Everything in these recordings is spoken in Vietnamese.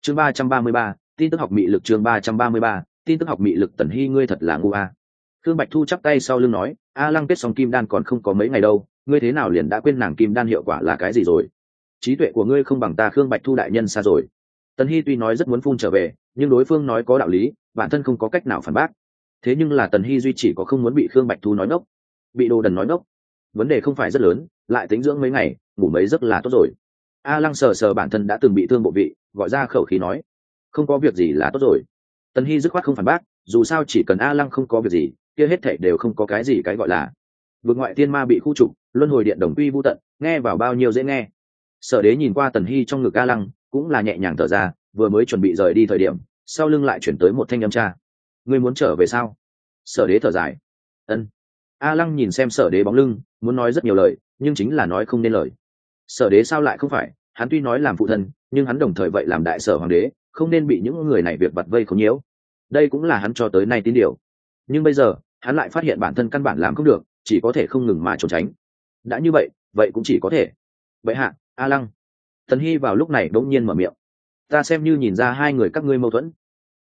chương 333, tin tức học mị lực. chương 333, tin tức học mị lực. Tần Hy, ngươi thật là ngu a. Thương Bạch Thu chắp tay sau lưng nói, A Lăng kết xong kim đan còn không có mấy ngày đâu, ngươi thế nào liền đã quên nàng kim đan hiệu quả là cái gì rồi? Trí tuệ của ngươi không bằng ta Khương Bạch Thu đại nhân xa rồi. Tần Hy tuy nói rất muốn phun trở về, nhưng đối phương nói có đạo lý, bản thân không có cách nào phản bác. Thế nhưng là Tần Hy duy chỉ có không muốn bị Khương Bạch Thu nói ngốc, bị Đồ Đần nói ngốc. Vấn đề không phải rất lớn, lại tính dưỡng mấy ngày, ngủ mấy giấc là tốt rồi. A Lăng sờ sờ bản thân đã từng bị thương bộ vị, gọi ra khẩu khí nói, không có việc gì là tốt rồi. Tần Hy dứt khoát không phản bác, dù sao chỉ cần A Lăng không có việc gì, kia hết thảy đều không có cái gì cái gọi là vực ngoại tiên ma bị khu trục, luân hồi điện đồng quy vu tận, nghe vào bao nhiêu dễ nghe. Sở Đế nhìn qua Tần Hy trong ngực A Lăng, cũng là nhẹ nhàng thở ra, vừa mới chuẩn bị rời đi thời điểm, sau lưng lại chuyển tới một thanh âm cha. Ngươi muốn trở về sao? Sở Đế thở dài. Ân. A Lăng nhìn xem Sở Đế bóng lưng, muốn nói rất nhiều lời, nhưng chính là nói không nên lời. Sở Đế sao lại không phải, hắn tuy nói làm phụ thân, nhưng hắn đồng thời vậy làm đại sở hoàng đế, không nên bị những người này việc vặt vây khốn nhiễu. Đây cũng là hắn cho tới nay tín điều. Nhưng bây giờ, hắn lại phát hiện bản thân căn bản làm không được, chỉ có thể không ngừng mà trốn tránh. Đã như vậy, vậy cũng chỉ có thể. Vậy hạ, A Lăng. Tần Hy vào lúc này đột nhiên mở miệng. Ta xem như nhìn ra hai người các ngươi mâu thuẫn.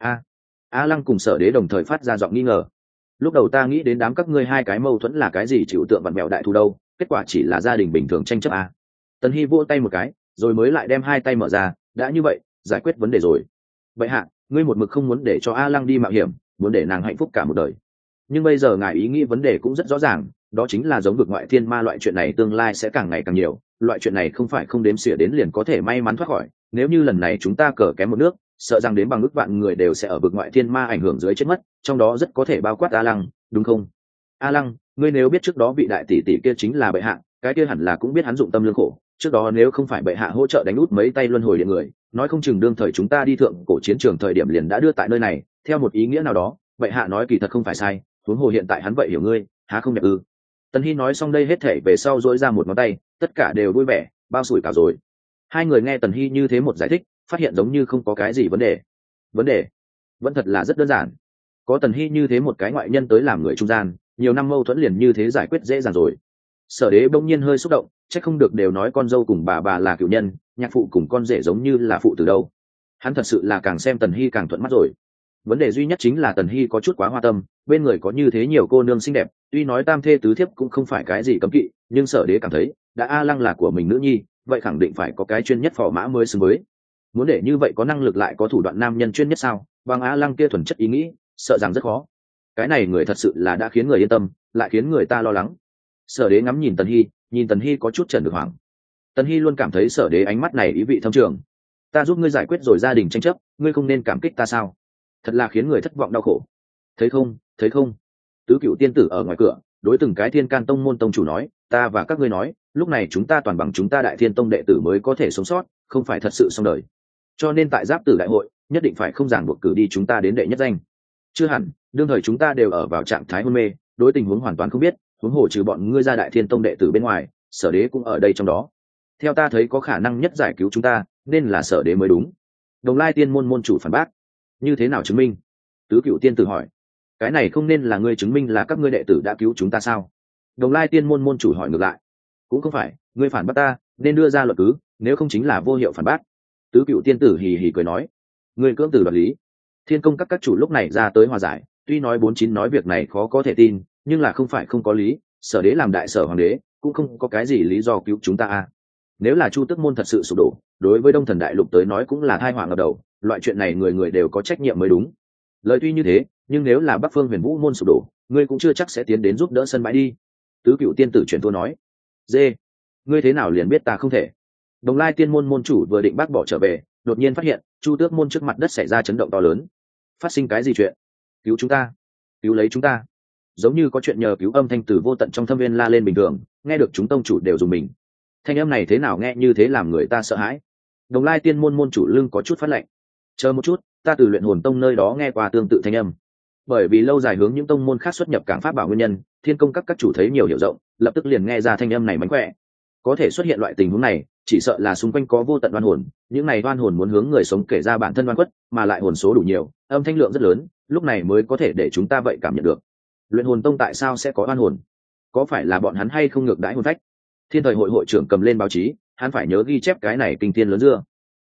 A Lăng cùng Sở Đế đồng thời phát ra giọng nghi ngờ. Lúc đầu ta nghĩ đến đám các ngươi hai cái mâu thuẫn là cái gì chịu tượng vặn mẹo đại thù đâu, kết quả chỉ là gia đình bình thường tranh chấp a. Tần Hy vỗ tay một cái, rồi mới lại đem hai tay mở ra, đã như vậy, giải quyết vấn đề rồi. Vậy hạ, ngươi một mực không muốn để cho A Lăng đi mạo hiểm, muốn để nàng hạnh phúc cả một đời. Nhưng bây giờ ngài ý nghĩ vấn đề cũng rất rõ ràng, đó chính là giống vực ngoại thiên ma loại chuyện này tương lai sẽ càng ngày càng nhiều, loại chuyện này không phải không đếm xỉa đến liền có thể may mắn thoát khỏi, nếu như lần này chúng ta cờ kém một nước, sợ rằng đến bằng ước vạn người đều sẽ ở vực ngoại thiên ma ảnh hưởng dưới chết mất, trong đó rất có thể bao quát A Lăng, đúng không? A Lăng, ngươi nếu biết trước đó vị đại tỷ tỷ kia chính là bệ hạ, cái kia hẳn là cũng biết hắn dụng tâm lương khổ, trước đó nếu không phải bệ hạ hỗ trợ đánh út mấy tay luân hồi điện người, nói không chừng đương thời chúng ta đi thượng cổ chiến trường thời điểm liền đã đưa tại nơi này, theo một ý nghĩa nào đó, bệ hạ nói kỳ thật không phải sai, huống hồ hiện tại hắn vậy hiểu ngươi, há không đẹp ư? Tần Hy nói xong đây hết thể về sau dỗi ra một ngón tay, tất cả đều vui vẻ, bao sủi cả rồi. Hai người nghe Tần Hy như thế một giải thích, phát hiện giống như không có cái gì vấn đề. Vấn đề vẫn thật là rất đơn giản. Có Tần Hy như thế một cái ngoại nhân tới làm người trung gian, nhiều năm mâu thuẫn liền như thế giải quyết dễ dàng rồi. Sở Đế bỗng nhiên hơi xúc động, chắc không được đều nói con dâu cùng bà là cựu nhân, nhạc phụ cùng con rể giống như là phụ từ đâu. Hắn thật sự là càng xem Tần Hy càng thuận mắt rồi. Vấn đề duy nhất chính là Tần Hy có chút quá hoa tâm, bên người có như thế nhiều cô nương xinh đẹp, tuy nói tam thê tứ thiếp cũng không phải cái gì cấm kỵ, nhưng Sở Đế cảm thấy đã A Lăng là của mình nữ nhi, vậy khẳng định phải có cái chuyên nhất phò mã mới xứng với. Muốn để như vậy có năng lực lại có thủ đoạn nam nhân chuyên nhất sao? Bằng A Lăng kia thuần chất ý nghĩ, sợ rằng rất khó. Cái này người thật sự là đã khiến người yên tâm, lại khiến người ta lo lắng. Sở Đế ngắm nhìn Tần Hy có chút trần được hoảng. Tần Hy luôn cảm thấy Sở Đế ánh mắt này ý vị thâm trường. Ta giúp ngươi giải quyết rồi gia đình tranh chấp, ngươi không nên cảm kích ta sao? Thật là khiến người thất vọng đau khổ. Thấy không? Tứ Cựu tiên tử ở ngoài cửa, đối từng cái Thiên Can tông môn tông chủ nói, ta và các ngươi nói, lúc này chúng ta toàn bằng chúng ta Đại Thiên tông đệ tử mới có thể sống sót, không phải thật sự xong đời. Cho nên tại Giáp Tử đại hội, nhất định phải không ràng buộc cử đi chúng ta đến đệ nhất danh. Chưa hẳn, đương thời chúng ta đều ở vào trạng thái hôn mê, đối tình huống hoàn toàn không biết, huống hồ trừ bọn ngươi ra Đại Thiên tông đệ tử bên ngoài, Sở Đế cũng ở đây trong đó. Theo ta thấy có khả năng nhất giải cứu chúng ta, nên là Sở Đế mới đúng. Đồng Lai tiên môn môn chủ phản bác. Như thế nào chứng minh? Tứ Cựu tiên tử hỏi. Cái này không nên là ngươi chứng minh là các ngươi đệ tử đã cứu chúng ta sao? Đồng Lai tiên môn môn chủ hỏi ngược lại. Cũng không phải, ngươi phản bác ta, nên đưa ra luận cứ, nếu không chính là vô hiệu phản bác. Tứ Cựu tiên tử hì hì cười nói. Ngươi cưỡng từ đoạt lý. Thiên công các chủ lúc này ra tới hòa giải, tuy nói 49 nói việc này khó có thể tin, nhưng là không phải không có lý, Sở Đế làm đại sở hoàng đế, cũng không có cái gì lý do cứu chúng ta à. Nếu là Chu Tước môn thật sự sụp đổ, đối với Đông Thần đại lục tới nói cũng là tai họa ngập đầu, loại chuyện này người người đều có trách nhiệm mới đúng. Lời tuy như thế, nhưng nếu là Bắc Phương Huyền Vũ môn sụp đổ, ngươi cũng chưa chắc sẽ tiến đến giúp đỡ sân bãi đi. Tứ Cựu tiên tử chuyển thua nói. Dê, ngươi thế nào liền biết ta không thể? Đồng Lai tiên môn môn chủ vừa định bác bỏ trở về, đột nhiên phát hiện Chu Tước môn trước mặt đất xảy ra chấn động to lớn. Phát sinh cái gì chuyện? Cứu chúng ta, cứu lấy chúng ta. Giống như có chuyện nhờ cứu âm thanh từ vô tận trong thâm viên la lên bình thường, nghe được chúng tông chủ đều dùng mình. Thanh âm này thế nào nghe như thế làm người ta sợ hãi. Đồng Lai tiên môn môn chủ lưng có chút phát lạnh. Chờ một chút, ta từ Luyện Hồn tông nơi đó nghe qua tương tự thanh âm. Bởi vì lâu dài hướng những tông môn khác xuất nhập cảng pháp bảo nguyên nhân, Thiên công các chủ thấy nhiều hiểu rộng, lập tức liền nghe ra thanh âm này mánh khỏe. Có thể xuất hiện loại tình huống này, chỉ sợ là xung quanh có vô tận oan hồn, những này oan hồn muốn hướng người sống kể ra bản thân oan khuất, mà lại hồn số đủ nhiều, âm thanh lượng rất lớn, lúc này mới có thể để chúng ta vậy cảm nhận được. Luyện Hồn tông tại sao sẽ có oan hồn? Có phải là bọn hắn hay không ngược đãi hồn phách? Thiên thời hội hội trưởng cầm lên báo chí, hắn phải nhớ ghi chép cái này kinh thiên lớn dưa.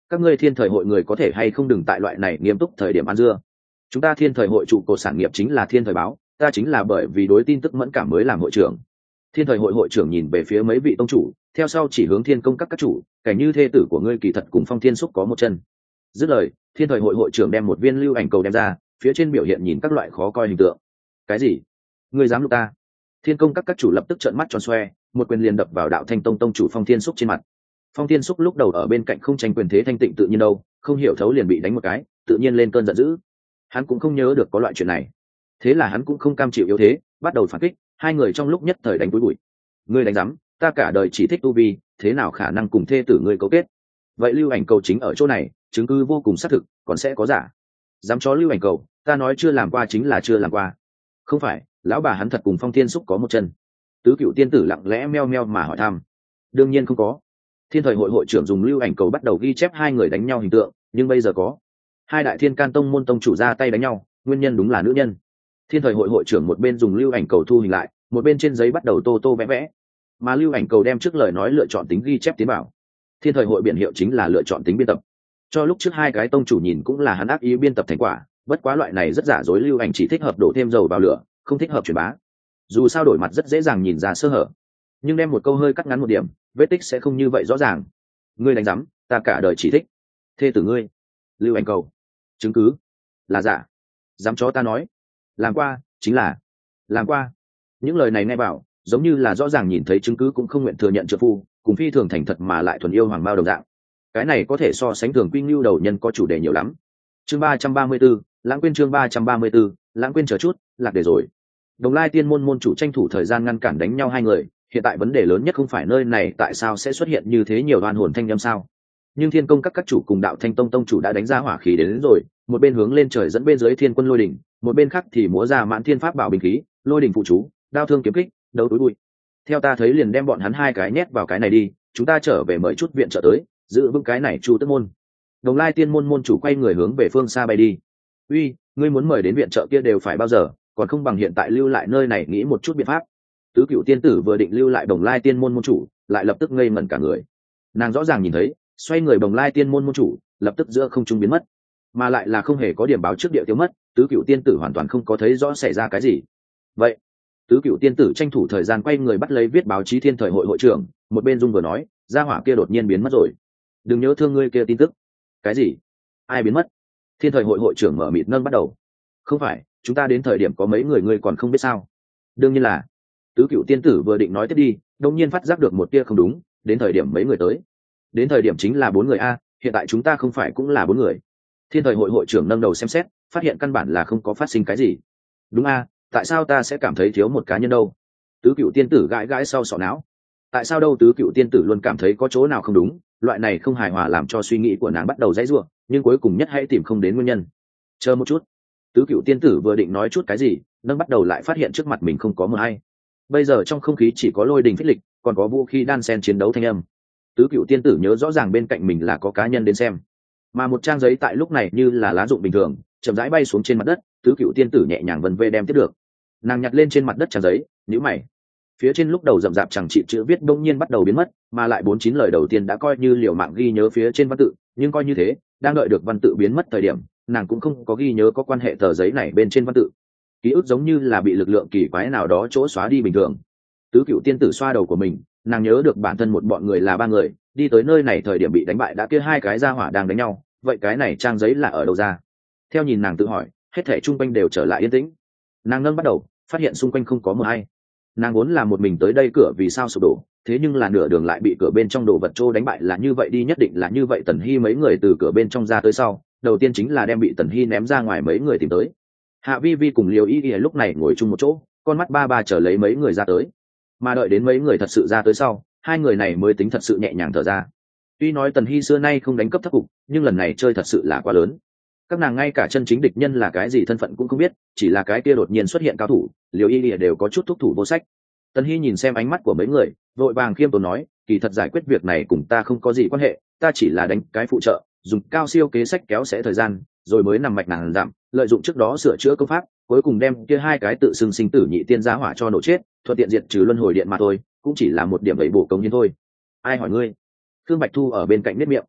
các ngươi thiên thời hội người có thể hay không đừng tại loại này nghiêm túc thời điểm ăn dưa. Chúng ta thiên thời hội trụ cột sản nghiệp chính là thiên thời báo, ta chính là bởi vì đối tin tức mẫn cảm mới làm hội trưởng. Thiên thời hội hội trưởng nhìn về phía mấy vị tông chủ, theo sau chỉ hướng thiên công các chủ, cảnh như thê tử của ngươi kỳ thật cùng Phong Thiên Xúc có một chân. Dứt lời, thiên thời hội hội trưởng đem một viên lưu ảnh cầu đem ra, phía trên biểu hiện nhìn các loại khó coi hình tượng. Cái gì? Ngươi dám lục ta? Thiên công các chủ lập tức trợn mắt tròn xoe, một quyền liền đập vào đạo thanh tông tông chủ Phong Thiên Xúc trên mặt. Phong Thiên Xúc lúc đầu ở bên cạnh không tranh quyền thế thanh tịnh tự nhiên đâu, không hiểu thấu liền bị đánh một cái, tự nhiên lên cơn giận dữ. Hắn cũng không nhớ được có loại chuyện này, thế là hắn cũng không cam chịu yếu thế, bắt đầu phản kích. Hai người trong lúc nhất thời đánh túi bụi. Ngươi đánh rắm, ta cả đời chỉ thích tu vi, thế nào khả năng cùng thê tử ngươi cấu kết? Vậy lưu ảnh cầu chính ở chỗ này, chứng cứ vô cùng xác thực, còn sẽ có giả? Dám chó lưu ảnh cầu, ta nói chưa làm qua chính là chưa làm qua. Không phải, lão bà hắn thật cùng Phong Thiên Xúc có một chân. Tứ Cựu tiên tử lặng lẽ meo meo mà hỏi thăm. Đương nhiên không có. Thiên thời hội hội trưởng dùng lưu ảnh cầu bắt đầu ghi chép hai người đánh nhau hình tượng, nhưng bây giờ có hai đại thiên can tông môn tông chủ ra tay đánh nhau, nguyên nhân đúng là nữ nhân. Thiên thời hội hội trưởng một bên dùng lưu ảnh cầu thu hình lại, một bên trên giấy bắt đầu tô tô vẽ vẽ, mà lưu ảnh cầu đem trước lời nói lựa chọn tính ghi chép tiến bảo. Thiên thời hội biện hiệu chính là lựa chọn tính biên tập, cho lúc trước hai cái tông chủ nhìn cũng là hắn ác ý biên tập thành quả. Bất quá loại này rất giả dối lưu ảnh chỉ thích hợp đổ thêm dầu vào lửa, không thích hợp truyền bá. Dù sao đổi mặt rất dễ dàng nhìn ra sơ hở, nhưng đem một câu hơi cắt ngắn một điểm, vết tích sẽ không như vậy rõ ràng. Ngươi đánh rắm, ta cả đời chỉ thích thê tử ngươi. Lưu ảnh cầu, chứng cứ là giả. Dám chó ta nói, làm qua chính là làm qua. Những lời này nghe bảo giống như là rõ ràng nhìn thấy chứng cứ cũng không nguyện thừa nhận trợ phu, cùng phi thường thành thật mà lại thuần yêu hoàng bao đồng dạng. Cái này có thể so sánh thường quy ngưu đầu nhân có chủ đề nhiều lắm. Chương 334, lãng quên. Chương 334, lãng quên chờ chút, lạc đề rồi. Đồng Lai Tiên môn môn chủ tranh thủ thời gian ngăn cản đánh nhau hai người. Hiện tại vấn đề lớn nhất không phải nơi này tại sao sẽ xuất hiện như thế nhiều oan hồn thanh âm sao? Nhưng thiên công các chủ cùng đạo thanh tông tông chủ đã đánh ra hỏa khí đến rồi, một bên hướng lên trời dẫn bên dưới thiên quân lôi đỉnh, một bên khác thì múa ra mãn thiên pháp bảo binh khí, lôi đỉnh phụ chú, đao thương kiếm kích, đấu túi bụi. Theo ta thấy liền đem bọn hắn hai cái nhét vào cái này đi, chúng ta trở về mời chút viện trợ tới, giữ vững cái này Chu Tức môn. Đồng Lai Tiên môn môn chủ quay người hướng về phương xa bay đi. Uy, ngươi muốn mời đến viện trợ kia đều phải bao giờ, còn không bằng hiện tại lưu lại nơi này nghĩ một chút biện pháp. Tứ Cựu tiên tử vừa định lưu lại Đồng Lai Tiên môn môn chủ, lại lập tức ngây ngẩn cả người. Nàng rõ ràng nhìn thấy, xoay người Đồng Lai Tiên môn môn chủ, lập tức giữa không trung biến mất, mà lại là không hề có điểm báo trước địa tiêu mất. Tứ Cựu tiên tử hoàn toàn không có thấy rõ xảy ra cái gì. Vậy, Tứ Cựu tiên tử tranh thủ thời gian quay người bắt lấy viết báo chí thiên thời hội hội trưởng, một bên dung vừa nói, gia hỏa kia đột nhiên biến mất rồi, đừng nhớ thương ngươi kia tin tức. Cái gì? Ai biến mất? Thiên thời hội hội trưởng mở mịt nâng bắt đầu. Không phải, chúng ta đến thời điểm có mấy người ngươi còn không biết sao? Đương nhiên là. Tứ Cựu tiên tử vừa định nói tiếp đi, đột nhiên phát giác được một tia không đúng. Đến thời điểm mấy người tới? Đến thời điểm chính là 4 người a, hiện tại chúng ta không phải cũng là 4 người. Thiên thời hội hội trưởng nâng đầu xem xét, phát hiện căn bản là không có phát sinh cái gì. Đúng a, tại sao ta sẽ cảm thấy thiếu một cá nhân đâu? Tứ Cựu tiên tử gãi gãi sau sọ não. Tại sao đâu? Tứ Cựu tiên tử luôn cảm thấy có chỗ nào không đúng, loại này không hài hòa làm cho suy nghĩ của nàng bắt đầu dãy giụa, nhưng cuối cùng nhất hãy tìm không đến nguyên nhân. Chờ một chút. Tứ Cựu tiên tử vừa định nói chút cái gì, nâng bắt đầu lại phát hiện trước mặt mình không có mờ hay. Bây giờ trong không khí chỉ có lôi đình phích lịch, còn có vũ khí đan sen chiến đấu thanh âm. Tứ Cựu tiên tử nhớ rõ ràng bên cạnh mình là có cá nhân đến xem, mà một trang giấy tại lúc này như là lá rụng bình thường chậm rãi bay xuống trên mặt đất. Tứ Cựu tiên tử nhẹ nhàng vân vê đem tiếp được, nàng nhặt lên trên mặt đất trang giấy, nhíu mày. Phía trên lúc đầu rậm rạp chẳng trị chữ viết đông nhiên bắt đầu biến mất, mà lại 49 lời đầu tiên đã coi như liều mạng ghi nhớ phía trên văn tự, nhưng coi như thế, đang đợi được văn tự biến mất thời điểm, nàng cũng không có ghi nhớ có quan hệ tờ giấy này bên trên văn tự. Ký ức giống như là bị lực lượng kỳ quái nào đó chỗ xóa đi bình thường. Tứ Cựu tiên tử xoa đầu của mình, nàng nhớ được bản thân một bọn người là 3 người, đi tới nơi này thời điểm bị đánh bại đã kia 2 cái gia hỏa đang đánh nhau, vậy cái này trang giấy là ở đâu ra? Theo nhìn nàng tự hỏi, hết thảy chung quanh đều trở lại yên tĩnh. Nàng nâng bắt đầu, phát hiện xung quanh không có mờ hay. Nàng vốn là một mình tới đây, cửa vì sao sụp đổ, thế nhưng là nửa đường lại bị cửa bên trong đồ vật trô đánh bại, là như vậy đi, nhất định là như vậy. Tần Hy mấy người từ cửa bên trong ra tới sau, đầu tiên chính là đem bị Tần Hy ném ra ngoài mấy người tìm tới. Hạ Vi Vi cùng Liêu Y Y lúc này ngồi chung một chỗ, con mắt ba ba chờ lấy mấy người ra tới, mà đợi đến mấy người thật sự ra tới sau, 2 người này mới tính thật sự nhẹ nhàng thở ra. Tuy nói Tần Hy xưa nay không đánh cấp thấp cục, nhưng lần này chơi thật sự là quá lớn. Các nàng ngay cả chân chính địch nhân là cái gì thân phận cũng không biết, chỉ là cái kia đột nhiên xuất hiện cao thủ, Liêu Y Y đều có chút thúc thủ vô sách. Tần Hy nhìn xem ánh mắt của mấy người, vội vàng khiêm tốn nói, kỳ thật giải quyết việc này cùng ta không có gì quan hệ, ta chỉ là đánh cái phụ trợ, dùng cao siêu kế sách kéo sẽ thời gian, rồi mới nằm mạch nàng giảm, lợi dụng trước đó sửa chữa công pháp, cuối cùng đem kia 2 cái tự xưng sinh tử nhị tiên giá hỏa cho nổ chết, thuận tiện diệt trừ luân hồi điện mà thôi, cũng chỉ là một điểm ấy bổ công hiến thôi. Ai hỏi ngươi? Khương Bạch Thu ở bên cạnh nếp miệng.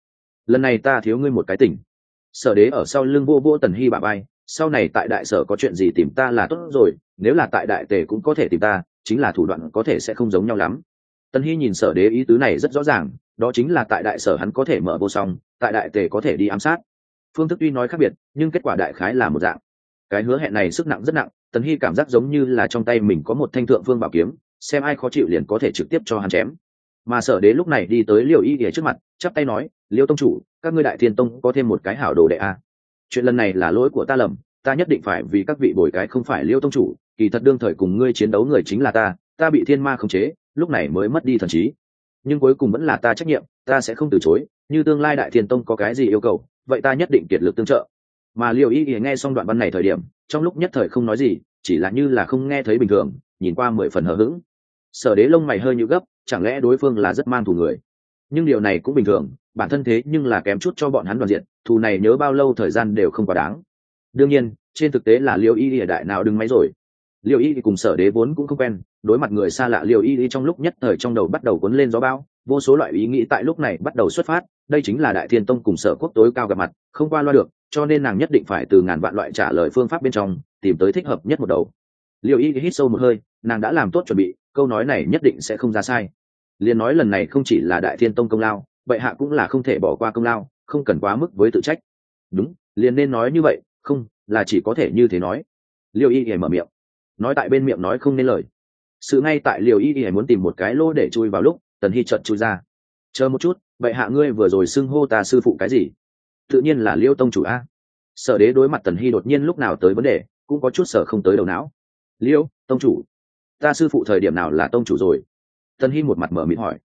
lần này ta thiếu ngươi một cái tình. Sở đế ở sau lưng vô vô Tần Hy bả vai, sau này tại đại sở có chuyện gì tìm ta là tốt rồi, nếu là tại đại tề cũng có thể tìm ta, chính là thủ đoạn có thể sẽ không giống nhau lắm. Tần Hy nhìn sở đế ý tứ này rất rõ ràng, đó chính là tại đại sở hắn có thể mở vô song, tại đại tề có thể đi ám sát. Phương thức tuy nói khác biệt, nhưng kết quả đại khái là một dạng. Cái hứa hẹn này sức nặng rất nặng, Tần Hy cảm giác giống như là trong tay mình có một thanh thượng phương bảo kiếm, xem ai khó chịu liền có thể trực tiếp cho hắn chém. Mà sở đế lúc này đi tới Liêu Y Y trước mặt, chắp tay nói, Liêu tông chủ, các ngươi đại thiên tông có thêm một cái hảo đồ đệ a. Chuyện lần này là lỗi của ta lầm, ta nhất định phải vì các vị bồi cái không phải Liêu tông chủ, kỳ thật đương thời cùng ngươi chiến đấu người chính là ta bị thiên ma khống chế, lúc này mới mất đi thần trí. Nhưng cuối cùng vẫn là ta trách nhiệm, ta sẽ không từ chối, như tương lai đại thiên tông có cái gì yêu cầu, vậy ta nhất định kiệt lực tương trợ. Mà Liêu Y Y nghe xong đoạn văn này thời điểm, trong lúc nhất thời không nói gì, chỉ là như là không nghe thấy bình thường, nhìn qua 10 phần hờ hững. Sở đế lông mày hơi nhíu gấp, chẳng lẽ đối phương là rất mang thù người? Nhưng điều này cũng bình thường, bản thân thế nhưng là kém chút cho bọn hắn đoàn diện, thù này nhớ bao lâu thời gian đều không quá đáng. Đương nhiên, trên thực tế là Liêu Y Y đại nào đừng máy rồi. Liêu Y Y cùng sở đế vốn cũng không quen, đối mặt người xa lạ Liêu Y Y trong lúc nhất thời trong đầu bắt đầu cuốn lên gió bão, vô số loại ý nghĩ tại lúc này bắt đầu xuất phát. Đây chính là đại thiên tông cùng sở quốc tối cao gặp mặt, không qua loa được, cho nên nàng nhất định phải từ ngàn vạn loại trả lời phương pháp bên trong tìm tới thích hợp nhất một đầu. Liêu Y hít sâu một hơi, nàng đã làm tốt chuẩn bị, câu nói này nhất định sẽ không ra sai. Liền nói lần này không chỉ là đại thiên tông công lao, bệ hạ cũng là không thể bỏ qua công lao, không cần quá mức với tự trách. Đúng, liền nên nói như vậy, không là chỉ có thể như thế nói. Liêu Y mở miệng, nói tại bên miệng nói không nên lời. Sự ngay tại Liêu Y muốn tìm một cái lỗ để chui vào lúc Tần Hy chợt chui ra. Chờ một chút, bệ hạ ngươi vừa rồi xưng hô ta sư phụ cái gì? Tự nhiên là Liêu tông chủ a. Sở đế đối mặt Tần Hy đột nhiên lúc nào tới vấn đề, cũng có chút sở không tới đầu não. Liêu tông chủ, ta sư phụ thời điểm nào là tông chủ rồi? Tần Hy một mặt mở miệng hỏi.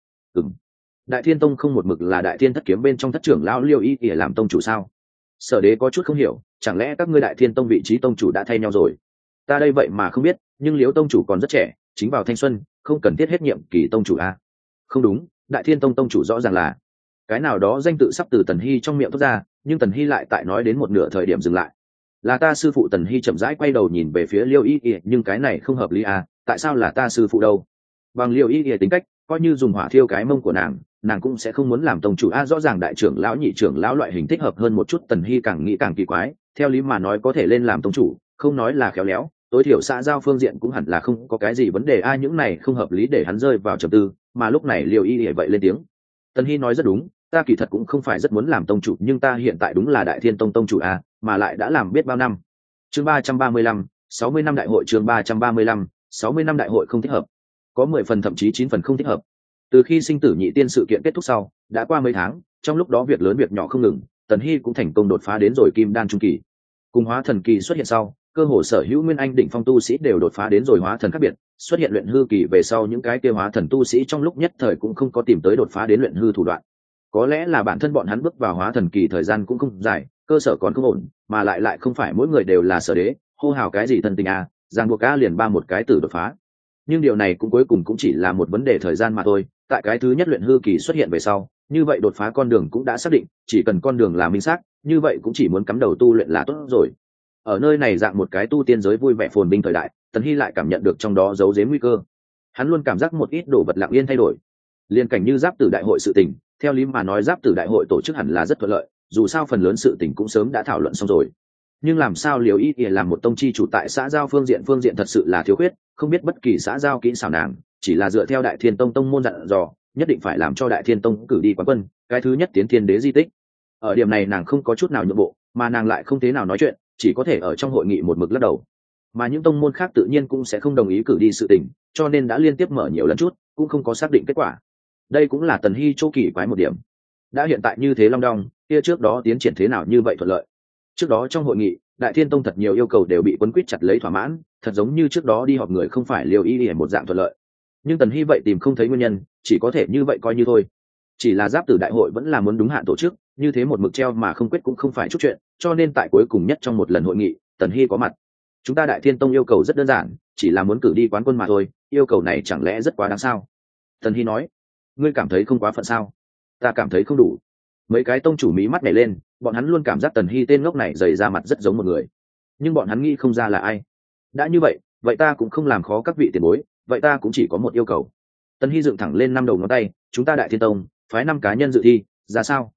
Đại thiên tông không một mực là đại thiên thất kiếm bên trong thất trưởng lão Liêu Y ỉa làm tông chủ sao? Sở đế có chút không hiểu, chẳng lẽ các ngươi đại thiên tông vị trí tông chủ đã thay nhau rồi? Ta đây vậy mà không biết, nhưng Liêu tông chủ còn rất trẻ, chính vào thanh xuân, không cần thiết hết nhiệm kỳ tông chủ a. Không đúng, đại thiên tông tông chủ rõ ràng là cái nào đó danh tự sắp từ Tần Hy trong miệng thoát ra, nhưng Tần Hy lại tại nói đến một nửa thời điểm dừng lại. Là ta sư phụ. Tần Hy chậm rãi quay đầu nhìn về phía Liêu Y ỉa, nhưng cái này không hợp lý à, tại sao là ta sư phụ đâu? Bằng Liêu Y ỉa tính cách, coi như dùng hỏa thiêu cái mông của nàng cũng sẽ không muốn làm tông chủ a. Rõ ràng đại trưởng lão nhị trưởng lão loại hình thích hợp hơn một chút. Tần Hy càng nghĩ càng kỳ quái, theo lý mà nói có thể lên làm tông chủ, không nói là khéo léo, tối thiểu xã giao phương diện cũng hẳn là không có cái gì vấn đề a. Những này không hợp lý để hắn rơi vào trầm tư, mà lúc này Liêu Y ỉa vậy lên tiếng. Tần Hy nói rất đúng, ta kỳ thật cũng không phải rất muốn làm tông chủ, nhưng ta hiện tại đúng là đại thiên tông tông chủ a, mà lại đã làm biết bao năm. Chương 335, 60 năm đại hội. Chương 335, 60 năm đại hội không thích hợp, có 10 phần thậm chí 9 phần không thích hợp. Từ khi sinh tử nhị tiên sự kiện kết thúc sau, đã qua mấy tháng, trong lúc đó việc lớn việc nhỏ không ngừng, Tần Hy cũng thành công đột phá đến rồi kim đan trung kỳ. Cùng hóa thần kỳ xuất hiện sau, cơ hồ sở hữu nguyên anh đỉnh phong tu sĩ đều đột phá đến rồi hóa thần khác biệt, xuất hiện luyện hư kỳ về sau những cái kia hóa thần tu sĩ trong lúc nhất thời cũng không có tìm tới đột phá đến luyện hư thủ đoạn. Có lẽ là bản thân bọn hắn bước vào hóa thần kỳ thời gian cũng không dài, cơ sở còn không ổn, mà lại không phải mỗi người đều là sở đế, hô hào cái gì thần tình a, giang buộc a liền ba một cái tử đột phá. Nhưng điều này cũng cuối cùng cũng chỉ là một vấn đề thời gian mà thôi. Tại cái thứ nhất luyện hư kỳ xuất hiện về sau, như vậy đột phá con đường cũng đã xác định, chỉ cần con đường là minh xác, như vậy cũng chỉ muốn cắm đầu tu luyện là tốt rồi. Ở nơi này dạng một cái tu tiên giới vui vẻ phồn vinh thời đại, Tần Hy lại cảm nhận được trong đó giấu giếm nguy cơ. Hắn luôn cảm giác một ít đồ vật lặng yên thay đổi. Liên cảnh như giáp tử đại hội sự tình, theo lý mà nói giáp tử đại hội tổ chức hẳn là rất thuận lợi, dù sao phần lớn sự tình cũng sớm đã thảo luận xong rồi. Nhưng làm sao Liêu Y ỉa làm một tông chi chủ tại xã giao phương diện thật sự là thiếu khuyết, không biết bất kỳ xã giao kỹ xảo nàng, chỉ là dựa theo đại thiên tông tông môn dặn dò, nhất định phải làm cho đại thiên tông cử đi quán quân, cái thứ nhất tiến thiên đế di tích. Ở điểm này nàng không có chút nào nhượng bộ, mà nàng lại không thế nào nói chuyện, chỉ có thể ở trong hội nghị một mực lắc đầu. Mà những tông môn khác tự nhiên cũng sẽ không đồng ý cử đi sự tình, cho nên đã liên tiếp mở nhiều lần chút, cũng không có xác định kết quả. Đây cũng là Tần Hy chỗ kỳ quái một điểm. Đã hiện tại như thế long đong, kia trước đó tiến triển thế nào như vậy thuận lợi? Trước đó trong hội nghị, đại thiên tông thật nhiều yêu cầu đều bị quấn quýt chặt lấy thỏa mãn, thật giống như trước đó đi họp người không phải Liêu Y ỉa một dạng thuận lợi. Nhưng Tần Hy vậy tìm không thấy nguyên nhân, chỉ có thể như vậy coi như thôi. Chỉ là giáp tử đại hội vẫn là muốn đúng hạn tổ chức, như thế một mực treo mà không quyết cũng không phải chút chuyện, cho nên tại cuối cùng nhất trong một lần hội nghị, Tần Hy có mặt. Chúng ta đại thiên tông yêu cầu rất đơn giản, chỉ là muốn cử đi quán quân mà thôi, yêu cầu này chẳng lẽ rất quá đáng sao? Tần Hy nói. Ngươi cảm thấy không quá phận sao? Ta cảm thấy không đủ. Mấy cái tông chủ mí mắt nhảy lên, bọn hắn luôn cảm giác Tần Hy tên ngốc này dày ra mặt rất giống một người, nhưng bọn hắn nghĩ không ra là ai. Đã như vậy ta cũng không làm khó các vị tiền bối, vậy ta cũng chỉ có một yêu cầu. Tần Hy dựng thẳng lên 5 đầu ngón tay, chúng ta đại thiên tông phái 5 cá nhân dự thi, ra sao?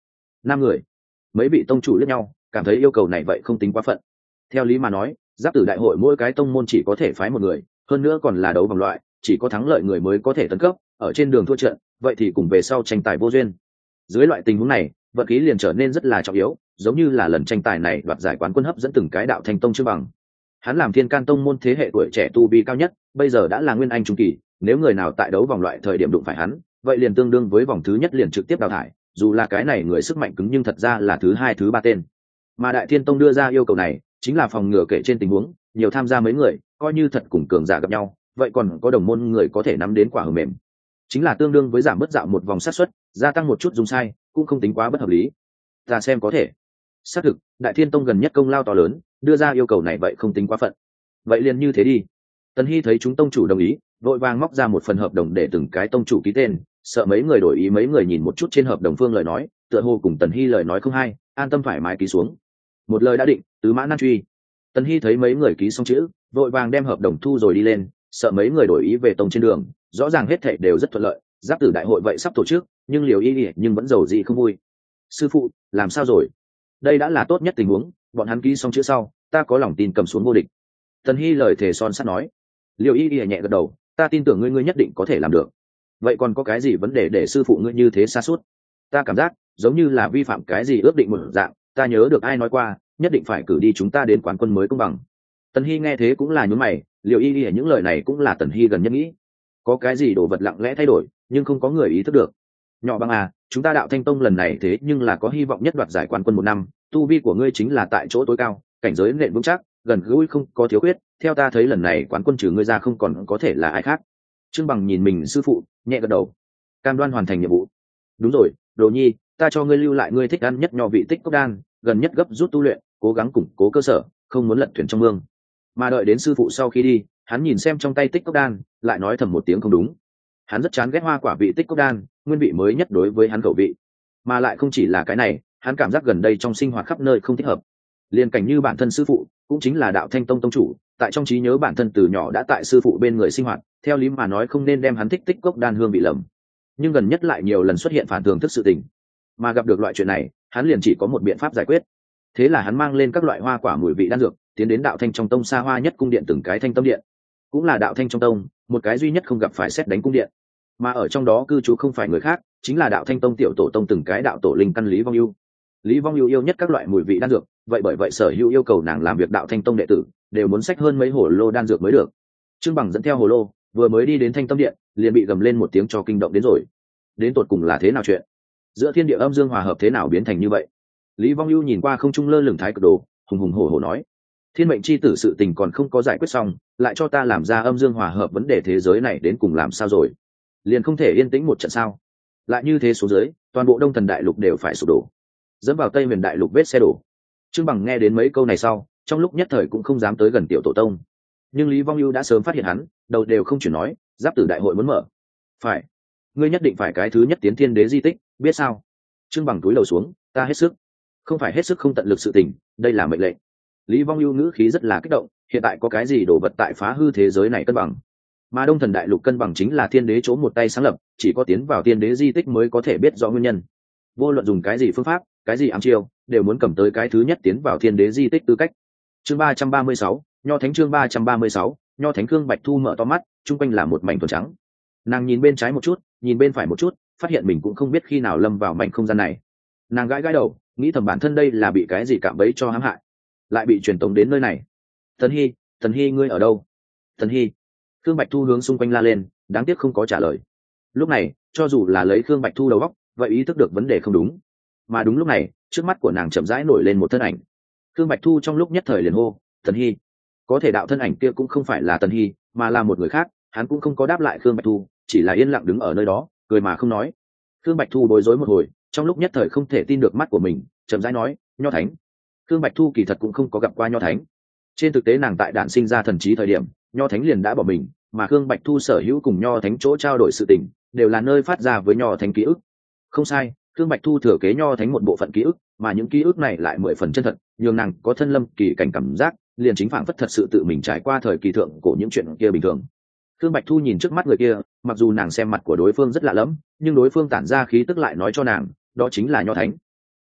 5 người. Mấy vị tông chủ liếc nhau, cảm thấy yêu cầu này vậy không tính quá phận. Theo lý mà nói, giáp tử đại hội mỗi cái tông môn chỉ có thể phái một người, hơn nữa còn là đấu vòng loại, chỉ có thắng lợi người mới có thể tấn cấp, ở trên đường thua trận, vậy thì cùng về sau tranh tài vô duyên. Dưới loại tình huống này, vận khí liền trở nên rất là trọng yếu, giống như là lần tranh tài này đoạt giải quán quân hấp dẫn từng cái đạo thanh tông Trương Bằng. Hắn làm Thiên Can tông môn thế hệ tuổi trẻ tu vi cao nhất, bây giờ đã là nguyên anh trung kỳ, nếu người nào tại đấu vòng loại thời điểm đụng phải hắn, vậy liền tương đương với vòng thứ nhất liền trực tiếp đào thải, dù là cái này người sức mạnh cứng nhưng thật ra là thứ hai thứ ba tên. Mà Đại Thiên tông đưa ra yêu cầu này, chính là phòng ngừa kể trên tình huống, nhiều tham gia mấy người, coi như thật cùng cường giả gặp nhau, vậy còn có đồng môn người có thể nắm đến quả hờ mềm. Chính là tương đương với giảm bớt dạo một vòng sát suất, gia tăng một chút dùng sai, cũng không tính quá bất hợp lý. Ta xem có thể. Xác thực, Đại Thiên tông gần nhất công lao to lớn, đưa ra yêu cầu này vậy không tính quá phận. Vậy liền như thế đi. Tần Hy thấy chúng tông chủ đồng ý, vội vàng móc ra một phần hợp đồng để từng cái tông chủ ký tên, sợ mấy người đổi ý, mấy người nhìn một chút trên hợp đồng phương lời nói, tựa hồ cùng Tần Hy lời nói không hay, an tâm thoải mái ký xuống. Một lời đã định, tứ mã nan truy. Tần Hy thấy mấy người ký xong chữ, vội vàng đem hợp đồng thu rồi đi lên, sợ mấy người đổi ý về tông trên đường, rõ ràng hết thảy đều rất thuận lợi, giáp tử đại hội vậy sắp tổ chức, nhưng Liều Y nhưng vẫn giàu gì không vui. Sư phụ, làm sao rồi? Đây đã là tốt nhất tình huống, bọn hắn ký xong chữ sau, ta có lòng tin cầm xuống vô địch. Tần Hy lời thề son sắt nói. Liều Y nhẹ gật đầu, ta tin tưởng ngươi nhất định có thể làm được. Vậy còn có cái gì vấn đề để sư phụ ngươi như thế xa suốt? Ta cảm giác giống như là vi phạm cái gì ước định một dạng, ta nhớ được ai nói qua, nhất định phải cử đi chúng ta đến quán quân mới công bằng. Tần Hy nghe thế cũng là nhún mày, Liều Y những lời này cũng là Tần Hy gần nhất nghĩ. Có cái gì đồ vật lặng lẽ thay đổi, nhưng không có người ý thức được. Nhỏ Bằng à, chúng ta Đạo Thanh tông lần này thế nhưng là có hy vọng nhất đoạt giải quán quân 1 năm, tu vi của ngươi chính là tại chỗ tối cao, cảnh giới nền vững chắc, gần gũi không có thiếu khuyết, theo ta thấy lần này quán quân trừ ngươi ra không còn có thể là ai khác. Trương Bằng nhìn mình sư phụ, nhẹ gật đầu. Cam đoan hoàn thành nhiệm vụ. Đúng rồi, Đồ Nhi, ta cho ngươi lưu lại ngươi thích ăn nhất nho vị tích cốc đan, gần nhất gấp rút tu luyện, cố gắng củng cố cơ sở, không muốn lật thuyền trong mương. Mà đợi đến sư phụ sau khi đi, hắn nhìn xem trong tay tích cốc đan, lại nói thầm một tiếng không đúng. Hắn rất chán ghét hoa quả vị tích cốc đan, nguyên vị mới nhất đối với hắn khẩu vị. Mà lại không chỉ là cái này, hắn cảm giác gần đây trong sinh hoạt khắp nơi không thích hợp. Liên cảnh như bản thân sư phụ, cũng chính là Đạo Thanh tông tông chủ, tại trong trí nhớ bản thân từ nhỏ đã tại sư phụ bên người sinh hoạt, theo lý mà nói không nên đem hắn thích tích cốc đan hương bị lầm. Nhưng gần nhất lại nhiều lần xuất hiện phản thường thức sự tình, mà gặp được loại chuyện này, hắn liền chỉ có một biện pháp giải quyết. Thế là hắn mang lên các loại hoa quả mùi vị đan dược, tiến đến Đạo Thanh trong tông xa hoa nhất cung điện từng cái Thanh Tâm điện, cũng là Đạo Thanh trong tông một cái duy nhất không gặp phải xét đánh cung điện, mà ở trong đó cư trú không phải người khác, chính là Đạo Thanh tông tiểu tổ tông từng cái đạo tổ linh căn Lý Vong Ưu. Lý Vong Ưu yêu nhất các loại mùi vị đan dược, vậy bởi vậy sở hữu yêu cầu nàng làm việc Đạo Thanh tông đệ tử đều muốn xách hơn mấy hồ lô đan dược mới được. Trương Bằng dẫn theo hồ lô, vừa mới đi đến Thanh Tâm điện, liền bị gầm lên một tiếng cho kinh động đến rồi. Đến tột cùng là thế nào chuyện? Giữa thiên địa âm dương hòa hợp thế nào biến thành như vậy? Lý Vong Ưu nhìn qua không trung lơ lửng thái cực đồ, hùng hùng hổ hổ nói: Thiên mệnh chi tử sự tình còn không có giải quyết xong, lại cho ta làm ra âm dương hòa hợp vấn đề thế giới này đến cùng làm sao rồi? Liền không thể yên tĩnh một trận sao? Lại như thế xuống dưới, toàn bộ Đông Thần đại lục đều phải sụp đổ, dẫm vào Tây Huyền đại lục vết xe đổ. Trương Bằng nghe đến mấy câu này sau, trong lúc nhất thời cũng không dám tới gần tiểu tổ tông. Nhưng Lý Vong Ưu đã sớm phát hiện hắn, đầu đều không chuyển nói, giáp tử đại hội muốn mở. Phải, ngươi nhất định phải cái thứ nhất tiến thiên đế di tích, biết sao? Trương Bằng cúi đầu xuống, ta hết sức. Không phải hết sức không tận lực sự tình, đây là mệnh lệnh. Lý Vong Ưu ngữ khí rất là kích động, hiện tại có cái gì đổ vật tại phá hư thế giới này cân bằng? Mà Đông Thần đại lục cân bằng chính là thiên đế chỗ một tay sáng lập, chỉ có tiến vào thiên đế di tích mới có thể biết rõ nguyên nhân. Vô luận dùng cái gì phương pháp, cái gì ám chiêu, đều muốn cầm tới cái thứ nhất tiến vào thiên đế di tích tư cách. Chương 336, Nho Thánh chương 336, Nho Thánh. Khương Bạch Thu mở to mắt, chung quanh là một mảnh thuần trắng. Nàng nhìn bên trái một chút, nhìn bên phải một chút, phát hiện mình cũng không biết khi nào lâm vào mảnh không gian này. Nàng gãi gãi đầu, nghĩ thầm bản thân đây là bị cái gì cạm bẫy cho hãm hại, lại bị truyền tống đến nơi này. Tần Hy ngươi ở đâu? Tần Hy. Khương Bạch Thu hướng xung quanh la lên, đáng tiếc không có trả lời. Lúc này, cho dù là lấy Khương Bạch Thu đầu óc, vậy ý thức được vấn đề không đúng. Mà đúng lúc này, trước mắt của nàng chậm rãi nổi lên một thân ảnh. Khương Bạch Thu trong lúc nhất thời liền hô, Tần Hy. Có thể đạo thân ảnh kia cũng không phải là Tần Hy, mà là một người khác, hắn cũng không có đáp lại Khương Bạch Thu, chỉ là yên lặng đứng ở nơi đó, cười mà không nói. Khương Bạch Thu bối rối một hồi, trong lúc nhất thời không thể tin được mắt của mình, chậm rãi nói, Nho Thánh. Khương Bạch Thu kỳ thật cũng không có gặp qua Nho Thánh. Trên thực tế nàng tại đản sinh ra thần trí thời điểm, Nho Thánh liền đã bỏ mình, mà Khương Bạch Thu sở hữu cùng Nho Thánh chỗ trao đổi sự tình, đều là nơi phát ra với Nho Thánh ký ức. Không sai, Khương Bạch Thu thừa kế Nho Thánh một bộ phận ký ức, mà những ký ức này lại 10 phần chân thật, nhường nàng có thân lâm kỳ cảnh cảm giác, liền chính phảng phất thật sự tự mình trải qua thời kỳ thượng cổ những chuyện kia bình thường. Khương Bạch Thu nhìn trước mắt người kia, mặc dù nàng xem mặt của đối phương rất lạ lẫm, nhưng đối phương tản ra khí tức lại nói cho nàng, đó chính là Nho Thánh.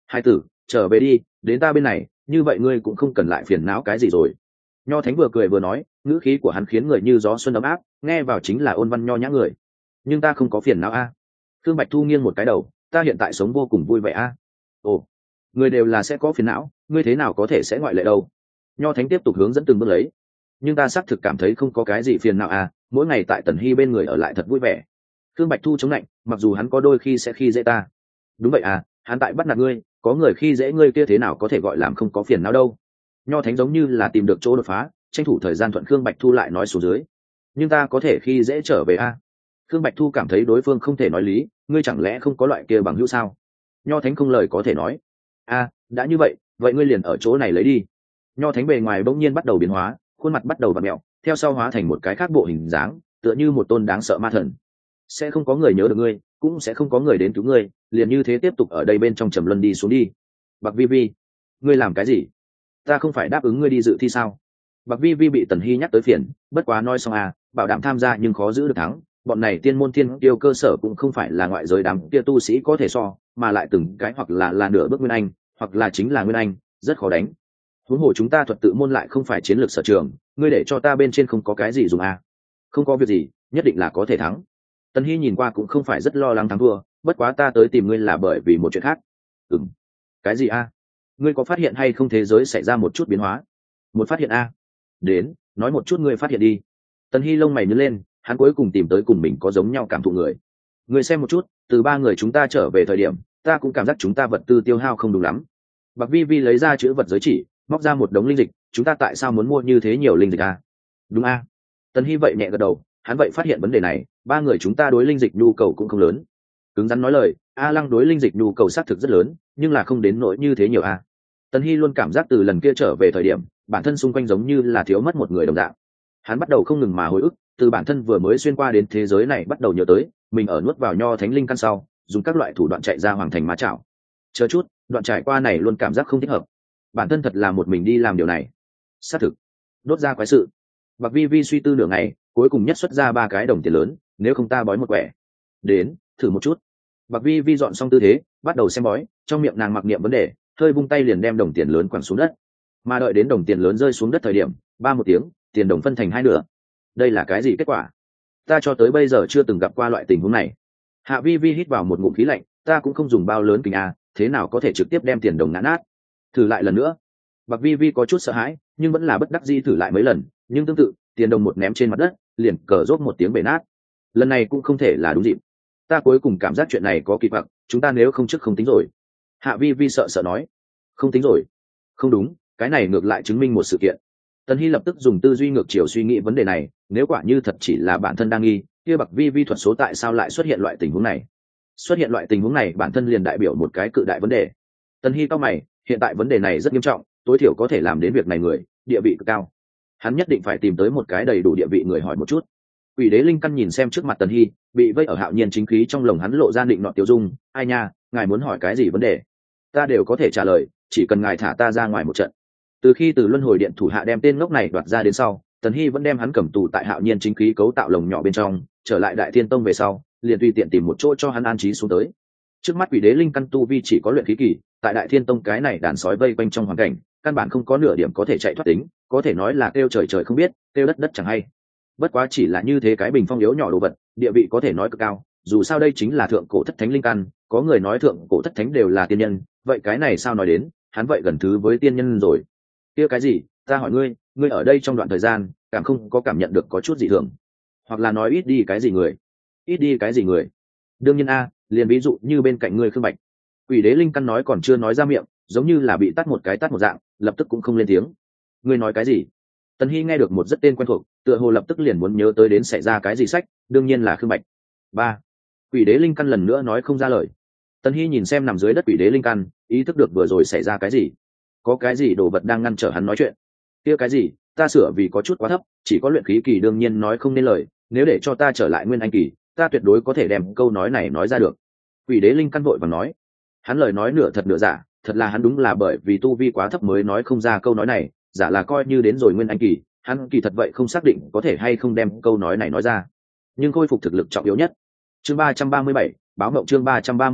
hai tử trở về đi, đến ta bên này, như vậy ngươi cũng không cần lại phiền não cái gì rồi. Nho thánh vừa cười vừa nói, ngữ khí của hắn khiến người như gió xuân ấm áp, nghe vào chính là ôn văn nho nhã người. Nhưng ta không có phiền não a. Thương Bạch Thu nghiêng một cái đầu, ta hiện tại sống vô cùng vui vẻ a. Ồ, người đều là sẽ có phiền não, ngươi thế nào có thể sẽ ngoại lệ đâu. Nho thánh tiếp tục hướng dẫn từng bước lấy. Nhưng ta xác thực cảm thấy không có cái gì phiền não a, mỗi ngày tại Tần Hy bên người ở lại thật vui vẻ. Thương Bạch Thu chống lạnh, mặc dù hắn có đôi khi sẽ khi dễ ta. Đúng vậy à, hắn tại bắt nạt ngươi, có người khi dễ ngươi kia thế nào có thể gọi làm không có phiền não đâu. Nho thánh giống như là tìm được chỗ đột phá, tranh thủ thời gian thuận Khương Bạch Thu lại nói xuống dưới. Nhưng ta có thể khi dễ trở về a. Khương Bạch Thu cảm thấy đối phương không thể nói lý, ngươi chẳng lẽ không có loại kia bằng hữu sao? Nho thánh không lời có thể nói. A, đã như vậy, vậy ngươi liền ở chỗ này lấy đi. Nho thánh bề ngoài bỗng nhiên bắt đầu biến hóa, khuôn mặt bắt đầu vặn mẹo, theo sau hóa thành một cái khác bộ hình dáng, tựa như một tôn đáng sợ ma thần. Sẽ không có người nhớ được ngươi, cũng sẽ không có người đến cứu ngươi, liền như thế tiếp tục ở đây bên trong trầm luân đi xuống đi. Bạc Vi Vi, ngươi làm cái gì? Ta không phải đáp ứng ngươi đi dự thi sao? Bạc Vi Vi bị Tần Hy nhắc tới phiền, bất quá nói xong à, bảo đảm tham gia nhưng khó giữ được thắng. Bọn này tiên môn thiên tiêu cơ sở cũng không phải là ngoại giới đám kia tu sĩ có thể so, mà lại từng cái hoặc là nửa bước nguyên anh, hoặc là chính là nguyên anh, rất khó đánh. Huống hồ chúng ta thuật tự môn lại không phải chiến lược sở trường, ngươi để cho ta bên trên không có cái gì dùng à? Không có việc gì, nhất định là có thể thắng. Tần Hy nhìn qua cũng không phải rất lo lắng thắng thua, bất quá ta tới tìm ngươi là bởi vì một chuyện khác. Ừm, cái gì a? Ngươi có phát hiện hay không thế giới xảy ra một chút biến hóa? Một phát hiện a? Đến, nói một chút ngươi phát hiện đi. Tần Hy lông mày nhướng lên, hắn cuối cùng tìm tới cùng mình có giống nhau cảm thụ người. Ngươi xem một chút, từ ba người chúng ta trở về thời điểm, ta cũng cảm giác chúng ta vật tư tiêu hao không đủ lắm. Bạc Vi Vi lấy ra chữ vật giới chỉ, móc ra một đống linh dịch, chúng ta tại sao muốn mua như thế nhiều linh dịch a? Đúng a? Tần Hy vậy nhẹ gật đầu, hắn vậy phát hiện vấn đề này, ba người chúng ta đối linh dịch nhu cầu cũng không lớn. Cứng rắn nói lời, A Lăng đối linh dịch nhu cầu xác thực rất lớn, nhưng là không đến nỗi như thế nhiều a. Tần Hy luôn cảm giác từ lần kia trở về thời điểm, bản thân xung quanh giống như là thiếu mất một người đồng dạng. Hắn bắt đầu không ngừng mà hồi ức, từ bản thân vừa mới xuyên qua đến thế giới này bắt đầu nhớ tới, mình ở nuốt vào nho thánh linh căn sau, dùng các loại thủ đoạn chạy ra hoàng thành ma chảo. Chờ chút, đoạn trải qua này luôn cảm giác không thích hợp. Bản thân thật là một mình đi làm điều này. Xác thực, đốt ra quái sự. Bạc Vi Vi suy tư nửa ngày, cuối cùng nhất xuất ra ba cái đồng tiền lớn, nếu không ta bói một quẻ. Đến, thử một chút. Bạc Vi Vi dọn xong tư thế, bắt đầu xem bói, trong miệng nàng mặc niệm vấn đề, hơi vung tay liền đem đồng tiền lớn quẳng xuống đất. Mà đợi đến đồng tiền lớn rơi xuống đất thời điểm, ba một tiếng, tiền đồng phân thành hai nửa. Đây là cái gì kết quả? Ta cho tới bây giờ chưa từng gặp qua loại tình huống này. Hạ Vi Vi hít vào một ngụm khí lạnh, ta cũng không dùng bao lớn kính a, thế nào có thể trực tiếp đem tiền đồng ngã nát? Thử lại lần nữa. Bạc Vi Vi có chút sợ hãi, nhưng vẫn là bất đắc dĩ thử lại mấy lần, nhưng tương tự, tiền đồng một ném trên mặt đất, liền cờ rốt một tiếng bể nát. Lần này cũng không thể là đúng dịp. Ta cuối cùng cảm giác chuyện này có kỳ quặc, chúng ta nếu không trước không tính rồi. Hạ Vi Vi sợ sợ nói, không tính rồi. Không đúng, cái này ngược lại chứng minh một sự kiện. Tần Hy lập tức dùng tư duy ngược chiều suy nghĩ vấn đề này, nếu quả như thật chỉ là bản thân đang nghi, kia Bạc Vi Vi thuật số tại sao lại xuất hiện loại tình huống này? Xuất hiện loại tình huống này bản thân liền đại biểu một cái cự đại vấn đề. Tần Hy cao mày, hiện tại vấn đề này rất nghiêm trọng, tối thiểu có thể làm đến việc này người, địa vị cực cao. Hắn nhất định phải tìm tới một cái đầy đủ địa vị người hỏi một chút. Quỷ đế linh căn nhìn xem trước mặt Tần Hy, bị vây ở Hạo Nhiên chính khí trong lồng hắn lộ ra định nọ tiêu dung, ai nha, ngài muốn hỏi cái gì vấn đề? Ta đều có thể trả lời, chỉ cần ngài thả ta ra ngoài một trận. Từ khi từ luân hồi điện thủ hạ đem tên ngốc này đoạt ra đến sau, Tần Hy vẫn đem hắn cầm tù tại Hạo Nhiên chính khí cấu tạo lồng nhỏ bên trong, trở lại Đại Thiên Tông về sau, liền tùy tiện tìm một chỗ cho hắn an trí xuống tới. Trước mắt quỷ đế linh căn tu vi chỉ có luyện khí kỳ, tại Đại Thiên Tông cái này đàn sói vây quanh trong hoàn cảnh, căn bản không có nửa điểm có thể chạy thoát tính, có thể nói là kêu trời trời không biết, kêu đất đất chẳng hay. Bất quá chỉ là như thế cái bình phong yếu nhỏ đồ vật, địa vị có thể nói cực cao, dù sao đây chính là thượng cổ thất thánh linh căn, có người nói thượng cổ thất thánh đều là tiên nhân, vậy cái này sao nói đến, hắn vậy gần thứ với tiên nhân rồi. Kia cái gì, ta hỏi ngươi, ngươi ở đây trong đoạn thời gian, cảm không có cảm nhận được có chút gì thường, hoặc là nói ít đi cái gì người? Ít đi cái gì người? Đương nhiên a, liền ví dụ như bên cạnh ngươi Khương Bạch. Quỷ đế linh căn nói còn chưa nói ra miệng, giống như là bị tắt một cái tắt một dạng, lập tức cũng không lên tiếng. Ngươi nói cái gì? Tần Hy nghe được một rất tên quen thuộc, tựa hồ lập tức liền muốn nhớ tới đến xảy ra cái gì sách, đương nhiên là Khương Bạch. Ba. Quỷ đế linh căn lần nữa nói không ra lời. Tần Hy nhìn xem nằm dưới đất quỷ đế linh căn, ý thức được vừa rồi xảy ra cái gì. Có cái gì đồ vật đang ngăn trở hắn nói chuyện. Kia cái gì, ta sửa vì có chút quá thấp, chỉ có luyện khí kỳ đương nhiên nói không nên lời, nếu để cho ta trở lại nguyên anh kỳ, ta tuyệt đối có thể đem câu nói này nói ra được. Quỷ đế linh căn vội vàng nói. Hắn lời nói nửa thật nửa giả, thật là hắn đúng là bởi vì tu vi quá thấp mới nói không ra câu nói này, giả là coi như đến rồi nguyên anh kỳ, hắn kỳ thật vậy không xác định có thể hay không đem câu nói này nói ra. Nhưng khôi phục thực lực trọng yếu nhất. Chương 337, báo mộng chương 337,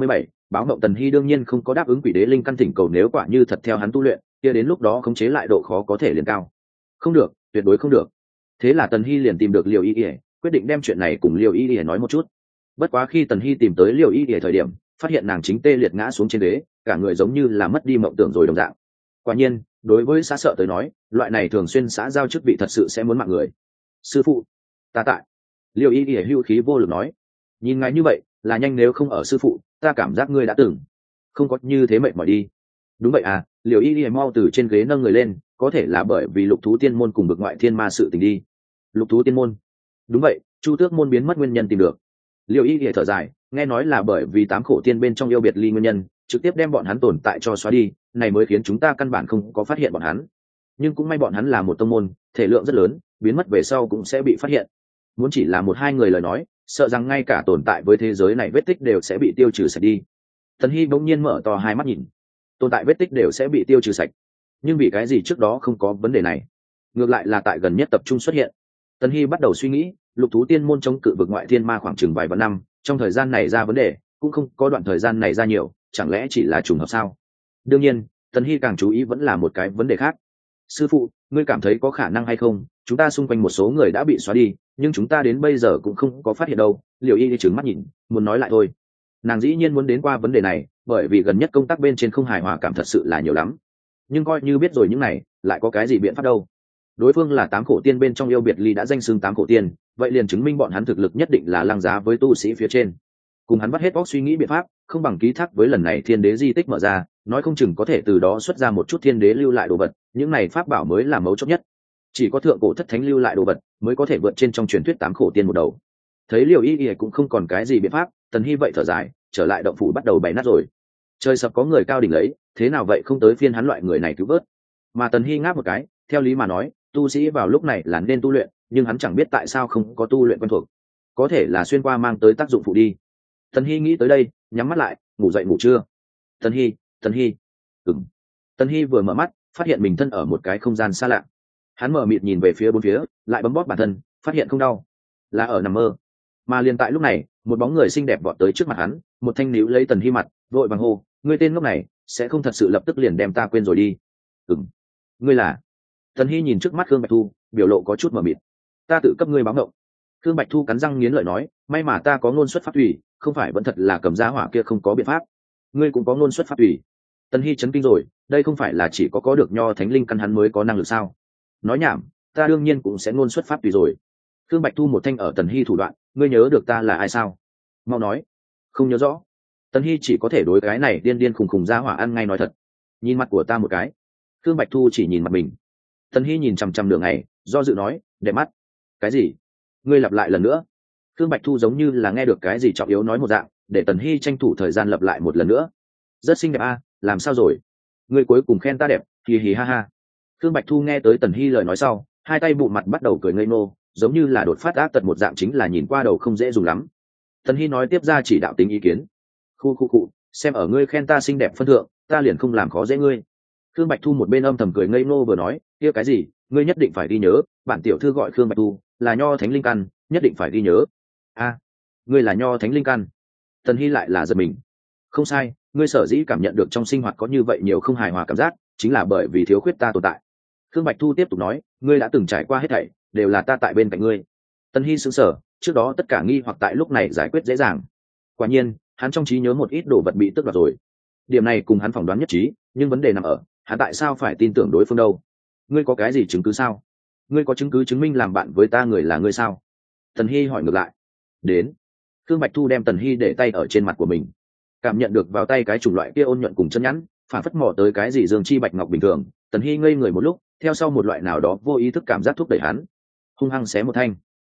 báo mộng Tần Hy đương nhiên không có đáp ứng quỷ đế linh căn thỉnh cầu, nếu quả như thật theo hắn tu luyện kia đến lúc đó khống chế lại độ khó có thể liền cao. Không được, tuyệt đối không được. Thế là Tần Hy liền tìm được Liêu Y Y, quyết định đem chuyện này cùng Liêu Y Y nói một chút. Bất quá khi Tần Hy tìm tới Liêu Y Y thời điểm, phát hiện nàng chính tê liệt ngã xuống trên ghế, cả người giống như là mất đi mộng tưởng rồi đồng dạng. Quả nhiên, đối với xã sợ tới nói, loại này thường xuyên xã giao chức vị thật sự sẽ muốn mạng người. Sư phụ, ta tại. Liêu Y Y hưu khí vô lực nói, nhìn ngài như vậy là nhanh, nếu không ở sư phụ ta cảm giác ngươi đã từng không có như thế mệt mỏi đi. Đúng vậy à, Liêu Y Y mau từ trên ghế nâng người lên, có thể là bởi vì lục thú tiên môn cùng bực ngoại thiên ma sự tình đi. Lục thú tiên môn? Đúng vậy, Chu Tước môn biến mất nguyên nhân tìm được. Liêu Y Y thở dài, nghe nói là bởi vì 8 khổ tiên bên trong yêu biệt ly nguyên nhân, trực tiếp đem bọn hắn tồn tại cho xóa đi, này mới khiến chúng ta căn bản không có phát hiện bọn hắn. Nhưng cũng may bọn hắn là một tông môn, thể lượng rất lớn, biến mất về sau cũng sẽ bị phát hiện. Muốn chỉ là một hai người lời nói, sợ rằng ngay cả tồn tại với thế giới này vết tích đều sẽ bị tiêu trừ sạch đi. Tần Hy bỗng nhiên mở to hai mắt nhìn, tồn tại vết tích đều sẽ bị tiêu trừ sạch, nhưng vì cái gì trước đó không có vấn đề này, ngược lại là tại gần nhất tập trung xuất hiện. Tần Hy bắt đầu suy nghĩ, lục thú tiên môn chống cự vực ngoại thiên ma khoảng chừng vài vạn năm, trong thời gian này ra vấn đề cũng không có đoạn thời gian này ra nhiều, chẳng lẽ chỉ là trùng hợp sao? Đương nhiên, Tần Hy càng chú ý vẫn là một cái vấn đề khác. Sư phụ, ngươi cảm thấy có khả năng hay không chúng ta xung quanh một số người đã bị xóa đi, nhưng chúng ta đến bây giờ cũng không có phát hiện đâu. Liều Y đi trừng mắt nhìn, muốn nói lại thôi. Nàng dĩ nhiên muốn đến qua vấn đề này, bởi vì gần nhất công tác bên trên không hài hòa cảm thật sự là nhiều lắm. Nhưng coi như biết rồi những này, lại có cái gì biện pháp đâu? Đối phương là 8 khổ tiên bên trong yêu biệt ly đã danh xưng 8 khổ tiên, vậy liền chứng minh bọn hắn thực lực nhất định là lăng giá với tu sĩ phía trên. Cùng hắn bắt hết óc suy nghĩ biện pháp, không bằng ký thác với lần này thiên đế di tích mở ra, nói không chừng có thể từ đó xuất ra một chút thiên đế lưu lại đồ vật, những này pháp bảo mới là mấu chốt nhất. Chỉ có thượng cổ thất thánh lưu lại đồ vật mới có thể vượt trên trong truyền thuyết 8 khổ tiên một đầu. Thấy Liều Y Y cũng không còn cái gì biện pháp, Tần Hy vậy thở dài, trở lại động phủ bắt đầu bày nát rồi. Trời sập có người cao đỉnh lấy, thế nào vậy không tới phiên hắn loại người này cứu vớt. Mà Tần Hy ngáp một cái, theo lý mà nói, tu sĩ vào lúc này là nên tu luyện, nhưng hắn chẳng biết tại sao không có tu luyện quen thuộc, có thể là xuyên qua mang tới tác dụng phụ đi. Tần Hy nghĩ tới đây, nhắm mắt lại, ngủ dậy ngủ trưa. Tần Hy, Tần Hy, ừng. Tần Hy vừa mở mắt, phát hiện mình thân ở một cái không gian xa lạ. Hắn mở mịt nhìn về phía bốn phía, lại bấm bóp bản thân, phát hiện không đau, là ở nằm mơ. Mà liền tại lúc này, một bóng người xinh đẹp vọt tới trước mặt hắn, một thanh níu lấy Tần Hy mặt, vội vàng hô, ngươi tên ngốc này, sẽ không thật sự lập tức liền đem ta quên rồi đi? Ừng, ngươi là? Tần Hy nhìn trước mắt Khương Bạch Thu, biểu lộ có chút mờ mịt. Ta tự cấp ngươi báo động. Khương Bạch Thu cắn răng nghiến lợi nói, may mà ta có ngôn xuất pháp thủy, không phải vẫn thật là cầm giá hỏa kia không có biện pháp. Ngươi cũng có ngôn xuất pháp thủy. Tần Hy chấn kinh rồi, đây không phải là chỉ có được nho thánh linh căn hắn mới có năng lực sao? Nói nhảm, ta đương nhiên cũng sẽ ngôn xuất pháp thủy rồi. Khương Bạch Thu một thanh ở Tần Hy thủ đoạn, ngươi nhớ được ta là ai sao? Mau nói. Không nhớ rõ. Tần Hy chỉ có thể đối cái này điên điên khùng khùng giá hỏa ăn ngay nói thật. Nhìn mặt của ta một cái. Khương Bạch Thu chỉ nhìn mặt mình. Tần Hy nhìn chằm chằm nửa ngày, do dự nói, đẹp mắt. Cái gì? Ngươi lặp lại lần nữa. Khương Bạch Thu giống như là nghe được cái gì trọng yếu nói một dạng, để Tần Hy tranh thủ thời gian lặp lại một lần nữa. Rất xinh đẹp a, làm sao rồi? Ngươi cuối cùng khen ta đẹp, hì hì ha ha. Khương Bạch Thu nghe tới Tần Hy lời nói sau, hai tay bụng mặt bắt đầu cười ngây ngô, giống như là đột phát ác tật một dạng, chính là nhìn qua đầu không dễ dùng lắm. Tần Hy nói tiếp ra chỉ đạo tính ý kiến. Khu, xem ở ngươi khen ta xinh đẹp phân thượng, ta liền không làm khó dễ ngươi. Khương Bạch Thu một bên âm thầm cười ngây ngô vừa nói, kia cái gì, ngươi nhất định phải ghi nhớ, bản tiểu thư gọi Khương Bạch Thu, là nho thánh linh căn, nhất định phải ghi nhớ. A, ngươi là nho thánh linh căn? Tần Hy lại là giật mình. Không sai, ngươi sở dĩ cảm nhận được trong sinh hoạt có như vậy nhiều không hài hòa cảm giác, chính là bởi vì thiếu khuyết ta tồn tại. Khương Bạch Thu tiếp tục nói, ngươi đã từng trải qua hết thảy, đều là ta tại bên cạnh ngươi. Tần Hy sững sờ, trước đó tất cả nghi hoặc tại lúc này giải quyết dễ dàng. Quả nhiên, hắn trong trí nhớ một ít đồ vật bị tước đoạt rồi. Điểm này cùng hắn phỏng đoán nhất trí, nhưng vấn đề nằm ở, hắn tại sao phải tin tưởng đối phương đâu? Ngươi có cái gì chứng cứ sao? Ngươi có chứng cứ chứng minh làm bạn với ta người là ngươi sao? Tần Hy hỏi ngược lại. Đến. Khương Bạch Thu đem Tần Hy để tay ở trên mặt của mình, cảm nhận được vào tay cái chủng loại kia ôn nhuận cùng chân nhẵn, phản phất mò tới cái gì dương chi bạch ngọc bình thường. Tần Hy ngây người một lúc, theo sau một loại nào đó vô ý thức cảm giác thúc đẩy hắn, hung hăng xé một thanh.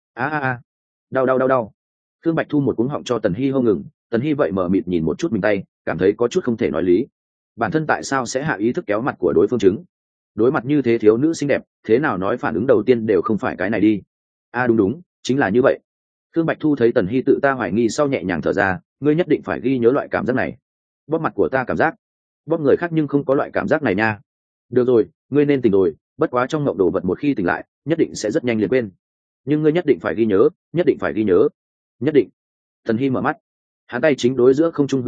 A, đau. Khương Bạch Thu một cú họng cho Tần Hy hô ngừng. Tần Hy vậy mở mịt nhìn một chút mình tay, cảm thấy có chút không thể nói lý. Bản thân tại sao sẽ hạ ý thức kéo mặt của đối phương chứng? Đối mặt như thế thiếu nữ xinh đẹp, thế nào nói phản ứng đầu tiên đều không phải cái này đi. Đúng, chính là như vậy. Khương Bạch Thu thấy Tần Hy tự ta hoài nghi sau nhẹ nhàng thở ra, ngươi nhất định phải ghi nhớ loại cảm giác này. Bóp mặt của ta cảm giác, bóp người khác nhưng không có loại cảm giác này nha. Được rồi, ngươi nên tỉnh rồi, bất quá trong ngộng đồ vật một khi tỉnh lại, nhất định sẽ rất nhanh liền quên. Nhưng ngươi nhất định phải ghi nhớ, nhất định phải ghi nhớ. Nhất định. Tần Hy mở mắt, hắn tay chính đối giữa không trung hư cầm,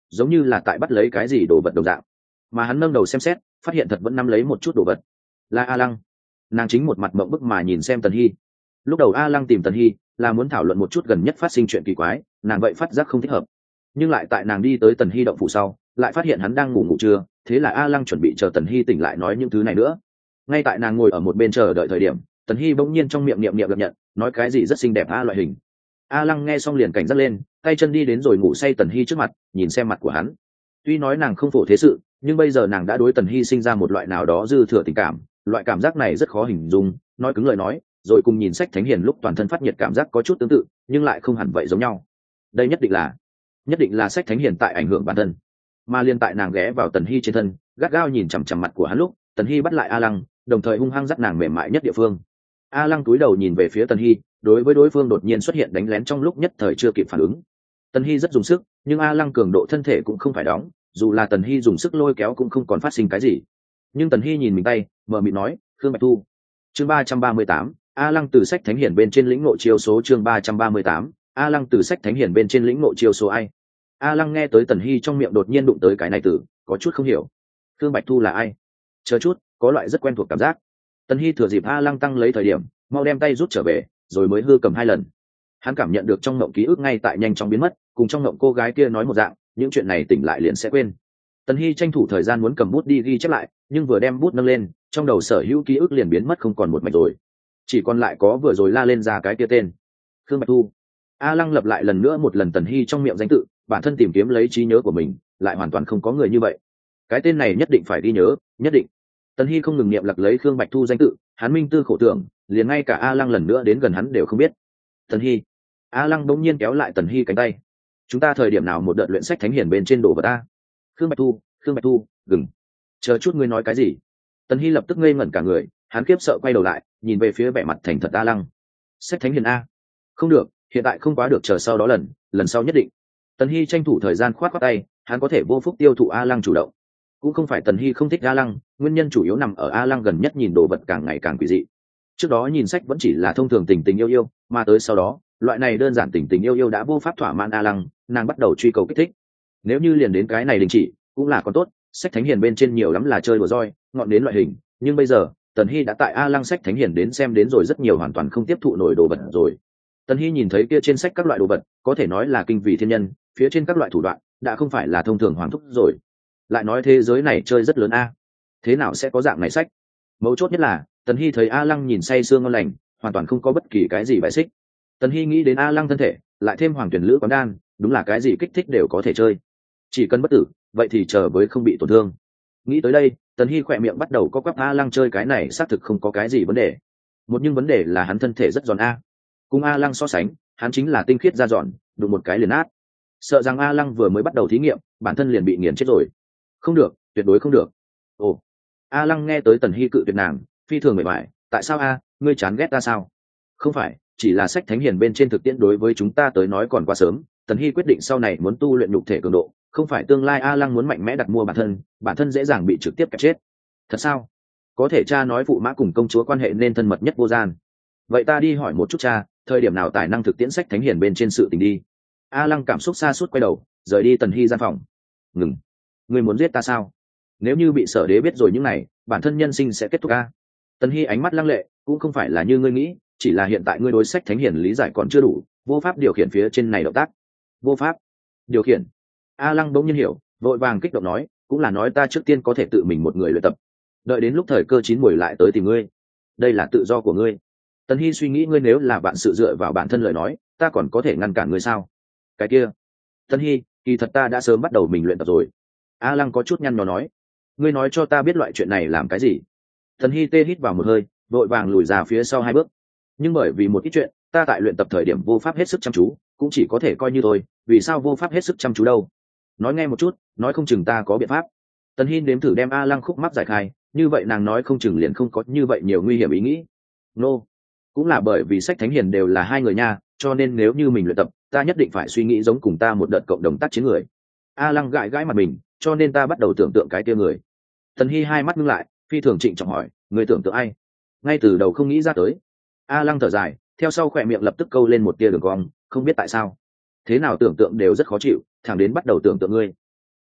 giống như là tại bắt lấy cái gì đồ vật đồng dạng. Mà hắn nâng đầu xem xét, phát hiện thật vẫn nắm lấy một chút đồ vật. Là A Lăng. Nàng chính một mặt mộng bức mà nhìn xem Tần Hy. Lúc đầu A Lăng tìm Tần Hy là muốn thảo luận một chút gần nhất phát sinh chuyện kỳ quái, nàng vậy phát giác không thích hợp. Nhưng lại tại nàng đi tới Tần Hy động phủ sau, lại phát hiện hắn đang ngủ trưa, thế là A Lăng chuẩn bị chờ Tần Hy tỉnh lại nói những thứ này nữa. Ngay tại nàng ngồi ở một bên chờ đợi thời điểm, Tần Hy bỗng nhiên trong miệng niệm niệm nhận, nói cái gì rất xinh đẹp a loại hình. A Lăng nghe xong liền cảnh giác lên, tay chân đi đến rồi ngủ say Tần Hy trước mặt, nhìn xem mặt của hắn. Tuy nói nàng không phổ thế sự, nhưng bây giờ nàng đã đối Tần Hy sinh ra một loại nào đó dư thừa tình cảm, loại cảm giác này rất khó hình dung, nói cứng lời nói, rồi cùng nhìn sách thánh hiền lúc toàn thân phát nhiệt cảm giác có chút tương tự, nhưng lại không hẳn vậy giống nhau. Đây nhất định là sách thánh hiền tại ảnh hưởng bản thân. Mà liên tại nàng ghé vào Tần Hy trên thân, gắt gao nhìn chằm chằm mặt của hắn lúc, Tần Hy bắt lại A Lăng, đồng thời hung hăng dắt nàng mềm mại nhất địa phương. A Lăng cúi đầu nhìn về phía Tần Hy, đối với đối phương đột nhiên xuất hiện đánh lén trong lúc nhất thời chưa kịp phản ứng. Tần Hy rất dùng sức, nhưng A Lăng cường độ thân thể cũng không phải đóng, dù là Tần Hy dùng sức lôi kéo cũng không còn phát sinh cái gì. Nhưng Tần Hy nhìn mình tay, mờ mịt nói, Khương Bạch Thu. Chương 338, A Lăng từ sách thánh hiển bên trên lĩnh ngộ chiêu số. Chương 338, A Lăng từ sách thánh hiển bên trên lĩnh ngộ chiêu số. Ai? A Lăng nghe tới Tần Hy trong miệng đột nhiên đụng tới cái này từ, có chút không hiểu. Khương Bạch Thu là ai? Chờ chút, có loại rất quen thuộc cảm giác. Tần Hy thừa dịp A Lăng tăng lấy thời điểm, mau đem tay rút trở về, rồi mới hư cầm 2 lần. Hắn cảm nhận được trong mộng ký ức ngay tại nhanh chóng biến mất, cùng trong mộng cô gái kia nói một dạng, những chuyện này tỉnh lại liền sẽ quên. Tần Hy tranh thủ thời gian muốn cầm bút đi ghi chép lại, nhưng vừa đem bút nâng lên, trong đầu sở hữu ký ức liền biến mất không còn một mạch rồi. Chỉ còn lại có vừa rồi la lên ra cái kia tên, Khương Bạch Thu. A Lăng lặp lại lần nữa một lần Tần Hy trong miệng danh tự, bản thân tìm kiếm lấy trí nhớ của mình, lại hoàn toàn không có người như vậy. Cái tên này nhất định phải ghi nhớ, nhất định. Tần Hy không ngừng niệm lặc lấy Khương Bạch Thu danh tự, hắn minh tư khổ tưởng, liền ngay cả A Lăng lần nữa đến gần hắn đều không biết. Tần Hy. A Lăng bỗng nhiên kéo lại Tần Hy cánh tay. Chúng ta thời điểm nào một đợt luyện sách thánh hiển bên trên đồ vật ta? Khương Bạch Thu, đừng. Chờ chút ngươi nói cái gì? Tần Hy lập tức ngây ngẩn cả người, hắn khiếp sợ quay đầu lại, nhìn về phía vẻ mặt thành thật A Lăng. Sách thánh hiển a? Không được, hiện tại không quá được, chờ sau đó lần sau nhất định. Tần Hy tranh thủ thời gian khoát khoát tay, hắn có thể vô phúc tiêu thụ A Lăng chủ động. Cũng không phải Tần Hy không thích A Lăng, nguyên nhân chủ yếu nằm ở A Lăng gần nhất nhìn đồ vật càng ngày càng quỷ dị. Trước đó nhìn sách vẫn chỉ là thông thường tình tình yêu yêu, mà tới sau đó, loại này đơn giản tình tình yêu yêu đã vô pháp thỏa mãn A Lăng, nàng bắt đầu truy cầu kích thích. Nếu như liền đến cái này đình chỉ, cũng là còn tốt, sách thánh hiền bên trên nhiều lắm là chơi đùa roi, ngọn đến loại hình, nhưng bây giờ, Tần Hy đã tại A Lăng sách thánh hiền đến xem đến rồi rất nhiều hoàn toàn không tiếp thụ nổi đồ vật rồi. Tần Hy nhìn thấy kia trên sách các loại đồ vật, có thể nói là kinh vì thiên nhân, phía trên các loại thủ đoạn, đã không phải là thông thường hoàng thúc rồi. Lại nói thế giới này chơi rất lớn a, thế nào sẽ có dạng này sách? Mấu chốt nhất là Tần Hy thấy A Lăng nhìn say sương ngon lành, hoàn toàn không có bất kỳ cái gì bài xích. Tần Hy nghĩ đến A Lăng thân thể, lại thêm hoàng tuyển lữ quán đan, đúng là cái gì kích thích đều có thể chơi. Chỉ cần bất tử, vậy thì chờ với không bị tổn thương. Nghĩ tới đây, Tần Hy khỏe miệng bắt đầu có quắp. A Lăng chơi cái này xác thực không có cái gì vấn đề. Nhưng vấn đề là hắn thân thể rất giòn a. Cùng A Lăng so sánh, hắn chính là tinh khiết da giòn, đụng một cái liền nát. Sợ rằng A Lăng vừa mới bắt đầu thí nghiệm, bản thân liền bị nghiền chết rồi. Không được, tuyệt đối không được. Ồ. A Lăng nghe tới Tần Hy cự tuyệt nàng, phi thường mệt mỏi. Tại sao a, ngươi chán ghét ta sao? Không phải, chỉ là sách thánh hiền bên trên thực tiễn đối với chúng ta tới nói còn quá sớm. Tần Hy quyết định sau này muốn tu luyện nhục thể cường độ, không phải tương lai A Lăng muốn mạnh mẽ đặt mua bản thân dễ dàng bị trực tiếp kẹp chết. Thật sao? Có thể cha nói phụ mã cùng công chúa quan hệ nên thân mật nhất vô gian. Vậy ta đi hỏi một chút cha, thời điểm nào tài năng thực tiễn sách thánh hiền bên trên sự tình đi. A Lăng cảm xúc xa suốt quay đầu, rời đi Tần Hy gian phòng. Ngừng. Ngươi muốn giết ta sao? Nếu như bị Sở Đế biết rồi những này, bản thân nhân sinh sẽ kết thúc a. Tần Hy ánh mắt lăng lệ, cũng không phải là như ngươi nghĩ, chỉ là hiện tại ngươi đối sách thánh hiền lý giải còn chưa đủ, vô pháp điều khiển phía trên này động tác. Vô pháp điều khiển? A Lăng bỗng nhiên hiểu, vội vàng kích động nói, cũng là nói ta trước tiên có thể tự mình một người luyện tập, đợi đến lúc thời cơ chín muồi lại tới tìm ngươi. Đây là tự do của ngươi. Tần Hy suy nghĩ, ngươi nếu là bạn sự dựa vào bản thân lời nói, ta còn có thể ngăn cản ngươi sao? Cái kia. Tần Hy, kỳ thật ta đã sớm bắt đầu mình luyện tập rồi. A Lăng có chút nhăn nhó nói, ngươi nói cho ta biết loại chuyện này làm cái gì? Tần Hy tê hít vào một hơi, vội vàng lùi ra phía sau 2 bước. Nhưng bởi vì một ít chuyện, ta tại luyện tập thời điểm vô pháp hết sức chăm chú, cũng chỉ có thể coi như thôi. Vì sao vô pháp hết sức chăm chú đâu? Nói nghe một chút, nói không chừng ta có biện pháp. Tần Hy nếm thử đem A Lăng khúc mắc giải khai, như vậy nàng nói không chừng liền không có như vậy nhiều nguy hiểm ý nghĩ. Nô, cũng là bởi vì sách thánh hiền đều là 2 người nha, cho nên nếu như mình luyện tập, ta nhất định phải suy nghĩ giống cùng ta một đợt cộng đồng tác chiến người. A Lăng gãi gãi mặt mình, cho nên ta bắt đầu tưởng tượng cái kia người. Tần Hy 2 mắt ngưng lại, phi thường trịnh trọng hỏi, người tưởng tượng ai? Ngay từ đầu không nghĩ ra tới. A Lăng thở dài, theo sau khỏe miệng lập tức câu lên một tia đường cong, không biết tại sao, thế nào tưởng tượng đều rất khó chịu, thẳng đến bắt đầu tưởng tượng ngươi.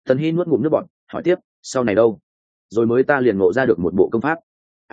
Tần Hy nuốt ngụm nước bọt hỏi tiếp, sau này đâu? Rồi mới ta liền ngộ ra được một bộ công pháp.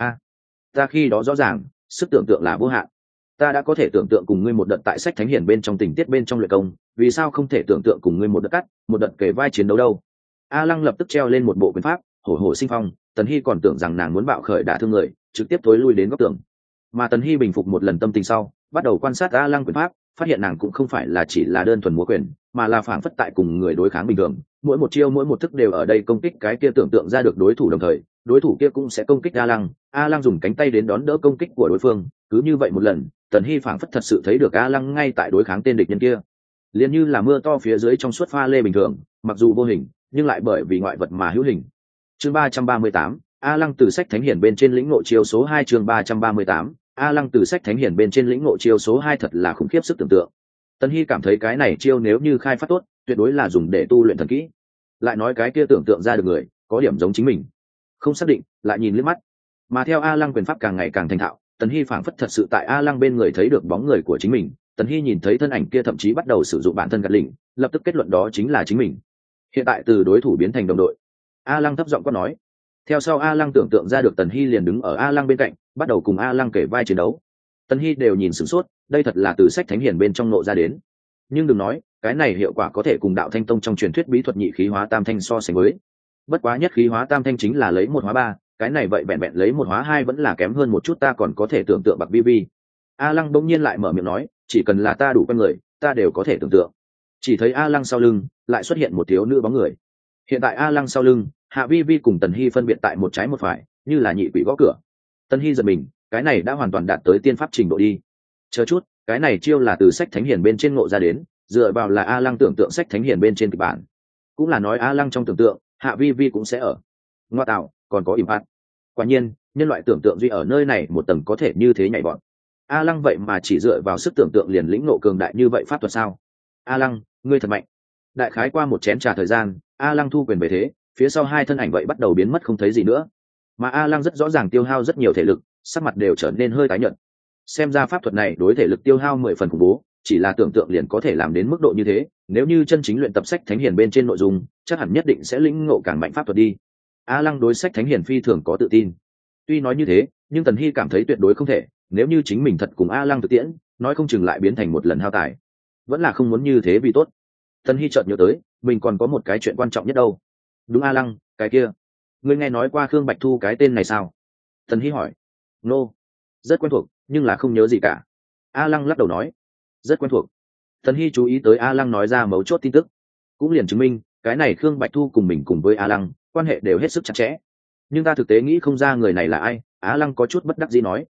Ta khi đó rõ ràng sức tưởng tượng là vô hạn, ta đã có thể tưởng tượng cùng ngươi một đợt tại sách thánh hiển bên trong tình tiết bên trong luyện công, vì sao không thể tưởng tượng cùng ngươi một đợt cắt một đợt kề vai chiến đấu đâu? A Lăng lập tức treo lên một bộ quyền pháp hổ hổ sinh phong. Tần Hy còn tưởng rằng nàng muốn bạo khởi đả thương người, trực tiếp tối lui đến góc tường. Mà Tần Hy bình phục một lần tâm tình sau, bắt đầu quan sát A Lăng quyền pháp, phát hiện nàng cũng không phải là chỉ là đơn thuần múa quyền, mà là phảng phất tại cùng người đối kháng bình thường, mỗi một chiêu mỗi một thức đều ở đây công kích cái kia tưởng tượng ra được đối thủ, đồng thời đối thủ kia cũng sẽ công kích A Lăng. A Lăng dùng cánh tay đến đón đỡ công kích của đối phương, cứ như vậy một lần, Tần Hy phảng phất thật sự thấy được A Lăng ngay tại đối kháng tên địch nhân kia, liền như là mưa to phía dưới trong suốt pha lê bình thường, mặc dù vô hình nhưng lại bởi vì ngoại vật mà hữu hình. Chương 338, A Lăng từ sách thánh hiển bên trên lĩnh ngộ chiêu số 2. Chương 338, A Lăng từ sách thánh hiển bên trên lĩnh ngộ chiêu số 2 thật là khủng khiếp sức tưởng tượng. Tần Hy cảm thấy cái này chiêu nếu như khai phát tốt, tuyệt đối là dùng để tu luyện thần kỹ. Lại nói cái kia tưởng tượng ra được người có điểm giống chính mình, không xác định, lại nhìn liếc mắt. Mà theo A Lăng quyền pháp càng ngày càng thành thạo, Tần Hy phảng phất thật sự tại A Lăng bên người thấy được bóng người của chính mình. Tần Hy nhìn thấy thân ảnh kia thậm chí bắt đầu sử dụng bản thân gạt lỉnh, lập tức kết luận đó chính là chính mình. Hiện tại từ đối thủ biến thành đồng đội. A Lăng thấp giọng quát nói. Theo sau A Lăng tưởng tượng ra được Tần Hy liền đứng ở A Lăng bên cạnh, bắt đầu cùng A Lăng kể vai chiến đấu. Tần Hy đều nhìn sửng sốt, đây thật là từ sách thánh hiển bên trong nộ ra đến. Nhưng đừng nói, cái này hiệu quả có thể cùng Đạo Thanh Tông trong truyền thuyết bí thuật nhị khí hóa tam thanh so sánh với. Bất quá nhất khí hóa tam thanh chính là lấy một hóa ba, cái này vậy vẹn vẹn lấy một hóa hai vẫn là kém hơn một chút, ta còn có thể tưởng tượng bạc vi vi. A Lăng bỗng nhiên lại mở miệng nói, chỉ cần là ta đủ con người, ta đều có thể tưởng tượng. Chỉ thấy A Lăng sau lưng lại xuất hiện một thiếu nữ bóng người. Hiện tại A Lăng sau lưng, Hạ Vi Vi cùng Tần Hy phân biệt tại một trái một phải, như là nhị quỷ gõ cửa. Tần Hy giật mình, cái này đã hoàn toàn đạt tới tiên pháp trình độ đi. Chờ chút, cái này chiêu là từ sách thánh hiển bên trên ngộ ra đến, dựa vào là A Lăng tưởng tượng sách thánh hiển bên trên kịch bản, cũng là nói A Lăng trong tưởng tượng Hạ Vi Vi cũng sẽ ở. Ngoa tạo, còn có impact. Quả nhiên, nhân loại tưởng tượng duy ở nơi này một tầng có thể như thế nhảy bọn. A Lăng vậy mà chỉ dựa vào sức tưởng tượng liền lĩnh ngộ cường đại như vậy pháp thuật sao? A Lăng, ngươi thật mạnh. Đại khái qua một chén trà thời gian, A Lăng thu quyền về thế, phía sau hai thân ảnh vậy bắt đầu biến mất không thấy gì nữa. Mà A Lăng rất rõ ràng tiêu hao rất nhiều thể lực, sắc mặt đều trở nên hơi tái nhợt. Xem ra pháp thuật này đối thể lực tiêu hao 10 phần khủng bố, chỉ là tưởng tượng liền có thể làm đến mức độ như thế, nếu như chân chính luyện tập sách thánh hiển bên trên nội dung, chắc hẳn nhất định sẽ lĩnh ngộ càng mạnh pháp thuật đi. A Lăng đối sách thánh hiển phi thường có tự tin. Tuy nói như thế, nhưng Tần Hy cảm thấy tuyệt đối không thể, nếu như chính mình thật cùng A Lăng thực tiễn, nói không chừng lại biến thành một lần hao tài. Vẫn là không muốn như thế vì tốt. Tần Hy chợt nhớ tới, mình còn có một cái chuyện quan trọng nhất đâu. Đúng A Lăng, cái kia, ngươi nghe nói qua Khương Bạch Thu cái tên này sao? Tần Hy hỏi. Nô, rất quen thuộc, nhưng là không nhớ gì cả. A Lăng lắc đầu nói. Rất quen thuộc. Tần Hy chú ý tới A Lăng nói ra mấu chốt tin tức, cũng liền chứng minh cái này Khương Bạch Thu cùng mình cùng với A Lăng quan hệ đều hết sức chặt chẽ. Nhưng ta thực tế nghĩ không ra người này là ai. A Lăng có chút bất đắc dĩ nói.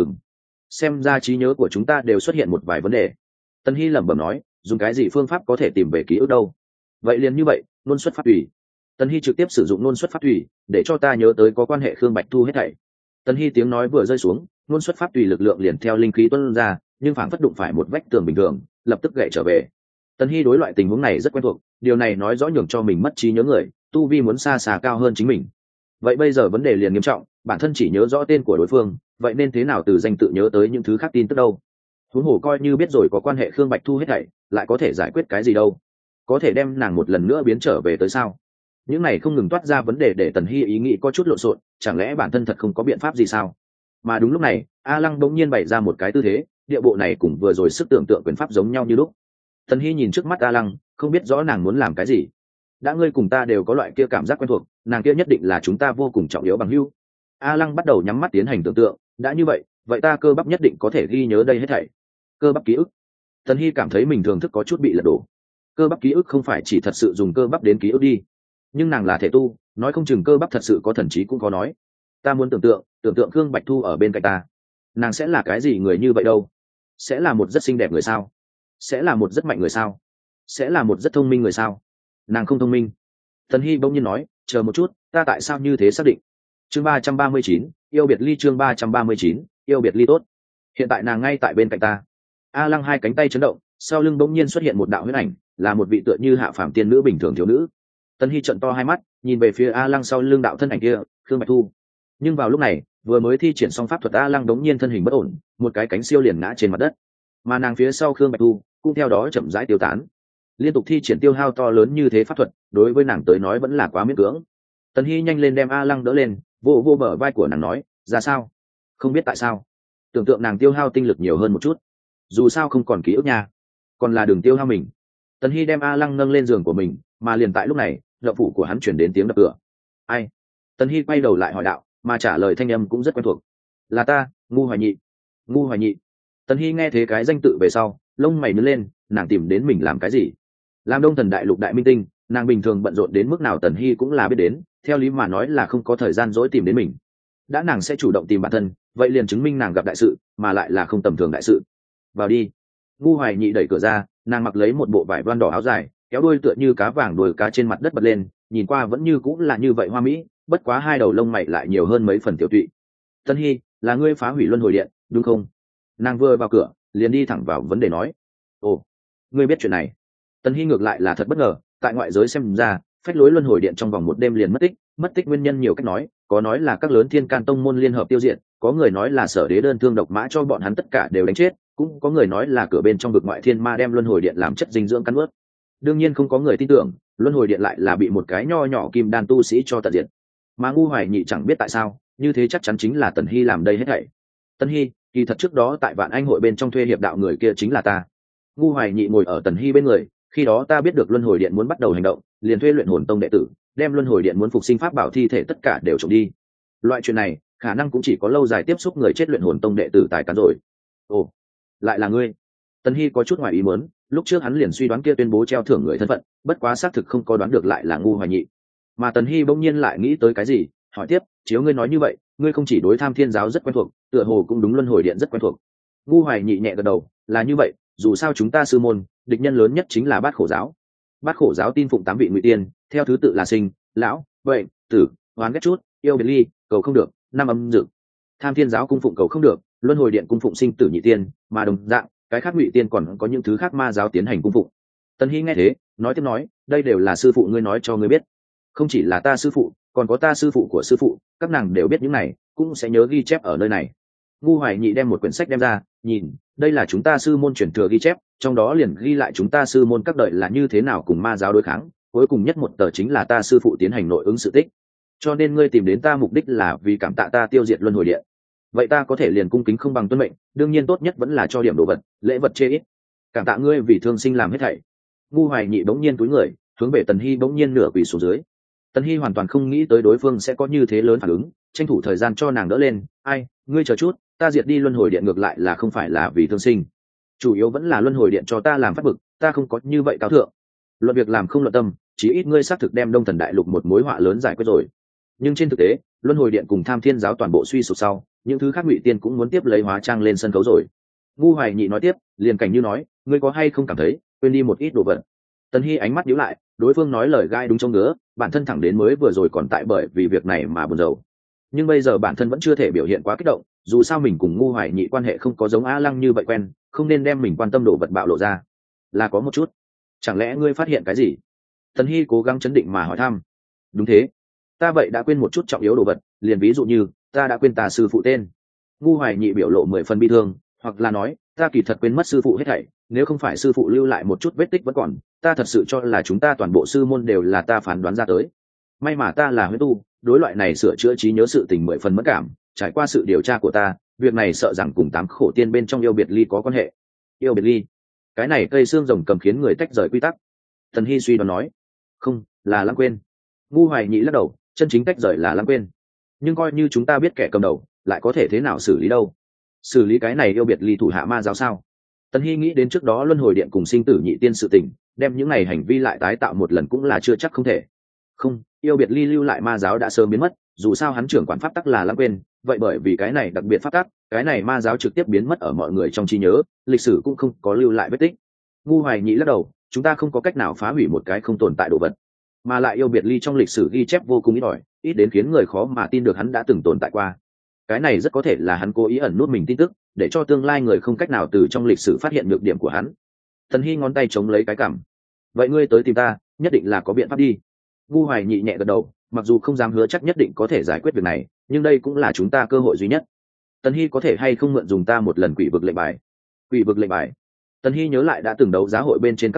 Xem ra trí nhớ của chúng ta đều xuất hiện một vài vấn đề. Tần Hy lẩm bẩm nói, dùng cái gì phương pháp có thể tìm về ký ức đâu? Vậy liền như vậy, ngôn xuất pháp thủy. Tần Hy trực tiếp sử dụng ngôn xuất pháp thủy để cho ta nhớ tới có quan hệ Khương Bạch Thu hết thảy. Tần Hy tiếng nói vừa rơi xuống, ngôn xuất pháp tùy lực lượng liền theo linh khí tuôn ra, nhưng phảng phất đụng phải một vách tường bình thường, lập tức gãy trở về. Tần Hy đối loại tình huống này rất quen thuộc, điều này nói rõ nhường cho mình mất trí nhớ người, tu vi muốn xa xa cao hơn chính mình. Vậy bây giờ vấn đề liền nghiêm trọng, bản thân chỉ nhớ rõ tên của đối phương, vậy nên thế nào từ danh tự nhớ tới những thứ khác tin tức đâu? Huống hồ coi như biết rồi có quan hệ Khương Bạch Thu hết thảy, lại có thể giải quyết cái gì đâu? Có thể đem nàng một lần nữa biến trở về tới sao? Những này không ngừng toát ra vấn đề để Tần Hy ý nghĩ có chút lộn xộn, chẳng lẽ bản thân thật không có biện pháp gì sao? Mà đúng lúc này, A Lăng bỗng nhiên bày ra một cái tư thế, địa bộ này cùng vừa rồi sức tưởng tượng quyền pháp giống nhau như lúc. Tần Hy nhìn trước mắt A Lăng, không biết rõ nàng muốn làm cái gì. Đã ngươi cùng ta đều có loại kia cảm giác quen thuộc, nàng kia nhất định là chúng ta vô cùng trọng yếu bằng hữu. A Lăng bắt đầu nhắm mắt tiến hành tưởng tượng, đã như vậy, vậy ta cơ bắp nhất định có thể ghi nhớ đây hết thảy. Cơ bắp ký ức. Tần Hy cảm thấy mình thường thức có chút bị lật đổ. Cơ bắp ký ức không phải chỉ thật sự dùng cơ bắp đến ký ức đi, nhưng nàng là thể tu, nói không chừng cơ bắp thật sự có thần trí cũng có nói. Ta muốn tưởng tượng Khương Bạch Thu ở bên cạnh ta, nàng sẽ là cái gì người như vậy đâu? Sẽ là một rất xinh đẹp người sao? Sẽ là một rất mạnh người sao? Sẽ là một rất thông minh người sao? Nàng không thông minh. Tần Hy bỗng nhiên nói, chờ một chút, ta tại sao như thế xác định? Chương 339, yêu biệt ly. Chương 339, yêu biệt ly tốt. Hiện tại nàng ngay tại bên cạnh ta. A Lăng hai cánh tay chấn động, sau lưng bỗng nhiên xuất hiện một đạo huyết ảnh, là một vị tựa như hạ phàm tiên nữ bình thường thiếu nữ. Tần Hy trợn to hai mắt, nhìn về phía A Lăng sau lưng đạo thân ảnh kia, Khương Bạch Thu. Nhưng vào lúc này, vừa mới thi triển xong pháp thuật A Lăng đống nhiên thân hình bất ổn, một cái cánh siêu liền ngã trên mặt đất, mà nàng phía sau Khương Bạch Thu cũng theo đó chậm rãi tiêu tán. liên tục thi triển tiêu hao to lớn như thế pháp thuật đối với nàng tới nói vẫn là quá miễn cưỡng. Tần Hy nhanh lên đem A Lăng đỡ lên, vô vô bờ vai của nàng nói, ra sao? Không biết tại sao, tưởng tượng nàng tiêu hao tinh lực nhiều hơn một chút, dù sao không còn ký ức nha, còn là đường tiêu hao mình. Tần Hy đem A Lăng nâng lên giường của mình, mà liền tại lúc này đậu phủ của hắn chuyển đến tiếng đập cửa. Ai? Tần Hy quay đầu lại hỏi đạo, mà trả lời thanh âm cũng rất quen thuộc, là ta, Ngu Hoài Nhị. Ngu Hoài Nhị. Tần Hy nghe thế cái danh tự về sau lông mày nhướng lên, nàng tìm đến mình làm cái gì? Làm Đông Thần Đại Lục đại minh tinh, nàng bình thường bận rộn đến mức nào Tần Hy cũng là biết đến, theo lý mà nói là không có thời gian dỗi tìm đến mình. Đã nàng sẽ chủ động tìm bản thân, vậy liền chứng minh nàng gặp đại sự, mà lại là không tầm thường đại sự. Vào đi. Ngu Hoài Nhị đẩy cửa ra, nàng mặc lấy một bộ vải voan đỏ áo dài, kéo đuôi tựa như cá vàng đuôi cá trên mặt đất bật lên, nhìn qua vẫn như cũng là như vậy hoa mỹ, bất quá hai đầu lông mày lại nhiều hơn mấy phần tiểu tụy. Tần Hy, là ngươi phá hủy luân hồi điện, đúng không? Nàng vừa vào cửa liền đi thẳng vào vấn đề nói. Ồ, ngươi biết chuyện này? Tần Hy ngược lại là thật bất ngờ, tại ngoại giới xem ra phách lối luân hồi điện trong vòng một đêm liền mất tích nguyên nhân nhiều cách nói, có nói là các lớn thiên can tông môn liên hợp tiêu diệt, có người nói là Sở Đế đơn thương độc mã cho bọn hắn tất cả đều đánh chết, cũng có người nói là cửa bên trong vực ngoại thiên ma đem luân hồi điện làm chất dinh dưỡng cắn ướt. Đương nhiên không có người tin tưởng luân hồi điện lại là bị một cái nho nhỏ kim đan tu sĩ cho tận diệt. Mà Ngu Hoài Nhị chẳng biết tại sao như thế, chắc chắn chính là Tần Hy làm đây hết thảy. Tần Hy, kỳ thật trước đó tại Vạn Anh hội bên trong thuê hiệp đạo người kia chính là ta. Ngu Hoài Nhị ngồi ở Tần Hy bên người, khi đó ta biết được luân hồi điện muốn bắt đầu hành động, liền thuê luyện hồn tông đệ tử đem luân hồi điện muốn phục sinh pháp bảo thi thể tất cả đều trộm đi. Loại chuyện này khả năng cũng chỉ có lâu dài tiếp xúc người chết luyện hồn tông đệ tử tài cán rồi. Ồ, lại là ngươi? Tần Hy có chút ngoài ý muốn, lúc trước hắn liền suy đoán kia tuyên bố treo thưởng người thân phận, bất quá xác thực không có đoán được lại là Ngu Hoài Nhị. Mà Tần Hy bỗng nhiên lại nghĩ tới cái gì, hỏi tiếp, chiếu ngươi nói như vậy, ngươi không chỉ đối Tham Thiên giáo rất quen thuộc, tựa hồ cũng đúng luân hồi điện rất quen thuộc. Ngu Hoài Nhị nhẹ gật đầu, là như vậy, dù sao chúng ta sư môn địch nhân lớn nhất chính là Bát Khổ giáo. Bát Khổ giáo tin phụng 8 vị ngụy tiên, theo thứ tự là sinh, lão, bệnh, tử, oán ghét chút, yêu biệt ly, cầu không được, năm âm dực. Tham Thiên giáo cung phụng cầu không được, luân hồi điện cung phụng sinh tử nhị tiên, mà đồng dạng cái khác ngụy tiên còn có những thứ khác ma giáo tiến hành cung phụng. Tần Hy nghe thế nói tiếp nói, đây đều là sư phụ ngươi nói cho ngươi biết. Không chỉ là ta sư phụ, còn có ta sư phụ của sư phụ, các nàng đều biết những này, cũng sẽ nhớ ghi chép ở nơi này. Ngu Hoài Nhị đem một quyển sách đem ra, nhìn, đây là chúng ta sư môn truyền thừa ghi chép, trong đó liền ghi lại chúng ta sư môn các đời là như thế nào cùng ma giáo đối kháng, cuối cùng nhất một tờ chính là ta sư phụ tiến hành nội ứng sự tích. Cho nên ngươi tìm đến ta mục đích là vì cảm tạ ta tiêu diệt luân hồi điện. Vậy ta có thể liền cung kính không bằng tuân mệnh, đương nhiên tốt nhất vẫn là cho điểm đồ vật, lễ vật chê ít. Cảm tạ ngươi vì thương sinh làm hết thảy. Ngu Hoài Nhị bỗng nhiên túi người, hướng về Tần Hy bỗng nhiên nửa quỳ xuống dưới. Tần Hy hoàn toàn không nghĩ tới đối phương sẽ có như thế lớn phản ứng, tranh thủ thời gian cho nàng đỡ lên. Ai, ngươi chờ chút, ta diệt đi luân hồi điện ngược lại là không phải là vì thương sinh, chủ yếu vẫn là luân hồi điện cho ta làm phát bực, ta không có như vậy cao thượng. Luận việc làm không luận tâm, chí ít ngươi xác thực đem Đông Thần Đại Lục một mối họa lớn giải quyết rồi. Nhưng trên thực tế, luân hồi điện cùng Tham Thiên giáo toàn bộ suy sụp sau, những thứ khác ngụy tiên cũng muốn tiếp lấy hóa trang lên sân khấu rồi. Ngu Hoài Nhị nói tiếp, liền cảnh như nói, ngươi có hay không cảm thấy quên đi một ít đồ vật? Tần Hy ánh mắt nhíu lại, đối phương nói lời gai đúng chỗ ngứa, bản thân thẳng đến mới vừa rồi còn tại bởi vì việc này mà buồn rầu, nhưng bây giờ bản thân vẫn chưa thể biểu hiện quá kích động, dù sao mình cùng Ngu Hoài Nhị quan hệ không có giống A Lăng như vậy quen, không nên đem mình quan tâm đồ vật bạo lộ ra. Là có một chút. Chẳng lẽ ngươi phát hiện cái gì? Tần Hy cố gắng chấn định mà hỏi thăm. Đúng thế, ta vậy đã quên một chút trọng yếu đồ vật, liền ví dụ như ta đã quên ta sư phụ tên. Ngu Hoài Nhị biểu lộ 10 phần bi thương, hoặc là nói ta kỳ thật quên mất sư phụ hết thảy, nếu không phải sư phụ lưu lại một chút vết tích vẫn còn, ta thật sự cho là chúng ta toàn bộ sư môn đều là ta phán đoán ra tới. May mà ta là huyết tu, đối loại này sửa chữa trí nhớ sự tình 10 phần mất cảm, trải qua sự điều tra của ta, việc này sợ rằng cùng 8 khổ tiên bên trong yêu biệt ly có quan hệ. Yêu biệt ly? Cái này cây xương rồng cầm khiến người tách rời quy tắc. Tần Hy suy đoán nói. Không, là lãng quên. Ngu Hoài Nhị lắc đầu, chân chính tách rời là lãng quên. Nhưng coi như chúng ta biết kẻ cầm đầu, lại có thể thế nào xử lý đâu? Xử lý cái này yêu biệt ly thủ hạ ma giáo sao? Tần Hy nghĩ đến trước đó luân hồi điện cùng sinh tử nhị tiên sự tình, đem những này hành vi lại tái tạo một lần cũng là chưa chắc không thể. Không, yêu biệt ly lưu lại ma giáo đã sớm biến mất, dù sao hắn trưởng quản pháp tắc là lãng quên, vậy bởi vì cái này đặc biệt pháp tắc, cái này ma giáo trực tiếp biến mất ở mọi người trong trí nhớ, lịch sử cũng không có lưu lại vết tích. Ngu Hoài Nhị lắc đầu, chúng ta không có cách nào phá hủy một cái không tồn tại đồ vật, mà lại yêu biệt ly trong lịch sử ghi chép vô cùng ít ỏi, ít đến khiến người khó mà tin được hắn đã từng tồn tại qua. Cái này rất có thể là hắn cố ý ẩn nút mình tin tức, để cho tương lai người không cách nào từ trong lịch sử phát hiện nhược điểm của hắn. Tần Hy ngón tay chống lấy cái cằm. Vậy ngươi tới tìm ta, nhất định là có biện pháp đi. Ngu Hoài Nhị nhẹ gật đầu, mặc dù không dám hứa chắc nhất định có thể giải quyết việc này, nhưng đây cũng là chúng ta cơ hội duy nhất. Tần Hy có thể hay không mượn dùng ta một lần quỷ vực lệnh bài? Quỷ vực lệnh bài? Tần Hy nhớ lại đã từng đấu giá hội bên trên các loại,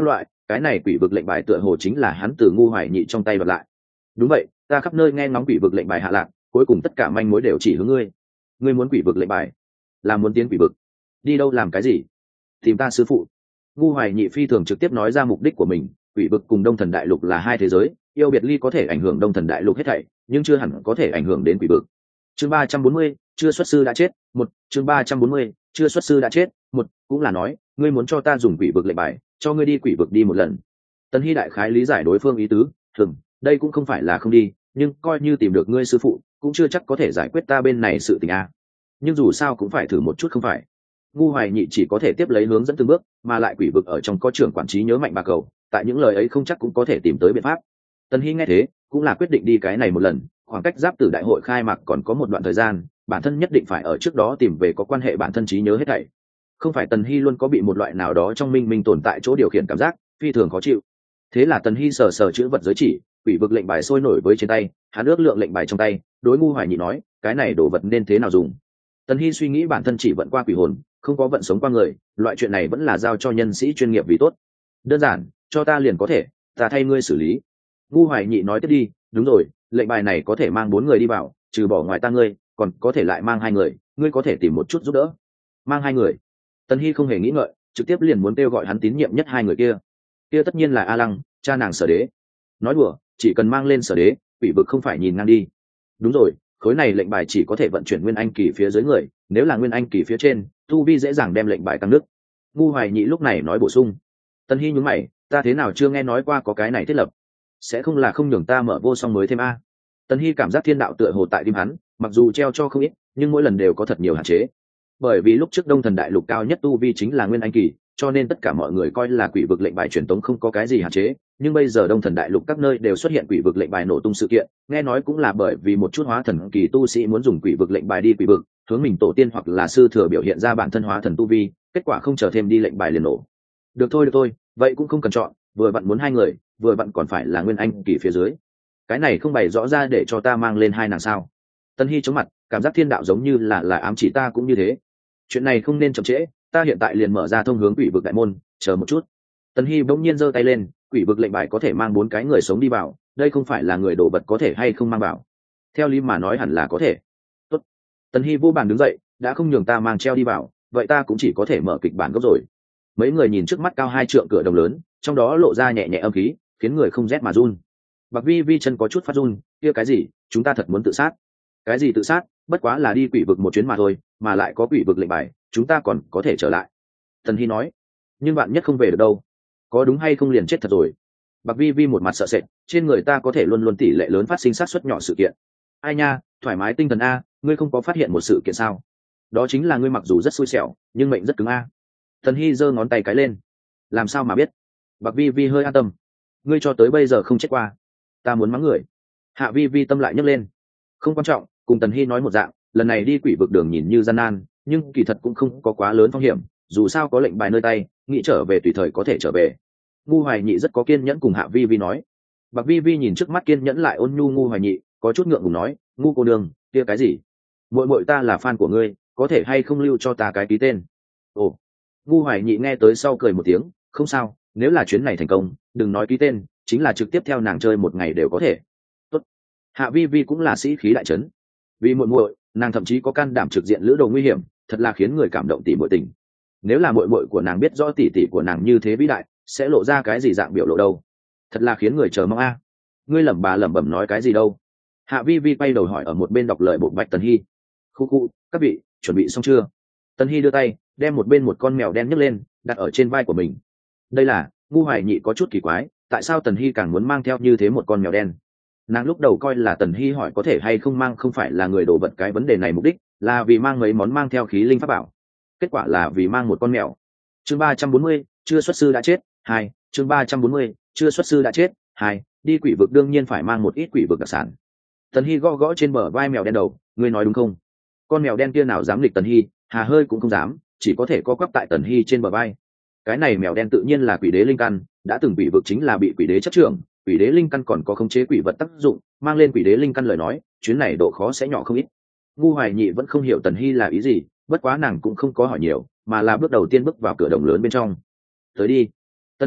cái này quỷ vực lệnh bài tựa hồ chính là hắn từ Ngu Hoài Nhị trong tay đoạt lại. Đúng vậy, ta khắp nơi nghe ngóng quỷ vực lệnh bài hạ lạc, cuối cùng tất cả manh mối đều chỉ hướng ngươi. Ngươi muốn quỷ vực lệnh bài, là muốn tiến quỷ vực? Đi đâu làm cái gì? Tìm ta sư phụ. Ngu Hoài Nhị phi thường trực tiếp nói ra mục đích của mình. Quỷ vực cùng Đông Thần Đại Lục là hai thế giới, yêu biệt ly có thể ảnh hưởng Đông Thần Đại Lục hết thảy, nhưng chưa hẳn có thể ảnh hưởng đến quỷ vực. Chương 340, chưa xuất sư đã chết. Một, chương 340, chưa xuất sư đã chết. Một, cũng là nói, ngươi muốn cho ta dùng quỷ vực lệnh bài, cho ngươi đi quỷ vực đi một lần. Tần Hy đại khái lý giải đối phương ý tứ, đây cũng không phải là không đi, nhưng coi như tìm được ngươi sư phụ, cũng chưa chắc có thể giải quyết ta bên này sự tình a. Nhưng dù sao cũng phải thử một chút không phải. Ngu Hoài Nhị chỉ có thể tiếp lấy hướng dẫn từng bước, mà lại quỷ vực ở trong có trưởng quản trí nhớ mạnh bà cầu, tại những lời ấy không chắc cũng có thể tìm tới biện pháp. Tần Hy nghe thế, cũng là quyết định đi cái này một lần, khoảng cách giáp tử đại hội khai mạc còn có một đoạn thời gian, bản thân nhất định phải ở trước đó tìm về có quan hệ bản thân trí nhớ hết thảy. Không phải Tần Hy luôn có bị một loại nào đó trong minh tồn tại chỗ điều khiển cảm giác phi thường khó chịu. Thế là Tần Hy sờ chữ vật giới chỉ, quỷ vực lệnh bài sôi nổi với trên tay, hắn ước lượng lệnh bài trong tay, đối Ngu Hoài Nhị nói, cái này đồ vật nên thế nào dùng. Tần Hy suy nghĩ bản thân chỉ vận qua quỷ hồn, không có vận sống qua người, loại chuyện này vẫn là giao cho nhân sĩ chuyên nghiệp vì tốt. Đơn giản, cho ta liền có thể, ta thay ngươi xử lý. Ngu Hoài Nhị nói tiếp đi, đúng rồi, lệnh bài này có thể mang 4 người đi vào, trừ bỏ ngoài ta ngươi, còn có thể lại mang 2 người, ngươi có thể tìm một chút giúp đỡ. Mang 2 người. Tần Hy không hề nghĩ ngợi, trực tiếp liền muốn kêu gọi hắn tín nhiệm nhất 2 người kia. Kia tất nhiên là A Lăng, cha nàng Sở Đế. Nói đùa, chỉ cần mang lên Sở Đế, quỷ vực không phải nhìn ngang đi. Đúng rồi, khối này lệnh bài chỉ có thể vận chuyển nguyên anh kỳ phía dưới người, nếu là nguyên anh kỳ phía trên, tu vi dễ dàng đem lệnh bài tăng nước. Ngu Hoài Nhị lúc này nói bổ sung. Tần Hy nhướng mày, ta thế nào chưa nghe nói qua có cái này thiết lập, sẽ không là không nhường ta mở vô song mới thêm a. Tần Hy cảm giác thiên đạo tựa hồ tại tim hắn, mặc dù treo cho không ít, nhưng mỗi lần đều có thật nhiều hạn chế. Bởi vì lúc trước Đông Thần Đại Lục cao nhất tu vi chính là nguyên anh kỳ, cho nên tất cả mọi người coi là quỷ vực lệnh bài truyền tống không có cái gì hạn chế, nhưng bây giờ Đông Thần Đại Lục các nơi đều xuất hiện quỷ vực lệnh bài nổ tung sự kiện, nghe nói cũng là bởi vì một chút hóa thần kỳ tu sĩ muốn dùng quỷ vực lệnh bài đi quỷ vực, hướng mình tổ tiên hoặc là sư thừa biểu hiện ra bản thân hóa thần tu vi, kết quả không chờ thêm đi lệnh bài liền nổ. Được thôi, vậy cũng không cần chọn, vừa vặn muốn 2 người, vừa vặn còn phải là nguyên anh kỳ phía dưới. Cái này không bày rõ ra để cho ta mang lên 2 nàng sao? Tần Hy chống mặt, cảm giác thiên đạo giống như là ám chỉ ta cũng như thế. Chuyện này không nên chậm trễ, ta hiện tại liền mở ra thông hướng quỷ vực đại môn, chờ một chút. Tần Hy bỗng nhiên giơ tay lên, quỷ vực lệnh bài có thể mang 4 cái người sống đi vào, đây không phải là người đổ vật có thể hay không mang vào. Theo lý mà nói hẳn là có thể. Tốt. Tần Hy vô bàn đứng dậy, đã không nhường ta mang treo đi vào, vậy ta cũng chỉ có thể mở kịch bản gốc rồi. Mấy người nhìn trước mắt cao 2 trượng cửa đồng lớn, trong đó lộ ra nhẹ nhẹ âm khí, khiến người không rét mà run. Bạc Vi Vi chân có chút phát run, kia cái gì, chúng ta thật muốn tự sát? Cái gì tự sát, bất quá là đi quỷ vực một chuyến mà thôi, mà lại có quỷ vực lệnh bài, chúng ta còn có thể trở lại. Tần Hy nói, nhưng bạn nhất không về được đâu, có đúng hay không liền chết thật rồi. Bạc Vi Vi một mặt sợ sệt, trên người ta có thể luôn luôn tỷ lệ lớn phát sinh sát suất nhỏ sự kiện. Ai nha, thoải mái tinh thần a, ngươi không có phát hiện một sự kiện sao? Đó chính là ngươi mặc dù rất xui xẻo, nhưng mệnh rất cứng a. Tần Hy giơ ngón tay cái lên, làm sao mà biết? Bạc Vi Vi hơi an tâm, ngươi cho tới bây giờ không chết qua. Ta muốn mắng người. Hạ Vi Vi tâm lại nhấc lên, không quan trọng, cùng Tần Hy nói một dạng, lần này đi quỷ vực đường nhìn như gian nan, nhưng kỳ thật cũng không có quá lớn phong hiểm, dù sao có lệnh bài nơi tay, nghĩ trở về tùy thời có thể trở về. Ngu Hoài Nhị rất có kiên nhẫn cùng Hạ Vi Vi nói. Bạc Vi Vi nhìn trước mắt kiên nhẫn lại ôn nhu Ngu Hoài Nhị, có chút ngượng ngùng nói, Ngu cô đường, kia cái gì? Muội ta là fan của ngươi, có thể hay không lưu cho ta cái ký tên? Ồ. Ngu Hoài Nhị nghe tới sau cười một tiếng, không sao, nếu là chuyến này thành công, đừng nói ký tên, chính là trực tiếp theo nàng chơi một ngày đều có thể. Tốt. Hạ Vi Vi cũng là sĩ khí đại trấn, vì muội nàng thậm chí có can đảm trực diện lữ đồ nguy hiểm, thật là khiến người cảm động tỷ muội tình. Nếu là muội của nàng biết rõ tỷ tỷ của nàng như thế vĩ đại, sẽ lộ ra cái gì dạng biểu lộ đâu? Thật là khiến người chờ mong a. Ngươi lẩm bẩm nói cái gì đâu? Hạ Vi Vi quay đầu hỏi ở một bên đọc lời bộ Bạch Tần Hy. Khu, các vị chuẩn bị xong chưa? Tần Hy đưa tay đem một bên một con mèo đen nhấc lên, đặt ở trên vai của mình. Đây là, Ngu Hoài Nhị có chút kỳ quái, tại sao Tần Hy càng muốn mang theo như thế một con mèo đen? Nàng lúc đầu coi là Tần Hy hỏi có thể hay không mang không phải là người đổ vật cái vấn đề này, mục đích là vì mang mấy món mang theo khí linh pháp bảo, kết quả là vì mang một con mèo. Chương 340, chưa xuất sư đã chết. 2, chương 340, chưa xuất sư đã chết. 2, đi quỷ vực đương nhiên phải mang một ít quỷ vực đặc sản. Tần Hy gõ gõ trên bờ vai mèo đen đầu, ngươi nói đúng không? Con mèo đen kia nào dám nghịch Tần Hy, hà hơi cũng không dám, chỉ có thể co quắp tại Tần Hy trên bờ vai. Cái này mèo đen tự nhiên là quỷ đế linh căn, đã từng quỷ vực chính là bị quỷ đế chấp trưởng, quỷ đế linh căn còn có khống chế quỷ vật tác dụng, mang lên quỷ đế linh căn lời nói, chuyến này độ khó sẽ nhỏ không ít. Ngu Hoài Nhị vẫn không hiểu Tần Hy là ý gì, bất quá nàng cũng không có hỏi nhiều, mà là bước đầu tiên bước vào cửa đồng lớn bên trong. Tới đi. Tần Hy,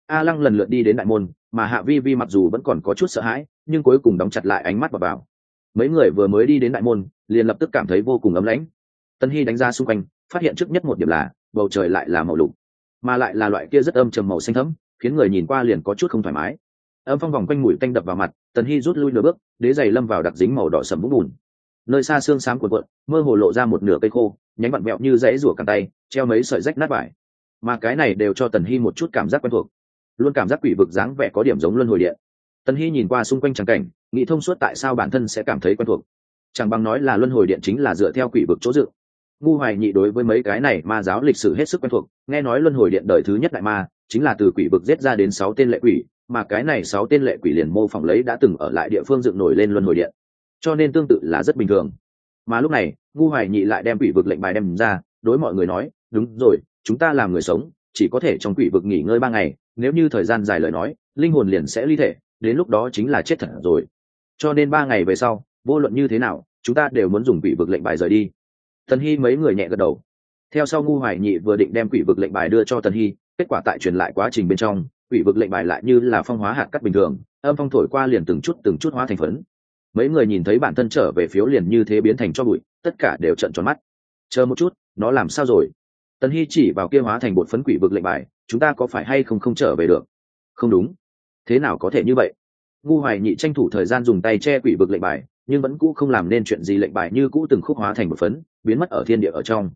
A Lăng lần lượt đi đến đại môn, mà Hạ Vi Vi mặc dù vẫn còn có chút sợ hãi, nhưng cuối cùng đóng chặt lại ánh mắt vào. Mấy người vừa mới đi đến đại môn, liền lập tức cảm thấy vô cùng ấm lãnh. Tân Hy đánh ra xung quanh, phát hiện trước nhất một điểm là bầu trời lại là màu lục, mà lại là loại kia rất âm trầm màu xanh thẫm, khiến người nhìn qua liền có chút không thoải mái. Âm phong vòng quanh mùi tanh đập vào mặt, Tần Hy rút lui nửa bước, đế giày lâm vào đặc dính màu đỏ sẫm vũng bùn. Nơi xa xương xám cuộn cuộn, mơ hồ lộ ra một nửa cây khô, nhánh vặn vẹo như rễ rủa cẳng tay, treo mấy sợi rách nát vải. Mà cái này đều cho Tần Hy một chút cảm giác quen thuộc, luôn cảm giác quỷ vực dáng vẻ có điểm giống luân hồi điện. Tần Hy nhìn qua xung quanh trắng cảnh, nghĩ thông suốt tại sao bản thân sẽ cảm thấy quen thuộc. Chẳng bằng nói là luân hồi điện chính là dựa theo quỷ vực chỗ dựng. Ngu Hoài Nhị đối với mấy cái này ma giáo lịch sử hết sức quen thuộc, nghe nói luân hồi điện đời thứ nhất đại ma chính là từ quỷ vực giết ra đến 6 tên lệ quỷ, mà cái này 6 tên lệ quỷ liền mô phỏng lấy đã từng ở lại địa phương dựng nổi lên luân hồi điện, cho nên tương tự là rất bình thường. Mà lúc này Ngu Hoài Nhị lại đem quỷ vực lệnh bài đem ra, đối mọi người nói, đúng rồi, chúng ta làm người sống chỉ có thể trong quỷ vực nghỉ ngơi 3 ngày, nếu như thời gian dài lời nói linh hồn liền sẽ ly thể, đến lúc đó chính là chết thật rồi. Cho nên 3 ngày về sau vô luận như thế nào chúng ta đều muốn dùng quỷ vực lệnh bài rời đi. Tần Hy mấy người nhẹ gật đầu. Theo sau Ngu Hoài Nhị vừa định đem quỷ vực lệnh bài đưa cho Tần Hy, kết quả tại truyền lại quá trình bên trong, quỷ vực lệnh bài lại như là phong hóa hạt cát bình thường, âm phong thổi qua liền từng chút hóa thành phấn. Mấy người nhìn thấy bản thân trở về phiếu liền như thế biến thành cho bụi, tất cả đều trợn tròn mắt. Chờ một chút, nó làm sao rồi? Tần Hy chỉ vào kia hóa thành bột phấn quỷ vực lệnh bài, chúng ta có phải hay không trở về được? Không đúng, thế nào có thể như vậy? Ngu Hoài Nhị tranh thủ thời gian dùng tay che quỷ vực lệnh bài, nhưng vẫn cũ không làm nên chuyện gì, lệnh bài như cũ từng khúc hóa thành một phấn, biến mất ở thiên địa ở trong.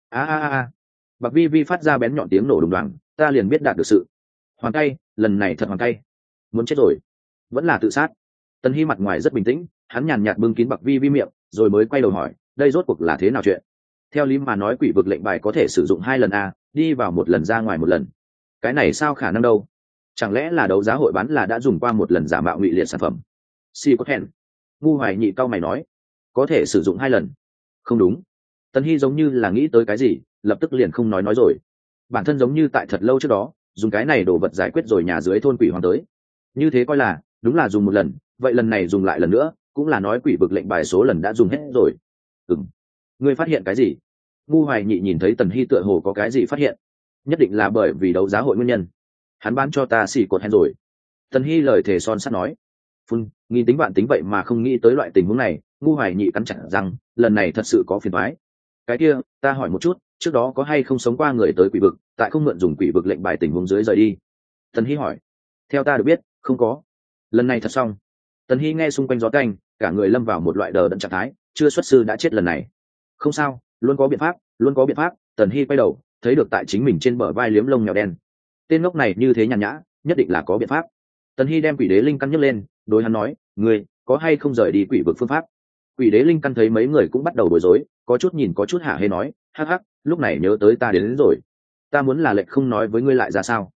Bạc Vi Vi phát ra bén nhọn tiếng nổ đùng đoàng, ta liền biết đạt được sự. Hoàn cay, lần này thật hoàn cay. Muốn chết rồi, vẫn là tự sát. Tần Hy mặt ngoài rất bình tĩnh, hắn nhàn nhạt bưng kín Bạc Vi Vi miệng, rồi mới quay đầu hỏi, đây rốt cuộc là thế nào chuyện? Theo lý mà nói quỷ vực lệnh bài có thể sử dụng 2 lần a, đi vào 1 lần ra ngoài 1 lần. Cái này sao khả năng đâu? Chẳng lẽ là đấu giá hội bán là đã dùng qua 1 lần giả mạo ngụy liệt sản phẩm? Si có hẹn. Ngu Hoài Nhị cau mày nói, có thể sử dụng 2 lần. Không đúng. Tần Hy giống như là nghĩ tới cái gì, lập tức liền không nói rồi. Bản thân giống như tại thật lâu trước đó dùng cái này đồ vật giải quyết rồi nhà dưới thôn quỷ hoàng tới, như thế coi là đúng là dùng 1 lần, vậy lần này dùng lại lần nữa cũng là nói quỷ vực lệnh bài số lần đã dùng hết rồi. Ngươi phát hiện cái gì? Ngu Hoài Nhị nhìn thấy Tần Hy tựa hồ có cái gì phát hiện, nhất định là bởi vì đấu giá hội nguyên nhân, hắn bán cho ta xỉ cột hẹn rồi. Tần Hy lời thề son sắt nói. Nghìn tính vạn tính vậy mà không nghĩ tới loại tình huống này. Ngu Hoài Nhị cắn chặt rằng lần này thật sự có phiền toái. Cái kia ta hỏi một chút, trước đó có hay không sống qua người tới quỷ vực, tại không mượn dùng quỷ vực lệnh bài tình huống dưới rời đi? Tần Hy hỏi. Theo ta được biết không có. Lần này thật xong. Tần Hy nghe xung quanh gió canh, cả người lâm vào một loại đờ đẫn trạng thái, chưa xuất sư đã chết lần này. Không sao, luôn có biện pháp, luôn có biện pháp. Tần Hy quay đầu thấy được tại chính mình trên bờ vai liếm lông mèo đen. Tên ngốc này như thế nhàn nhã, nhất định là có biện pháp. Tần Hy đem quỷ đế linh căn nhấc lên, đối hắn nói, ngươi có hay không rời đi quỷ vực phương pháp? Quỷ đế linh căn thấy mấy người cũng bắt đầu bối rối, có chút nhìn có chút hả hê nói, hắc hắc, lúc này nhớ tới ta đến rồi. Ta muốn là lệnh không nói với ngươi lại ra sao?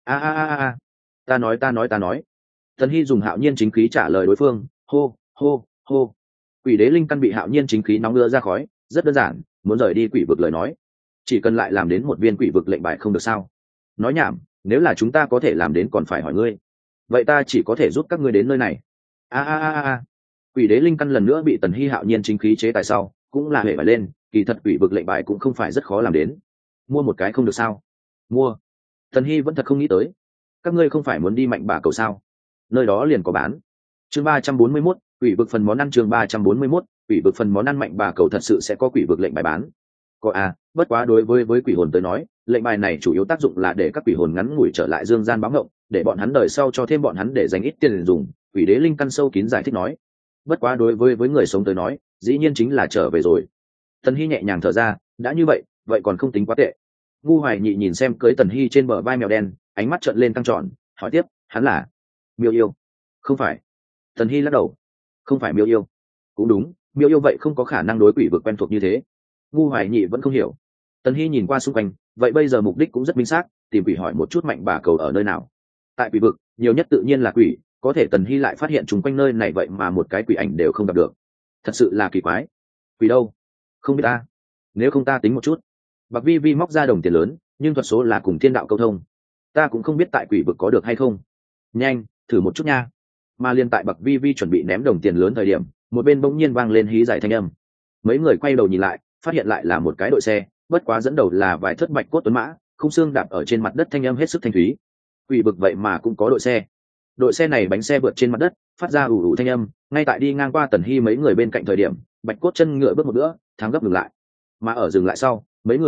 Ta nói. Tần Hy dùng hạo nhiên chính khí trả lời đối phương, hô hô hô. Quỷ đế linh căn bị hạo nhiên chính khí nóng đưa ra khói, rất đơn giản, muốn rời đi quỷ vực lời nói chỉ cần lại làm đến 1 viên quỷ vực lệnh bài không được sao? Nói nhảm, nếu là chúng ta có thể làm đến còn phải hỏi ngươi, vậy ta chỉ có thể giúp các ngươi đến nơi này. Quỷ đế linh căn lần nữa bị Tần Hy hạo nhiên chính khí chế tại sau, cũng là hệ phải lên, kỳ thật quỷ vực lệnh bài cũng không phải rất khó làm đến. Mua một cái không được sao? Mua. Tần Hy vẫn thật không nghĩ tới, các ngươi không phải muốn đi Mạnh Bà Cầu sao? Nơi đó liền có bán. Chương 341, quỷ vực phần món ăn. Chương 341, quỷ vực phần món ăn. Mạnh Bà Cầu thật sự sẽ có quỷ vực lệnh bài bán? Có bất quá đối với quỷ hồn tới nói, lệnh bài này chủ yếu tác dụng là để các quỷ hồn ngắn ngủi trở lại dương gian báo ngộng, để bọn hắn đời sau cho thêm bọn hắn để dành ít tiền dùng. Quỷ đế linh căn sâu kín giải thích nói. Bất quá đối với người sống tới nói, dĩ nhiên chính là trở về rồi. Tần Hy nhẹ nhàng thở ra, đã như vậy còn không tính quá tệ. Ngu Hoài Nhị nhìn xem cưới Tần Hy trên bờ vai mèo đen, ánh mắt trợn lên căng tròn, hỏi tiếp, hắn là Miêu Yêu? Không phải. Tần Hy lắc đầu. Không phải Miêu Yêu? Cũng đúng, Miêu Yêu vậy không có khả năng đối quỷ vực quen thuộc như thế. Ngu Hoài Nhị vẫn không hiểu. Tần Hy nhìn qua xung quanh, vậy bây giờ mục đích cũng rất minh xác, tìm quỷ hỏi một chút Mạnh Bà Cầu ở nơi nào. Tại quỷ vực nhiều nhất tự nhiên là quỷ, có thể Tần Hy lại phát hiện chung quanh nơi này vậy mà một cái quỷ ảnh đều không gặp được, thật sự là kỳ quái. Quỷ đâu? Không biết ta. Nếu không ta tính một chút. Bạc Vi Vi móc ra đồng tiền lớn, nhưng thuật số là cùng thiên đạo câu thông, ta cũng không biết tại quỷ vực có được hay không. Nhanh thử một chút nha. Mà liên tại Bạc Vi Vi chuẩn bị ném đồng tiền lớn thời điểm, một bên bỗng nhiên vang lên hí giải thanh âm. Mấy người quay đầu nhìn lại, phát hiện lại là một cái đội xe, bất quá dẫn đầu là vài thất bạch cốt tuấn mã, khung xương đạp ở trên mặt đất, thanh âm hết sức thanh thúy. quỷ vực vậy mà cũng có đội xe này bánh xe vượt trên mặt đất, phát ra ù ù thanh âm. Ngay tại đi ngang qua Tần Hy mấy người bên cạnh thời điểm, Bạch Cốt chân ngựa bước một nữa, thắng gấp dừng lại. Mà ở dừng lại sau,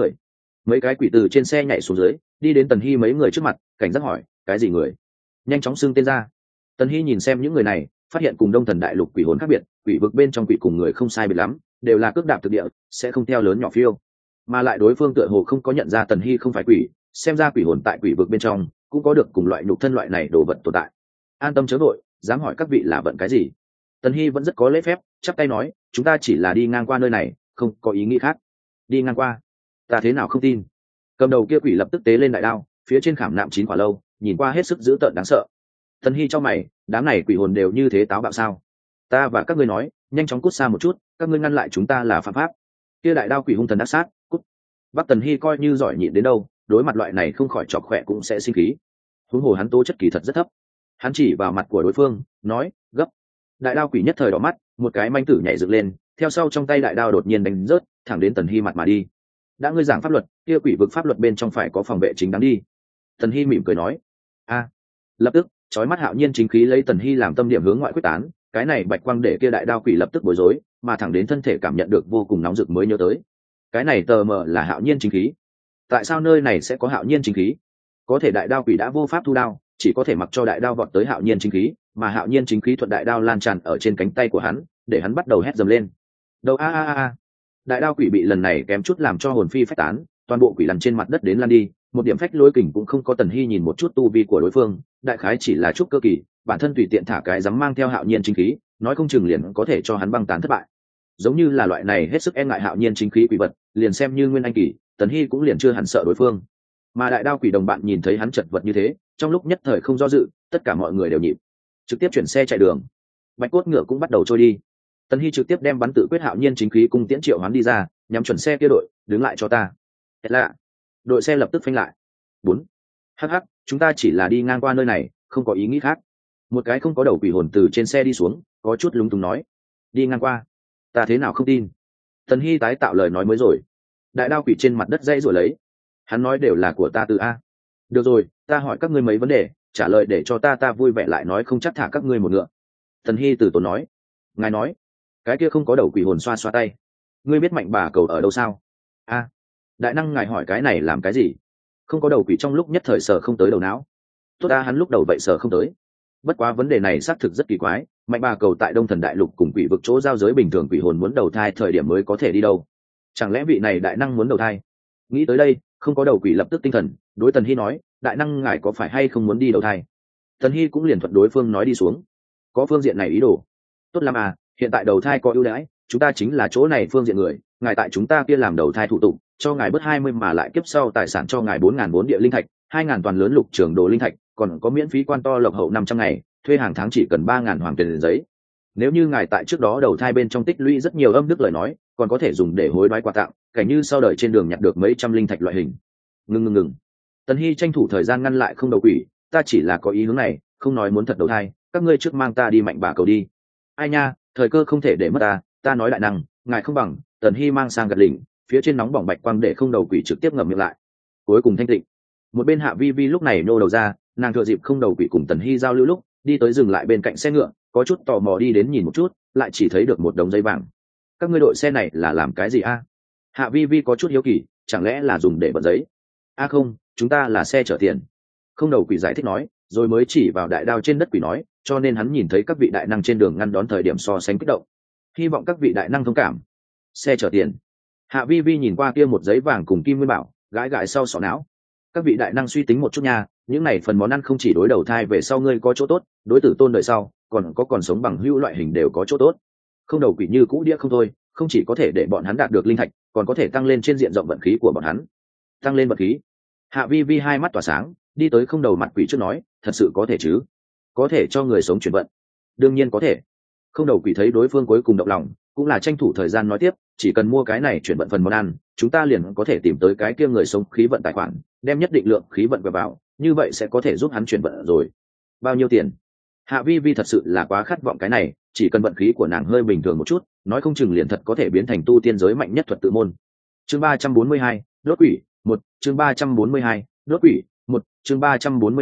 mấy cái quỷ từ trên xe nhảy xuống dưới, đi đến Tần Hy mấy người trước mặt, cảnh giác hỏi, cái gì người? Nhanh chóng xưng tên ra. Tần Hy nhìn xem những người này, phát hiện cùng Đông Thần Đại Lục quỷ hồn khác biệt, quỷ vực bên trong quỷ cùng người không sai biệt lắm, đều là cước đạp thực địa, sẽ không theo lớn nhỏ phiêu. Mà lại đối phương tựa hồ không có nhận ra Tần Hy không phải quỷ, xem ra quỷ hồn tại quỷ vực bên trong cũng có được cùng loại nhục thân loại này đồ vật tồn tại. An tâm chớ vội, dám hỏi các vị là vận cái gì? Tần Hy vẫn rất có lễ phép, chắp tay nói, chúng ta chỉ là đi ngang qua nơi này, không có ý nghĩ khác. Đi ngang qua? Ta thế nào không tin? Cầm đầu kia quỷ lập tức tế lên đại đao, phía trên khảm nạm 9 quả lâu, nhìn qua hết sức dữ tợn đáng sợ. Tần Hy cho mày, đám này quỷ hồn đều như thế táo bạo sao? Ta và các ngươi nói, nhanh chóng cút xa một chút, các ngươi ngăn lại chúng ta là phạm pháp. Kia đại đao quỷ hung thần đắc sát, cút. Bắc Tần Hy coi như giỏi nhịn đến đâu, đối mặt loại này không khỏi chọc khỏe cũng sẽ sinh khí. Huống hồ hắn tố chất kỳ thật rất thấp. Hắn chỉ vào mặt của đối phương, nói, gấp. Đại đao quỷ nhất thời đỏ mắt, một cái manh tử nhảy dựng lên, theo sau trong tay đại đao đột nhiên đánh rớt, thẳng đến Tần Hy mặt mà đi. Đã ngươi giảng pháp luật, kia quỷ vực pháp luật bên trong phải có phòng vệ chính đáng đi. Tần Hy mỉm cười nói, a. Lập tức, chói mắt hạo nhiên chính khí lấy Tần Hy làm tâm điểm hướng ngoại quyết tán, cái này bạch quang để kia đại đao quỷ lập tức bối rối, mà thẳng đến thân thể cảm nhận được vô cùng nóng rực mới nhớ tới. Cái này tờ mờ là hạo nhiên chính khí. Tại sao nơi này sẽ có hạo nhiên chính khí? Có thể đại đao quỷ đã vô pháp thu đao, chỉ có thể mặc cho đại đao vọt tới hạo nhiên chính khí, mà hạo nhiên chính khí thuận đại đao lan tràn ở trên cánh tay của hắn, để hắn bắt đầu hét dầm lên. Đầu a. Đại đao quỷ bị lần này kém chút làm cho hồn phi phách tán, toàn bộ quỷ lăn trên mặt đất đến lăn đi, một điểm phách lối kình cũng không có. Tần Hy nhìn một chút tu vi của đối phương, đại khái chỉ là chút cơ kỳ, bản thân tùy tiện thả cái dám mang theo hạo nhiên chính khí, nói không chừng liền có thể cho hắn băng tán thất bại. Giống như là loại này hết sức e ngại hạo nhiên chính khí quỷ vật, liền xem như nguyên anh kỳ, Tần Hy cũng liền chưa hẳn sợ đối phương. Mà đại đao quỷ đồng bạn nhìn thấy hắn chật vật như thế, trong lúc nhất thời không do dự, tất cả mọi người đều nhịp, trực tiếp chuyển xe chạy đường. Bạch Cốt ngựa cũng bắt đầu trôi đi. Tần Hy trực tiếp đem bắn tự quyết hạo nhiên chính khí cung tiễn triệu hoán đi ra, nhắm chuẩn xe kia đội, đứng lại cho ta. Thật lạ. Đội xe lập tức phanh lại. 4. Hắc, chúng ta chỉ là đi ngang qua nơi này, không có ý nghĩ khác. Một cái không có đầu quỷ hồn từ trên xe đi xuống, có chút lúng túng nói, đi ngang qua, ta thế nào không tin. Tần Hy tái tạo lời nói mới rồi. Đại đao quỷ trên mặt đất dây rồi lấy, hắn nói đều là của ta từ a. Được rồi, ta hỏi các ngươi mấy vấn đề, trả lời để cho ta vui vẻ, lại nói không chắc thả các ngươi một ngựa. Tần Hy từ tốn nói. Ngài nói. Cái kia không có đầu quỷ hồn xoa xoa tay. Ngươi biết Mạnh Bà Cầu ở đâu sao? A. Đại năng ngài hỏi cái này làm cái gì? Không có đầu quỷ trong lúc nhất thời sở không tới đầu não. Tốt ta, hắn lúc đầu vậy sở không tới. Bất quá vấn đề này xác thực rất kỳ quái, Mạnh Bà Cầu tại Đông Thần Đại Lục cùng quỷ vực chỗ giao giới bình thường quỷ hồn muốn đầu thai thời điểm mới có thể đi đâu. Chẳng lẽ vị này đại năng muốn đầu thai? Nghĩ tới đây, không có đầu quỷ lập tức tinh thần, đối Tần Hy nói, đại năng ngài có phải hay không muốn đi đầu thai? Tần Hy cũng liền thuận đối phương nói đi xuống. Có phương diện này ý đồ. Tốt lắm à, hiện tại đầu thai có ưu đãi, chúng ta chính là chỗ này phương diện người, ngài tại chúng ta kia làm đầu thai thủ tục, cho ngài bớt 20 mà lại kiếp sau tài sản cho ngài 4.400 địa linh thạch, 2.000 toàn lớn lục trường đồ linh thạch, còn có miễn phí quan to lộc hậu 500 ngày, thuê hàng tháng chỉ cần 3.000 hoàng tiền giấy. Nếu như ngài tại trước đó đầu thai bên trong tích lũy rất nhiều âm đức lời nói, còn có thể dùng để hối đoái quà tặng, cảnh như sau đời trên đường nhặt được mấy trăm linh thạch loại hình. Ngừng. Tần Hy tranh thủ thời gian ngăn lại không đầu quỷ, ta chỉ là có ý hướng này, không nói muốn thật đầu thai, các ngươi trước mang ta đi Mạnh Bà Cầu đi. Ai nha, thời cơ không thể để mất ta nói đại năng, ngài không bằng. Tần Hy mang sang gật đỉnh, phía trên nóng bỏng bạch quang để không đầu quỷ trực tiếp ngậm miệng lại. Cuối cùng thanh tịnh. Một bên Hạ Vi Vi lúc này nô đầu ra, nàng thừa dịp không đầu quỷ cùng Tần Hy giao lưu lúc, đi tới dừng lại bên cạnh xe ngựa, có chút tò mò đi đến nhìn một chút, lại chỉ thấy được một đống giấy vàng. Các ngươi đội xe này là làm cái gì a? Hạ Vi Vi có chút hiếu kỳ, chẳng lẽ là dùng để vận giấy? A không, chúng ta là xe chở tiền. Không đầu quỷ giải thích nói, rồi mới chỉ vào đại đao trên đất quỷ nói, cho nên hắn nhìn thấy các vị đại năng trên đường ngăn đón thời điểm so sánh kích động. Hy vọng các vị đại năng thông cảm. Xe chở tiền. Hạ Vi Vi nhìn qua kia một giấy vàng cùng kim nguyên bảo, gãi gãi sau sọ não. Các vị đại năng suy tính một chút nha, những này phần món ăn không chỉ đối đầu thai về sau ngươi có chỗ tốt, đối tử tôn đời sau, còn sống bằng hữu loại hình đều có chỗ tốt. Không đầu quỷ như cũ đĩa không thôi, không chỉ có thể để bọn hắn đạt được linh thạch, còn có thể tăng lên trên diện rộng vận khí của bọn hắn. Tăng lên vận khí. Hạ Vi Vi hai mắt tỏa sáng, đi tới không đầu mặt quỷ trước nói, thật sự có thể chứ? Có thể cho người sống chuyển vận. Đương nhiên có thể. Không đầu quỷ thấy đối phương cuối cùng động lòng, cũng là tranh thủ thời gian nói tiếp, chỉ cần mua cái này chuyển vận phần món ăn, chúng ta liền có thể tìm tới cái kia người sống khí vận tài khoản, đem nhất định lượng khí vận vào, như vậy sẽ có thể giúp hắn chuyển vận rồi. Bao nhiêu tiền? Hạ Vi Vi thật sự là quá khát vọng cái này, chỉ cần vận khí của nàng hơi bình thường một chút, nói không chừng liền thật có thể biến thành tu tiên giới mạnh nhất thuật tự môn. Chương 342, đốt quỷ, 1, chương 342, đốt quỷ, 1, chương 342,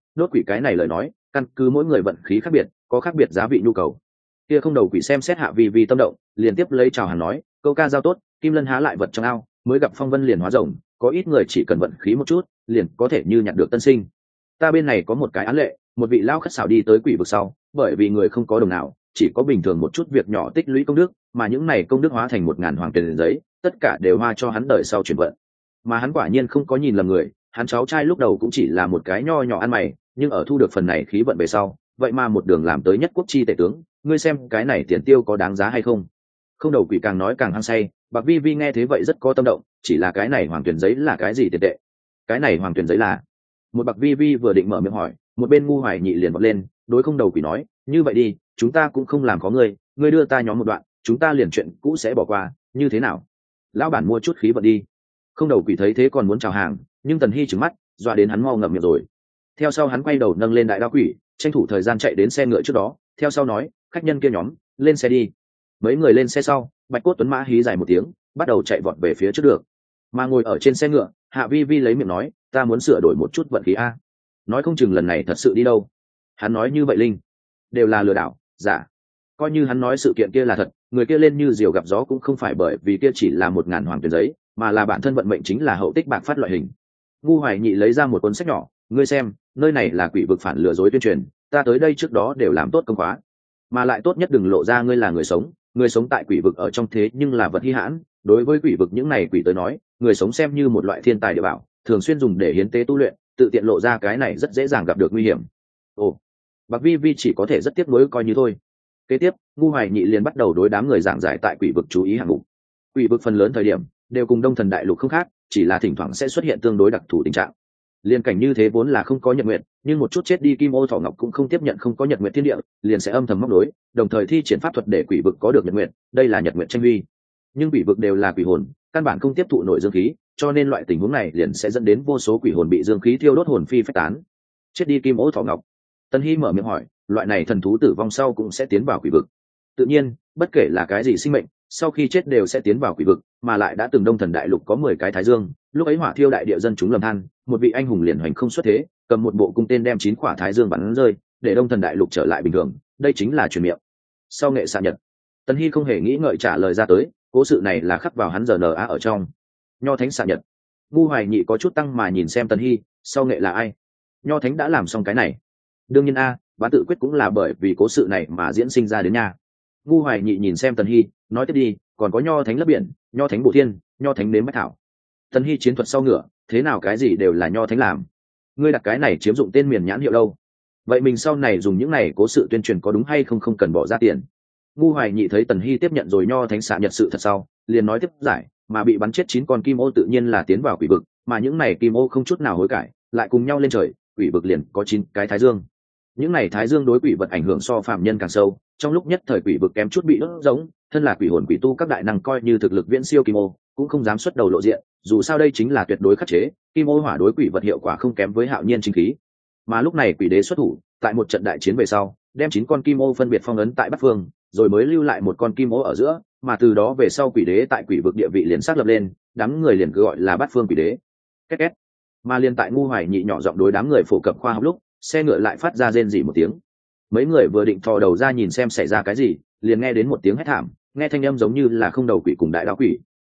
đốt quỷ cái này lời nói căn cứ mỗi người vận khí khác biệt có khác biệt giá vị nhu cầu. Kia không đầu quỷ xem xét hạ vi tâm động, liền tiếp lấy chào hàng nói, câu ca giao tốt, kim lân há lại vật trong ao, mới gặp phong vân liền hóa rồng, có ít người chỉ cần vận khí một chút liền có thể như nhặt được tân sinh. Ta bên này có một cái án lệ, một vị lao khất xảo đi tới quỷ vực sau, bởi vì người không có đồng nào, chỉ có bình thường một chút việc nhỏ tích lũy công đức, mà những này công đức hóa thành 1000 hoàng tiền giấy, tất cả đều hoa cho hắn đời sau chuyển vận. Mà hắn quả nhiên không có nhìn lầm người, hắn cháu trai lúc đầu cũng chỉ là một cái nho nhỏ ăn mày, nhưng ở thu được phần này khí vận về sau, vậy mà một đường làm tới nhất quốc chi tể tướng, ngươi xem cái này tiền tiêu có đáng giá hay không? Không đầu quỷ càng nói càng hăng say, Bạc Vi Vi nghe thế vậy rất có tâm động, chỉ là cái này hoàng tuyển giấy là cái gì tiền tệ? Cái này hoàng tuyển giấy là? Một Bạc Vi Vi vừa định mở miệng hỏi, một bên Ngu Hoài Nhị liền vọt lên, đối không đầu quỷ nói, như vậy đi, chúng ta cũng không làm có ngươi, ngươi đưa ta nhóm một đoạn, chúng ta liền chuyện cũ sẽ bỏ qua, như thế nào? Lão bản mua chút khí vận đi. Không đầu quỷ thấy thế còn muốn chào hàng, nhưng Tần Hy trừng mắt, dọa đến hắn mau ngậm miệng rồi. Theo sau hắn quay đầu nâng lên đại đao quỷ, tranh thủ thời gian chạy đến xe ngựa trước đó, theo sau nói, khách nhân kia nhóm, lên xe đi. Mấy người lên xe sau, Bạch Cốt Tuấn Mã hí dài một tiếng, bắt đầu chạy vọt về phía trước được. Mà ngồi ở trên xe ngựa, Hạ Vi Vi lấy miệng nói, ta muốn sửa đổi một chút vận khí a. Nói không chừng lần này thật sự đi đâu. Hắn nói như vậy linh, đều là lừa đảo, giả. Coi như hắn nói sự kiện kia là thật, người kia lên như diều gặp gió cũng không phải bởi vì kia chỉ là 1000 hoàng tiền giấy, mà là bản thân vận mệnh chính là hậu tích bạc phát loại hình. Ngu Hoài Nhị lấy ra một cuốn sách nhỏ, ngươi xem, nơi này là quỷ vực phản lừa dối tuyên truyền, ta tới đây trước đó đều làm tốt công khóa, mà lại tốt nhất đừng lộ ra ngươi là người sống tại quỷ vực ở trong thế nhưng là vật hi hãn, đối với quỷ vực những này quỷ tới nói, người sống xem như một loại thiên tài địa bảo, thường xuyên dùng để hiến tế tu luyện, tự tiện lộ ra cái này rất dễ dàng gặp được nguy hiểm. Ồ, Bạc Vi Vi chỉ có thể rất tiếc nuối coi như thôi. Kế tiếp, Ngu Hoài Nhị liền bắt đầu đối đám người giảng giải tại quỷ vực chú ý hạng mục. Quỷ vực phần lớn thời điểm đều cùng Đông Thần Đại Lục không khác, chỉ là thỉnh thoảng sẽ xuất hiện tương đối đặc thù tình trạng. Liên cảnh như thế vốn là không có nhật nguyện, nhưng một chút chết đi Kim Ô Thỏ Ngọc cũng không tiếp nhận không có nhật nguyện thiên địa, liền sẽ âm thầm móc đối, đồng thời thi triển pháp thuật để quỷ vực có được nhật nguyện, đây là nhật nguyện tranh huy. Nhưng quỷ vực đều là quỷ hồn, căn bản không tiếp thụ nội dương khí, cho nên loại tình huống này liền sẽ dẫn đến vô số quỷ hồn bị dương khí thiêu đốt hồn phi phách tán. Chết đi Kim Ô Thỏ Ngọc. Tân Hy mở miệng hỏi, loại này thần thú tử vong sau cũng sẽ tiến vào quỷ vực? Tự nhiên, bất kể là cái gì sinh mệnh, sau khi chết đều sẽ tiến vào quỷ vực, mà lại đã từng Đông Thần Đại Lục có 10 cái thái dương, lúc ấy hỏa thiêu đại địa dân chúng lầm than, một vị anh hùng liền hoành không xuất thế, cầm một bộ cung tên đem 9 quả thái dương bắn rơi, để Đông Thần Đại Lục trở lại bình thường, đây chính là truyền miệng. Sau nghệ xạ nhật, Tân Hy không hề nghĩ ngợi trả lời ra tới, cố sự này là khắc vào hắn giờ NA ở trong. Nho Thánh xạ nhật. Ngu Hoài Nhị có chút tăng mà nhìn xem Tân Hy, sau nghệ là ai? Nho Thánh đã làm xong cái này. Đương nhiên a, Bán Tự Quyết cũng là bởi vì cố sự này mà diễn sinh ra đến nha. Ngu Hoài Nhị nhìn xem Tần Hy, nói tiếp đi, còn có Nho Thánh lấp biển, Nho Thánh bổ thiên, Nho Thánh nếm bách thảo. Tần Hy chiến thuật sau ngựa, thế nào cái gì đều là Nho Thánh làm. Ngươi đặt cái này chiếm dụng tên miền nhãn hiệu đâu? Vậy mình sau này dùng những này cố sự tuyên truyền có đúng hay không, không cần bỏ ra tiền. Ngu Hoài Nhị thấy Tần Hy tiếp nhận rồi Nho Thánh xạ nhật sự thật sau, liền nói tiếp giải, mà bị bắn chết 9 con kim ô tự nhiên là tiến vào quỷ vực, mà những này kim ô không chút nào hối cải, lại cùng nhau lên trời, quỷ vực liền có 9 cái thái dương. Những này thái dương đối quỷ vật ảnh hưởng so phạm nhân càng sâu, trong lúc nhất thời quỷ vực kém chút bị đốt giống, thân là quỷ hồn quỷ tu các đại năng coi như thực lực viễn siêu kim ô cũng không dám xuất đầu lộ diện, dù sao đây chính là tuyệt đối khắc chế, kim ô hỏa đối quỷ vật hiệu quả không kém với hạo nhiên chính khí. Mà lúc này quỷ đế xuất thủ, tại một trận đại chiến về sau, đem 9 con kim ô phân biệt phong ấn tại Bắc Phương, rồi mới lưu lại một con kim ô ở giữa, mà từ đó về sau quỷ đế tại quỷ vực địa vị liền xác lập lên, đám người liền cứ gọi là Bát Phương quỷ đế. Két két. Mà liền tại Ngu Hoài Nhị nhỏ giọng đối đám người phổ cập khoa học lúc, xe ngựa lại phát ra rên rỉ một tiếng. Mấy người vừa định thò đầu ra nhìn xem xảy ra cái gì, liền nghe đến một tiếng hét thảm, nghe thanh âm giống như là không đầu quỷ cùng đại đạo quỷ.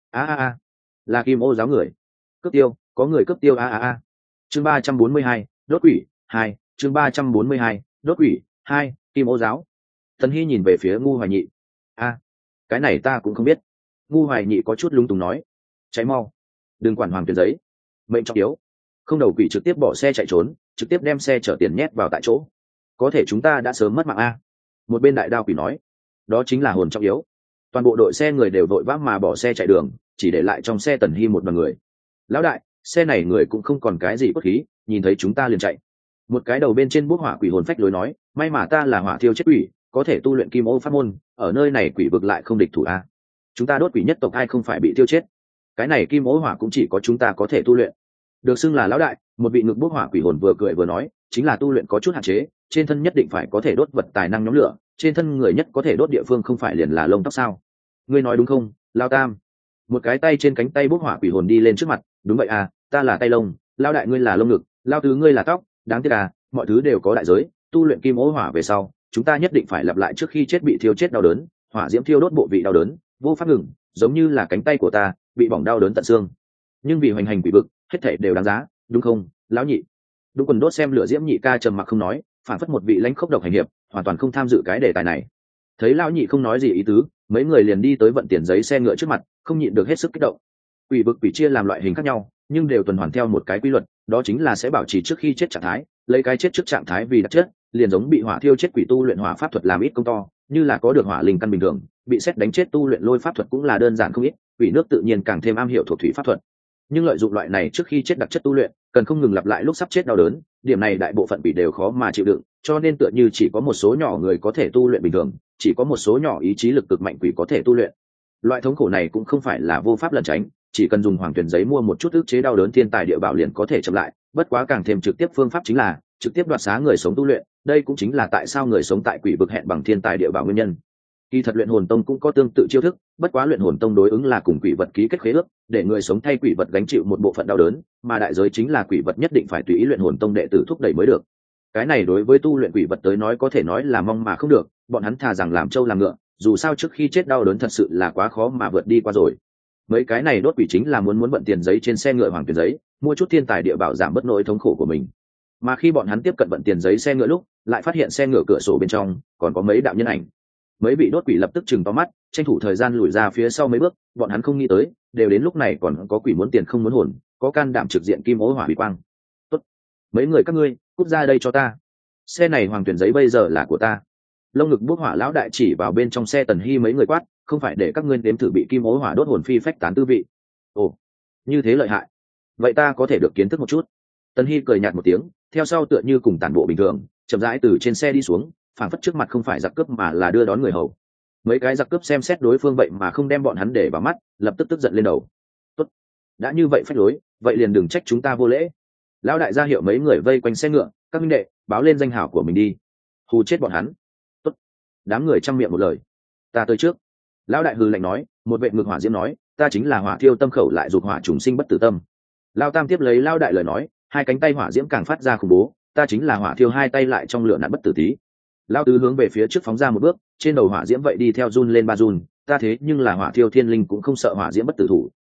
A, là Kim Ô giáo người. Cướp tiêu, có người cướp tiêu a. Chương 342, đốt quỷ 2, chương 342, đốt quỷ 2, Kim Ô giáo. Tần Hy nhìn về phía Ngu Hoài Nhị. Cái này ta cũng không biết. Ngu Hoài Nhị có chút lung túng nói. Cháy mau, đừng quản hoàng tuyển giấy, mệnh trọng yếu. Không đầu quỷ trực tiếp bỏ xe chạy trốn, trực tiếp đem xe chở tiền nhét vào tại chỗ. Có thể chúng ta đã sớm mất mạng a. Một bên đại đao quỷ nói. Đó chính là hồn trọng yếu. Toàn bộ đội xe người đều vội vã mà bỏ xe chạy đường, chỉ để lại trong xe Tần Hy một đoàn người. Lão đại, xe này người cũng không còn cái gì cốt khí, nhìn thấy chúng ta liền chạy. Một cái đầu bên trên bút hỏa quỷ hồn phách lối nói, may mà ta là hỏa thiêu chết quỷ, có thể tu luyện kim ô pháp môn, ở nơi này quỷ vực lại không địch thủ a. Chúng ta đốt quỷ nhất tộc ai không phải bị tiêu chết. Cái này kim ô hỏa cũng chỉ có chúng ta có thể tu luyện. Được xưng là lão đại, một vị ngực bút hỏa quỷ hồn vừa cười vừa nói, chính là tu luyện có chút hạn chế, trên thân nhất định phải có thể đốt vật tài năng nhóm lửa, trên thân người nhất có thể đốt địa phương không phải liền là lông tóc sao? Ngươi nói đúng không, Lao Tam? Một cái tay trên cánh tay bút hỏa quỷ hồn đi lên trước mặt, đúng vậy à, ta là tay lông, Lao đại ngươi là lông ngực, Lao tứ ngươi là tóc, đáng tiếc à, mọi thứ đều có đại giới, tu luyện kim ô hỏa về sau chúng ta nhất định phải lặp lại trước khi chết bị thiêu chết đau đớn, hỏa diễm thiêu đốt bộ vị đau đớn vô pháp ngừng, giống như là cánh tay của ta bị bỏng đau đớn tận xương. Nhưng vì hoành hành quỷ vực hết thảy đều đáng giá, đúng không lão nhị? Đúng. Quần đốt xem lửa diễm nhị ca trầm mặc không nói, phản phất một vị lãnh khốc độc hành hiệp, hoàn toàn không tham dự cái đề tài này. Thấy lão nhị không nói gì ý tứ, mấy người liền đi tới vận tiền giấy xe ngựa trước mặt, không nhịn được hết sức kích động. Quỷ vực quỷ chia làm loại hình khác nhau, nhưng đều tuần hoàn theo một cái quy luật, đó chính là sẽ bảo trì trước khi chết trạng thái, lấy cái chết trước trạng thái vì đặc chất, liền giống bị hỏa thiêu chết quỷ tu luyện hỏa pháp thuật làm ít công to, như là có được hỏa linh căn bình thường, bị sét đánh chết tu luyện lôi pháp thuật cũng là đơn giản không ít, quỷ nước tự nhiên càng thêm am hiểu thuộc thủy pháp thuật. Nhưng lợi dụng loại này trước khi chết đặc chất tu luyện, cần không ngừng lặp lại lúc sắp chết đau đớn, điểm này đại bộ phận quỷ đều khó mà chịu đựng, cho nên tựa như chỉ có một số nhỏ người có thể tu luyện bình thường, chỉ có một số nhỏ ý chí lực cực mạnh quỷ có thể tu luyện. Loại thống khổ này cũng không phải là vô pháp lẩn tránh, chỉ cần dùng hoàng tuyển giấy mua một chút ức chế đau đớn thiên tài địa bảo liền có thể chậm lại, bất quá càng thêm trực tiếp phương pháp chính là trực tiếp đoạt xá người sống tu luyện, đây cũng chính là tại sao người sống tại quỷ vực hẹn bằng thiên tài địa bảo nguyên nhân. Kỳ thật luyện hồn tông cũng có tương tự chiêu thức, bất quá luyện hồn tông đối ứng là cùng quỷ vật ký kết khế ước, để người sống thay quỷ vật gánh chịu một bộ phận đau đớn, mà đại giới chính là quỷ vật nhất định phải tùy ý luyện hồn tông đệ tử thúc đẩy mới được. Cái này đối với tu luyện quỷ vật tới nói có thể nói là mong mà không được, bọn hắn thà rằng làm trâu làm ngựa, dù sao trước khi chết đau đớn thật sự là quá khó mà vượt đi qua rồi. Mấy cái này đốt quỷ chính là muốn vận tiền giấy trên xe ngựa hoàng tiền giấy, mua chút thiên tài địa bảo giảm bớt nỗi thống khổ của mình. Mà khi bọn hắn tiếp cận vận tiền giấy xe ngựa lúc, lại phát hiện xe ngựa cửa sổ bên trong còn có mấy đạo nhân ảnh. Mấy vị đốt quỷ lập tức chừng to mắt, tranh thủ thời gian lùi ra phía sau mấy bước, bọn hắn không nghĩ tới, đều đến lúc này còn có quỷ muốn tiền không muốn hồn, có can đảm trực diện kim ố hỏa bị quang. Tốt, mấy người các ngươi, cút ra đây cho ta. Xe này hoàng tuyển giấy bây giờ là của ta. Lông ngực bốc hỏa lão đại chỉ vào bên trong xe Tần Hy mấy người quát, không phải để các ngươi đếm thử bị kim ố hỏa đốt hồn phi phách tán tư vị. Ồ, như thế lợi hại. Vậy ta có thể được kiến thức một chút. Tần Hy cười nhạt một tiếng, theo sau tựa như cùng tản bộ bình thường, chậm rãi từ trên xe đi xuống, phảng phất trước mặt không phải giặc cướp mà là đưa đón người hầu. Mấy cái giặc cướp xem xét đối phương vậy mà không đem bọn hắn để vào mắt, lập tức tức giận lên đầu. Tốt, đã như vậy phách lối, vậy liền đừng trách chúng ta vô lễ. Lão đại ra hiệu mấy người vây quanh xe ngựa, các minh đệ, báo lên danh hảo của mình đi. Hù chết bọn hắn. Tốt. Đám người chăm miệng một lời. Ta tới trước. Lão đại hừ lạnh nói, một vệ ngực hỏa diễm nói, ta chính là hỏa thiêu tâm khẩu lại dục hỏa trùng sinh bất tử tâm. Lão tam tiếp lấy lão đại lời nói, hai cánh tay hỏa diễm càng phát ra khủng bố, ta chính là hỏa thiêu hai tay lại trong lửa nạn bất tử tí. Lão tứ hướng về phía trước phóng ra một bước, trên đầu hỏa diễm vậy đi theo run lên ba run, ta thế nhưng là hỏa thiêu thiên linh cũng không sợ hỏa diễm bất tử thủ.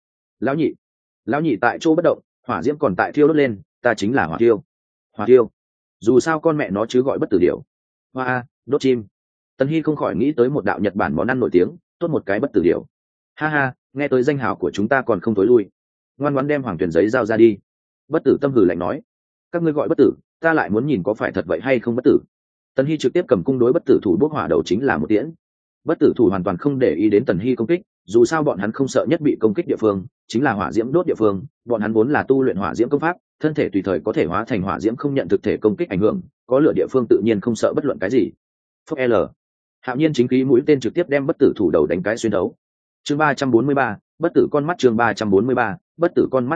Lão nhị tại chỗ bất động, hỏa diễm còn tại thiêu đốt lên, ta chính là hỏa thiêu. Dù sao con mẹ nó chứ gọi bất tử điểu. Hoa, đốt chim. Tần Hy không khỏi nghĩ tới một đạo Nhật Bản món ăn nổi tiếng, tốt một cái bất tử điểu. Ha ha, nghe tới danh hào của chúng ta còn không tối lui. Ngoan ngoãn đem hoàng tuyển giấy giao ra đi. Bất tử tâm hừ lạnh nói, các ngươi gọi bất tử, ta lại muốn nhìn có phải thật vậy hay không bất tử. Tần Hy trực tiếp cầm cung đối bất tử thủ bốc hỏa đầu chính là một tiễn. Bất tử thủ hoàn toàn không để ý đến Tần Hy công kích, dù sao bọn hắn không sợ nhất bị công kích địa phương chính là hỏa diễm đốt địa phương, bọn hắn vốn là tu luyện hỏa diễm công pháp, thân thể tùy thời có thể hóa thành hỏa diễm không nhận thực thể công kích ảnh hưởng, có lửa địa phương tự nhiên không sợ bất luận cái gì. Phúc L. Hạo nhiên chính khí mũi tên trực tiếp đem bất tử thủ đầu đánh cái xuyên đấu. Chương 343, bất tử con mắt. Chương 343, bất tử con mắt.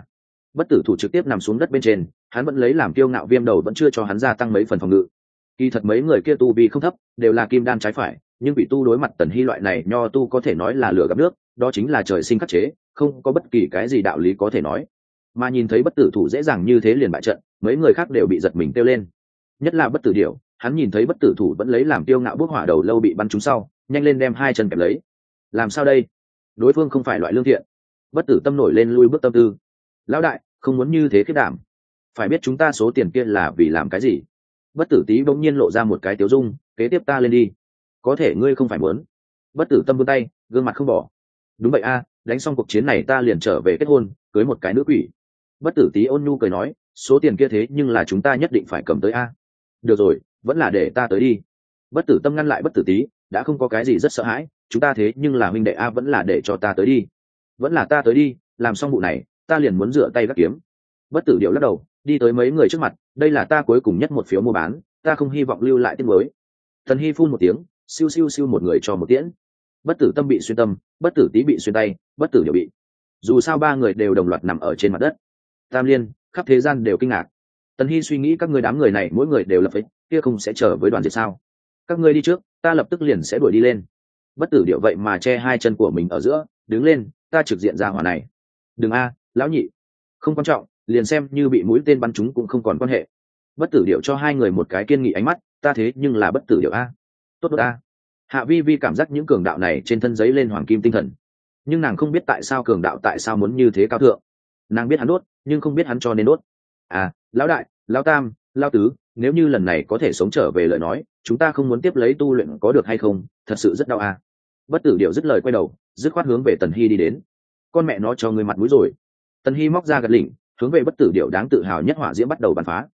Bất tử thủ trực tiếp nằm xuống đất bên trên, hắn vẫn lấy làm kiêu ngạo viêm đầu vẫn chưa cho hắn gia tăng mấy phần phòng ngự. Kỳ thật mấy người kia tu vi không thấp, đều là kim đan trái phải, nhưng bị tu đối mặt Tần Hy loại này nho tu có thể nói là lửa gặp nước, đó chính là trời sinh khắc chế, không có bất kỳ cái gì đạo lý có thể nói. Mà nhìn thấy bất tử thủ dễ dàng như thế liền bại trận, mấy người khác đều bị giật mình kêu lên. Nhất là bất tử điểu, hắn nhìn thấy bất tử thủ vẫn lấy làm tiêu ngạo bốc hỏa đầu lâu bị bắn trúng sau, nhanh lên đem hai chân kẹp lấy. Làm sao đây? Đối phương không phải loại lương thiện. Bất tử tâm nổi lên lui bước tâm tư. Lão đại, không muốn như thế khiếp đảm. Phải biết chúng ta số tiền kia là vì làm cái gì? Bất tử tí bỗng nhiên lộ ra một cái tiếu dung, kế tiếp ta lên đi. Có thể ngươi không phải muốn. Bất tử tâm vươn tay, gương mặt không bỏ. Đúng vậy a, đánh xong cuộc chiến này ta liền trở về kết hôn, cưới một cái nữ quỷ. Bất tử tí ôn nhu cười nói, số tiền kia thế nhưng là chúng ta nhất định phải cầm tới a. Được rồi, vẫn là để ta tới đi. Bất tử tâm ngăn lại bất tử tí, đã không có cái gì rất sợ hãi, chúng ta thế nhưng là huynh đệ a, vẫn là để cho ta tới đi. Vẫn là ta tới đi, làm xong vụ này ta liền muốn rửa tay gác kiếm. Bất tử điệu lắc đầu, đi tới mấy người trước mặt, đây là ta cuối cùng nhất một phiếu mua bán, ta không hy vọng lưu lại tiếng mới. Thần Hy phun một tiếng, siêu siêu siêu một người cho một tiễn. Bất tử tâm bị xuyên tâm, bất tử tí bị xuyên tay, bất tử điệu bị. Dù sao ba người đều đồng loạt nằm ở trên mặt đất. Tam liên, khắp thế gian đều kinh ngạc. Tần Hy suy nghĩ các ngươi đám người này mỗi người đều lập ấy, kia không sẽ trở với đoàn diệt sao? Các ngươi đi trước, ta lập tức liền sẽ đuổi đi lên. Bất tử điệu vậy mà che hai chân của mình ở giữa, đứng lên, ta trực diện ra hỏa này. Đừng a, lão nhị. Không quan trọng, liền xem như bị mũi tên bắn trúng cũng không còn quan hệ. Bất tử điệu cho hai người một cái kiên nghị ánh mắt, ta thế nhưng là bất tử điệu a, tốt đốt a. Hạ vi vi cảm giác những cường đạo này trên thân giấy lên hoàng kim tinh thần, nhưng nàng không biết tại sao cường đạo tại sao muốn như thế cao thượng. Nàng biết hắn đốt nhưng không biết hắn cho nên đốt. À, lão đại, lão tam, lão tứ, nếu như lần này có thể sống trở về lời nói, chúng ta không muốn tiếp lấy tu luyện có được hay không, thật sự rất đau à. Bất tử điệu dứt lời quay đầu, dứt khoát hướng về Tần Hy đi đến. Con mẹ nó cho người mặt mũi rồi. Tần Hy móc ra gật lỉnh, hướng về bất tử điệu đáng tự hào nhất hỏa diễm bắt đầu bắn phá.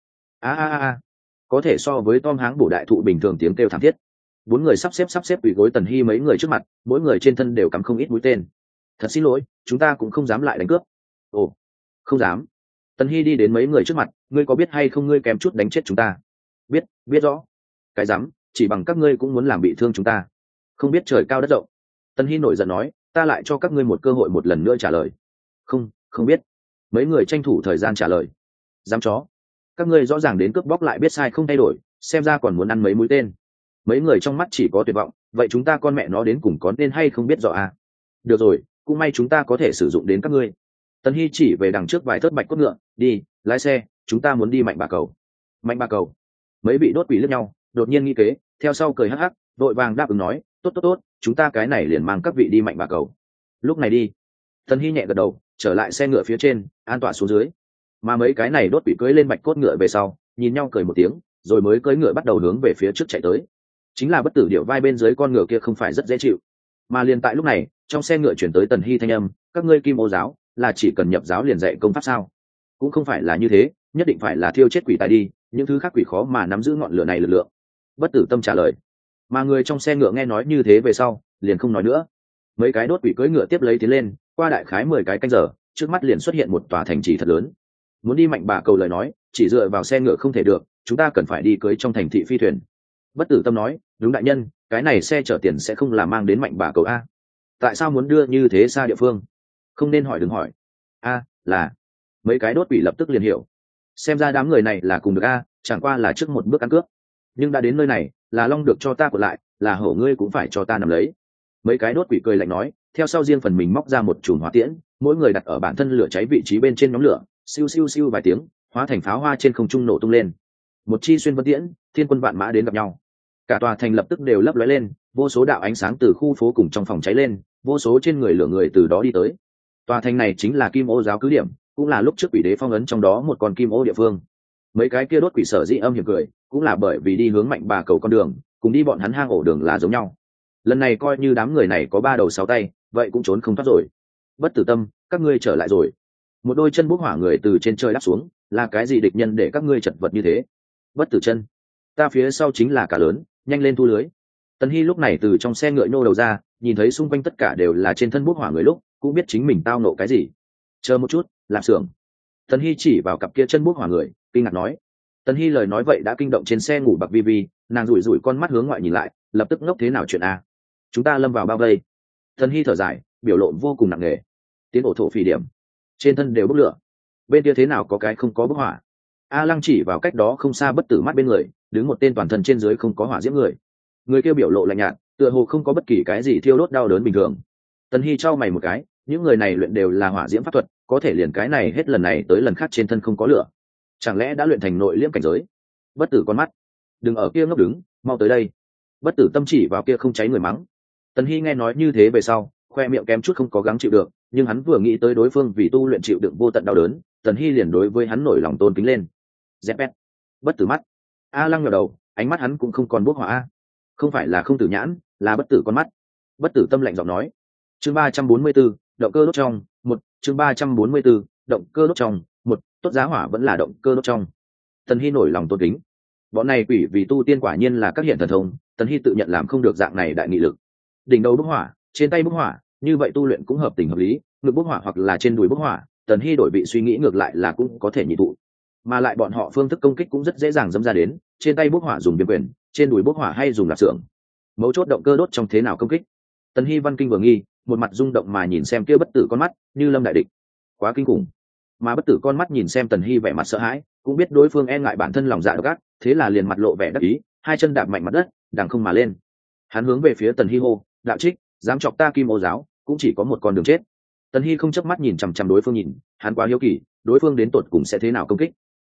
A, có thể so với Tom Háng bổ đại thụ bình thường tiếng kêu thảm thiết. Bốn người sắp xếp quỳ gối Tần Hy mấy người trước mặt, mỗi người trên thân đều cắm không ít mũi tên. Thật xin lỗi, chúng ta cũng không dám lại đánh cướp. Ồ, không dám. Tần Hy đi đến mấy người trước mặt, ngươi có biết hay không ngươi kém chút đánh chết chúng ta? Biết rõ. Cái dám, chỉ bằng các ngươi cũng muốn làm bị thương chúng ta. Không biết trời cao đất rộng. Tần Hy nổi giận nói, ta lại cho các ngươi một cơ hội một lần nữa trả lời. Không biết. Mấy người tranh thủ thời gian trả lời. Dám chó. Các ngươi rõ ràng đến cướp bóc lại biết sai không thay đổi, xem ra còn muốn ăn mấy mũi tên. Mấy người trong mắt chỉ có tuyệt vọng, vậy chúng ta con mẹ nó đến cùng có nên hay không biết rõ à? Được rồi, cũng may chúng ta có thể sử dụng đến các ngươi. Tần Hy chỉ về đằng trước vài thớt bạch cốt ngựa, đi, lái xe, chúng ta muốn đi Mạnh Bà Cầu. Mạnh Bà Cầu. Mấy vị đốt quỷ lướt nhau, đột nhiên nghĩ kế, theo sau cười hắc hắc, vội vàng đáp ứng nói, tốt, chúng ta cái này liền mang các vị đi Mạnh Bà Cầu. Lúc này đi. Tần Hy nhẹ gật đầu, trở lại xe ngựa phía trên, an tọa xuống dưới. Mà mấy cái này đốt quỷ cưỡi lên bạch cốt ngựa về sau, nhìn nhau cười một tiếng, rồi mới cưỡi ngựa bắt đầu hướng về phía trước chạy tới. Chính là bất tử điệu vai bên dưới con ngựa kia không phải rất dễ chịu. Mà liền tại lúc này, trong xe ngựa chuyển tới Tần Hy thanh âm, các ngươi Kim Ô giáo là chỉ cần nhập giáo liền dạy công pháp sao? Cũng không phải là như thế, nhất định phải là thiêu chết quỷ tài đi, những thứ khác quỷ khó mà nắm giữ ngọn lửa này lực lượng. Bất tử tâm trả lời. Mà người trong xe ngựa nghe nói như thế về sau, liền không nói nữa. Mấy cái đốt quỷ cưỡi ngựa tiếp lấy tiến lên, qua đại khái 10 cái canh giờ, trước mắt liền xuất hiện một tòa thành trì thật lớn. Muốn đi Mạnh Bà Cầu lời nói, chỉ dựa vào xe ngựa không thể được, chúng ta cần phải đi cưỡi trong thành thị phi thuyền. Bất tử tâm nói, đúng đại nhân, cái này xe chở tiền sẽ không là mang đến Mạnh Bà Cầu a? Tại sao muốn đưa như thế xa địa phương? Không nên hỏi đừng hỏi. A, là. Mấy cái đốt quỷ lập tức liền hiểu. Xem ra đám người này là cùng được a, chẳng qua là trước một bước ăn cướp. Nhưng đã đến nơi này, là long được cho ta của lại, là hổ ngươi cũng phải cho ta nằm lấy. Mấy cái đốt quỷ cười lạnh nói, theo sau riêng phần mình móc ra một chùm hỏa tiễn, mỗi người đặt ở bản thân lửa cháy vị trí bên trên nhóm lửa, siêu siêu siêu vài tiếng, hóa thành pháo hoa trên không trung nổ tung lên. Một chi xuyên vân tiễn, thiên quân vạn mã đến gặp nhau. Cả tòa thành lập tức đều lấp lóe lên, vô số đạo ánh sáng từ khu phố cùng trong phòng cháy lên, vô số trên người lửa người từ đó đi tới. Tòa thành này chính là Kim Ô giáo cứ điểm, cũng là lúc trước quỷ đế phong ấn trong đó một con Kim Ô địa phương. Mấy cái kia đốt quỷ sở dĩ âm hiểm cười, cũng là bởi vì đi hướng Mạnh Bà Cầu con đường, cùng đi bọn hắn hang ổ đường là giống nhau. Lần này coi như đám người này có 3 đầu 6 tay, vậy cũng trốn không thoát rồi. Bất tử tâm, các ngươi trở lại rồi. Một đôi chân bốc hỏa người từ trên trời đáp xuống, là cái gì địch nhân để các ngươi chật vật như thế? Bất tử chân, ta phía sau chính là cả lớn, nhanh lên thu lưới. Tần Hy lúc này từ trong xe ngựa nhô đầu ra, nhìn thấy xung quanh tất cả đều là trên thân bốc hỏa người lúc, cũng biết chính mình tao nộ cái gì. Chờ một chút, Lạp Xưởng. Tần Hy chỉ vào cặp kia chân bốc hỏa người, kinh ngạc nói. Tần Hy lời nói vậy đã kinh động trên xe ngủ bạc vi vi, nàng rủi rủi con mắt hướng ngoại nhìn lại, lập tức ngốc thế nào chuyện a? Chúng ta lâm vào bao vây. Tần Hy thở dài, biểu lộ vô cùng nặng nề. Tiến ổ thổ phỉ điểm, trên thân đều bốc lửa. Bên kia thế nào có cái không có bốc hỏa? A Lăng chỉ vào cách đó không xa bất tử mắt bên người, đứng một tên toàn thân trên dưới không có hỏa diễm người. Người kia biểu lộ lạnh nhạt, tựa hồ không có bất kỳ cái gì thiêu đốt đau đớn bình thường. Tần Hy trao mày một cái, những người này luyện đều là hỏa diễm pháp thuật, có thể liền cái này hết lần này tới lần khác trên thân không có lửa, chẳng lẽ đã luyện thành nội liễm cảnh giới? Bất tử con mắt, đừng ở kia ngốc đứng, mau tới đây. Bất tử tâm chỉ vào kia không cháy người mắng. Tần Hy nghe nói như thế về sau, khoe miệng kém chút không có gắng chịu được, nhưng hắn vừa nghĩ tới đối phương vì tu luyện chịu đựng vô tận đau đớn, Tần Hy liền đối với hắn nổi lòng tôn kính lên. Dẹp bét. Bất tử mắt. A Lăng ngẩng đầu, ánh mắt hắn cũng không còn bốc hỏa a. Không phải là không tử nhãn, là bất tử con mắt. Bất tử tâm lạnh giọng nói. Chương 344, động cơ đốt trong, một. Chương 344, động cơ đốt trong, một. Tốt giá hỏa vẫn là động cơ đốt trong. Tần Hy nổi lòng tôn kính. Bọn này quỷ vì tu tiên quả nhiên là các hiện thần thông, Tần Hy tự nhận làm không được dạng này đại nghị lực. Đỉnh đầu bốc hỏa, trên tay bốc hỏa, như vậy tu luyện cũng hợp tình hợp lý, ngực bốc hỏa hoặc là trên đùi bốc hỏa, Tần Hy đổi vị suy nghĩ ngược lại là cũng có thể nhị tụ. Mà lại bọn họ phương thức công kích cũng rất dễ dàng dẫm ra đến, trên tay bốc hỏa dùng viêm quyền, trên đùi bốc hỏa hay dùng lạp xưởng. Mấu chốt động cơ đốt trong thế nào công kích? Tần Hy văn kinh vừa nghi, một mặt rung động mà nhìn xem kia bất tử con mắt, như lâm đại địch. Quá kinh khủng. Mà bất tử con mắt nhìn xem Tần Hy vẻ mặt sợ hãi, cũng biết đối phương e ngại bản thân lòng dạ độc ác, thế là liền mặt lộ vẻ đắc ý, hai chân đạp mạnh mặt đất, đằng không mà lên. Hắn hướng về phía Tần Hy hô, đạo trích, dám chọc ta Kim Ô giáo, cũng chỉ có một con đường chết. Tần Hy không chớp mắt nhìn chằm chằm đối phương nhìn, hắn quá hiếu kỳ, đối phương đến tột cùng sẽ thế nào công kích.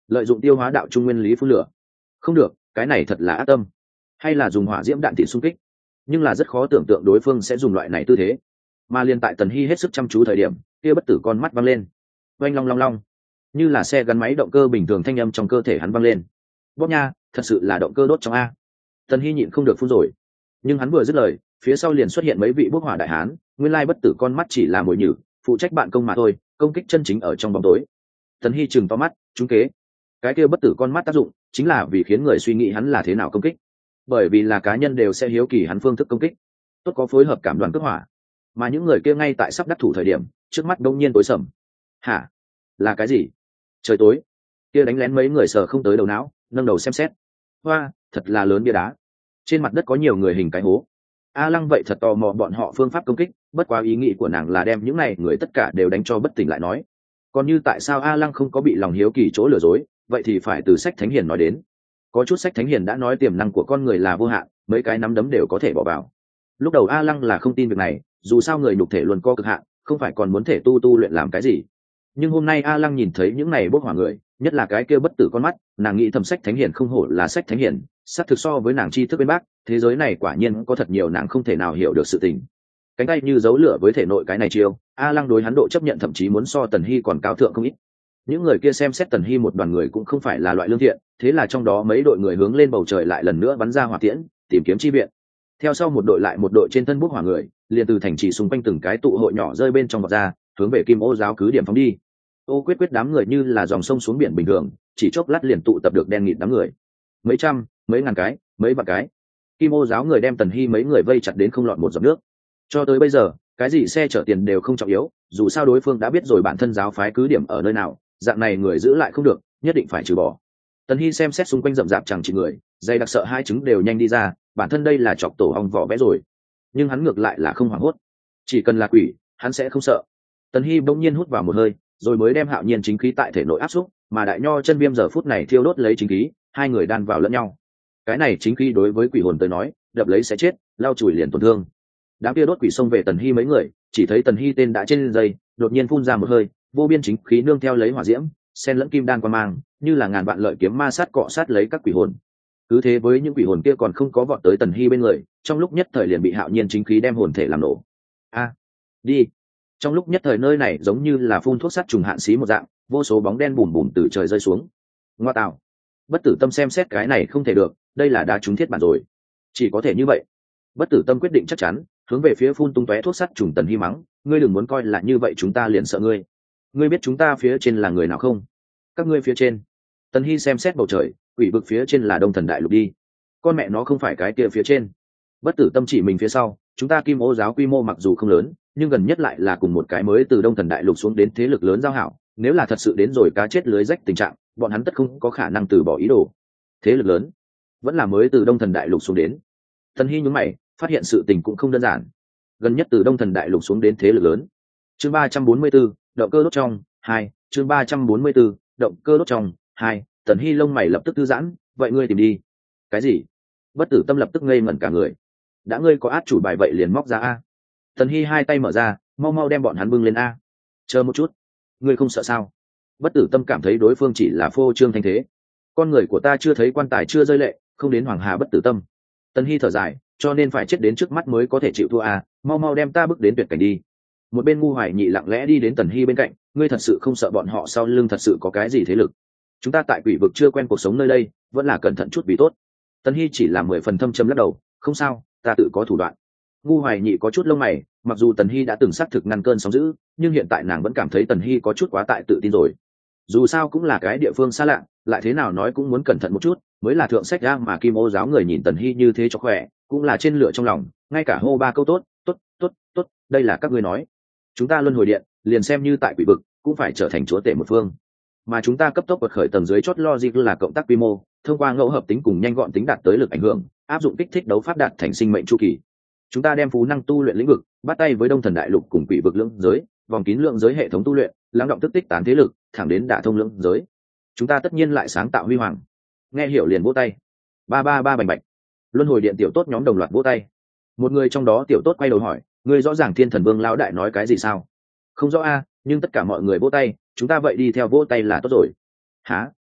lợi dụng tiêu hóa đạo trung nguyên lý phun lửa. Không được, cái này thật là ác tâm. Hay là dùng hỏa diễm đạn thịt xung kích, nhưng là rất khó tưởng tượng đối phương sẽ dùng loại này tư thế. Mà liên tại Tần Hy hết sức chăm chú thời điểm, kia bất tử con mắt văng lên, oanh long long long, như là xe gắn máy động cơ bình thường, thanh âm trong cơ thể hắn văng lên. Bóp nha, thật sự là động cơ đốt trong a. Tần Hy nhịn không được phun rồi. Nhưng hắn vừa dứt lời, phía sau liền xuất hiện mấy vị bốc hỏa đại hán, nguyên lai bất tử con mắt chỉ là mồi nhử, phụ trách bạn công mà thôi, công kích chân chính ở trong bóng tối. Tần Hy chừng to mắt, trúng kế. Cái kia bất tử con mắt tác dụng chính là vì khiến người suy nghĩ hắn là thế nào công kích, bởi vì là cá nhân đều sẽ hiếu kỳ hắn phương thức công kích. Tốt có phối hợp cảm đoàn cước hỏa, mà những người kia ngay tại sắp đắc thủ thời điểm, trước mắt đông nhiên tối sầm. Hả? Là cái gì? Trời tối. Kia đánh lén mấy người sờ không tới đầu não, nâng đầu xem xét. Hoa, thật là lớn bia đá. Trên mặt đất có nhiều người hình cái hố. A Lăng vậy thật tò mò bọn họ phương pháp công kích, bất quá ý nghĩ của nàng là đem những này người tất cả đều đánh cho bất tỉnh lại nói. Còn như tại sao A Lăng không có bị lòng hiếu kỳ chỗ lừa dối, vậy thì phải từ sách thánh hiền nói đến. Có chút sách thánh hiền đã nói tiềm năng của con người là vô hạn, mấy cái nắm đấm đều có thể bỏ vào. Lúc đầu A Lăng là không tin việc này, dù sao người nhục thể luôn có cực hạn, không phải còn muốn thể tu luyện làm cái gì. Nhưng hôm nay A Lăng nhìn thấy những này bốc hỏa người, nhất là cái kia bất tử con mắt, nàng nghĩ thầm sách thánh hiền không hổ là sách thánh hiền, xác thực so với nàng tri thức bên bác, thế giới này quả nhiên có thật nhiều nàng không thể nào hiểu được sự tình. Cánh tay như dấu lửa với thể nội cái này chiêu, A Lăng đối hắn độ chấp nhận thậm chí muốn so Tần Hy còn cao thượng không ít. Những người kia xem xét Tần Hy một đoàn người cũng không phải là loại lương thiện, thế là trong đó mấy đội người hướng lên bầu trời lại lần nữa bắn ra hỏa tiễn, tìm kiếm chi viện. Theo sau một đội lại một đội trên thân bốc hỏa người, liền từ thành trì xung quanh từng cái tụ hội nhỏ rơi bên trong vọt ra, hướng về Kim Ô giáo cứ điểm phóng đi. Ô quyết quyết đám người như là dòng sông xuống biển bình thường, chỉ chốc lát liền tụ tập được đen nghịt đám người, mấy trăm, mấy ngàn cái, mấy vạn cái. Kim Ô giáo người đem Tần Hy mấy người vây chặt đến không lọt một giọt nước. Cho tới bây giờ, cái gì xe chở tiền đều không trọng yếu, dù sao đối phương đã biết rồi bản thân giáo phái cứ điểm ở nơi nào, dạng này người giữ lại không được, nhất định phải trừ bỏ. Tần Hy xem xét xung quanh rậm rạp chẳng chỉ người, dây đặc sợ hai trứng đều nhanh đi ra, bản thân đây là chọc tổ ong vỏ vẽ rồi. Nhưng hắn ngược lại là không hoảng hốt, chỉ cần là quỷ, hắn sẽ không sợ. Tần Hy bỗng nhiên hút vào một hơi, rồi mới đem Hạo Nhiên chính khí tại thể nội áp xúc, mà Đại Nho chân viêm giờ phút này thiêu đốt lấy chính khí, hai người đan vào lẫn nhau. Cái này chính khí đối với quỷ hồn tới nói, đập lấy sẽ chết, lao chùi liền tổn thương. Đám kia đốt quỷ xông về Tần Hy mấy người, chỉ thấy Tần Hy tên đã trên dây, đột nhiên phun ra một hơi, vô biên chính khí nương theo lấy hỏa diễm, xen lẫn kim đan qua mang, như là ngàn vạn lợi kiếm ma sát cọ sát lấy các quỷ hồn. Cứ thế với những quỷ hồn kia còn không có vọt tới Tần Hy bên người, trong lúc nhất thời liền bị Hạo Nhiên chính khí đem hồn thể làm nổ. A, đi! Trong lúc nhất thời nơi này giống như là phun thuốc sát trùng hạn xí một dạng, vô số bóng đen bùm bùm từ trời rơi xuống. Ngoa tạo! Bất tử tâm xem xét cái này không thể được, đây là đá trúng thiết bản rồi. Chỉ có thể như vậy. Bất tử tâm quyết định chắc chắn, hướng về phía phun tung tóe thuốc sát trùng Tần Hy mắng, ngươi đừng muốn coi là như vậy chúng ta liền sợ ngươi. Ngươi biết chúng ta phía trên là người nào không? Các ngươi phía trên. Tần Hy xem xét bầu trời, quỷ vực phía trên là Đông Thần Đại Lục đi. Con mẹ nó không phải cái kia phía trên. Bất tử tâm chỉ mình phía sau, chúng ta Kim Ô giáo quy mô mặc dù không lớn, nhưng gần nhất lại là cùng một cái mới từ Đông Thần Đại Lục xuống đến thế lực lớn giao hảo, nếu là thật sự đến rồi cá chết lưới rách tình trạng, bọn hắn tất không có khả năng từ bỏ ý đồ. Thế lực lớn, vẫn là mới từ Đông Thần Đại Lục xuống đến. Tần Hy nhướng mày, phát hiện sự tình cũng không đơn giản. Gần nhất từ Đông Thần Đại Lục xuống đến thế lực lớn. Chương 344, động cơ đốt trong 2, chương 344, động cơ đốt trong 2. Tần Hy lông mày lập tức thư giãn, vậy ngươi tìm đi. Cái gì? Bất tử tâm lập tức ngây ngẩn cả người. Đã ngươi có át chủ bài vậy liền móc ra a. Tần Hy hai tay mở ra, mau mau đem bọn hắn bưng lên a. Chờ một chút, ngươi không sợ sao? Bất tử tâm cảm thấy đối phương chỉ là phô trương thanh thế. Con người của ta chưa thấy quan tài chưa rơi lệ, không đến hoàng hà bất tử tâm. Tần Hy thở dài, cho nên phải chết đến trước mắt mới có thể chịu thua a, mau mau đem ta bước đến tuyệt cảnh đi. Một bên Ngu Hoài Nhị lặng lẽ đi đến Tần Hy bên cạnh, ngươi thật sự không sợ bọn họ sau lưng thật sự có cái gì thế lực? Chúng ta tại quỷ vực chưa quen cuộc sống nơi đây, vẫn là cẩn thận chút vì tốt. Tần Hy chỉ là 10 phần thâm trầm lắc đầu, không sao, ta tự có thủ đoạn. Ngu Hoài Nhị có chút lông mày, mặc dù Tần Hy đã từng xác thực ngăn cơn sóng dữ, nhưng hiện tại nàng vẫn cảm thấy Tần Hy có chút quá tại tự tin rồi. Dù sao cũng là cái địa phương xa lạ, lại thế nào nói cũng muốn cẩn thận một chút, mới là thượng sách ra mà Kim Ô giáo người nhìn Tần Hy như thế cho khỏe, cũng là trên lửa trong lòng, ngay cả hô ba câu tốt, tốt, tốt, tốt, đây là các ngươi nói. Chúng ta luân hồi điện, liền xem như tại quỷ vực, cũng phải trở thành chúa tể một phương. Mà chúng ta cấp tốc vượt khởi tầng dưới chót logic là cộng tác quy mô, thông qua ngẫu hợp tính cùng nhanh gọn tính đạt tới lực ảnh hưởng, áp dụng kích thích đấu pháp đạt thành sinh mệnh chu kỳ. Chúng ta đem phú năng tu luyện lĩnh vực, bắt tay với Đông Thần Đại Lục cùng quỷ vực lưỡng giới, vòng kín lượng giới hệ thống tu luyện, lắng động tức tích tán thế lực, thẳng đến đả thông lưỡng giới. Chúng ta tất nhiên lại sáng tạo huy hoàng. Nghe hiểu liền vỗ tay. Ba ba ba bành bạch. Luân hồi điện tiểu tốt nhóm đồng loạt vỗ tay. Một người trong đó tiểu tốt quay đầu hỏi, ngươi rõ ràng Thiên Thần Vương lão đại nói cái gì sao? Không rõ a, nhưng tất cả mọi người vỗ tay, chúng ta vậy đi theo vỗ tay là tốt rồi. Hả?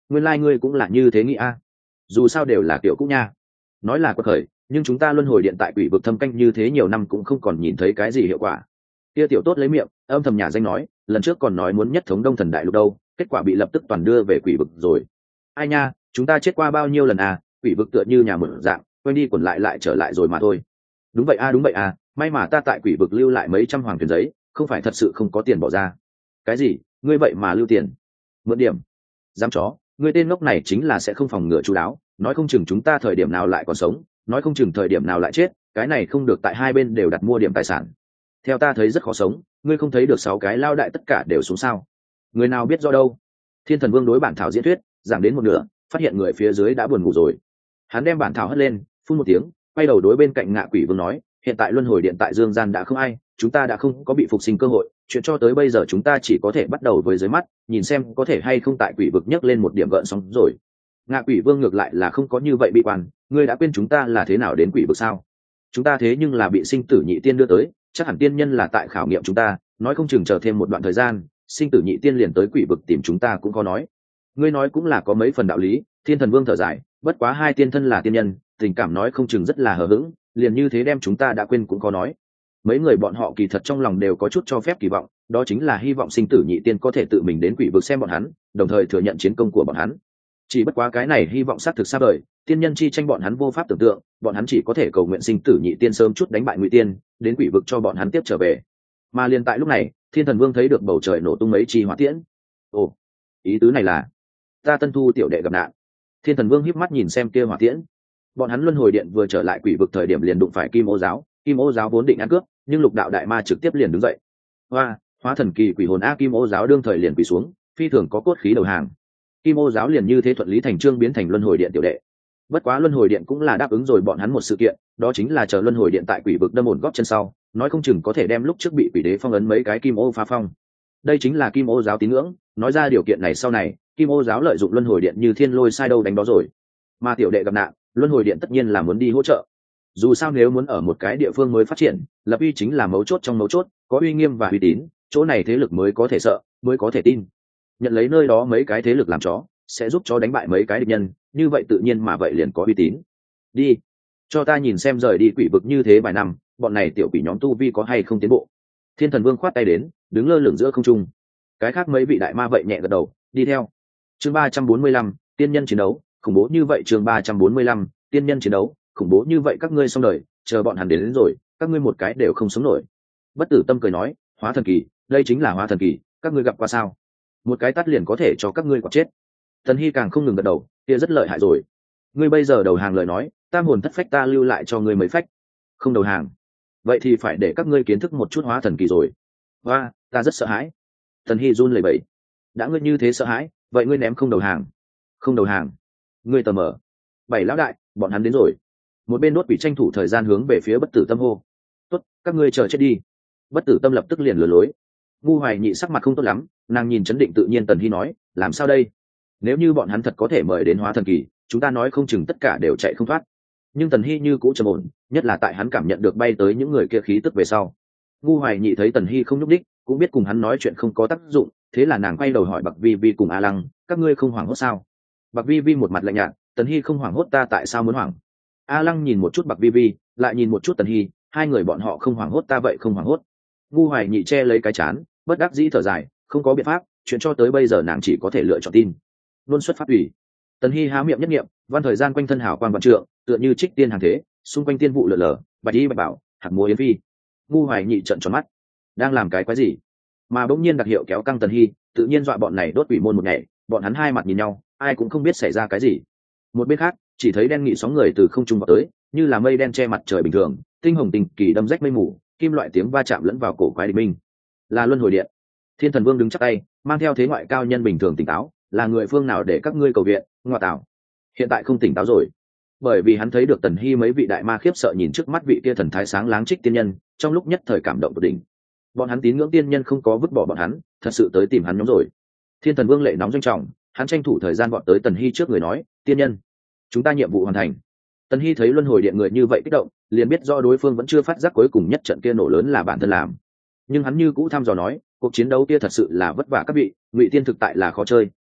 nguyên lai、ngươi cũng là như thế nghĩ a. Dù sao đều là kiểu cũ nha. Nói là quật khởi, nhưng chúng ta luân hồi điện tại quỷ vực thâm canh như thế nhiều năm cũng không còn nhìn thấy cái gì hiệu quả. Kia tiểu tốt lấy miệng âm thầm nhà danh nói, lần trước còn nói muốn nhất thống Đông Thần đại lục đâu, kết quả bị lập tức toàn đưa về quỷ vực rồi. Ai nha, chúng ta chết qua bao nhiêu lần à, quỷ vực tựa như nhà mở dạng, quay đi quẩn lại trở lại rồi mà thôi. Đúng vậy a, may mà ta tại quỷ vực lưu lại mấy trăm hoàng thuyền giấy, không phải thật sự không có tiền bỏ ra. Cái gì? Ngươi vậy mà lưu tiền? Mượn điểm? Dám chó, ngươi tên ngốc này chính là sẽ không phòng ngừa chú đáo, nói không chừng chúng ta thời điểm nào lại còn sống, nói không chừng thời điểm nào lại chết, cái này không được, tại hai bên đều đặt mua điểm tài sản. Theo ta thấy rất khó sống, ngươi không thấy được 6 cái lao đại tất cả đều xuống sao? Người nào biết do đâu? Thiên Thần Vương đối bản thảo diễn thuyết giảng đến một nửa, phát hiện người phía dưới đã buồn ngủ rồi. Hắn đem bản thảo hất lên, phun một tiếng, quay đầu đối bên cạnh Ngạ Quỷ Vương nói, hiện tại luân hồi điện tại dương gian đã không ai, chúng ta đã không có bị phục sinh cơ hội, chuyện cho tới bây giờ chúng ta chỉ có thể bắt đầu với dưới mắt, nhìn xem có thể hay không tại quỷ vực nhấc lên một điểm gợn sóng rồi. Ngạ Quỷ Vương ngược lại là không có như vậy bị quan, ngươi đã quên chúng ta là thế nào đến quỷ vực sao? Chúng ta thế nhưng là bị sinh tử nhị tiên đưa tới, chắc hẳn tiên nhân là tại khảo nghiệm chúng ta, nói không chừng chờ thêm một đoạn thời gian, sinh tử nhị tiên liền tới quỷ vực tìm chúng ta cũng có nói. Ngươi nói cũng là có mấy phần đạo lý. Thiên Thần Vương thở dài, bất quá hai tiên thân là tiên nhân, tình cảm nói không chừng rất là hờ hững, liền như thế đem chúng ta đã quên cũng có nói. Mấy người bọn họ kỳ thật trong lòng đều có chút cho phép kỳ vọng, đó chính là hy vọng sinh tử nhị tiên có thể tự mình đến quỷ vực xem bọn hắn, đồng thời thừa nhận chiến công của bọn hắn. Chỉ bất quá cái này hy vọng xác thực xa vời, tiên nhân chi tranh bọn hắn vô pháp tưởng tượng, bọn hắn chỉ có thể cầu nguyện sinh tử nhị tiên sớm chút đánh bại ngụy tiên, đến quỷ vực cho bọn hắn tiếp trở về. Mà liền tại lúc này, Thiên Thần Vương thấy được bầu trời nổ tung mấy chi hỏa tiễn. Ồ, ý tứ này là ta Tân Thu tiểu đệ gặp nạn. Thiên Thần Vương híp mắt nhìn xem kia hỏa tiễn. Bọn hắn luân hồi điện vừa trở lại quỷ vực thời điểm liền đụng phải Kim Ô giáo, Kim Ô giáo vốn định ăn cướp, nhưng Lục đạo đại ma trực tiếp liền đứng dậy. Hóa thần kỳ quỷ hồn a, Kim Ô giáo đương thời liền quỳ xuống, phi thường có cốt khí đầu hàng. Kim Ô giáo liền như thế thuận lý thành trương biến thành luân hồi điện tiểu đệ. Bất quá luân hồi điện cũng là đáp ứng rồi bọn hắn một sự kiện, đó chính là chờ luân hồi điện tại quỷ vực đâm ổn góp chân sau, nói không chừng có thể đem lúc trước bị quỷ đế phong ấn mấy cái Kim Ô phá phong. Đây chính là Kim Ô giáo tín ngưỡng, nói ra điều kiện này sau này, Kim Ô giáo lợi dụng luân hồi điện như thiên lôi sai đâu đánh đó rồi. Mà tiểu đệ gặp nạn, luân hồi điện tất nhiên là muốn đi hỗ trợ. Dù sao nếu muốn ở một cái địa phương mới phát triển, lập uy chính là mấu chốt trong mấu chốt, có uy nghiêm và uy tín, chỗ này thế lực mới có thể sợ, mới có thể tin. Nhận lấy nơi đó mấy cái thế lực làm chó, sẽ giúp chó đánh bại mấy cái địch nhân, như vậy tự nhiên mà vậy liền có uy tín. Đi, cho ta nhìn xem rời đi quỷ vực như thế vài năm, bọn này tiểu quỷ nhóm tu vi có hay không tiến bộ. Thiên Thần Vương khoát tay đến, đứng lơ lửng giữa không trung. Cái khác mấy vị đại ma vậy nhẹ gật đầu, đi theo. Chương 345, tiên nhân chiến đấu, khủng bố như vậy. Chương 345, tiên nhân chiến đấu, khủng bố như vậy, các ngươi xong đời, chờ bọn hắn đến rồi, các ngươi một cái đều không sống nổi. Bất Tử Tâm cười nói, hóa thần kỳ, đây chính là hóa thần kỳ, các ngươi gặp qua sao? Một cái tát liền có thể cho các ngươi quạt chết. Tần Hy càng không ngừng gật đầu, kia rất lợi hại rồi. Ngươi bây giờ đầu hàng lời nói, tam hồn thất phách ta lưu lại cho ngươi mấy phách. Không đầu hàng, vậy thì phải để các ngươi kiến thức một chút hóa thần kỳ rồi. Và ta rất sợ hãi. Tần Hy run lẩy bẩy. Đã ngươi như thế sợ hãi, vậy ngươi ném không đầu hàng? Không đầu hàng, ngươi tờ mờ. Bảy lão đại, bọn hắn đến rồi. Một bên đốt quỷ tranh thủ thời gian hướng về phía Bất Tử Tâm hô. Tốt, các ngươi chờ chết đi. Bất Tử Tâm lập tức liền lừa lối. Ngu Hoài Nhị sắc mặt không tốt lắm, nàng nhìn chấn định tự nhiên Tần Hy nói, làm sao đây? Nếu như bọn hắn thật có thể mời đến hóa thần kỳ, chúng ta nói không chừng tất cả đều chạy không thoát. Nhưng Tần Hy như cũ trầm ổn, nhất là tại hắn cảm nhận được bay tới những người kia khí tức về sau. Ngu Hoài Nhị thấy Tần Hy không nhúc đích, cũng biết cùng hắn nói chuyện không có tác dụng, thế là nàng quay đầu hỏi Bạc Vi Vi cùng A Lăng, các ngươi không hoảng hốt sao? Bạc Vi Vi một mặt lạnh nhạt, Tần Hy không hoảng hốt, ta tại sao muốn hoảng? A Lăng nhìn một chút Bạc Vi Vi, lại nhìn một chút Tần Hy, hai người bọn họ không hoảng hốt, ta vậy không hoảng hốt. Ngu Hoài Nhị che lấy cái chán, bất đắc dĩ thở dài, không có biện pháp, chuyện cho tới bây giờ nàng chỉ có thể lựa chọn tin. Luôn xuất phát ủy. Tần Hy há miệng nhất niệm, văn thời gian quanh thân hào quang vạn trượng, tựa như trích tiên hàng thế, xung quanh tiên vụ lở lở, bạch y bạch bảo, hạt múa yến phi. Ngu Hoài Nhị trợn tròn mắt, đang làm cái quái gì? Mà bỗng nhiên đặc hiệu kéo căng Tần Hy, tự nhiên dọa bọn này đốt quỷ môn một ngày, bọn hắn hai mặt nhìn nhau, ai cũng không biết xảy ra cái gì. Một bên khác, chỉ thấy đen nghị sóng người từ không trung vọt tới, như là mây đen che mặt trời bình thường, tinh hồng tình kỳ đâm rách mây mù, kim loại tiếng va chạm lẫn vào cổ quái địch minh. Là luân hồi điện. Thiên Thần Vương đứng chắp tay, mang theo thế ngoại cao nhân bình thường tỉnh táo, là người phương nào để các ngươi cầu viện? Ngoa tạo, hiện tại không tỉnh táo rồi. Bởi vì hắn thấy được Tần Hy mấy vị đại ma khiếp sợ nhìn trước mắt vị kia thần thái sáng láng trích tiên nhân, trong lúc nhất thời cảm động tột đỉnh. Bọn hắn tín ngưỡng tiên nhân không có vứt bỏ bọn hắn, thật sự tới tìm hắn nhóm rồi. Thiên Thần Vương lệ nóng doanh trọng, hắn tranh thủ thời gian vọt tới Tần Hy trước người nói, tiên nhân, chúng ta nhiệm vụ hoàn thành. Tần Hy thấy luân hồi điện người như vậy kích động, liền biết do đối phương vẫn chưa phát giác cuối cùng nhất trận kia nổ lớn là bản thân làm. Nhưng hắn như cũ thăm dò nói, cuộc chiến đấu kia thật sự là vất vả các vị, ngụy tiên thực tại là khó chơi,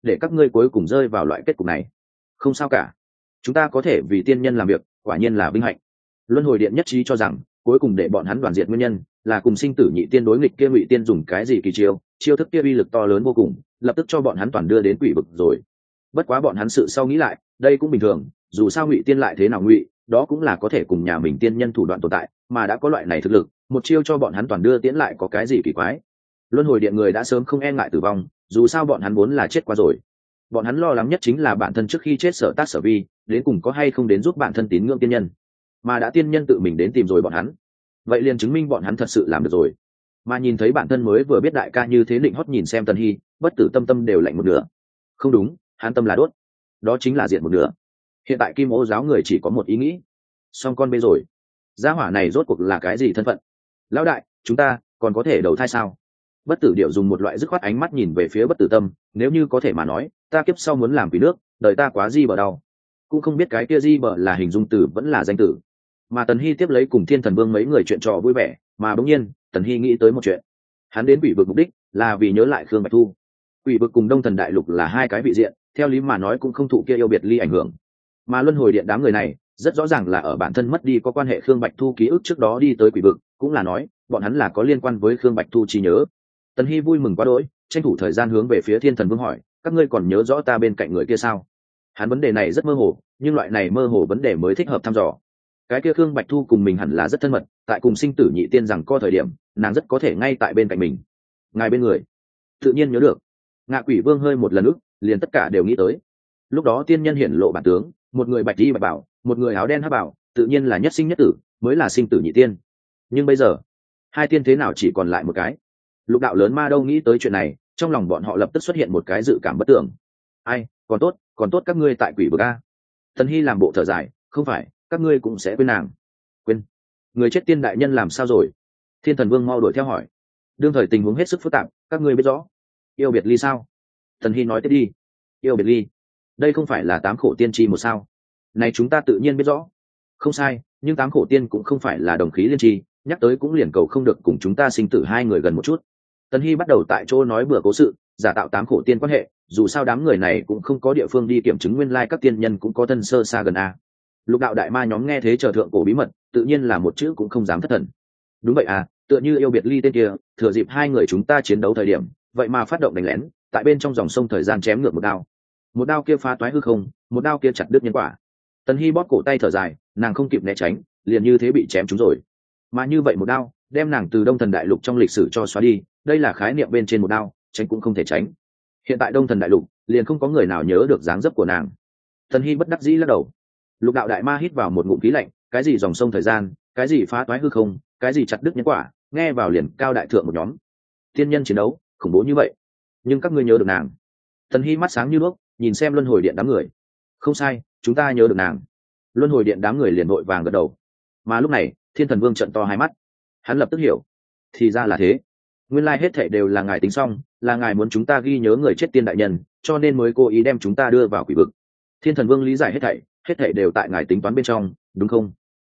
để các ngươi cuối cùng rơi vào loại kết cục này. Không sao cả, chúng ta có thể vì tiên nhân làm việc, quả nhiên là vinh hạnh. Luân hồi điện nhất trí cho rằng cuối cùng để bọn hắn đoàn diệt nguyên nhân là cùng sinh tử nhị tiên đối nghịch kia Ngụy tiên dùng cái gì kỳ chiêu thức kia uy lực to lớn vô cùng, lập tức cho bọn hắn toàn đưa đến quỷ vực rồi. Bất quá bọn hắn sự sau nghĩ lại, đây cũng bình thường, dù sao Ngụy tiên lại thế nào Ngụy, đó cũng là có thể cùng nhà mình tiên nhân thủ đoạn tồn tại, mà đã có loại này thực lực, một chiêu cho bọn hắn toàn đưa tiến lại có cái gì kỳ quái. Luân hồi điện người đã sớm không e ngại tử vong, dù sao bọn hắn vốn là chết qua rồi. Bọn hắn lo lắng nhất chính là bản thân trước khi chết sở tác sở vi đến cùng có hay không đến giúp bản thân tín ngưỡng tiên nhân, mà đã tiên nhân tự mình đến tìm rồi bọn hắn, vậy liền chứng minh bọn hắn thật sự làm được rồi. Mà nhìn thấy bản thân mới vừa biết đại ca như thế định hót nhìn xem Tần Hy, bất tử tâm đều lạnh một nửa. Không đúng, hắn tâm là đốt, đó chính là diệt một nửa. Hiện tại Kim Ô giáo người chỉ có một ý nghĩ, xong con bê rồi. Gia hỏa này rốt cuộc là cái gì thân phận? Lão đại, chúng ta còn có thể đầu thai sao? Bất tử điệu dùng một loại dứt khoát ánh mắt nhìn về phía bất tử tâm, nếu như có thể mà nói, ta kiếp sau muốn làm quỷ nước, đời ta quá di bờ đau. Cũng không biết cái kia di bờ là hình dung từ vẫn là danh tử. Mà Tần Hy tiếp lấy cùng Thiên Thần Vương mấy người chuyện trò vui vẻ, mà bỗng nhiên Tần Hy nghĩ tới một chuyện. Hắn đến quỷ vực mục đích là vì nhớ lại Khương Bạch Thu. Quỷ vực cùng Đông Thần Đại Lục là hai cái vị diện, theo lý mà nói cũng không thụ kia yêu biệt ly ảnh hưởng. Mà luân hồi điện đám người này rất rõ ràng là ở bản thân mất đi có quan hệ Khương Bạch Thu ký ức trước đó đi tới quỷ vực, cũng là nói bọn hắn là có liên quan với Khương Bạch Thu trí nhớ. Tần Hy vui mừng quá đỗi, tranh thủ thời gian hướng về phía Thiên Thần Vương hỏi, các ngươi còn nhớ rõ ta bên cạnh người kia sao? Hắn vấn đề này rất mơ hồ, nhưng loại này mơ hồ vấn đề mới thích hợp thăm dò. Cái kia Khương Bạch Thu cùng mình hẳn là rất thân mật, tại cùng sinh tử nhị tiên rằng co thời điểm, nàng rất có thể ngay tại bên cạnh mình. Ngài bên người, tự nhiên nhớ được. Ngạ Quỷ Vương hơi một lần ức, liền tất cả đều nghĩ tới. Lúc đó tiên nhân hiển lộ bản tướng, một người bạch y bạch bảo, một người áo đen hắc bảo, tự nhiên là nhất sinh nhất tử, mới là sinh tử nhị tiên. Nhưng bây giờ, hai tiên thế nào chỉ còn lại một cái? Lục đạo lớn ma đâu nghĩ tới chuyện này, trong lòng bọn họ lập tức xuất hiện một cái dự cảm bất tưởng. Ai, còn tốt các ngươi tại quỷ vực a. Tần Hy làm bộ thở dài, không phải, các ngươi cũng sẽ quên nàng. Quên? Người chết tiên đại nhân làm sao rồi? Thiên Thần Vương mau đuổi theo hỏi. Đương thời tình huống hết sức phức tạp, các ngươi biết rõ. Yêu biệt ly sao? Tần Hy nói tiếp đi. Yêu biệt ly? Đây không phải là tám khổ tiên tri một sao? Này chúng ta tự nhiên biết rõ. Không sai, nhưng tám khổ tiên cũng không phải là đồng khí liên tri, nhắc tới cũng liền cầu không được cùng chúng ta sinh tử hai người gần một chút. Tần Hy bắt đầu tại chỗ nói bừa cố sự, giả tạo tám khổ tiên quan hệ, dù sao đám người này cũng không có địa phương đi kiểm chứng nguyên lai các tiên nhân cũng có thân sơ xa gần a. Lục đạo đại ma nhóm nghe thế chờ thượng cổ bí mật, tự nhiên là một chữ cũng không dám thất thần. Đúng vậy à, tựa như yêu biệt ly tên kia, thừa dịp hai người chúng ta chiến đấu thời điểm, vậy mà phát động đánh lén, tại bên trong dòng sông thời gian chém ngược một đao kia phá toái hư không, một đao kia chặt đứt nhân quả. Tần Hy bóp cổ tay thở dài, nàng không kịp né tránh, liền như thế bị chém trúng rồi. Mà như vậy một đao, đem nàng từ Đông Thần Đại Lục trong lịch sử cho xóa đi, đây là khái niệm bên trên một đao, tránh cũng không thể tránh. Hiện tại Đông Thần Đại Lục, liền không có người nào nhớ được dáng dấp của nàng. Tần Hy bất đắc dĩ lắc đầu. Lục đạo đại ma hít vào một ngụm khí lạnh, cái gì dòng sông thời gian, cái gì phá toái hư không, cái gì chặt đứt nhân quả, nghe vào liền cao đại thượng một nhóm. Tiên nhân chiến đấu, khủng bố như vậy, nhưng các ngươi nhớ được nàng? Tần Hy mắt sáng như đuốc, nhìn xem luân hồi điện đám người. Không sai, chúng ta nhớ được nàng. Luân hồi điện đám người liền vội vàng gật đầu. Mà lúc này, Thiên Thần Vương trợn to hai mắt. Hắn lập tức hiểu, thì ra là thế. Nguyên lai hết thảy đều là ngài tính xong, là ngài muốn chúng ta ghi nhớ người chết tiên đại nhân, cho nên mới cố ý đem chúng ta đưa vào quỷ vực. Thiên Thần Vương lý giải hết thảy đều tại ngài tính toán bên trong, đúng không?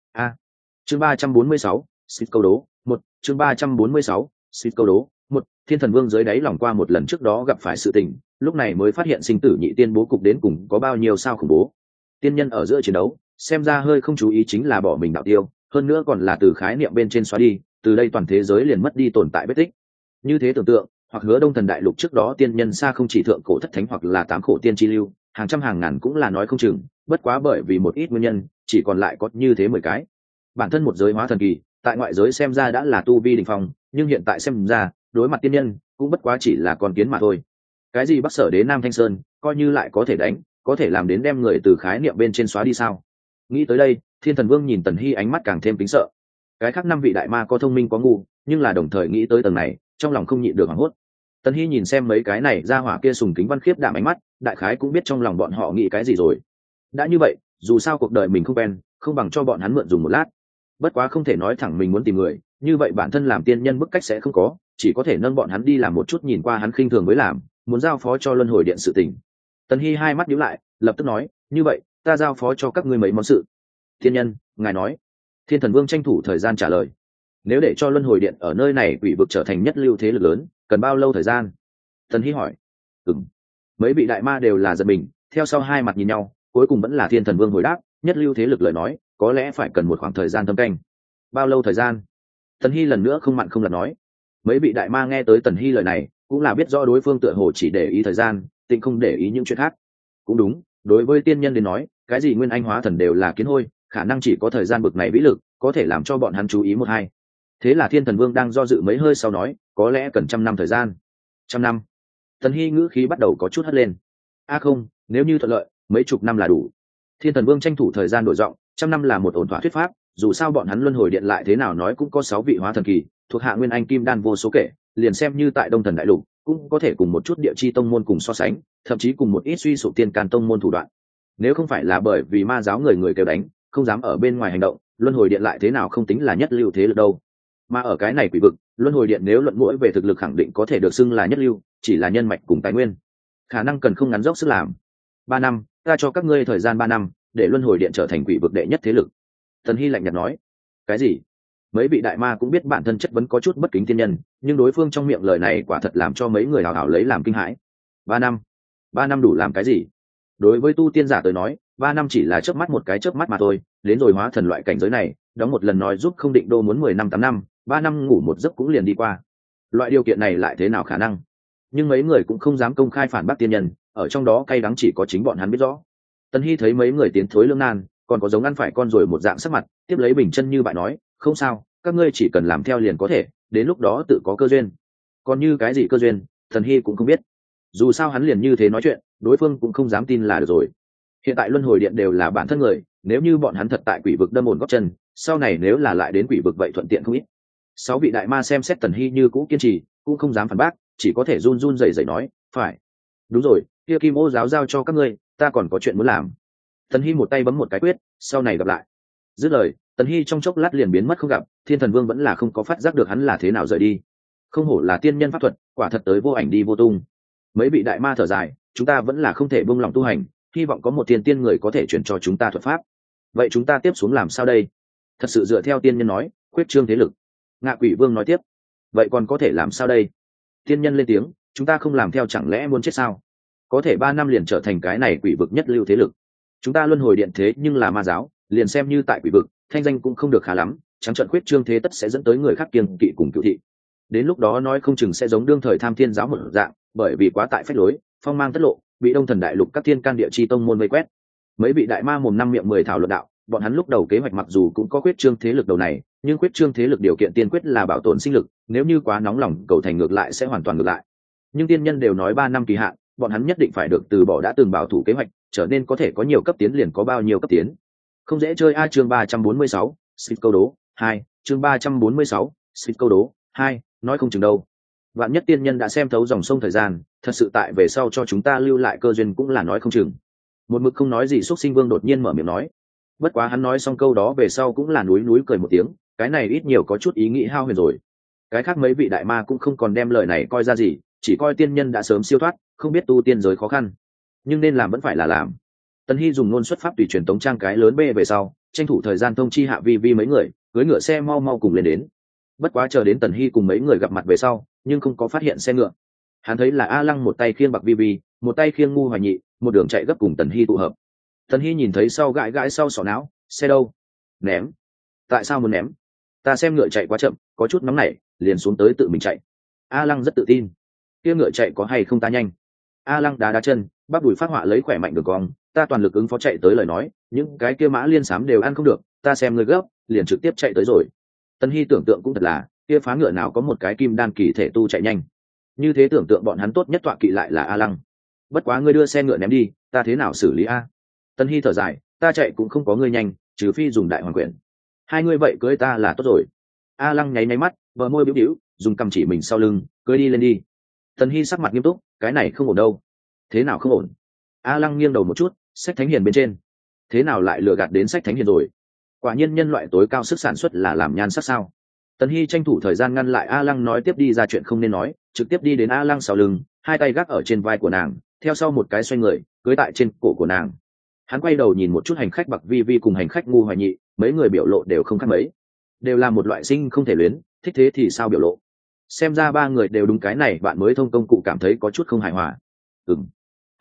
Chương 346, xịt câu đố. Chương 346, xịt câu đố. Thiên Thần Vương dưới đáy lòng qua một lần trước đó gặp phải sự tình, lúc này mới phát hiện sinh tử nhị tiên bố cục đến cùng có bao nhiêu sao khủng bố. Tiên nhân ở giữa chiến đấu, xem ra hơi không chú ý chính là bỏ mình đạo tiêu, hơn nữa còn là từ khái niệm bên trên xóa đi, từ đây toàn thế giới liền mất đi tồn tại vết tích. Như thế tưởng tượng, hoặc hứa Đông Thần Đại Lục trước đó tiên nhân xa không chỉ thượng cổ thất thánh hoặc là tám khổ tiên chi lưu, hàng trăm hàng ngàn cũng là nói không chừng, bất quá bởi vì một ít nguyên nhân, chỉ còn lại có như thế 10 cái. Bản thân một giới hóa thần kỳ, tại ngoại giới xem ra đã là tu vi đỉnh phong, nhưng hiện tại xem ra, đối mặt tiên nhân, cũng bất quá chỉ là con kiến mà thôi. Cái gì Bắc Sở Đế Nam Thanh Sơn, coi như lại có thể đánh, có thể làm đến đem người từ khái niệm bên trên xóa đi sao? Nghĩ tới đây, Thiên Thần Vương nhìn Tần Hy ánh mắt càng thêm kính sợ. Cái khác 5 vị đại ma có thông minh có ngu, nhưng là đồng thời nghĩ tới tầng này, trong lòng không nhịn được hoảng hốt. Tần Hy nhìn xem mấy cái này ra hỏa kia sùng kính văn khiếp đạm ánh mắt, đại khái cũng biết trong lòng bọn họ nghĩ cái gì rồi. Đã như vậy, dù sao cuộc đời mình không quen, không bằng cho bọn hắn mượn dùng một lát. Bất quá không thể nói thẳng mình muốn tìm người, như vậy bản thân làm tiên nhân bức cách sẽ không có, chỉ có thể nâng bọn hắn đi làm một chút nhìn qua hắn khinh thường với làm, muốn giao phó cho luân hồi điện sự tình. Tần Hy hai mắt nhíu lại, lập tức nói, như vậy, ta giao phó cho các ngươi mấy món sự. Thiên nhân, ngài nói. Thiên Thần Vương tranh thủ thời gian trả lời. Nếu để cho luân hồi điện ở nơi này quỷ vực trở thành nhất lưu thế lực lớn, cần bao lâu thời gian? Tần Hy hỏi. Mấy vị đại ma đều là giật mình, theo sau hai mặt nhìn nhau, cuối cùng vẫn là Thiên Thần Vương hồi đáp, nhất lưu thế lực lời nói có lẽ phải cần một khoảng thời gian thâm canh. Bao lâu thời gian? Tần Hy lần nữa không mặn không lặt nói. Mấy vị đại ma nghe tới Tần Hy lời này cũng là biết rõ đối phương tựa hồ chỉ để ý thời gian, tịnh không để ý những chuyện khác. Cũng đúng, đối với tiên nhân đến nói cái gì nguyên anh hóa thần đều là kiến hôi, khả năng chỉ có thời gian bực này vĩ lực có thể làm cho bọn hắn chú ý một hai. Thế là Thiên Thần Vương đang do dự mấy hơi sau nói, có lẽ cần 100 năm thời gian. 100 năm? Tần Hy ngữ khí bắt đầu có chút hất lên. Không, nếu như thuận lợi mấy chục năm là đủ. Thiên Thần Vương tranh thủ thời gian đổi giọng, 100 năm là một ổn thỏa thuyết pháp, dù sao bọn hắn luân hồi điện lại thế nào nói cũng có 6 vị hóa thần kỳ, thuộc hạ nguyên anh kim đan vô số kể, liền xem như tại Đông Thần đại lục cũng có thể cùng một chút địa chi tông môn cùng so sánh, thậm chí cùng một ít suy sụp tiên can tông môn thủ đoạn. Nếu không phải là bởi vì ma giáo người người kêu đánh, không dám ở bên ngoài hành động, luân hồi điện lại thế nào không tính là nhất lưu thế lực đâu. Mà ở cái này quỷ vực, luân hồi điện nếu luận mũi về thực lực khẳng định có thể được xưng là nhất lưu, chỉ là nhân mạch cùng tài nguyên, khả năng cần không ngắn dốc sức làm. 3 năm, ta cho các ngươi thời gian 3 năm để luân hồi điện trở thành quỷ vực đệ nhất thế lực. Tần Hy lạnh nhạt nói. Cái gì? Mấy vị đại ma cũng biết bản thân chất vấn có chút bất kính tiên nhân, nhưng đối phương trong miệng lời này quả thật làm cho mấy người hào hào lấy làm kinh hãi. 3 năm? 3 năm đủ làm cái gì? Đối với tu tiên giả tới nói 3 năm chỉ là chớp mắt, một cái chớp mắt mà thôi, đến rồi hóa thần loại cảnh giới này đóng một lần nói giúp không định đô muốn 10 năm 8 năm, 3 năm ngủ một giấc cũng liền đi qua. Loại điều kiện này lại thế nào khả năng? Nhưng mấy người cũng không dám công khai phản bác tiên nhân, ở trong đó cay đắng chỉ có chính bọn hắn biết rõ. Tần Hy thấy mấy người tiến thối lưỡng nan, còn có giống ăn phải con rồi một dạng sắc mặt, tiếp lấy bình chân như bại nói, không sao, các ngươi chỉ cần làm theo liền có thể, đến lúc đó tự có cơ duyên. Còn như cái gì cơ duyên, Tần Hy cũng không biết. Dù sao hắn liền như thế nói chuyện, đối phương cũng không dám tin là được rồi. Hiện tại luân hồi điện đều là bản thân người, nếu như bọn hắn thật tại quỷ vực đâm ổn gót chân, sau này nếu là lại đến quỷ vực vậy thuận tiện không ít. 6 vị đại ma xem xét Tần Hy như cũ kiên trì, cũng không dám phản bác, chỉ có thể run run rẩy rẩy nói, phải. Đúng rồi, kia Kim Ô giáo giao cho các ngươi, ta còn có chuyện muốn làm. Tần Hy một tay bấm một cái quyết, sau này gặp lại. Dứt lời, Tần Hy trong chốc lát liền biến mất không gặp, Thiên Thần Vương vẫn là không có phát giác được hắn là thế nào rời đi. Không hổ là tiên nhân pháp thuật, quả thật tới vô ảnh đi vô tung. Mấy vị đại ma thở dài, chúng ta vẫn là không thể buông lòng tu hành, hy vọng có một tiên tiên người có thể chuyển cho chúng ta thuật pháp. Vậy chúng ta tiếp xuống làm sao đây? Thật sự dựa theo tiên nhân nói, khuyết trương thế lực. Ngạ Quỷ Vương nói tiếp, vậy còn có thể làm sao đây? Tiên nhân lên tiếng, chúng ta không làm theo chẳng lẽ muốn chết sao? Có thể 3 năm liền trở thành cái này quỷ vực nhất lưu thế lực. Chúng ta luân hồi điện thế nhưng là ma giáo, liền xem như tại quỷ vực thanh danh cũng không được khá lắm, trắng trợn khuyết trương thế tất sẽ dẫn tới người khác kiêng kỵ cùng cựu thị. Đến lúc đó nói không chừng sẽ giống đương thời Tham Thiên giáo một dạng, bởi vì quá tại phách lối, phong mang tất lộ, bị Đông Thần đại lục các thiên can địa chi tông môn vây quét. Mấy vị đại ma mồm năm miệng 10 thảo luận đạo, bọn hắn lúc đầu kế hoạch mặc dù cũng có khuyết trương thế lực đầu này, nhưng khuyết trương thế lực điều kiện tiên quyết là bảo tồn sinh lực, nếu như quá nóng lòng cầu thành ngược lại sẽ hoàn toàn ngược lại. Nhưng tiên nhân đều nói 3 năm kỳ hạn, bọn hắn nhất định phải được từ bỏ đã từng bảo thủ kế hoạch, trở nên có thể có nhiều cấp tiến liền có bao nhiêu cấp tiến. Không dễ chơi a. Chương 346, xịt câu đố 2, chương 346, xịt câu đố 2, nói không chừng đâu. Vạn nhất tiên nhân đã xem thấu dòng sông thời gian, thật sự tại về sau cho chúng ta lưu lại cơ duyên cũng là nói không chừng. Một mực không nói gì Xúc Sinh Vương đột nhiên mở miệng nói. Bất quá hắn nói xong câu đó về sau cũng là núi núi cười một tiếng, cái này ít nhiều có chút ý nghĩ hao huyền rồi. Cái khác mấy vị đại ma cũng không còn đem lời này coi ra gì, chỉ coi tiên nhân đã sớm siêu thoát, không biết tu tiên giới khó khăn, nhưng nên làm vẫn phải là làm. Tần Hy dùng ngôn xuất pháp tùy truyền tống trang cái lớn bê về sau, tranh thủ thời gian thông chi Hạ Vi Vi mấy người cưỡi ngựa xe mau mau cùng lên đến. Bất quá chờ đến Tần Hy cùng mấy người gặp mặt về sau, nhưng không có phát hiện xe ngựa. Hắn thấy là A Lăng một tay khiêng Bạc Vi Vi, một tay khiêng Ngu Hoài Nhị, một đường chạy gấp cùng Tần Hy tụ hợp. Tần Hy nhìn thấy sau gãi gãi sau sọ não, xe đâu? Ném. Tại sao muốn ném? Ta xem ngựa chạy quá chậm, có chút nóng nảy, liền xuống tới tự mình chạy. A Lăng rất tự tin. Kia ngựa chạy có hay không ta nhanh? A Lăng đá đá chân, bắp đùi phát họa lấy khỏe mạnh được cong, ta toàn lực ứng phó chạy tới lời nói, những cái kia mã liên xám đều ăn không được, ta xem ngươi gấp, liền trực tiếp chạy tới rồi. Tần Hy tưởng tượng cũng thật là, kia phá ngựa nào có một cái kim đan kỳ thể tu chạy nhanh. Như thế tưởng tượng bọn hắn tốt nhất tọa kỵ lại là A Lăng. Bất quá ngươi đưa xe ngựa ném đi, ta thế nào xử lý a? Tần Hy thở dài, ta chạy cũng không có ngươi nhanh, trừ phi dùng đại hoàng quyền. Hai ngươi vậy cưới ta là tốt rồi. A Lăng nháy nháy mắt, bờ môi biểu biểu, dùng cầm chỉ mình sau lưng, cưới đi lên đi. Tần Hy sắc mặt nghiêm túc, cái này không ổn đâu. Thế nào không ổn? A Lăng nghiêng đầu một chút, sách thánh hiền bên trên. Thế nào lại lừa gạt đến sách thánh hiền rồi? Quả nhiên nhân loại tối cao sức sản xuất là làm nhan sắc sao? Tần Hy tranh thủ thời gian ngăn lại A Lăng nói tiếp đi ra chuyện không nên nói, trực tiếp đi đến A Lăng sau lưng, hai tay gác ở trên vai của nàng, theo sau một cái xoay người, cưới tại trên cổ của nàng. Hắn quay đầu nhìn một chút hành khách Bạc Vi Vi cùng hành khách Ngu Hoài Nhị, mấy người biểu lộ đều không khác mấy, đều là một loại sinh không thể luyến, thích thế thì sao biểu lộ. Xem ra ba người đều đúng cái này bạn mới thông công cụ cảm thấy có chút không hài hòa.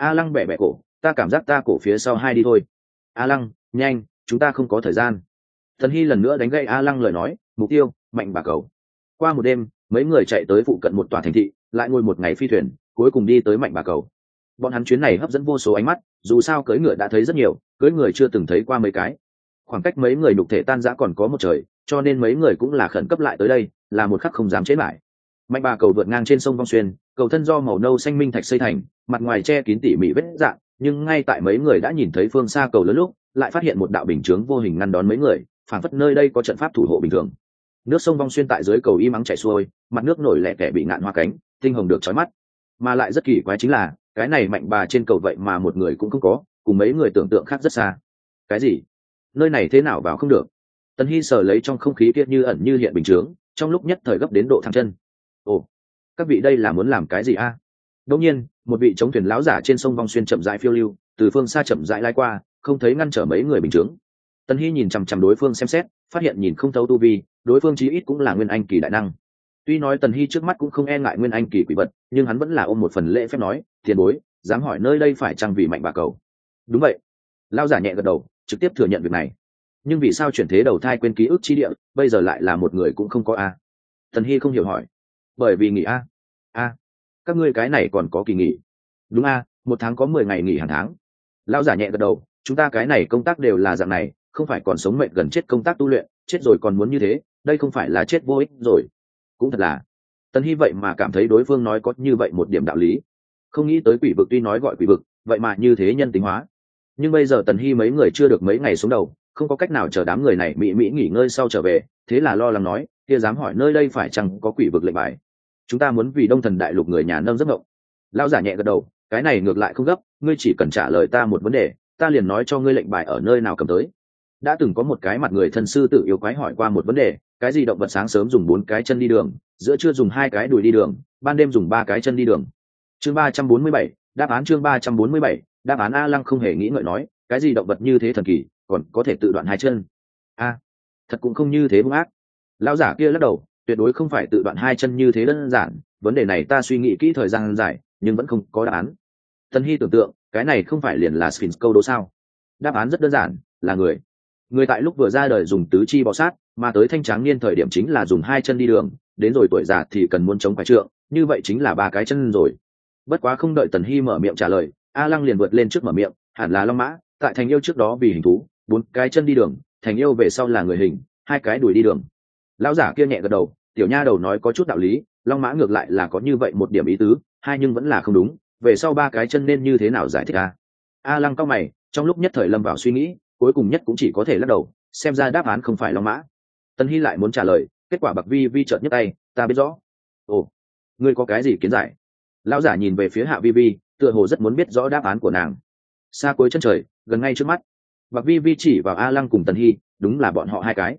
A Lăng bẻ bẻ cổ, ta cảm giác ta cổ phía sau hai đi thôi. A Lăng, nhanh, chúng ta không có thời gian. Tần Hy lần nữa đánh gậy A Lăng lời nói, mục tiêu mạnh bà cầu. Qua một đêm, mấy người chạy tới phụ cận một tòa thành thị, lại ngồi một ngày phi thuyền, cuối cùng đi tới mạnh bà cầu. Bọn hắn chuyến này hấp dẫn vô số ánh mắt, dù sao cưỡi ngựa đã thấy rất nhiều, cưỡi người chưa từng thấy qua mấy cái. Khoảng cách mấy người nhục thể tan rã còn có một trời, cho nên mấy người cũng là khẩn cấp lại tới đây, là một khắc không dám chế lại. Mạnh bà cầu vượt ngang trên sông Vong Xuyên, cầu thân do màu nâu xanh minh thạch xây thành, mặt ngoài che kín tỉ mỉ vết dạng, nhưng ngay tại mấy người đã nhìn thấy phương xa cầu lớn lúc, lại phát hiện một đạo bình chướng vô hình ngăn đón mấy người, phảng phất nơi đây có trận pháp thủ hộ bình thường. Nước sông Vong Xuyên tại dưới cầu im ắng chảy xuôi, mặt nước nổi lẻ tẻ bị ngạn hoa cánh, tinh hồng được chói mắt. Mà lại rất kỳ quái chính là, cái này mạnh bà trên cầu vậy mà một người cũng không có, cùng mấy người tưởng tượng khác rất xa. Cái gì? Nơi này thế nào vào không được? Tần Hy sờ lấy trong không khí kia như ẩn như hiện bình chướng, trong lúc nhất thời gấp đến độ thẳng chân. Ồ, các vị đây là muốn làm cái gì a? Đột nhiên, một vị chống thuyền lão giả trên sông Vong Xuyên chậm rãi phiêu lưu, từ phương xa chậm rãi lai qua, không thấy ngăn trở mấy người bình chướng. Tần Hy nhìn chằm chằm đối phương xem xét, phát hiện nhìn không thấu tu vi, đối phương chí ít cũng là nguyên anh kỳ đại năng. Tuy nói Tần Hy trước mắt cũng không e ngại nguyên anh kỳ quỷ vật, nhưng hắn vẫn là ôm một phần lễ phép nói, tiền bối, dám hỏi nơi đây phải chăng vì mạnh bà cầu? Đúng vậy. Lão giả nhẹ gật đầu, trực tiếp thừa nhận việc này. Nhưng vì sao chuyển thế đầu thai quên ký ức chi địa, bây giờ lại là một người cũng không có a? Tần Hy không hiểu hỏi. Bởi vì nghỉ a. A, các ngươi cái này còn có kỳ nghỉ? Đúng a, một tháng có 10 ngày nghỉ hàng tháng. Lão giả nhẹ gật đầu, chúng ta cái này công tác đều là dạng này, không phải còn sống mệt gần chết công tác tu luyện, chết rồi còn muốn như thế, đây không phải là chết vô ích rồi. Cũng thật là. Tần Hy vậy mà cảm thấy đối phương nói có như vậy một điểm đạo lý. Không nghĩ tới quỷ vực tuy nói gọi quỷ vực, vậy mà như thế nhân tính hóa. Nhưng bây giờ Tần Hy mấy người chưa được mấy ngày xuống đầu, không có cách nào chờ đám người này mỹ nghỉ ngơi sau trở về, thế là lo lắng nói, kia dám hỏi nơi đây phải chăng có quỷ vực lệnh bài? Chúng ta muốn vì Đông Thần đại lục người nhà nâng giấc mộng. Lão giả nhẹ gật đầu, cái này ngược lại không gấp, ngươi chỉ cần trả lời ta một vấn đề, ta liền nói cho ngươi lệnh bài ở nơi nào cầm tới. Đã từng có một cái mặt người thân sư tự yêu quái hỏi qua một vấn đề, cái gì động vật sáng sớm dùng 4 cái chân đi đường, giữa trưa dùng 2 cái đùi đi đường, ban đêm dùng 3 cái chân đi đường? Chương 347, đáp án chương 347, đáp án. A Lăng không hề nghĩ ngợi nói, cái gì động vật như thế thần kỳ, còn có thể tự đoạn 2 chân? A, thật cũng không như thế hung ác. Lão giả kia lắc đầu, tuyệt đối không phải tự đoạn 2 chân như thế đơn giản, vấn đề này ta suy nghĩ kỹ thời gian dài, nhưng vẫn không có đáp án. Tần Hy tưởng tượng, cái này không phải liền là Sphinx câu đố sao? Đáp án rất đơn giản, là người. Người tại lúc vừa ra đời dùng tứ chi bò sát, mà tới thanh tráng niên thời điểm chính là dùng 2 chân đi đường, đến rồi tuổi già thì cần muốn chống quái trượng, như vậy chính là 3 cái chân rồi. Bất quá không đợi Tần Hy mở miệng trả lời, A Lăng liền vượt lên trước mở miệng, hẳn là long mã, tại thành yêu trước đó vì hình thú, 4 cái chân đi đường, thành yêu về sau là người hình, 2 cái đùi đi đường. Lão giả kia nhẹ gật đầu, tiểu nha đầu nói có chút đạo lý, long mã ngược lại là có như vậy một điểm ý tứ, hai nhưng vẫn là không đúng, về sau 3 cái chân nên như thế nào giải thích a? A Lăng cau mày, trong lúc nhất thời lâm vào suy nghĩ, cuối cùng nhất cũng chỉ có thể lắc đầu, xem ra đáp án không phải long mã. Tần Hy lại muốn trả lời, kết quả Bạc Vi Vi chợt nhấc tay, ta biết rõ. Ồ, ngươi có cái gì kiến giải? Lão giả nhìn về phía Hạ Vi Vi, tựa hồ rất muốn biết rõ đáp án của nàng. Xa cuối chân trời, gần ngay trước mắt. Bạc Vi Vi chỉ vào A Lăng cùng Tần Hy, đúng là bọn họ hai cái.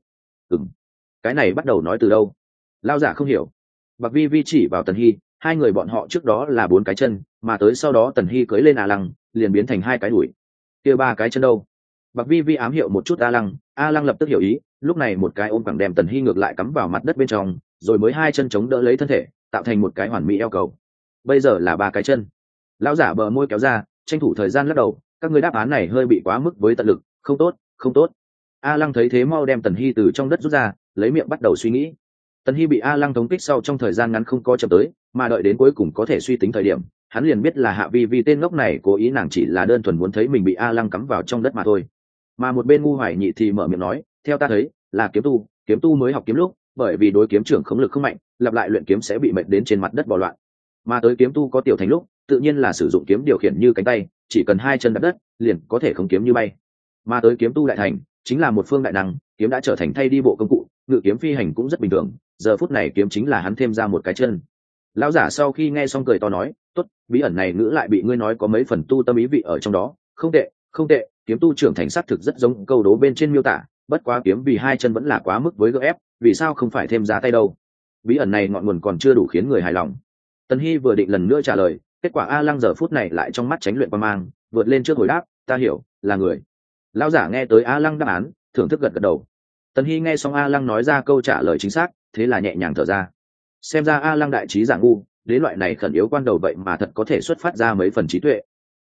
Cái này bắt đầu nói từ đâu? Lão giả không hiểu. Bạc Vi Vi chỉ vào Tần Hy, hai người bọn họ trước đó là 4 cái chân, mà tới sau đó Tần Hy cưỡi lên A Lăng, liền biến thành 2 cái đùi. Kia 3 cái chân đâu? Bạc Vi Vi ám hiệu một chút A Lăng lập tức hiểu ý, lúc này một cái ôm quẳng đem Tần Hy ngược lại cắm vào mặt đất bên trong, rồi mới 2 chân chống đỡ lấy thân thể, tạo thành một cái hoàn mỹ eo cầu. Bây giờ là 3 cái chân. Lão giả bờ môi kéo ra, tranh thủ thời gian lắc đầu, các ngươi đáp án này hơi bị quá mức với tận lực, không tốt, không tốt. A Lăng thấy thế mau đem Tần Hy từ trong đất rút ra, lấy miệng bắt đầu suy nghĩ. Tần Hy bị A Lăng thống kích sau trong thời gian ngắn không có chậm tới, mà đợi đến cuối cùng có thể suy tính thời điểm, hắn liền biết là Hạ Vi Vi tên ngốc này cố ý, nàng chỉ là đơn thuần muốn thấy mình bị A Lăng cắm vào trong đất mà thôi. Mà một bên Ngu Hoài Nhị thì mở miệng nói, theo ta thấy là kiếm tu mới học kiếm lúc, bởi vì đối kiếm trưởng khống lực không mạnh, lặp lại luyện kiếm sẽ bị mệt đến trên mặt đất bò loạn. Mà tới kiếm tu có tiểu thành lúc, tự nhiên là sử dụng kiếm điều khiển như cánh tay, chỉ cần 2 chân đạp đất, liền có thể khống kiếm như bay. Mà tới kiếm tu đại thành, chính là một phương đại năng, kiếm đã trở thành thay đi bộ công cụ, ngự kiếm phi hành cũng rất bình thường, giờ phút này kiếm chính là hắn thêm ra một cái chân. Lão giả sau khi nghe xong cười to nói, tốt, bí ẩn này ngữ lại bị ngươi nói có mấy phần tu tâm ý vị ở trong đó, không tệ, không tệ, kiếm tu trưởng thành xác thực rất giống câu đố bên trên miêu tả, bất quá kiếm vì 2 chân vẫn là quá mức với gượng ép, vì sao không phải thêm ra tay đâu? Bí ẩn này ngọn nguồn còn chưa đủ khiến người hài lòng. Tần Hy vừa định lần nữa trả lời, kết quả A Lăng giờ phút này lại trong mắt tránh luyện qua mang, vượt lên trước hồi đáp, ta hiểu, là người. Lão giả nghe tới A Lăng đáp án, thưởng thức gật gật đầu. Tần Hy nghe xong A Lăng nói ra câu trả lời chính xác, thế là nhẹ nhàng thở ra. Xem ra A Lăng đại trí giả ngu, đến loại này khẩn yếu quan đầu vậy mà thật có thể xuất phát ra mấy phần trí tuệ.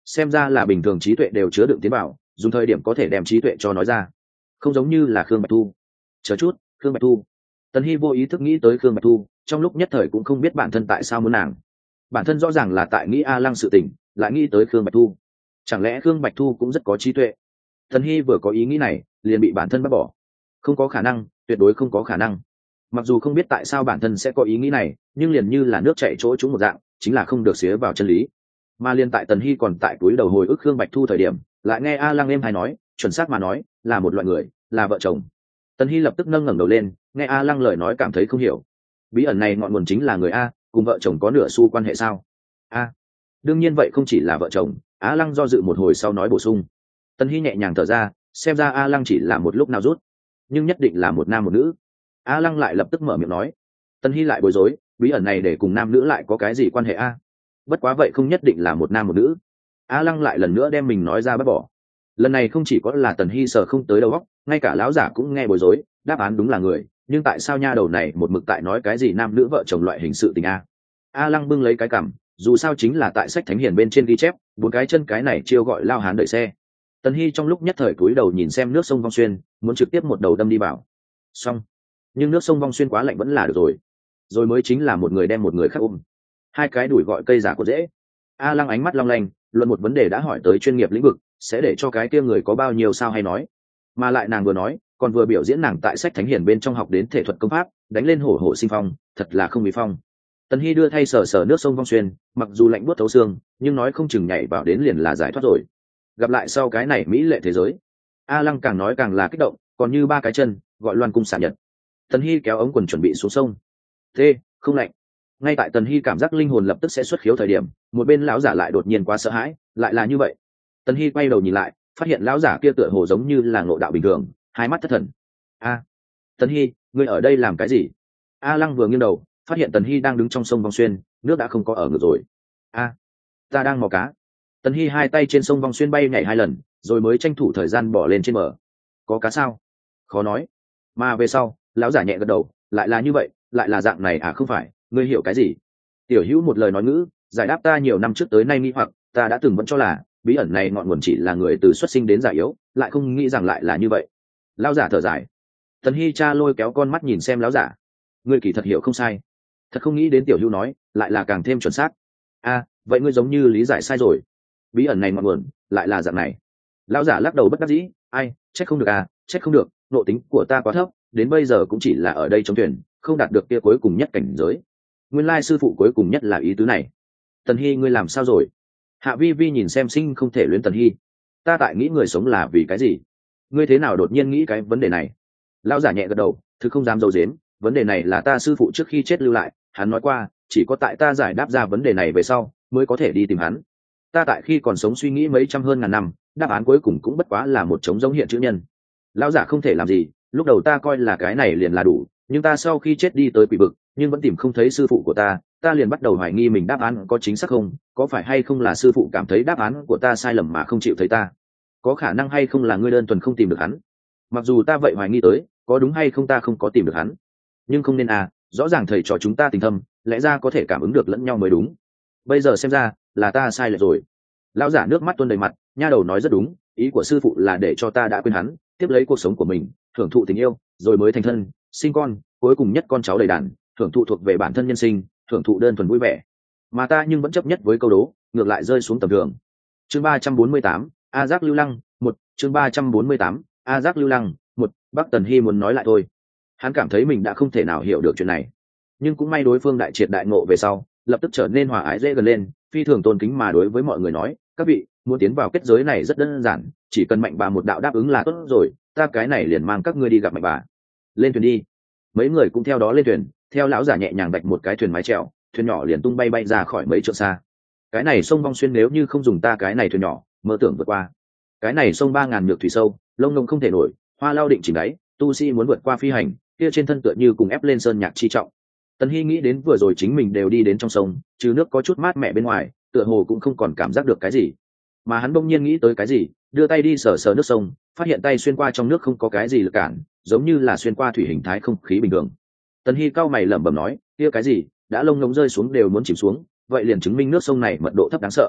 xem ra là bình thường trí tuệ đều chứa đựng tiến bảo, dùng thời điểm có thể đem trí tuệ cho nói ra, không giống như là Khương Bạch Thu. Chờ chút, Khương Bạch Thu. Tần Hy vô ý thức nghĩ tới Khương Bạch Thu, trong lúc nhất thời cũng không biết bản thân tại sao muốn nàng. Bản thân rõ ràng là tại nghĩ A Lăng sự tình, lại nghĩ tới Khương Bạch Thu. Chẳng lẽ Khương Bạch Thu cũng rất có trí tuệ? Tần Hy vừa có ý nghĩ này, liền bị bản thân bắt bỏ. Không có khả năng, tuyệt đối không có khả năng. Mặc dù không biết tại sao bản thân sẽ có ý nghĩ này, nhưng liền như là nước chảy chỗ trúng một dạng, chính là không được xía vào chân lý. Mà liên tại Tần Hy còn tại túi đầu hồi ức Khương Bạch Thu thời điểm, lại nghe A Lăng êm hay nói, chuẩn xác mà nói, là một loại người, là vợ chồng. Tần Hy lập tức nâng ngẩng đầu lên, nghe A Lăng lời nói cảm thấy không hiểu. Bí ẩn này ngọn nguồn chính là người A, cùng vợ chồng có nửa xu quan hệ sao? A, đương nhiên vậy không chỉ là vợ chồng. A Lăng do dự một hồi sau nói bổ sung. Tần Hy nhẹ nhàng thở ra, xem ra A Lăng chỉ là một lúc nào rút, nhưng nhất định là một nam một nữ. A Lăng lại lập tức mở miệng nói. Tần Hy lại bối rối, bí ẩn này để cùng nam nữ lại có cái gì quan hệ A? Bất quá vậy không nhất định là một nam một nữ. A Lăng lại lần nữa đem mình nói ra bắt bỏ. Lần này không chỉ có là Tần Hy sờ không tới đầu óc, ngay cả lão giả cũng nghe bối rối, đáp án đúng là người, nhưng tại sao nha đầu này một mực tại nói cái gì nam nữ vợ chồng loại hình sự tình A? A Lăng bưng lấy cái cằm, dù sao chính là tại sách thánh hiền bên trên ghi chép, bốn cái chân cái này chiêu gọi lao hán đợi xe. Tần Hy trong lúc nhất thời cúi đầu nhìn xem nước sông Vong Xuyên, muốn trực tiếp một đầu đâm đi vào. Xong, nhưng nước sông Vong Xuyên quá lạnh vẫn là được rồi mới chính là một người đem một người khác ôm. Hai cái đuổi gọi cây giả của dễ. A Lăng ánh mắt long lanh, luận một vấn đề đã hỏi tới chuyên nghiệp lĩnh vực, sẽ để cho cái kia người có bao nhiêu sao hay nói. Mà lại nàng vừa nói, còn vừa biểu diễn nàng tại sách thánh hiền bên trong học đến thể thuật công pháp, đánh lên hổ hổ sinh phong, thật là không bị phong. Tần Hy đưa thay sờ sờ nước sông Vong Xuyên, mặc dù lạnh buốt thấu xương, nhưng nói không chừng nhảy vào đến liền là giải thoát rồi. Gặp lại sau cái này mỹ lệ thế giới. A Lăng càng nói càng là kích động, còn như ba cái chân, gọi loan cung xạ nhật. Tần Hy kéo ống quần chuẩn bị xuống sông. Thế, không lạnh. Ngay tại Tần Hy cảm giác linh hồn lập tức sẽ xuất khiếu thời điểm, một bên lão giả lại đột nhiên quá sợ hãi, lại là như vậy. Tần Hy quay đầu nhìn lại, phát hiện lão giả kia tựa hồ giống như là ngộ đạo bình thường, hai mắt thất thần. A, Tần Hy, ngươi ở đây làm cái gì? A Lăng vừa nghiêng đầu, phát hiện Tần Hy đang đứng trong sông Vong Xuyên, nước đã không có ở ngược rồi. A, ta đang mò cá. Tần Hy hai tay trên sông Vong Xuyên bay nhảy hai lần, rồi mới tranh thủ thời gian bỏ lên trên bờ. Có cá sao? Khó nói. Mà về sau, lão giả nhẹ gật đầu, lại là như vậy, lại là dạng này à? Không phải, ngươi hiểu cái gì? Tiểu Hữu một lời nói ngữ, giải đáp ta nhiều năm trước tới nay nghi hoặc, ta đã từng vẫn cho là bí ẩn này ngọn nguồn chỉ là người từ xuất sinh đến già yếu, lại không nghĩ rằng lại là như vậy. Lão giả thở dài. Tần Hy cha lôi kéo con mắt nhìn xem lão giả. Ngươi kỳ thật hiểu không sai. Thật không nghĩ đến Tiểu Hữu nói, lại là càng thêm chuẩn xác. A, vậy ngươi giống như lý giải sai rồi. Bí ẩn này ngọn nguồn lại là dạng này. Lão giả lắc đầu bất đắc dĩ, ai, trách không được à, trách không được, nội tính của ta quá thấp, đến bây giờ cũng chỉ là ở đây chống thuyền, không đạt được kia cuối cùng nhất cảnh giới. Nguyên lai sư phụ cuối cùng nhất là ý tứ này. Tần Hy ngươi làm sao rồi? Hạ Vi Vi nhìn xem sinh không thể luyến Tần Hy. Ta tại nghĩ người sống là vì cái gì? Ngươi thế nào đột nhiên nghĩ cái vấn đề này? Lão giả nhẹ gật đầu, thứ không dám dầu dếm, vấn đề này là ta sư phụ trước khi chết lưu lại, hắn nói qua, chỉ có tại ta giải đáp ra vấn đề này về sau, mới có thể đi tìm hắn. Ta tại khi còn sống suy nghĩ mấy trăm hơn ngàn năm, đáp án cuối cùng cũng bất quá là một trống giống hiện chữ nhân. Lão giả không thể làm gì, lúc đầu ta coi là cái này liền là đủ, nhưng ta sau khi chết đi tới quỷ vực, nhưng vẫn tìm không thấy sư phụ của ta liền bắt đầu hoài nghi mình đáp án có chính xác không, có phải hay không là sư phụ cảm thấy đáp án của ta sai lầm mà không chịu thấy ta, có khả năng hay không là ngươi đơn thuần không tìm được hắn. Mặc dù ta vậy hoài nghi tới, có đúng hay không ta không có tìm được hắn, nhưng không nên à, rõ ràng thầy trò chúng ta tình thâm, lẽ ra có thể cảm ứng được lẫn nhau mới đúng. Bây giờ xem ra là ta sai lệch rồi. Lão giả nước mắt tuôn đầy mặt, nha đầu nói rất đúng, ý của sư phụ là để cho ta đã quên hắn, tiếp lấy cuộc sống của mình, hưởng thụ tình yêu, rồi mới thành thân, sinh con, cuối cùng nhất con cháu đầy đàn, hưởng thụ thuộc về bản thân nhân sinh, hưởng thụ đơn thuần vui vẻ. Mà ta nhưng vẫn chấp nhất với câu đố, ngược lại rơi xuống tầm thường. Chương 348, A Giác Lưu Lăng, một. Chương 348, A Giác Lưu Lăng, một. Bắc Tần Hy muốn nói lại thôi. Hắn cảm thấy mình đã không thể nào hiểu được chuyện này, nhưng cũng may đối phương đại triệt đại ngộ về sau, lập tức trở nên hòa ái dễ gần lên, phi thường tôn kính mà đối với mọi người nói, các vị muốn tiến vào kết giới này rất đơn giản, chỉ cần mạnh bà một đạo đáp ứng là tốt rồi, ta cái này liền mang các ngươi đi gặp mạnh bà. Lên thuyền đi. Mấy người cũng theo đó lên thuyền, theo lão giả nhẹ nhàng đạch một cái thuyền mái chèo, thuyền nhỏ liền tung bay bay ra khỏi mấy trượng xa. Cái này sông Vong Xuyên nếu như không dùng ta cái này thuyền nhỏ, mơ tưởng vượt qua. Cái này sông 3000 nhược thủy sâu, lông ngông không thể nổi, hoa lao định chỉnh đáy, tu sĩ muốn vượt qua phi hành, kia trên thân tựa như cùng ép lên sơn nhạc chi trọng. Tần Hy nghĩ đến vừa rồi chính mình đều đi đến trong sông, trừ nước có chút mát mẻ bên ngoài, tựa hồ cũng không còn cảm giác được cái gì. Mà hắn bỗng nhiên nghĩ tới cái gì, đưa tay đi sờ sờ nước sông, phát hiện tay xuyên qua trong nước không có cái gì lực cản, giống như là xuyên qua thủy hình thái không khí bình thường. Tần Hy cau mày lẩm bẩm nói, kia cái gì, đã lông ngỗng rơi xuống đều muốn chìm xuống, vậy liền chứng minh nước sông này mật độ thấp đáng sợ.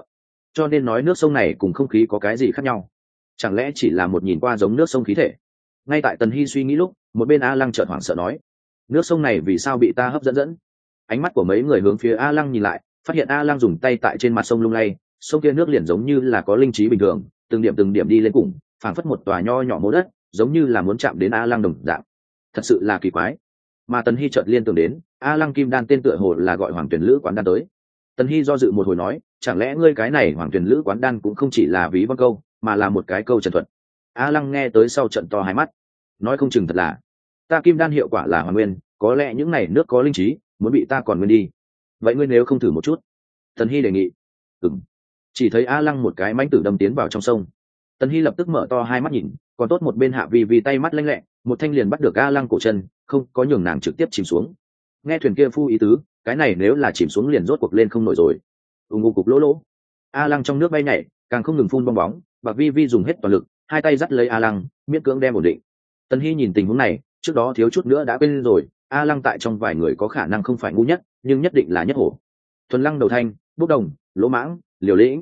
cho nên nói nước sông này cùng không khí có cái gì khác nhau, chẳng lẽ chỉ là một nhìn qua giống nước sông khí thể? Ngay tại Tần Hy suy nghĩ lúc, một bên A Lăng chợt hoảng sợ nói, nước sông này vì sao bị ta hấp dẫn? Ánh mắt của mấy người hướng phía A Lăng nhìn lại, phát hiện A Lăng dùng tay tại trên mặt sông lung lay, sông kia nước liền giống như là có linh trí bình thường, từng điểm đi lên cùng, phảng phất một tòa nho nhỏ mố đất, giống như là muốn chạm đến A Lăng đồng dạng. Thật sự là kỳ quái. Mà Tần Hy chợt liên tưởng đến, A Lăng kim đan tên tựa hồ là gọi Hoàng Tuyển Lữ quán đan tới. Tần Hy do dự một hồi nói, chẳng lẽ ngươi cái này Hoàng Tuyển Lữ quán đan cũng không chỉ là ví von câu, mà là một cái câu trần thuật? A Lăng nghe tới sau trận to hai mắt, nói không chừng thật là ta kim đan hiệu quả là hoàn nguyên, có lẽ những này nước có linh trí, muốn bị ta còn nguyên đi. Vậy ngươi nếu không thử một chút? Tần Hy đề nghị. Chỉ thấy A Lăng một cái mãnh tử đâm tiến vào trong sông. Tần Hy lập tức mở to hai mắt nhìn, còn tốt một bên Hạ Vi Vi tay mắt lanh lẹ, một thanh liền bắt được A Lăng cổ chân, không có nhường nàng trực tiếp chìm xuống. Nghe thuyền kia phu ý tứ, cái này nếu là chìm xuống liền rốt cuộc lên không nổi rồi. Cục lỗ lỗ. A Lăng trong nước bay nhảy, càng không ngừng phun bong bóng, Bạc Vi Vi dùng hết toàn lực, hai tay dắt lấy A Lăng, miễn cưỡng đem ổn định. Tần Hy nhìn tình huống này, trước đó thiếu chút nữa đã quên rồi, A Lăng tại trong vài người có khả năng không phải ngu nhất, nhưng nhất định là nhất hổ. Thuần Lăng đầu thanh, bốc đồng, lỗ mãng, liều lĩnh.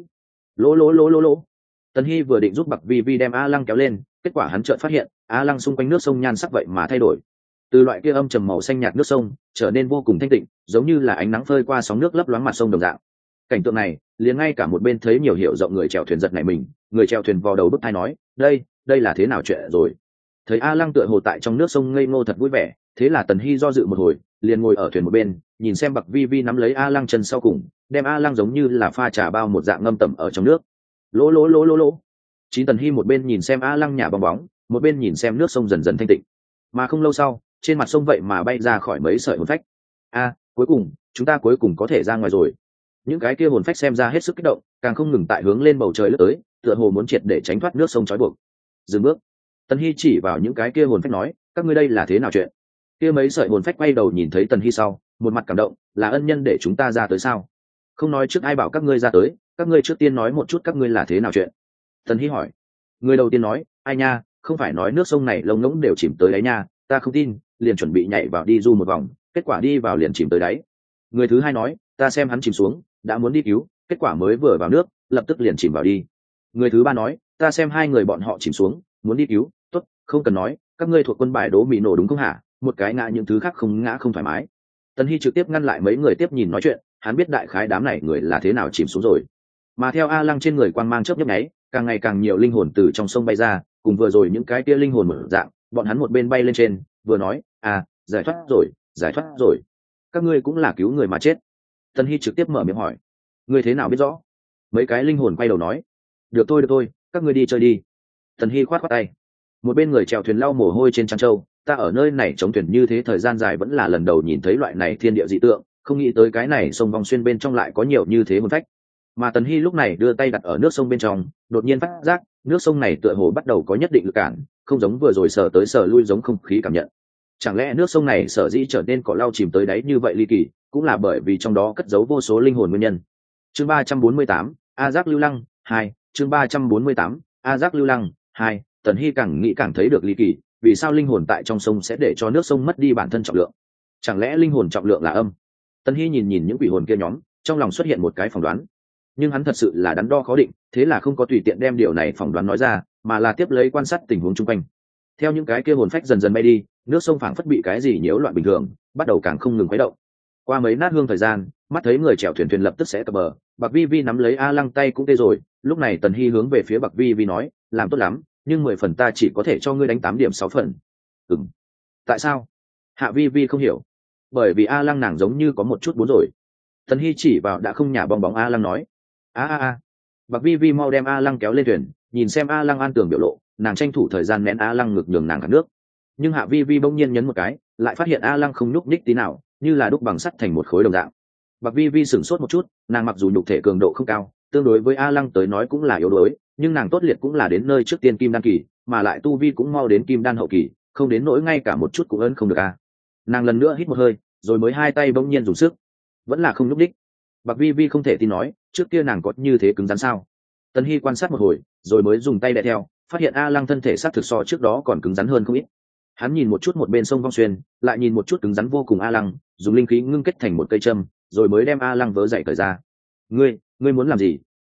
Lỗ. Tần Hy vừa định giúp Bạc Vi Vi đem A Lăng kéo lên, kết quả hắn chợt phát hiện, A Lăng xung quanh nước sông nhan sắc vậy mà thay đổi. Từ loại kia âm trầm màu xanh nhạt nước sông, trở nên vô cùng thanh tịnh, giống như là ánh nắng phơi qua sóng nước lấp loáng mặt sông đồng dạng. Cảnh tượng này, liền ngay cả một bên thấy nhiều hiểu rộng người chèo thuyền giật nảy mình, người chèo thuyền vò đầu bứt tai nói, đây là thế nào chuyện rồi? Thấy A Lăng tựa hồ tại trong nước sông ngây ngô thật vui vẻ, thế là Tần Hy do dự một hồi, liền ngồi ở thuyền một bên, nhìn xem Bạc Vi Vi nắm lấy A Lăng chân sau cùng, đem A Lăng giống như là pha trà bao một dạng ngâm tẩm ở trong nước. Lỗ. Chín Tần Hy một bên nhìn xem A Lăng nhả bong bóng, một bên nhìn xem nước sông dần dần thanh tịnh. Mà không lâu sau, trên mặt sông vậy mà bay ra khỏi mấy sợi hồn phách. Cuối cùng, chúng ta cuối cùng có thể ra ngoài rồi. Những cái kia hồn phách xem ra hết sức kích động, càng không ngừng tại hướng lên bầu trời lướt tới, tựa hồ muốn triệt để tránh thoát nước sông trói buộc. Dừng bước. Tần Hy chỉ vào những cái kia hồn phách nói, các ngươi đây là thế nào chuyện? Kia mấy sợi hồn phách quay đầu nhìn thấy Tần Hy sau, một mặt cảm động, là ân nhân để chúng ta ra tới sao? Không nói trước ai bảo các ngươi ra tới, các ngươi trước tiên nói một chút các ngươi là thế nào chuyện. Tần Hy hỏi. Người đầu tiên nói, ai nha, không phải nói nước sông này lông ngỗng đều chìm tới đáy nha, ta không tin, liền chuẩn bị nhảy vào đi du một vòng, kết quả đi vào liền chìm tới đáy. Người thứ hai nói, ta xem hắn chìm xuống, đã muốn đi cứu, kết quả mới vừa vào nước, lập tức liền chìm vào đi. Người thứ ba nói, ta xem hai người bọn họ chìm xuống, muốn đi cứu, tốt, không cần nói, các ngươi thuộc quân bài đố mì nổ đúng không hả? Một cái ngã những thứ khác không ngã không thoải mái. Tần Hy trực tiếp ngăn lại mấy người tiếp nhìn nói chuyện, hắn biết đại khái đám này người là thế nào chìm xuống rồi. Mà theo A Lăng trên người quang mang chớp nhấp nháy, càng ngày càng nhiều linh hồn từ trong sông bay ra, cùng vừa rồi những cái kia linh hồn mở dạng, bọn hắn một bên bay lên trên, vừa nói, giải thoát rồi. Các ngươi cũng là cứu người mà chết. Tần Hy trực tiếp mở miệng hỏi, ngươi thế nào biết rõ? Mấy cái linh hồn quay đầu nói, được thôi, các ngươi đi chơi đi. Tần Hy khoát tay. Một bên người chèo thuyền lau mồ hôi trên trăng châu, ta ở nơi này chống thuyền như thế thời gian dài vẫn là lần đầu nhìn thấy loại này thiên địa dị tượng, không nghĩ tới cái này sông vòng xuyên bên trong lại có nhiều như thế hồn phách. Mà Tần Hy lúc này đưa tay đặt ở nước sông bên trong, đột nhiên phát giác nước sông này tựa hồ bắt đầu có nhất định lực cản, không giống vừa rồi sờ tới sờ lui giống không khí cảm nhận. Chẳng lẽ nước sông này sở dĩ trở nên cỏ lau chìm tới đáy như vậy ly kỳ, cũng là bởi vì trong đó cất giấu vô số linh hồn nguyên nhân. Chương 348, A Giác Lưu Lăng 2, chương 348, A Giác Lưu Lăng 2, Tần Hy càng nghĩ càng thấy được ly kỳ, vì sao linh hồn tại trong sông sẽ để cho nước sông mất đi bản thân trọng lượng? Chẳng lẽ linh hồn trọng lượng là âm? Tần Hy nhìn những quỷ hồn kia nhóm, trong lòng xuất hiện một cái phỏng đoán. Nhưng hắn thật sự là đắn đo khó định, thế là không có tùy tiện đem điều này phỏng đoán nói ra, mà là tiếp lấy quan sát tình huống chung quanh. Theo những cái kia hồn phách dần dần bay đi, nước sông phảng phất bị cái gì nhiễu loạn bình thường, bắt đầu càng không ngừng khuấy động. Qua mấy nát hương thời gian, mắt thấy người chèo thuyền lập tức sẽ cập bờ, Bạc Vi Vi nắm lấy A Lăng tay cũng tê rồi. Lúc này Tần Hy hướng về phía Bạc Vi Vi nói, làm tốt lắm, nhưng 10 phần ta chỉ có thể cho ngươi đánh 8 điểm 6 phần. Tại sao? Hạ Vi Vi không hiểu. Bởi vì A Lăng nàng giống như có một chút bốn rồi. Tần Hy chỉ vào đã không nhả bong bóng A Lăng nói, Bạc Vi Vi mau đem A Lăng kéo lên thuyền, nhìn xem A Lăng an tường biểu lộ, nàng tranh thủ thời gian nén A Lăng ngực nhường nàng cạn nước. Nhưng Hạ Vi Vi bỗng nhiên nhấn một cái, lại phát hiện A Lăng không nhúc nhích tí nào, như là đúc bằng sắt thành một khối đồng dạng. Bạc Vi Vi sửng sốt một chút, nàng mặc dù nhục thể cường độ không cao, tương đối với A Lăng tới nói cũng là yếu đuối, nhưng nàng tốt liệt cũng là đến nơi trước tiên kim đan kỳ, mà lại tu vi cũng mau đến kim đan hậu kỳ, không đến nỗi ngay cả một chút cũng ấn không được a. Nàng lần nữa hít một hơi, rồi mới hai tay bỗng nhiên dùng sức, vẫn là không nhúc nhích. Bạc Vi Vi không thể tin nói, trước kia nàng có như thế cứng rắn sao? Tần Hy quan sát một hồi, rồi mới dùng tay đè theo, phát hiện A Lăng thân thể xác thực so trước đó còn cứng rắn hơn không ít. Hắn nhìn một chút một bên sông Vong Xuyên, lại nhìn một chút cứng rắn vô cùng A Lăng, dùng linh khí ngưng kết thành một cây châm, rồi mới đem A Lăng vớ dậy cởi ra. Ngươi muốn làm gì?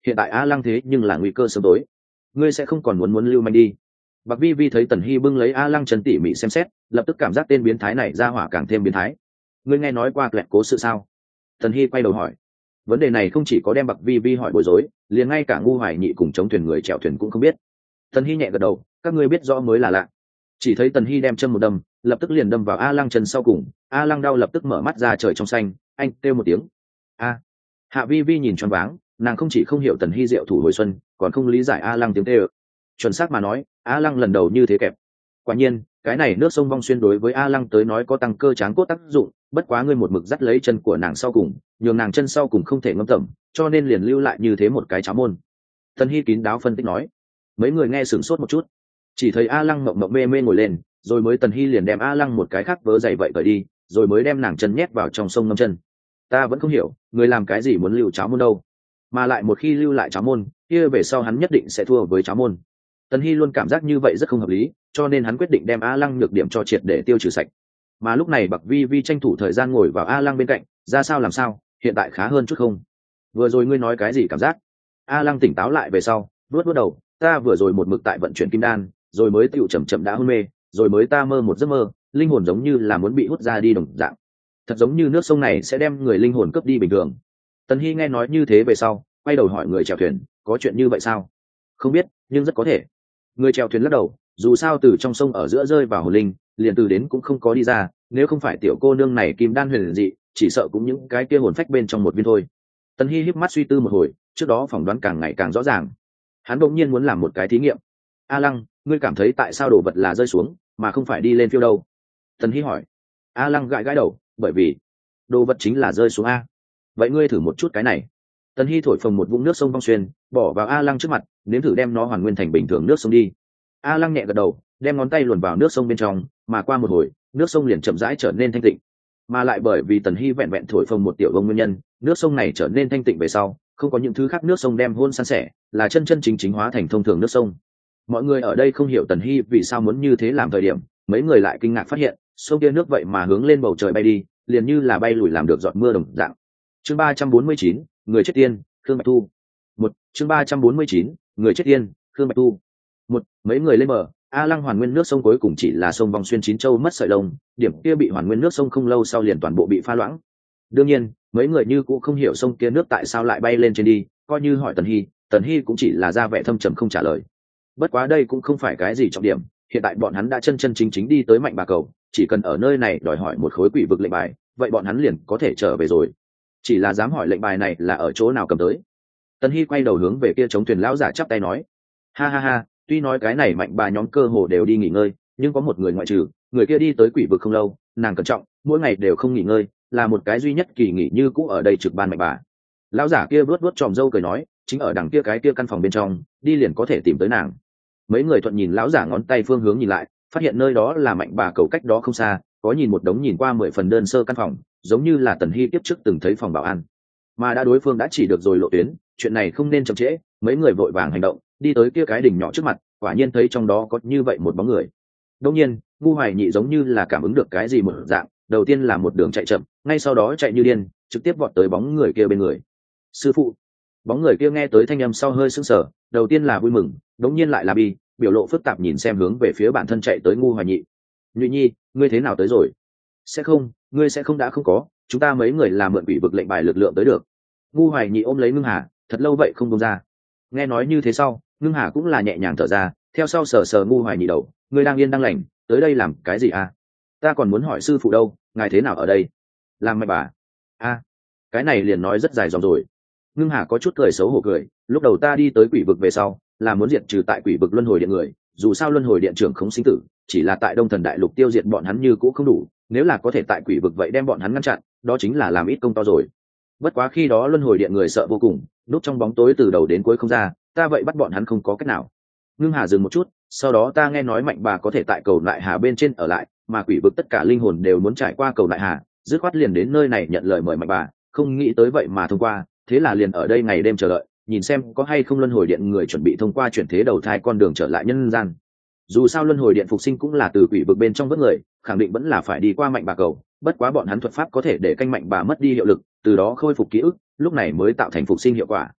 hiện tại A Lăng thế nhưng là nguy cơ sớm tối, ngươi sẽ không còn muốn lưu manh đi. Bạc Vi Vi thấy Tần Hy bưng lấy A Lăng chân tỉ mỉ xem xét, lập tức cảm giác tên biến thái này ra hỏa càng thêm biến thái. Ngươi nghe nói qua Kẹt cố sự sao? Tần Hy quay đầu hỏi. Vấn đề này không chỉ có đem Bạc Vi Vi hỏi bối rối, liền ngay cả Ngu Hoài Nhị cùng chống thuyền người chèo thuyền cũng không biết. Tần Hy nhẹ gật đầu, các ngươi biết rõ mới là lạ. Chỉ thấy Tần Hy đem châm một đâm, lập tức liền đâm vào A Lăng chân sau cùng. A Lăng đau lập tức mở mắt ra trời trong xanh, anh kêu một tiếng. A. Hạ Vi Vi nhìn choáng váng, nàng không chỉ không hiểu Tần Hy diệu thủ hồi xuân, còn không lý giải A Lăng tiếng kêu. Chuẩn xác mà nói, A Lăng lần đầu như thế kẹp. Quả nhiên, cái này nước sông Vong Xuyên đối với A Lăng tới nói có tăng cơ tráng cốt tác dụng, bất quá ngươi một mực dắt lấy chân của nàng sau cùng, nhường nàng chân sau cùng không thể ngâm tẩm, cho nên liền lưu lại như thế một cái cháo môn. Tần Hy kín đáo phân tích nói. Mấy người nghe sửng sốt một chút, chỉ thấy A Lăng mộng mộng mê mê ngồi lên, rồi mới Tần Hy liền đem A Lăng một cái khác vớ dày vậy cởi đi, rồi mới đem nàng chân nhét vào trong sông ngâm chân. Ta vẫn không hiểu, người làm cái gì muốn lưu cháo môn đâu, mà lại một khi lưu lại cháo môn, kia về sau hắn nhất định sẽ thua với cháo môn. Tần Hy luôn cảm giác như vậy rất không hợp lý, cho nên hắn quyết định đem A Lăng nhược điểm cho triệt để tiêu trừ sạch. Mà lúc này Bạc Vi Vi tranh thủ thời gian ngồi vào A Lăng bên cạnh, ra sao làm sao, hiện tại khá hơn chút không? Vừa rồi ngươi nói cái gì cảm giác? A Lăng tỉnh táo lại về sau, vuốt đầu, ta vừa rồi một mực tại vận chuyển kim đan, rồi mới tựu chậm chậm đã hôn mê, rồi mới ta mơ một giấc mơ, linh hồn giống như là muốn bị hút ra đi đồng dạng. Thật giống như nước sông này sẽ đem người linh hồn cướp đi bình thường. Tần Hy nghe nói như thế về sau, quay đầu hỏi người chèo thuyền, có chuyện như vậy sao? Không biết, nhưng rất có thể. Người chèo thuyền lắc đầu, dù sao từ trong sông ở giữa rơi vào hồn linh, liền từ đến cũng không có đi ra, nếu không phải tiểu cô nương này kim đan huyền dị, chỉ sợ cũng những cái kia hồn phách bên trong một viên thôi. Tần Hy híp mắt suy tư một hồi, trước đó phỏng đoán càng ngày càng rõ ràng. Hắn bỗng nhiên muốn làm một cái thí nghiệm. A Lăng, ngươi cảm thấy tại sao đồ vật là rơi xuống mà không phải đi lên phiêu đâu? Tần Hy hỏi. A Lăng gãi gãi đầu, bởi vì đồ vật chính là rơi xuống A. Vậy ngươi thử một chút cái này. Tần Hy thổi phồng một vũng nước sông Vong Xuyên, bỏ vào A Lăng trước mặt, nếm thử đem nó hoàn nguyên thành bình thường nước sông đi. A Lăng nhẹ gật đầu, đem ngón tay luồn vào nước sông bên trong, mà qua một hồi, nước sông liền chậm rãi trở nên thanh tịnh. Mà lại bởi vì Tần Hy vẹn vẹn thổi phồng một tiểu vông nguyên nhân, nước sông này trở nên thanh tịnh về sau, không có những thứ khác nước sông đem hôn san sẻ, là chân chân chính chính hóa thành thông thường nước sông. Mọi người ở đây không hiểu Tần Hy vì sao muốn như thế làm thời điểm, mấy người lại kinh ngạc phát hiện, sông kia nước vậy mà hướng lên bầu trời bay đi, liền như là bay lùi làm được giọt mưa đồng dạng. Chương 349, người chết tiên, Khương Bạch Thu. Chương 349, người chết tiên, Khương Bạch Thu. Mấy người lên bờ, A Lăng hoàn nguyên nước sông cuối cùng chỉ là sông Vong Xuyên 9 châu mất sợi lông, điểm kia bị hoàn nguyên nước sông không lâu sau liền toàn bộ bị pha loãng. Đương nhiên, mấy người như cũng không hiểu sông kia nước tại sao lại bay lên trên đi, coi như hỏi Tần Hy cũng chỉ là ra vẻ thâm trầm không trả lời. Bất quá đây cũng không phải cái gì trọng điểm, hiện tại bọn hắn đã chân chân chính chính đi tới Mạnh Bà Cầu, chỉ cần ở nơi này đòi hỏi một khối quỷ vực lệnh bài, vậy bọn hắn liền có thể trở về rồi. Chỉ là dám hỏi lệnh bài này là ở chỗ nào cầm tới. Tần Hy quay đầu hướng về kia chống thuyền lão giả chắp tay nói, ha ha ha, tuy nói cái này Mạnh Bà nhóm cơ hồ đều đi nghỉ ngơi, nhưng có một người ngoại trừ, người kia đi tới quỷ vực không lâu, nàng cẩn trọng, mỗi ngày đều không nghỉ ngơi, là một cái duy nhất kỳ nghỉ như cũ ở đây trực ban Mạnh Bà. Lão giả kia vuốt vuốt tròm râu cười nói, chính ở đằng kia cái kia căn phòng bên trong, đi liền có thể tìm tới nàng. Mấy người thuận nhìn lão giả ngón tay phương hướng nhìn lại, phát hiện nơi đó là Mạnh Bà Cầu cách đó không xa, có nhìn một đống nhìn qua 10 phần đơn sơ căn phòng, giống như là Tần Hy tiếp trước từng thấy phòng bảo an. Mà đã đối phương đã chỉ được rồi lộ tuyến, chuyện này không nên chậm trễ, mấy người vội vàng hành động, đi tới kia cái đỉnh nhỏ trước mặt, quả nhiên thấy trong đó có như vậy một bóng người. Đương nhiên, Ngu Hoài Nhị giống như là cảm ứng được cái gì một dạng, đầu tiên là một đường chạy chậm, ngay sau đó chạy như điên, trực tiếp vọt tới bóng người kia bên người. Sư phụ! Bóng người kia nghe tới thanh âm sau hơi sững sờ, đầu tiên là vui mừng, đống nhiên lại là bi, biểu lộ phức tạp nhìn xem hướng về phía bản thân chạy tới Ngu Hoài Nhị. Nhụy Nhi, ngươi thế nào tới rồi? Sẽ không, ngươi sẽ không đã không có, chúng ta mấy người làm mượn quỷ vực lệnh bài lực lượng tới được. Ngu Hoài Nhị ôm lấy Ngưng Hà, thật lâu vậy không buông ra. Nghe nói như thế sau, Ngưng Hà cũng là nhẹ nhàng thở ra, theo sau sờ sờ Ngu Hoài Nhị đầu, ngươi đang yên đang lành, tới đây làm cái gì à? Ta còn muốn hỏi sư phụ đâu, ngài thế nào ở đây? Làm mẹ bà? A, cái này liền nói rất dài dòng rồi. Ngưng Hà có chút cười xấu hổ cười, lúc đầu ta đi tới quỷ vực về sau, là muốn diệt trừ tại quỷ vực luân hồi điện người, dù sao luân hồi điện trưởng không sinh tử, chỉ là tại Đông Thần Đại Lục tiêu diệt bọn hắn như cũ không đủ, nếu là có thể tại quỷ vực vậy đem bọn hắn ngăn chặn, đó chính là làm ít công to rồi. Bất quá khi đó luân hồi điện người sợ vô cùng, núp trong bóng tối từ đầu đến cuối không ra, ta vậy bắt bọn hắn không có cách nào. Ngưng Hà dừng một chút, sau đó ta nghe nói Mạnh Bà có thể tại cầu lại hà bên trên ở lại, mà quỷ vực tất cả linh hồn đều muốn trải qua cầu lại hà, dứt khoát liền đến nơi này nhận lời mời Mạnh Bà, không nghĩ tới vậy mà thông qua, thế là liền ở đây ngày đêm chờ đợi, nhìn xem có hay không luân hồi điện người chuẩn bị thông qua chuyển thế đầu thai con đường trở lại nhân gian. Dù sao luân hồi điện phục sinh cũng là từ quỷ vực bên trong vớt người, khẳng định vẫn là phải đi qua Mạnh Bà cầu, bất quá bọn hắn thuật pháp có thể để canh Mạnh Bà mất đi hiệu lực, từ đó khôi phục ký ức, lúc này mới tạo thành phục sinh hiệu quả.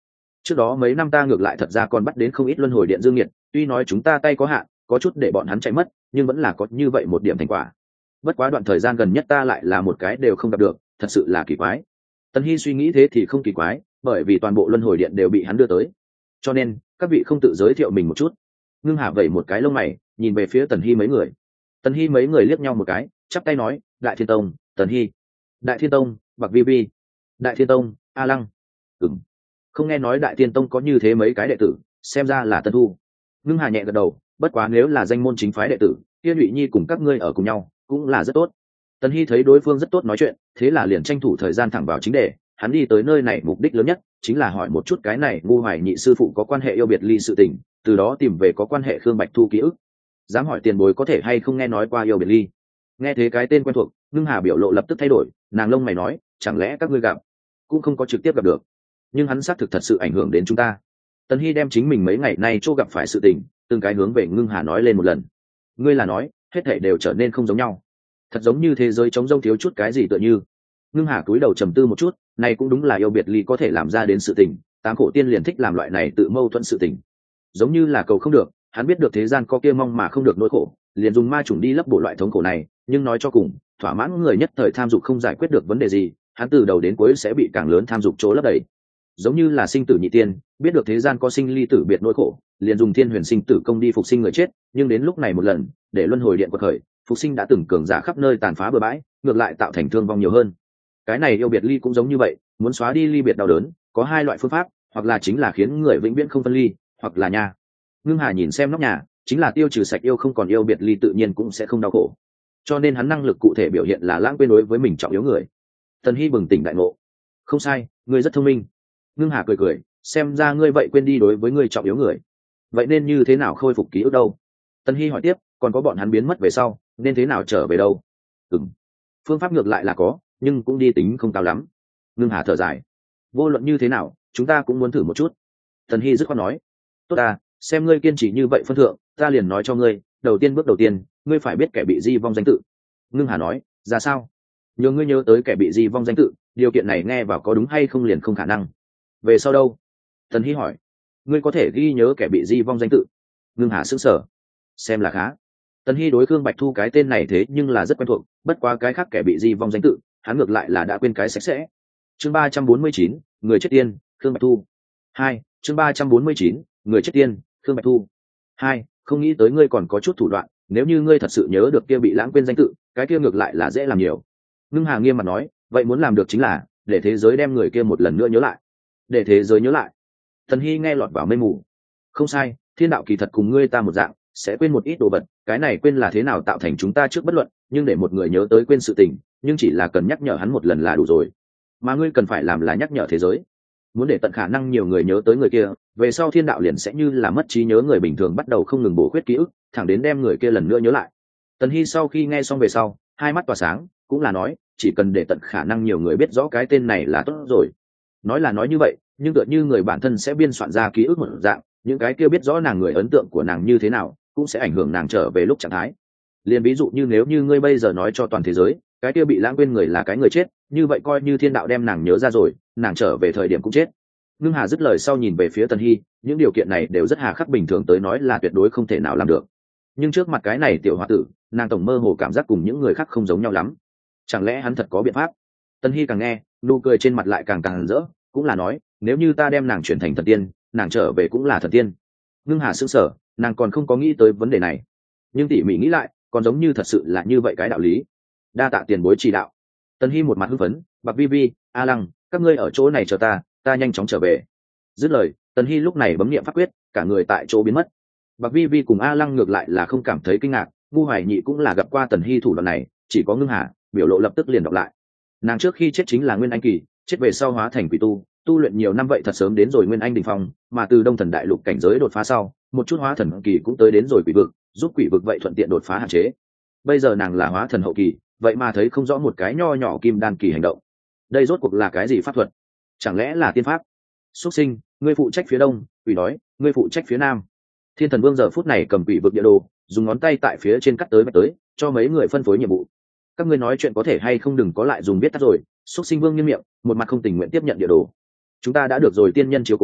Trước đó mấy năm ta ngược lại thật ra còn bắt đến không ít luân hồi điện dương nhiệt, tuy nói chúng ta tay có hạn, có chút để bọn hắn chạy mất, nhưng vẫn là có như vậy một điểm thành quả. Bất quá đoạn thời gian gần nhất ta lại là một cái đều không gặp được, thật sự là kỳ quái. Tần Hy suy nghĩ thế thì không kỳ quái, bởi vì toàn bộ luân hồi điện đều bị hắn đưa tới. Cho nên các vị không tự giới thiệu mình một chút. Ngưng Hà vẩy một cái lông mày, nhìn về phía Tần Hy mấy người. Tần Hy mấy người liếc nhau một cái, chắp tay nói: Đại Thiên Tông, Tần Hy. Đại Thiên Tông, Bạc Vi Vi. Đại Thiên Tông, A Lăng. Không nghe nói Đại Thiên Tông có như thế mấy cái đệ tử, xem ra là Tân Thu. Ngưng Hà nhẹ gật đầu, bất quá nếu là danh môn chính phái đệ tử, kia Lụy Nhi cùng các ngươi ở cùng nhau cũng là rất tốt. Tần Hy thấy đối phương rất tốt nói chuyện, thế là liền tranh thủ thời gian thẳng vào chính đề. Hắn đi tới nơi này mục đích lớn nhất chính là hỏi một chút cái này Ngu Hoài Nhị sư phụ có quan hệ yêu biệt ly sự tình, từ đó tìm về có quan hệ Khương Bạch Thu ký ức. Dám hỏi tiền bối có thể hay không nghe nói qua yêu biệt ly. Nghe thế cái tên quen thuộc, Ngưng Hà biểu lộ lập tức thay đổi, nàng lông mày nói: chẳng lẽ các ngươi gặp? Cũng không có trực tiếp gặp được, nhưng hắn xác thực thật sự ảnh hưởng đến chúng ta. Tần Hy đem chính mình mấy ngày nay chỗ gặp phải sự tình từng cái hướng về Ngưng Hà nói lên một lần. Ngươi là nói hết thảy đều trở nên không giống nhau, thật giống như thế giới trống rỗng thiếu chút cái gì tựa như. Ngưng Hà cúi đầu trầm tư một chút, này cũng đúng là yêu biệt ly có thể làm ra đến sự tình, tám khổ tiên liền thích làm loại này tự mâu thuẫn sự tình. Giống như là cầu không được, hắn biết được thế gian có kia mong mà không được nỗi khổ, liền dùng ma chủng đi lấp bổ loại thống khổ này, nhưng nói cho cùng, thỏa mãn người nhất thời tham dục không giải quyết được vấn đề gì, hắn từ đầu đến cuối sẽ bị càng lớn tham dục chỗ lấp đầy. Giống như là sinh tử nhị tiên, biết được thế gian có sinh ly tử biệt nỗi khổ, liền dùng thiên huyền sinh tử công đi phục sinh người chết, nhưng đến lúc này một lần, để luân hồi điện quật khởi, phục sinh đã từng cường giả khắp nơi tàn phá bừa bãi, ngược lại tạo thành thương vong nhiều hơn. Cái này yêu biệt ly cũng giống như vậy, muốn xóa đi ly biệt đau đớn, có hai loại phương pháp, hoặc là chính là khiến người vĩnh viễn không phân ly, hoặc là nha. Ngưng Hà nhìn xem nóc nhà, chính là tiêu trừ sạch yêu không còn yêu biệt ly tự nhiên cũng sẽ không đau khổ. Cho nên hắn năng lực cụ thể biểu hiện là lãng quên đối với mình trọng yếu người. Tần Hy bừng tỉnh đại ngộ. Không sai, ngươi rất thông minh. Ngưng Hà cười cười, xem ra ngươi vậy quên đi đối với ngươi trọng yếu người. Vậy nên như thế nào khôi phục ký ức đâu? Tần Hy hỏi tiếp, còn có bọn hắn biến mất về sau, nên thế nào trở về đâu? Phương pháp ngược lại là có, nhưng cũng đi tính không cao lắm. Ngưng Hà thở dài. Vô luận như thế nào, chúng ta cũng muốn thử một chút. Tần Hy dứt khoát nói. Tốt ta, xem ngươi kiên trì như vậy phân thượng, ta liền nói cho ngươi, bước đầu tiên, ngươi phải biết kẻ bị di vong danh tự. Ngưng Hà nói, ra sao? Nhờ ngươi nhớ tới kẻ bị di vong danh tự, điều kiện này nghe vào có đúng hay không liền không khả năng. Về sau đâu? Tần Hy hỏi. Ngươi có thể ghi nhớ kẻ bị di vong danh tự. Ngưng Hà sững sờ. Xem là khá. Tần Hy đối Khương Bạch Thu cái tên này thế nhưng là rất quen thuộc, bất quá cái khác kẻ bị di vong danh tự, hắn ngược lại là đã quên cái sạch sẽ. Chương 349, người chết tiên, Khương Bạch Thu. 2, chương 349, người chết tiên, Khương Bạch Thu. 2, không nghĩ tới ngươi còn có chút thủ đoạn, nếu như ngươi thật sự nhớ được kia bị lãng quên danh tự, cái kia ngược lại là dễ làm nhiều. Ngưng Hà nghiêm mặt nói, vậy muốn làm được chính là để thế giới đem người kia một lần nữa nhớ lại. Để thế giới nhớ lại. Tần Hy nghe lọt vào mây mù. Không sai, thiên đạo kỳ thật cùng ngươi ta một dạng, sẽ quên một ít đồ vật, cái này quên là thế nào tạo thành chúng ta trước bất luận, nhưng để một người nhớ tới quên sự tình, nhưng chỉ là cần nhắc nhở hắn một lần là đủ rồi. Mà ngươi cần phải làm là nhắc nhở thế giới. Muốn để tận khả năng nhiều người nhớ tới người kia, về sau thiên đạo liền sẽ như là mất trí nhớ người bình thường bắt đầu không ngừng bổ khuyết ký ức, thẳng đến đem người kia lần nữa nhớ lại. Tần Hy sau khi nghe xong về sau, hai mắt tỏa sáng, cũng là nói, chỉ cần để tận khả năng nhiều người biết rõ cái tên này là tốt rồi. Nói là nói như vậy, nhưng tựa như người bản thân sẽ biên soạn ra ký ức một dạng, những cái kia biết rõ nàng người ấn tượng của nàng như thế nào, cũng sẽ ảnh hưởng nàng trở về lúc trạng thái. Liền ví dụ như nếu như ngươi bây giờ nói cho toàn thế giới, cái kia bị lãng quên người là cái người chết, như vậy coi như thiên đạo đem nàng nhớ ra rồi, nàng trở về thời điểm cũng chết. Ngưng Hà dứt lời sau nhìn về phía Tần Hy, những điều kiện này đều rất hà khắc, bình thường tới nói là tuyệt đối không thể nào làm được. Nhưng trước mặt cái này tiểu hoa tử, nàng tổng mơ hồ cảm giác cùng những người khác không giống nhau lắm. Chẳng lẽ hắn thật có biện pháp? Tần Hy càng nghe, nụ cười trên mặt lại càng rỡ, cũng là nói, nếu như ta đem nàng chuyển thành thần tiên, nàng trở về cũng là thần tiên. Ngưng Hà sững sờ, nàng còn không có nghĩ tới vấn đề này, nhưng tỉ mỉ nghĩ lại, còn giống như thật sự là như vậy cái đạo lý. Đa tạ tiền bối chỉ đạo. Tần Hy một mặt hưng phấn, Bạc Vi Vi, A Lăng, các ngươi ở chỗ này chờ ta nhanh chóng trở về. Dứt lời, Tần Hy lúc này bấm niệm pháp quyết, cả người tại chỗ biến mất. Bạc Vi Vi cùng A Lăng ngược lại là không cảm thấy kinh ngạc, Ngu Hoài Nhị cũng là gặp qua Tần Hy thủ đoạn này, chỉ có Ngưng Hà biểu lộ lập tức liền đọc lại. Nàng trước khi chết chính là Nguyên Anh kỳ, chết về sau hóa thành quỷ tu luyện nhiều năm vậy thật sớm đến rồi Nguyên Anh đỉnh phong, mà từ Đông Thần Đại Lục cảnh giới đột phá sau, một chút hóa thần kỳ cũng tới đến rồi quỷ vực, giúp quỷ vực vậy thuận tiện đột phá hạn chế. Bây giờ nàng là hóa thần hậu kỳ, vậy mà thấy không rõ một cái nho nhỏ kim đan kỳ hành động. Đây rốt cuộc là cái gì pháp thuật? Chẳng lẽ là tiên pháp? Xuất sinh, ngươi phụ trách phía đông, quỷ đói, ngươi phụ trách phía nam. Thiên Thần Vương giờ phút này cầm quỷ vực địa đồ, dùng ngón tay tại phía trên cắt tới vạch tới, cho mấy người phân phối nhiệm vụ. Các ngươi nói chuyện có thể hay không đừng có lại dùng biết tắt rồi. Xuất sinh Vương nghiêm miệng, một mặt không tình nguyện tiếp nhận địa đồ. Chúng ta đã được rồi tiên nhân chiếu cố,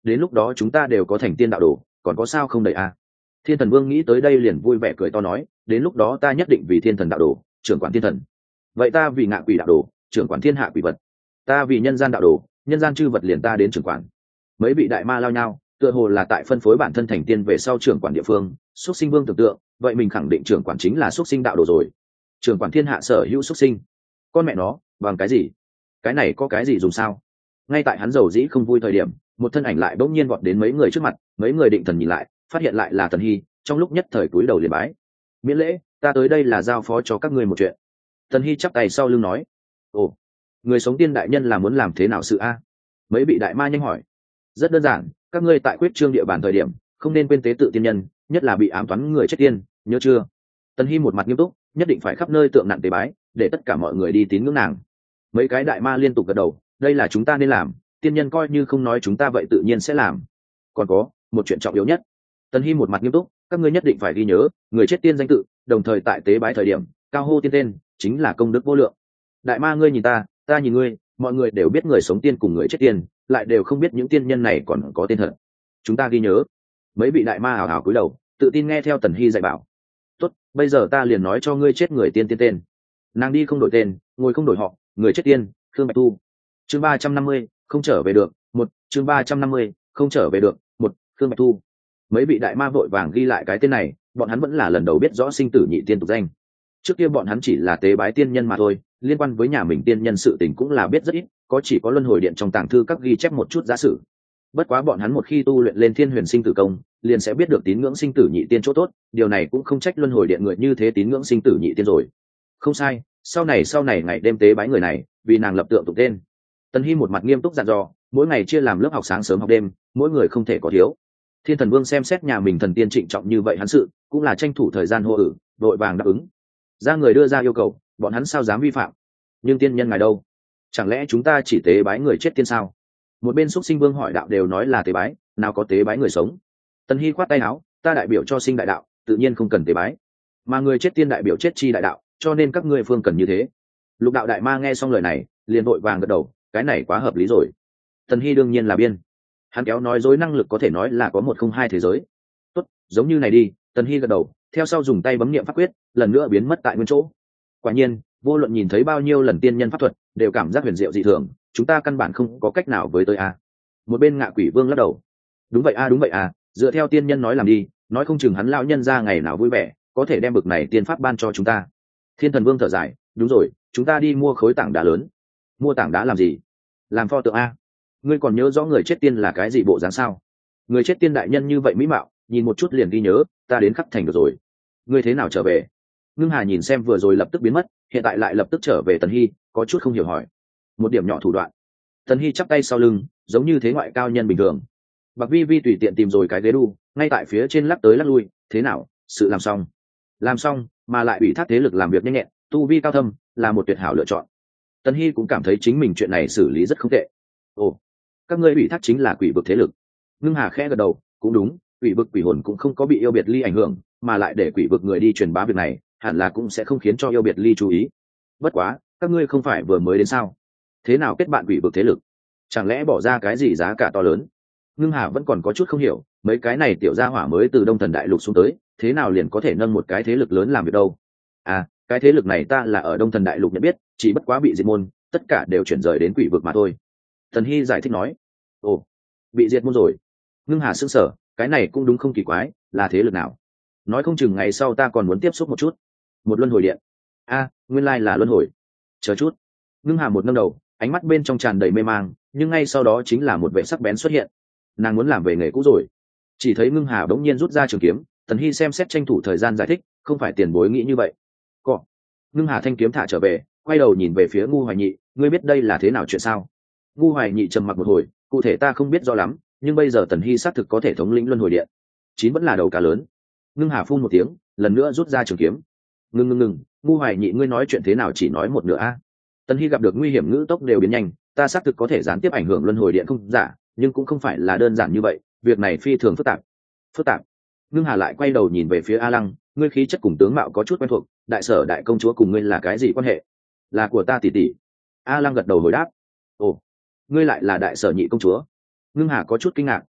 đến lúc đó chúng ta đều có thành tiên đạo đồ, còn có sao không đợi a? Thiên Thần Vương nghĩ tới đây liền vui vẻ cười to nói, đến lúc đó ta nhất định vì thiên thần đạo đồ trưởng quản thiên thần, vậy ta vì ngạ quỷ đạo đồ trưởng quản thiên hạ quỷ vật, ta vì nhân gian đạo đồ nhân gian chư vật liền ta đến trưởng quản. Mấy vị đại ma lao nhau, tựa hồ là tại phân phối bản thân thành tiên về sau trưởng quản địa phương. Xuất sinh vương tưởng tượng, vậy mình khẳng định trưởng quản chính là xuất sinh đạo đồ rồi, trưởng quản thiên hạ sở hữu xuất sinh. Con mẹ nó, bằng cái gì? Cái này có cái gì dùng sao? Ngay tại hắn dầu dĩ không vui thời điểm, một thân ảnh lại bỗng nhiên vọt đến mấy người trước mặt. Mấy người định thần nhìn lại, phát hiện lại là Tần Hy, trong lúc nhất thời cúi đầu liền bái. Miễn lễ, ta tới đây là giao phó cho các ngươi một chuyện. Tần Hy chắp tay sau lưng nói. Ồ, người sống tiên đại nhân là muốn làm thế nào sự a? Mấy vị đại ma nhanh hỏi. Rất đơn giản, các ngươi tại quyết trương địa bàn thời điểm không nên quên tế tự tiên nhân, nhất là bị ám toán người chết tiên, nhớ chưa? Tần Hy một mặt nghiêm túc, nhất định phải khắp nơi tượng nặng tế bái, để tất cả mọi người đi tín ngưỡng nàng. Mấy cái đại ma liên tục gật đầu, đây là chúng ta nên làm, tiên nhân coi như không nói chúng ta vậy tự nhiên sẽ làm. Còn có một chuyện trọng yếu nhất. Tần Hy một mặt nghiêm túc, các ngươi nhất định phải ghi nhớ người chết tiên danh tự, đồng thời tại tế bái thời điểm cao hô tiên tên, chính là công đức vô lượng. Đại ma ngươi nhìn ta, ta nhìn ngươi, mọi người đều biết người sống tiên cùng người chết tiên, lại đều không biết những tiên nhân này còn có tên thật. Chúng ta ghi nhớ. Mấy vị đại ma hào hào cúi đầu, tự tin nghe theo Tần Hy dạy bảo. Tốt, bây giờ ta liền nói cho ngươi chết người tiên tiên tên. Nàng đi không đổi tên, ngồi không đổi họ, người chết tiên, Khương Bạch Thu. Chương 350, không trở về được. Một, chương 350, không trở về được. Một, Khương Bạch Thu. Mấy vị đại ma vội vàng ghi lại cái tên này, bọn hắn vẫn là lần đầu biết rõ sinh tử nhị tiên tục danh. Trước kia bọn hắn chỉ là tế bái tiên nhân mà thôi, liên quan với nhà mình tiên nhân sự tình cũng là biết rất ít, có chỉ có luân hồi điện trong tàng thư các ghi chép một chút giả sử. Bất quá bọn hắn một khi tu luyện lên thiên huyền sinh tử công, liền sẽ biết được tín ngưỡng sinh tử nhị tiên chỗ tốt, điều này cũng không trách luân hồi điện người như thế tín ngưỡng sinh tử nhị tiên rồi. Không sai, sau này ngày đêm tế bái người này, vì nàng lập tượng tục tên. Tần Hy một mặt nghiêm túc dặn dò, mỗi ngày chia làm lớp học sáng sớm học đêm, mỗi người không thể có thiếu. Thiên Thần Vương xem xét nhà mình thần tiên trịnh trọng như vậy hắn sự, cũng là tranh thủ thời gian hô ử, vội vàng đáp ứng. Ra người đưa ra yêu cầu, bọn hắn sao dám vi phạm? Nhưng tiên nhân ngài đâu? Chẳng lẽ chúng ta chỉ tế bái người chết tiên sao? Một bên xúc sinh vương hỏi đạo đều nói là tế bái, nào có tế bái người sống. Tần Hy khoát tay áo, ta đại biểu cho sinh đại đạo, tự nhiên không cần tế bái, mà người chết tiên đại biểu chết chi đại đạo, cho nên các ngươi phương cần như thế. Lục đạo đại ma nghe xong lời này, liền vội vàng gật đầu, cái này quá hợp lý rồi. Tần Hy đương nhiên là biên, hắn kéo nói dối năng lực có thể nói là có một không hai thế giới. Tốt, giống như này đi. Tần Hy gật đầu, theo sau dùng tay bấm niệm pháp quyết, lần nữa biến mất tại nguyên chỗ. Quả nhiên, vô luận nhìn thấy bao nhiêu lần tiên nhân pháp thuật, đều cảm giác huyền diệu dị thường, chúng ta căn bản không có cách nào với tới a. Một bên Ngạ Quỷ Vương lắc đầu. Đúng vậy a, đúng vậy a, dựa theo tiên nhân nói làm đi, nói không chừng hắn lão nhân ra ngày nào vui vẻ, có thể đem bực này tiên pháp ban cho chúng ta. Thiên Thần Vương thở dài, đúng rồi, chúng ta đi mua khối tảng đá lớn. Mua tảng đá làm gì? Làm pho tượng a. Ngươi còn nhớ rõ người chết tiên là cái gì bộ dáng sao? Người chết tiên đại nhân như vậy mỹ mạo, nhìn một chút liền ghi nhớ, ta đến khắp thành được rồi. Ngươi thế nào trở về? Ngưng Hà nhìn xem vừa rồi lập tức biến mất, hiện tại lại lập tức trở về Tần Hy, có chút không hiểu hỏi. Một điểm nhỏ thủ đoạn. Tần Hy chắp tay sau lưng, giống như thế ngoại cao nhân bình thường. Bạc Vi Vi tùy tiện tìm rồi cái ghế đu, ngay tại phía trên lắc tới lắc lui, thế nào, sự làm xong. Làm xong, mà lại ủy thác thế lực làm việc nhanh nhẹn, tu vi cao thâm, là một tuyệt hảo lựa chọn. Tần Hy cũng cảm thấy chính mình chuyện này xử lý rất không tệ. Ồ, các ngươi ủy thác chính là quỷ vực thế lực. Ngưng Hà khẽ gật đầu, cũng đúng, quỷ vực quỷ hồn cũng không có bị yêu biệt ly ảnh hưởng, mà lại để quỷ vực người đi truyền bá việc này, hẳn là cũng sẽ không khiến cho yêu biệt ly chú ý. Bất quá, các ngươi không phải vừa mới đến sao? Thế nào kết bạn quỷ vực thế lực? Chẳng lẽ bỏ ra cái gì giá cả to lớn? Ngưng Hà vẫn còn có chút không hiểu, mấy cái này tiểu gia hỏa mới từ Đông Thần Đại Lục xuống tới, thế nào liền có thể nâng một cái thế lực lớn làm việc đâu? À, cái thế lực này ta là ở Đông Thần Đại Lục nhận biết, chỉ bất quá bị diệt môn, tất cả đều chuyển rời đến quỷ vực mà thôi. Tần Hy giải thích nói. Ồ, bị diệt môn rồi. Ngưng Hà sững sờ, cái này cũng đúng không kỳ quái, là thế lực nào? Nói không chừng ngày sau ta còn muốn tiếp xúc một chút. Một luân hồi điện. A, nguyên lai là luân hồi. Chờ chút. Ngưng Hà một nâng đầu, ánh mắt bên trong tràn đầy mê mang, nhưng ngay sau đó chính là một vẻ sắc bén xuất hiện. Nàng muốn làm về nghề cũ rồi. Chỉ thấy Ngưng Hà bỗng nhiên rút ra trường kiếm, Tần Hy xem xét tranh thủ thời gian giải thích, không phải tiền bối nghĩ như vậy. Cọ. Ngưng Hà thanh kiếm thả trở về, quay đầu nhìn về phía Ngu Hoài Nhị, ngươi biết đây là thế nào chuyện sao? Ngu Hoài Nhị trầm mặc một hồi, cụ thể ta không biết rõ lắm, nhưng bây giờ Tần Hy xác thực có thể thống lĩnh luân hồi điện. Chín vẫn là đầu cá lớn. Ngưng Hà phun một tiếng, lần nữa rút ra trường kiếm. Ngưng, Ngu Hoài Nhị ngươi nói chuyện thế nào chỉ nói một nửa a? Tần Hy gặp được nguy hiểm ngữ tốc đều biến nhanh, ta xác thực có thể gián tiếp ảnh hưởng luân hồi điện không giả, nhưng cũng không phải là đơn giản như vậy, việc này phi thường phức tạp. Phức tạp? Ngưng Hà lại quay đầu nhìn về phía A Lăng, ngươi khí chất cùng tướng mạo có chút quen thuộc, đại sở đại công chúa cùng ngươi là cái gì quan hệ? Là của ta tỷ tỷ. A Lăng gật đầu hồi đáp. Ồ, ngươi lại là đại sở nhị công chúa? Ngưng Hà có chút kinh ngạc,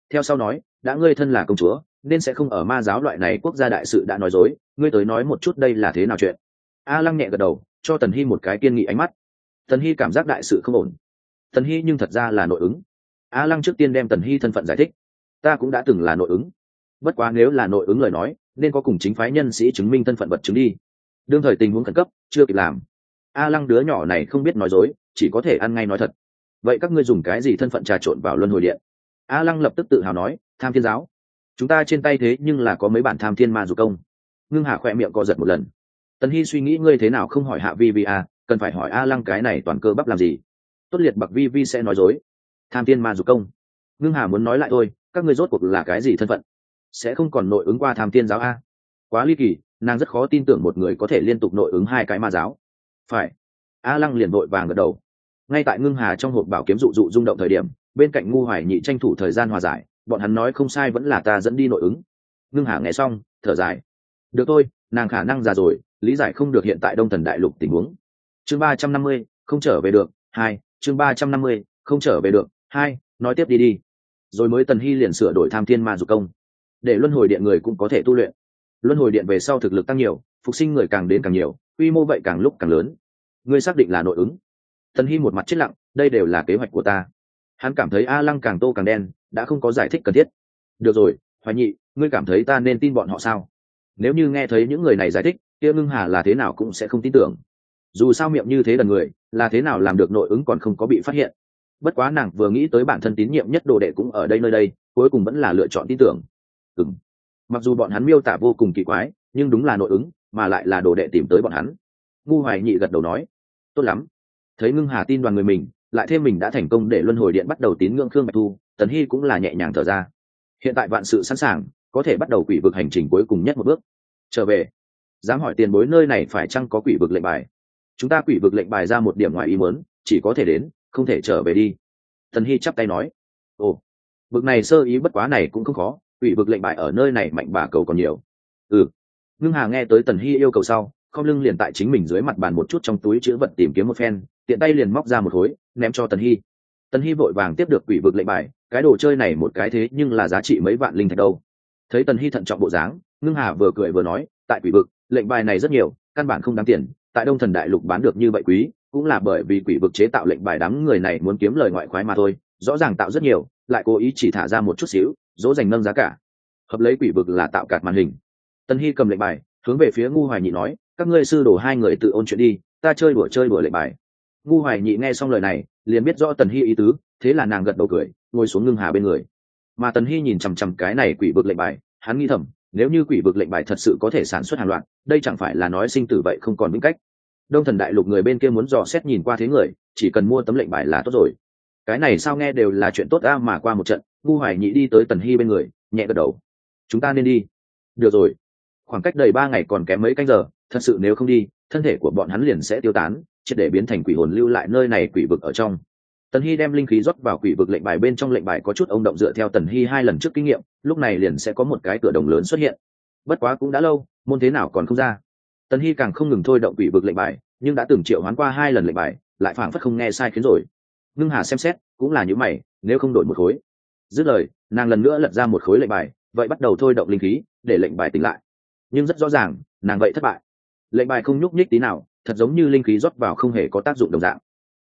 theo sau nói, đã ngươi thân là công chúa nên sẽ không ở ma giáo loại này quốc gia đại sự đã nói dối, ngươi tới nói một chút đây là thế nào chuyện. A Lăng nhẹ gật đầu, cho Tần Hy một cái kiên nghị ánh mắt. Tần Hy cảm giác đại sự không ổn. Tần Hy nhưng thật ra là nội ứng. A Lăng trước tiên đem Tần Hy thân phận giải thích. Ta cũng đã từng là nội ứng, bất quá nếu là nội ứng lời nói nên có cùng chính phái nhân sĩ chứng minh thân phận vật chứng đi, đương thời tình huống khẩn cấp chưa kịp làm. A Lăng đứa nhỏ này không biết nói dối, chỉ có thể ăn ngay nói thật. Vậy các ngươi dùng cái gì thân phận trà trộn vào luân hồi điện? A Lăng lập tức tự hào nói, Tham Thiên giáo. Chúng ta trên tay thế nhưng là có mấy bản Tham Thiên ma dục công. Ngưng Hà khỏe miệng co giật một lần. Tần Hy suy nghĩ, ngươi thế nào không hỏi Hạ Vi Vi à, cần phải hỏi A Lăng cái này toàn cơ bắp làm gì? Tốt liệt bậc Vi Vi sẽ nói dối. Tham Thiên ma dục công. Ngưng Hà muốn nói lại thôi, các ngươi rốt cuộc là cái gì thân phận? Sẽ không còn nội ứng qua Tham Thiên giáo a? Quá ly kỳ, nàng rất khó tin tưởng một người có thể liên tục nội ứng hai cái ma giáo. Phải. A Lăng liền vội vàng gật đầu. Ngay tại Ngưng Hà trong hộp bảo kiếm dụ rung động thời điểm, bên cạnh Ngu Hoài Nhị tranh thủ thời gian hòa giải, bọn hắn nói không sai, vẫn là ta dẫn đi nội ứng. Ngưng Hà nghe xong thở dài, được thôi, nàng khả năng già rồi, lý giải không được hiện tại Đông Thần đại lục tình huống. Chương 350, không trở về được. Hai. Chương 350, không trở về được. Hai. Nói tiếp đi. Rồi mới Tần Hy liền sửa đổi Tham Thiên ma dục công, để luân hồi điện người cũng có thể tu luyện. Luân hồi điện về sau thực lực tăng nhiều, phục sinh người càng đến càng nhiều, quy mô vậy càng lúc càng lớn. Ngươi xác định là nội ứng? Tần Hy một mặt chết lặng, đây đều là kế hoạch của ta. Hắn cảm thấy A Lăng càng tô càng đen, đã không có giải thích cần thiết. Được rồi, Hoài Nhị, ngươi cảm thấy ta nên tin bọn họ sao? Nếu như nghe thấy những người này giải thích, kia Ngưng Hà là thế nào cũng sẽ không tin tưởng. Dù sao miệng như thế đần người, là thế nào làm được nội ứng còn không có bị phát hiện. Bất quá nàng vừa nghĩ tới bản thân tín nhiệm nhất đồ đệ cũng ở đây nơi đây, cuối cùng vẫn là lựa chọn tin tưởng. Mặc dù bọn hắn miêu tả vô cùng kỳ quái, nhưng đúng là nội ứng, mà lại là đồ đệ tìm tới bọn hắn. Ngu Hoài Nhị gật đầu nói, tốt lắm. Thấy Ngưng Hà tin đoàn người mình, lại thêm mình đã thành công để luân hồi điện bắt đầu tín ngưỡng Khương Bạch Thu, Tần Hy cũng là nhẹ nhàng thở ra. Hiện tại vạn sự sẵn sàng, có thể bắt đầu quỷ vực hành trình cuối cùng nhất một bước. Trở về. Dám hỏi tiền bối nơi này phải chăng có quỷ vực lệnh bài? Chúng ta quỷ vực lệnh bài ra một điểm ngoài ý muốn, chỉ có thể đến, không thể trở về đi. Tần Hy chắp tay nói, ồ, vực này sơ ý bất quá này cũng không khó, quỷ vực lệnh bài ở nơi này mạnh bà cầu còn nhiều. Ngưng Hà nghe tới Tần Hy yêu cầu sau, không lưng liền tại chính mình dưới mặt bàn một chút trong túi chữ vật tìm kiếm một phen, tiện tay liền móc ra một khối ném cho Tần Hy. Tần Hy vội vàng tiếp được quỷ vực lệnh bài, cái đồ chơi này một cái thế nhưng là giá trị mấy vạn linh thạch đâu. Thấy Tần Hy thận trọng bộ dáng, Ngưng Hà vừa cười vừa nói, tại quỷ vực lệnh bài này rất nhiều, căn bản không đáng tiền, tại Đông Thần đại lục bán được như vậy quý, cũng là bởi vì quỷ vực chế tạo lệnh bài đám người này muốn kiếm lời ngoại khoái mà thôi, rõ ràng tạo rất nhiều, lại cố ý chỉ thả ra một chút xíu, dỗ dành nâng giá cả. Hợp lấy quỷ vực là tạo cạt màn hình. Tần Hy cầm lệnh bài, hướng về phía Ngu Hoài Nhị nói, các ngươi sư đồ hai người tự ôn chuyện đi, ta chơi đùa lệnh bài. Ngu Hoài Nhị nghe xong lời này, liền biết rõ Tần Hy ý tứ, thế là nàng gật đầu cười, ngồi xuống Ngưng Hà bên người. Mà Tần Hy nhìn chằm chằm cái này quỷ vực lệnh bài, hắn nghĩ thầm, nếu như quỷ vực lệnh bài thật sự có thể sản xuất hàng loạt, đây chẳng phải là nói sinh tử vậy không còn vĩnh cách. Đông Thần đại lục người bên kia muốn dò xét nhìn qua thế người, chỉ cần mua tấm lệnh bài là tốt rồi. Cái này sao nghe đều là chuyện tốt a, mà qua một trận, Ngu Hoài Nhị đi tới Tần Hy bên người, nhẹ gật đầu. Chúng ta nên đi. Được rồi. Khoảng cách đầy 3 ngày còn kém mấy canh giờ, thật sự nếu không đi, thân thể của bọn hắn liền sẽ tiêu tán, triệt để biến thành quỷ hồn lưu lại nơi này quỷ vực ở trong. Tần Hy đem linh khí rót vào quỷ vực lệnh bài, bên trong lệnh bài có chút ông động, dựa theo Tần Hy 2 lần trước kinh nghiệm, lúc này liền sẽ có một cái cửa đồng lớn xuất hiện. Bất quá cũng đã lâu, môn thế nào còn không ra. Tần Hy càng không ngừng thôi động quỷ vực lệnh bài, nhưng đã từng triệu hoán qua 2 lần lệnh bài, lại phảng phất không nghe sai khiến rồi. Ngưng Hà xem xét, cũng là như mày, nếu không đổi một khối. Dứt lời, nàng lần nữa lật ra một khối lệnh bài, vậy bắt đầu thôi động linh khí để lệnh bài tỉnh lại. Nhưng rất rõ ràng, nàng vậy thất bại. Lệnh bài không nhúc nhích tí nào, thật giống như linh khí rót vào không hề có tác dụng đồng dạng.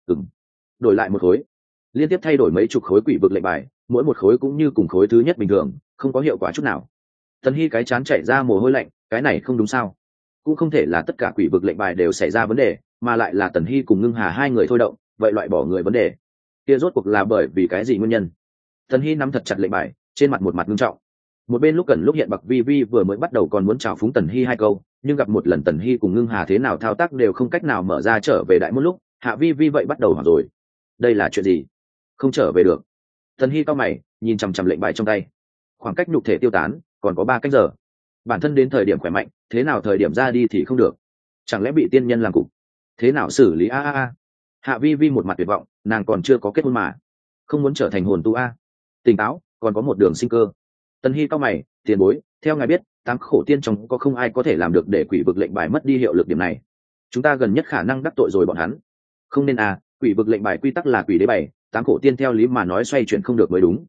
Đổi lại một khối. Liên tiếp thay đổi mấy chục khối quỷ vực lệnh bài, mỗi một khối cũng như cùng khối thứ nhất bình thường, không có hiệu quả chút nào. Tần Hy cái chán chảy ra mồ hôi lạnh, cái này không đúng sao? Cũng không thể là tất cả quỷ vực lệnh bài đều xảy ra vấn đề, mà lại là Tần Hy cùng Ngưng Hà hai người thôi động, vậy loại bỏ người vấn đề. Kia rốt cuộc là bởi vì cái gì nguyên nhân? Tần Hy nắm thật chặt lệnh bài, trên mặt một mặt nghiêm trọng. Một bên lúc gần lúc hiện Bạc Vi Vi vừa mới bắt đầu còn muốn chào phúng Tần Hy 2 câu, nhưng gặp một lần Tần Hy cùng Ngưng Hà thế nào thao tác đều không cách nào mở ra trở về đại môn lúc, Hạ Vi Vi vậy bắt đầu hoảng rồi. Đây là chuyện gì? Không trở về được. Tần Hy cau mày, nhìn chằm chằm lệnh bài trong tay. Khoảng cách nhục thể tiêu tán còn có 3 canh giờ. Bản thân đến thời điểm khỏe mạnh, thế nào thời điểm ra đi thì không được. Chẳng lẽ bị tiên nhân làm cục? Thế nào xử lý a? Hạ Vi Vi một mặt tuyệt vọng, nàng còn chưa có kết hôn mà, không muốn trở thành hồn tu a. Tỉnh táo, còn có một đường sinh cơ. Tần Hy cau mày, tiền bối, theo ngài biết, 8 khổ tiên trong có không ai có thể làm được để quỷ vực lệnh bài mất đi hiệu lực điểm này. Chúng ta gần nhất khả năng đắc tội rồi bọn hắn. Không nên à, quỷ vực lệnh bài quy tắc là quỷ đế 7, 8 khổ tiên theo lý mà nói xoay chuyển không được mới đúng.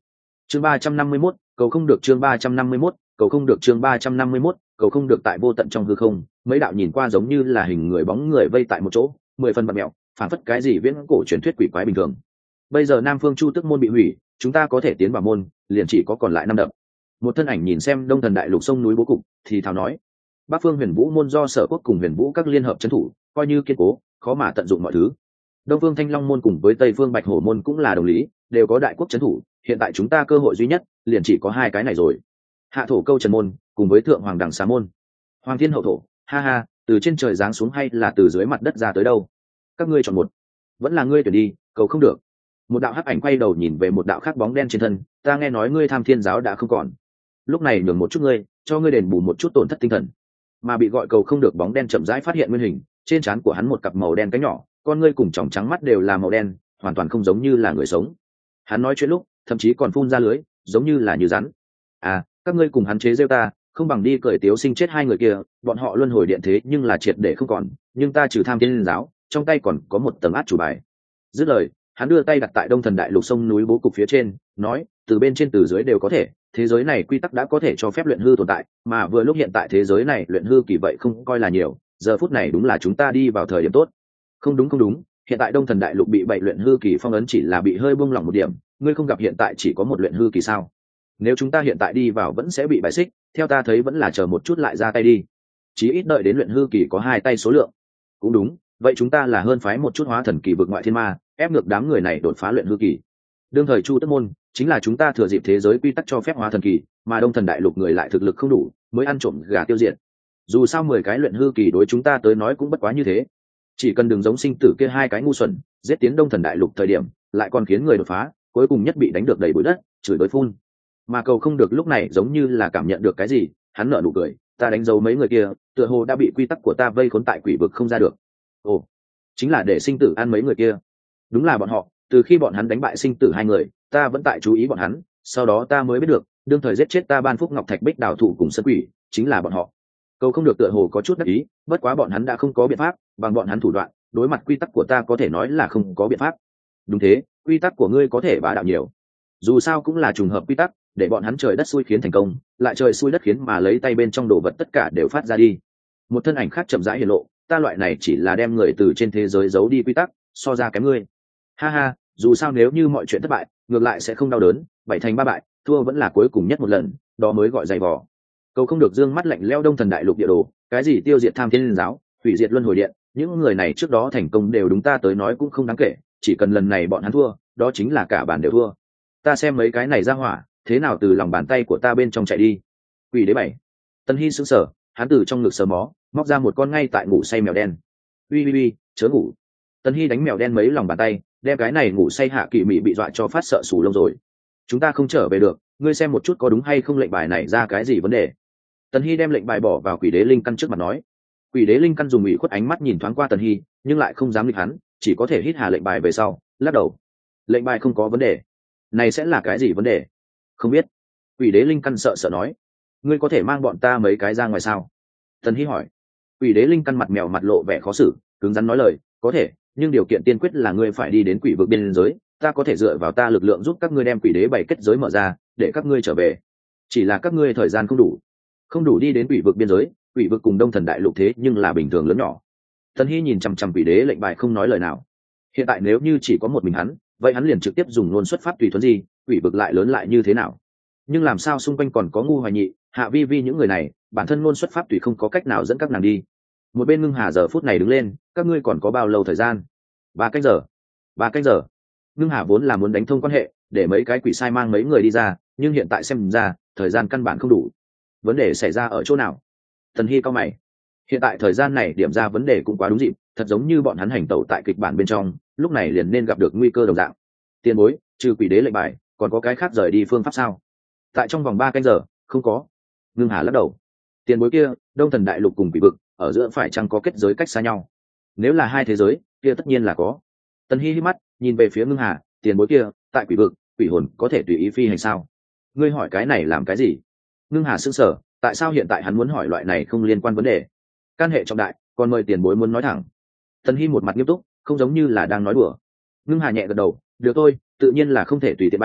chương 351, cầu không được. Chương 351, cầu không được. Chương 351, cầu không được. Tại vô tận trong hư không, mấy đạo nhìn qua giống như là hình người bóng người vây tại một chỗ, 10 phần bặm mẹo, phản phất cái gì viễn cổ truyền thuyết quỷ quái bình thường. Bây giờ Nam Phương Chu Tức môn bị hủy, chúng ta có thể tiến vào môn, liền chỉ có còn lại 5 đập. Một thân ảnh nhìn xem Đông Thần Đại Lục sông núi bố cục, thì thào nói: Bắc Phương Huyền Vũ môn do Sở Quốc cùng Huyền Vũ các liên hợp trấn thủ, coi như kiên cố, khó mà tận dụng mọi thứ. Đông Phương Thanh Long môn cùng với Tây Phương Bạch Hổ môn cũng là đồng lý, đều có đại quốc trấn thủ, hiện tại chúng ta cơ hội duy nhất liền chỉ có 2 cái này rồi. Hạ thổ câu Trần môn cùng với Thượng Hoàng Đằng Xà môn. Hoàng Thiên hậu thổ, ha ha, từ trên trời giáng xuống hay là từ dưới mặt đất ra tới đâu? Các ngươi chọn một. Vẫn là ngươi tuyển đi, cầu không được. Một đạo hắc ảnh quay đầu nhìn về một đạo khác bóng đen trên thân, ta nghe nói ngươi Tham Thiên giáo đã không còn. Lúc này nhường một chút ngươi, cho ngươi đền bù một chút tổn thất tinh thần. Mà bị gọi cầu không được bóng đen chậm rãi phát hiện nguyên hình, trên trán của hắn một cặp màu đen cánh nhỏ, con ngươi cùng tròng trắng mắt đều là màu đen, hoàn toàn không giống như là người sống. Hắn nói chuyện lúc thậm chí còn phun ra lưới, giống như là như rắn. À, các ngươi cùng hắn chế giễu ta, không bằng đi cởi tiếu sinh chết 2 người kia, bọn họ luân hồi điện thế nhưng là triệt để không còn, nhưng ta trừ Tham Thiên giáo, trong tay còn có một tầng át chủ bài. Dứt lời, hắn đưa tay đặt tại Đông Thần Đại Lục sông núi bố cục phía trên, nói: từ bên trên từ dưới đều có thể, thế giới này quy tắc đã có thể cho phép luyện hư tồn tại, mà vừa lúc hiện tại thế giới này luyện hư kỳ vậy không coi là nhiều, giờ phút này đúng là chúng ta đi vào thời điểm tốt. Không đúng, hiện tại Đông Thần Đại Lục bị 7 luyện hư kỳ phong ấn chỉ là bị hơi buông lỏng một điểm, ngươi không gặp hiện tại chỉ có 1 luyện hư kỳ sao? Nếu chúng ta hiện tại đi vào vẫn sẽ bị bài xích, theo ta thấy vẫn là chờ một chút lại ra tay đi. Chí ít đợi đến luyện hư kỳ có 2 tay số lượng. Cũng đúng, vậy chúng ta là hơn phái một chút hóa thần kỳ vực ngoại thiên ma, ép ngược đám người này đột phá luyện hư kỳ. Đương thời Chu Tất môn chính là chúng ta thừa dịp thế giới quy tắc cho phép hóa thần kỳ, mà Đông Thần Đại Lục người lại thực lực không đủ, mới ăn trộm gà tiêu diệt. Dù sao 10 cái luyện hư kỳ đối chúng ta tới nói cũng bất quá như thế, chỉ cần đừng giống sinh tử kia 2 cái ngu xuẩn, giết tiến Đông Thần Đại Lục thời điểm, lại còn khiến người đột phá, cuối cùng nhất bị đánh được đầy bụi đất, chửi đối phun. Mà cầu không được lúc này giống như là cảm nhận được cái gì, hắn nở nụ cười, ta đánh dấu mấy người kia, tựa hồ đã bị quy tắc của ta vây khốn tại quỷ vực không ra được. Ồ, chính là để sinh tử ăn mấy người kia. Đúng là bọn họ, từ khi bọn hắn đánh bại sinh tử 2 người, ta vẫn tại chú ý bọn hắn, sau đó ta mới biết được, đương thời giết chết ta Ban Phúc Ngọc Thạch Bích Đào Thụ cùng Sơn Quỷ, chính là bọn họ. Cầu không được tựa hồ có chút đắc ý, bất quá bọn hắn đã không có biện pháp, bằng bọn hắn thủ đoạn, đối mặt quy tắc của ta có thể nói là không có biện pháp. Đúng thế, quy tắc của ngươi có thể bá đạo nhiều. Dù sao cũng là trùng hợp quy tắc, để bọn hắn trời đất xui khiến thành công, lại trời xui đất khiến mà lấy tay bên trong đồ vật tất cả đều phát ra đi. Một thân ảnh khác chậm rãi hiện lộ, ta loại này chỉ là đem người từ trên thế giới giấu đi quy tắc, so ra kém ngươi. Ha ha, dù sao nếu như mọi chuyện thất bại, ngược lại sẽ không đau đớn, 7 thành 3 bại, thua vẫn là cuối cùng nhất một lần, đó mới gọi dày vò. Cầu không được dương mắt lạnh lẽo Đông Thần Đại Lục địa đồ, cái gì tiêu diệt Tham Thiên giáo, hủy diệt luân hồi điện, những người này trước đó thành công đều đúng ta tới nói cũng không đáng kể, chỉ cần lần này bọn hắn thua, đó chính là cả bàn đều thua. Ta xem mấy cái này ra hỏa, thế nào từ lòng bàn tay của ta bên trong chạy đi. Quỷ đế 7. Tân Hy sững sờ, hắn từ trong ngực sờ mó, móc ra một con ngay tại ngủ say mèo đen. Uy, chớ ngủ. Tân Hy đánh mèo đen mấy lòng bàn tay, đem cái này ngủ say Hạ Kỵ Mị bị dọa cho phát sợ sù lông rồi. Chúng ta không trở về được, ngươi xem một chút có đúng hay không lệnh bài này ra cái gì vấn đề. Tần Hy đem lệnh bài bỏ vào Quỷ đế linh căn trước mặt nói. Quỷ đế linh căn dùng ủy khuất ánh mắt nhìn thoáng qua Tần Hy, nhưng lại không dám nghịch hắn, chỉ có thể hít hà lệnh bài về sau, lắc đầu. Lệnh bài không có vấn đề. Này sẽ là cái gì vấn đề? Không biết. Quỷ đế linh căn sợ sợ nói. Ngươi có thể mang bọn ta mấy cái ra ngoài sao? Tần Hy hỏi. Quỷ đế linh căn mặt mèo mặt lộ vẻ khó xử, cứng rắn nói lời, có thể, nhưng điều kiện tiên quyết là ngươi phải đi đến quỷ vực biên giới, ta có thể dựa vào ta lực lượng giúp các ngươi đem quỷ đế 7 kết giới mở ra, để các ngươi trở về. Chỉ là các ngươi thời gian không đủ đi đến quỷ vực biên giới, quỷ vực cùng Đông Thần Đại Lục thế nhưng là bình thường lớn nhỏ. Tần Hy nhìn chằm chằm quỷ đế lệnh bài không nói lời nào. Hiện tại nếu như chỉ có một mình hắn, vậy hắn liền trực tiếp dùng ngôn xuất pháp tùy thuấn gì, quỷ vực lại lớn lại như thế nào? Nhưng làm sao xung quanh còn có Ngu Hoài Nhị, Hạ Vi Vi những người này, bản thân ngôn xuất pháp tùy không có cách nào dẫn các nàng đi. Một bên Ngưng Hà giờ phút này đứng lên, các ngươi còn có bao lâu thời gian? 3 canh giờ. 3 canh giờ. Ngưng Hà vốn là muốn đánh thông quan hệ, để mấy cái quỷ sai mang mấy người đi ra, nhưng hiện tại xem ra, thời gian căn bản không đủ. Vấn đề xảy ra ở chỗ nào? Tần Hy cau mày. Hiện tại thời gian này điểm ra vấn đề cũng quá đúng dịp, thật giống như bọn hắn hành tẩu tại kịch bản bên trong, lúc này liền nên gặp được nguy cơ đồng dạng. Tiền bối, trừ quỷ đế lệnh bài, còn có cái khác rời đi phương pháp sao? Tại trong vòng 3 canh giờ, không có. Ngưng Hà lắc đầu. Tiền bối kia, Đông Thần Đại Lục cùng quỷ vực, ở giữa phải chăng có kết giới cách xa nhau? Nếu là 2 thế giới, kia tất nhiên là có. Tần Hy hít mắt, nhìn về phía Ngưng Hà, tiền bối kia, tại quỷ vực, quỷ hồn có thể tùy ý phi hành sao? Ngươi hỏi cái này làm cái gì? Ngưng Hà sững sờ, tại sao hiện tại hắn muốn hỏi loại này không liên quan vấn đề? Can hệ trọng đại, còn mời tiền bối muốn nói thẳng. Tần Hy một mặt nghiêm túc, không giống như là đang nói đùa. Ngưng Hà nhẹ gật đầu, được thôi, tự nhiên là không thể tùy tiện bay,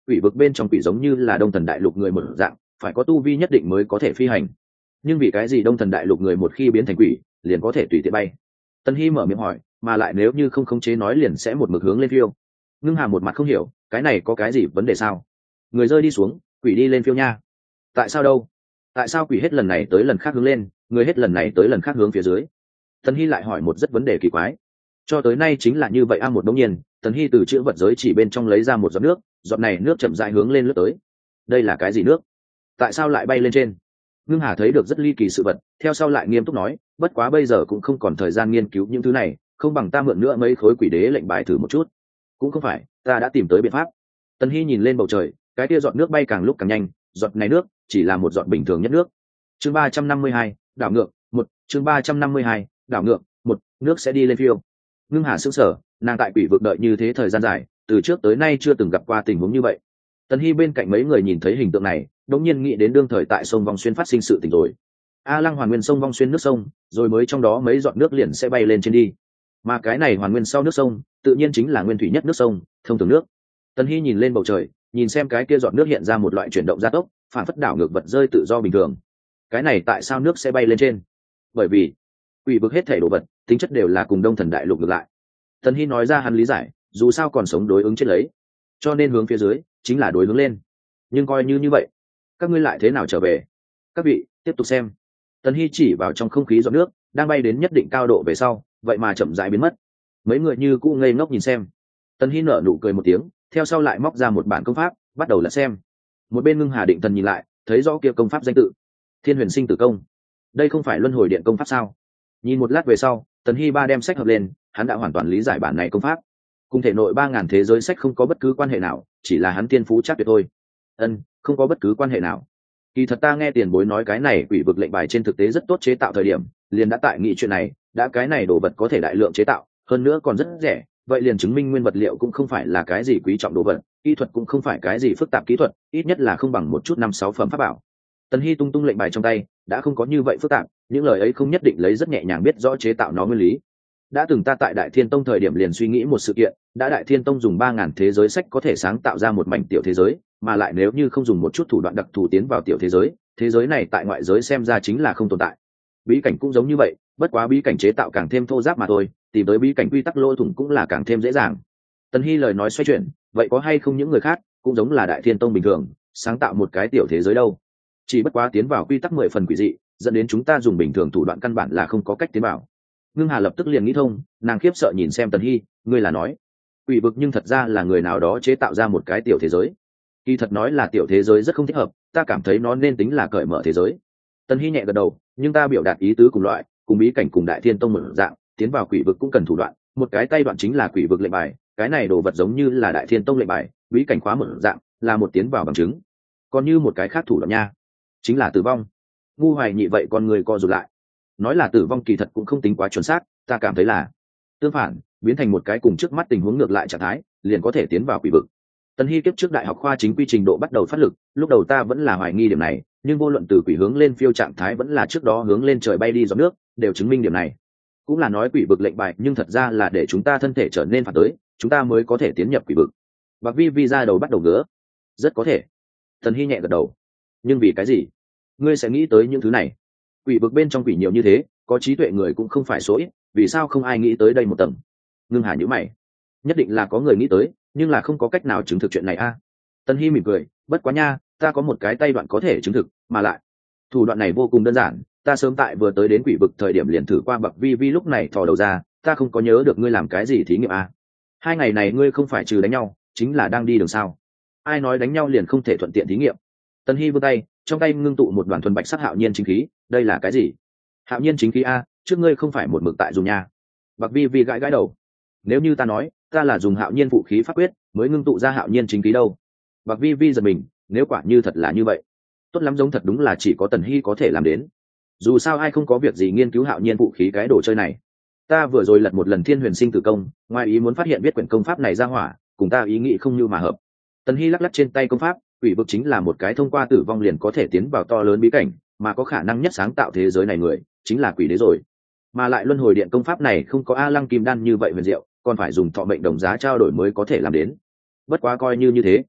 quỷ vực bên trong quỷ giống như là đông thần đại lục người một dạng, phải có tu vi nhất định mới có thể phi hành. Nhưng vì cái gì đông thần đại lục người một khi biến thành quỷ liền có thể tùy tiện bay? Tần Hy mở miệng hỏi, mà lại nếu như không khống chế nói liền sẽ một mực hướng lên phiêu. Ngưng Hà một mặt không hiểu, cái này có cái gì vấn đề sao? Người rơi đi xuống, quỷ đi lên phiêu nha. Tại sao đâu? Tại sao quỷ hết lần này tới lần khác hướng lên, người hết lần này tới lần khác hướng phía dưới? Tần Hy lại hỏi một rất vấn đề kỳ quái. Cho tới nay chính là như vậy a. Một đống nhiên, Tần Hy từ chữ vật giới chỉ bên trong lấy ra một giọt nước, giọt này nước chậm rãi hướng lên lướt tới. Đây là cái gì nước? Tại sao lại bay lên trên? Ngưng Hà thấy được rất ly kỳ sự vật, theo sau lại nghiêm túc nói, bất quá bây giờ cũng không còn thời gian nghiên cứu những thứ này, không bằng ta mượn nữa mấy khối quỷ đế lệnh bài thử một chút. Cũng không phải, ta đã tìm tới biện pháp. Tần Hy nhìn lên bầu trời, cái kia giọt nước bay càng lúc càng nhanh, giọt này nước chỉ là một giọt bình thường nhất nước. Chương 352, đảo ngược, một. Chương 352, đảo ngược, một. Nước sẽ đi lên phiêu. Ngưng Hà sững sờ, nàng tại quỷ vực đợi như thế thời gian dài, từ trước tới nay chưa từng gặp qua tình huống như vậy. Tần Hy bên cạnh mấy người nhìn thấy hình tượng này, đột nhiên nghĩ đến đương thời tại sông Vong Xuyên phát sinh sự tình rồi. A Lăng hoàn nguyên sông Vong Xuyên nước sông, rồi mới trong đó mấy giọt nước liền sẽ bay lên trên đi. Mà cái này hoàn nguyên sau nước sông, tự nhiên chính là nguyên thủy nhất nước sông, thông thường nước. Tần Hy nhìn lên bầu trời, nhìn xem cái kia giọt nước hiện ra một loại chuyển động gia tốc, phản phất đảo ngược vật rơi tự do bình thường. Cái này tại sao nước sẽ bay lên trên? Bởi vì quỷ vực hết thể đồ vật, tính chất đều là cùng đông thần đại lục ngược lại. Tần Hy nói ra hắn lý giải, dù sao còn sống đối ứng chết lấy, cho nên hướng phía dưới chính là đối hướng lên. Nhưng coi như vậy, các ngươi lại thế nào trở về? Các vị tiếp tục xem. Tần Hy chỉ vào trong không khí giọt nước đang bay đến nhất định cao độ về sau, vậy mà chậm rãi biến mất. Mấy người như cũ ngây ngốc nhìn xem. Tần Hy nở nụ cười một tiếng, theo sau lại móc ra một bản công pháp, bắt đầu lật xem. Một bên Ngưng Hà định thần nhìn lại, thấy rõ kia công pháp danh tự, Thiên Huyền Sinh Tử Công. Đây không phải luân hồi điện công pháp sao? Nhìn một lát về sau, Tần Hy ba đem sách hợp lên, hắn đã hoàn toàn lý giải bản này công pháp. Cùng thể nội 3000 thế giới sách không có bất cứ quan hệ nào, chỉ là hắn tiên phú chắc tuyệt thôi. Không có bất cứ quan hệ nào. Kỳ thật ta nghe tiền bối nói cái này quỷ vực lệnh bài trên thực tế rất tốt chế tạo thời điểm, liền đã tại nghị chuyện này, đã cái này đồ vật có thể đại lượng chế tạo, hơn nữa còn rất rẻ, vậy liền chứng minh nguyên vật liệu cũng không phải là cái gì quý trọng đồ vật, kỹ thuật cũng không phải cái gì phức tạp kỹ thuật, ít nhất là không bằng một chút 5-6 phẩm pháp bảo. Tần Hy tung tung lệnh bài trong tay, đã không có như vậy phức tạp, những lời ấy không nhất định lấy rất nhẹ nhàng biết rõ chế tạo nó nguyên lý. Đã từng ta tại Đại Thiên Tông thời điểm liền suy nghĩ một sự kiện, đã Đại Thiên Tông dùng 3000 thế giới sách có thể sáng tạo ra một mảnh tiểu thế giới, mà lại nếu như không dùng một chút thủ đoạn đặc thù tiến vào tiểu thế giới này tại ngoại giới xem ra chính là không tồn tại. Bí cảnh cũng giống như vậy, bất quá bí cảnh chế tạo càng thêm thô ráp mà thôi, tìm tới bí cảnh quy tắc lỗ thủng cũng là càng thêm dễ dàng. Tần Hy lời nói xoay chuyển, vậy có hay không những người khác cũng giống là Đại Thiên Tông bình thường, sáng tạo một cái tiểu thế giới đâu? Chỉ bất quá tiến vào quy tắc 10 phần quỷ dị, dẫn đến chúng ta dùng bình thường thủ đoạn căn bản là không có cách tiến vào. Ngưng Hà lập tức liền nghĩ thông, nàng khiếp sợ nhìn xem Tần Hy, ngươi là nói quỷ vực nhưng thật ra là người nào đó chế tạo ra một cái tiểu thế giới? Kỳ thật nói là tiểu thế giới rất không thích hợp, ta cảm thấy nó nên tính là cởi mở thế giới. Tần Hy nhẹ gật đầu, nhưng ta biểu đạt ý tứ cùng loại, cùng bí cảnh cùng Đại Thiên Tông một dạng, tiến vào quỷ vực cũng cần thủ đoạn, một cái tay đoạn chính là quỷ vực lệnh bài, cái này đồ vật giống như là Đại Thiên Tông lệnh bài, bí cảnh khóa một dạng, là một tiến vào bằng chứng. Còn như một cái khác thủ đoạn nha, chính là tử vong. Ngu Hoài nhị vậy con người co rụt lại. Nói là tử vong kỳ thật cũng không tính quá chuẩn xác, ta cảm thấy là tương phản, biến thành một cái cùng trước mắt tình huống ngược lại trạng thái, liền có thể tiến vào quỷ vực. Tần Hy kiếp trước đại học khoa chính quy trình độ bắt đầu phát lực, lúc đầu ta vẫn là hoài nghi điểm này, nhưng vô luận từ quỷ hướng lên phiêu trạng thái vẫn là trước đó hướng lên trời bay đi giọt nước, đều chứng minh điểm này. Cũng là nói quỷ vực lệnh bài, nhưng thật ra là để chúng ta thân thể trở nên phản tới, chúng ta mới có thể tiến nhập quỷ vực. Bạc Vi Vi ra đầu bắt đầu ngứa. Rất có thể. Tần Hy nhẹ gật đầu. Nhưng vì cái gì? Ngươi sẽ nghĩ tới những thứ này? Quỷ vực bên trong quỷ nhiều như thế, có trí tuệ người cũng không phải số ít, vì sao không ai nghĩ tới đây một tầng? Ngưng Hà nhíu mày. Nhất định là có người nghĩ tới, nhưng là không có cách nào chứng thực chuyện này a. Tần Hy mỉm cười, bất quá nha, ta có một cái tay đoạn có thể chứng thực, mà lại thủ đoạn này vô cùng đơn giản, ta sớm tại vừa tới đến quỷ vực thời điểm liền thử qua. Bậc Vi Vi lúc này thò đầu ra, ta không có nhớ được ngươi làm cái gì thí nghiệm a. 2 ngày này ngươi không phải trừ đánh nhau, chính là đang đi đường sao? Ai nói đánh nhau liền không thể thuận tiện thí nghiệm? Tần Hy vươn tay, trong tay ngưng tụ một đoàn thuần bạch sắc hạo nhiên chính khí, đây là cái gì? Hạo nhiên chính khí a, trước ngươi không phải một mực tại dùng nha. Bậc Vi Vi gãi gãi đầu. Nếu như ta nói, ta là dùng hạo nhiên vũ khí pháp quyết mới ngưng tụ ra hạo nhiên chính khí đâu? Bậc Vi Vi giật mình, nếu quả như thật là như vậy, tốt lắm, giống thật đúng là chỉ có Tần Hy có thể làm đến. Dù sao ai không có việc gì nghiên cứu hạo nhiên vũ khí cái đồ chơi này. Ta vừa rồi lật một lần Thiên Huyền Sinh Tử Công, ngoài ý muốn phát hiện viết quyển công pháp này ra hỏa, cùng ta ý nghĩ không như mà hợp. Tần Hy lắc lắc trên tay công pháp, quỷ vực chính là một cái thông qua tử vong liền có thể tiến vào to lớn bí cảnh, mà có khả năng nhất sáng tạo thế giới này người chính là quỷ đế rồi. Mà lại luân hồi điện công pháp này không có A Lăng Kim Đan như vậy huyền diệu, còn phải dùng thọ mệnh đồng giá trao đổi mới có thể làm đến. Bất quá coi như thế,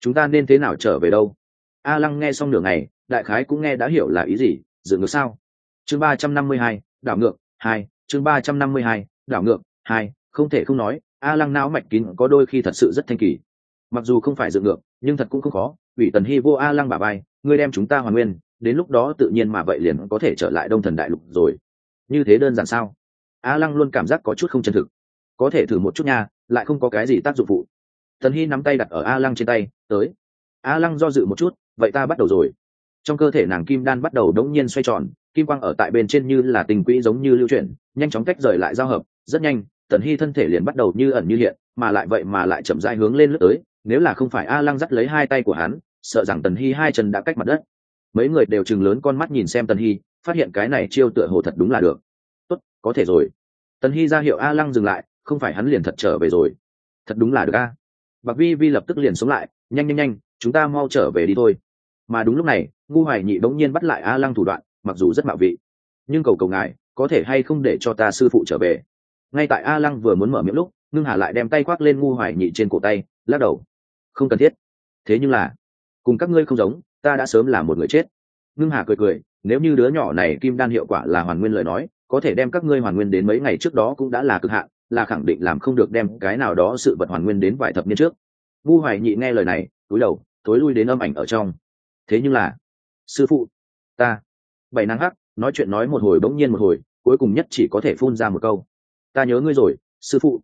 chúng ta nên thế nào trở về đâu? A Lăng nghe xong nửa ngày, đại khái cũng nghe đã hiểu là ý gì, dựng ngược sao? Chương 352, đảo ngược 2, chương 352, đảo ngược 2, không thể không nói, A Lăng não mạch kín có đôi khi thật sự rất thanh kỳ. Mặc dù không phải dựng ngược, nhưng thật cũng không khó, ủy Tần Hy vô A Lăng bả vai, ngươi đem chúng ta hoàn nguyên, đến lúc đó tự nhiên mà vậy liền có thể trở lại Đông Thần Đại Lục rồi. Như thế đơn giản sao? A Lăng luôn cảm giác có chút không chân thực. Có thể thử một chút nha, lại không có cái gì tác dụng phụ. Tần Hy nắm tay đặt ở A Lăng trên tay, tới. A Lăng do dự một chút, vậy ta bắt đầu rồi. Trong cơ thể nàng kim đan bắt đầu đống nhiên xoay tròn, kim quang ở tại bên trên như là tình quỹ giống như lưu chuyển, nhanh chóng tách rời lại giao hợp, rất nhanh, Tần Hy thân thể liền bắt đầu như ẩn như hiện, mà lại vậy mà lại chậm rãi hướng lên lướt tới, nếu là không phải A Lăng dắt lấy hai tay của hắn, sợ rằng Tần Hy hai chân đã cách mặt đất. Mấy người đều trừng lớn con mắt nhìn xem Tần Hy, phát hiện cái này chiêu tựa hồ thật đúng là được. Tốt, có thể rồi. Tần Hy ra hiệu A Lăng dừng lại, không phải hắn liền thật trở về rồi. Thật đúng là được a. Bạc Vi Vi lập tức liền sống lại, nhanh nhanh nhanh, chúng ta mau trở về đi thôi. Mà đúng lúc này, Ngu Hoài Nhị bỗng nhiên bắt lại A Lăng thủ đoạn, mặc dù rất mạo vị, nhưng cầu cầu ngài, có thể hay không để cho ta sư phụ trở về? Ngay tại A Lăng vừa muốn mở miệng lúc, Ngưng Hà lại đem tay khoác lên Ngu Hoài Nhị trên cổ tay, lắc đầu. Không cần thiết. Thế nhưng là, cùng các ngươi không giống, ta đã sớm là một người chết. Ngưng Hà cười cười, nếu như đứa nhỏ này kim đan hiệu quả là hoàn nguyên lời nói, có thể đem các ngươi hoàn nguyên đến mấy ngày trước đó cũng đã là cực hạn, là khẳng định làm không được đem cái nào đó sự vật hoàn nguyên đến vài thập niên trước. Ngu Hoài Nhị nghe lời này, cúi đầu, tối lui đến âm ảnh ở trong. Thế nhưng là, sư phụ, ta, bảy nàng hắc, nói chuyện nói một hồi bỗng nhiên một hồi, cuối cùng nhất chỉ có thể phun ra một câu. Ta nhớ ngươi rồi, sư phụ.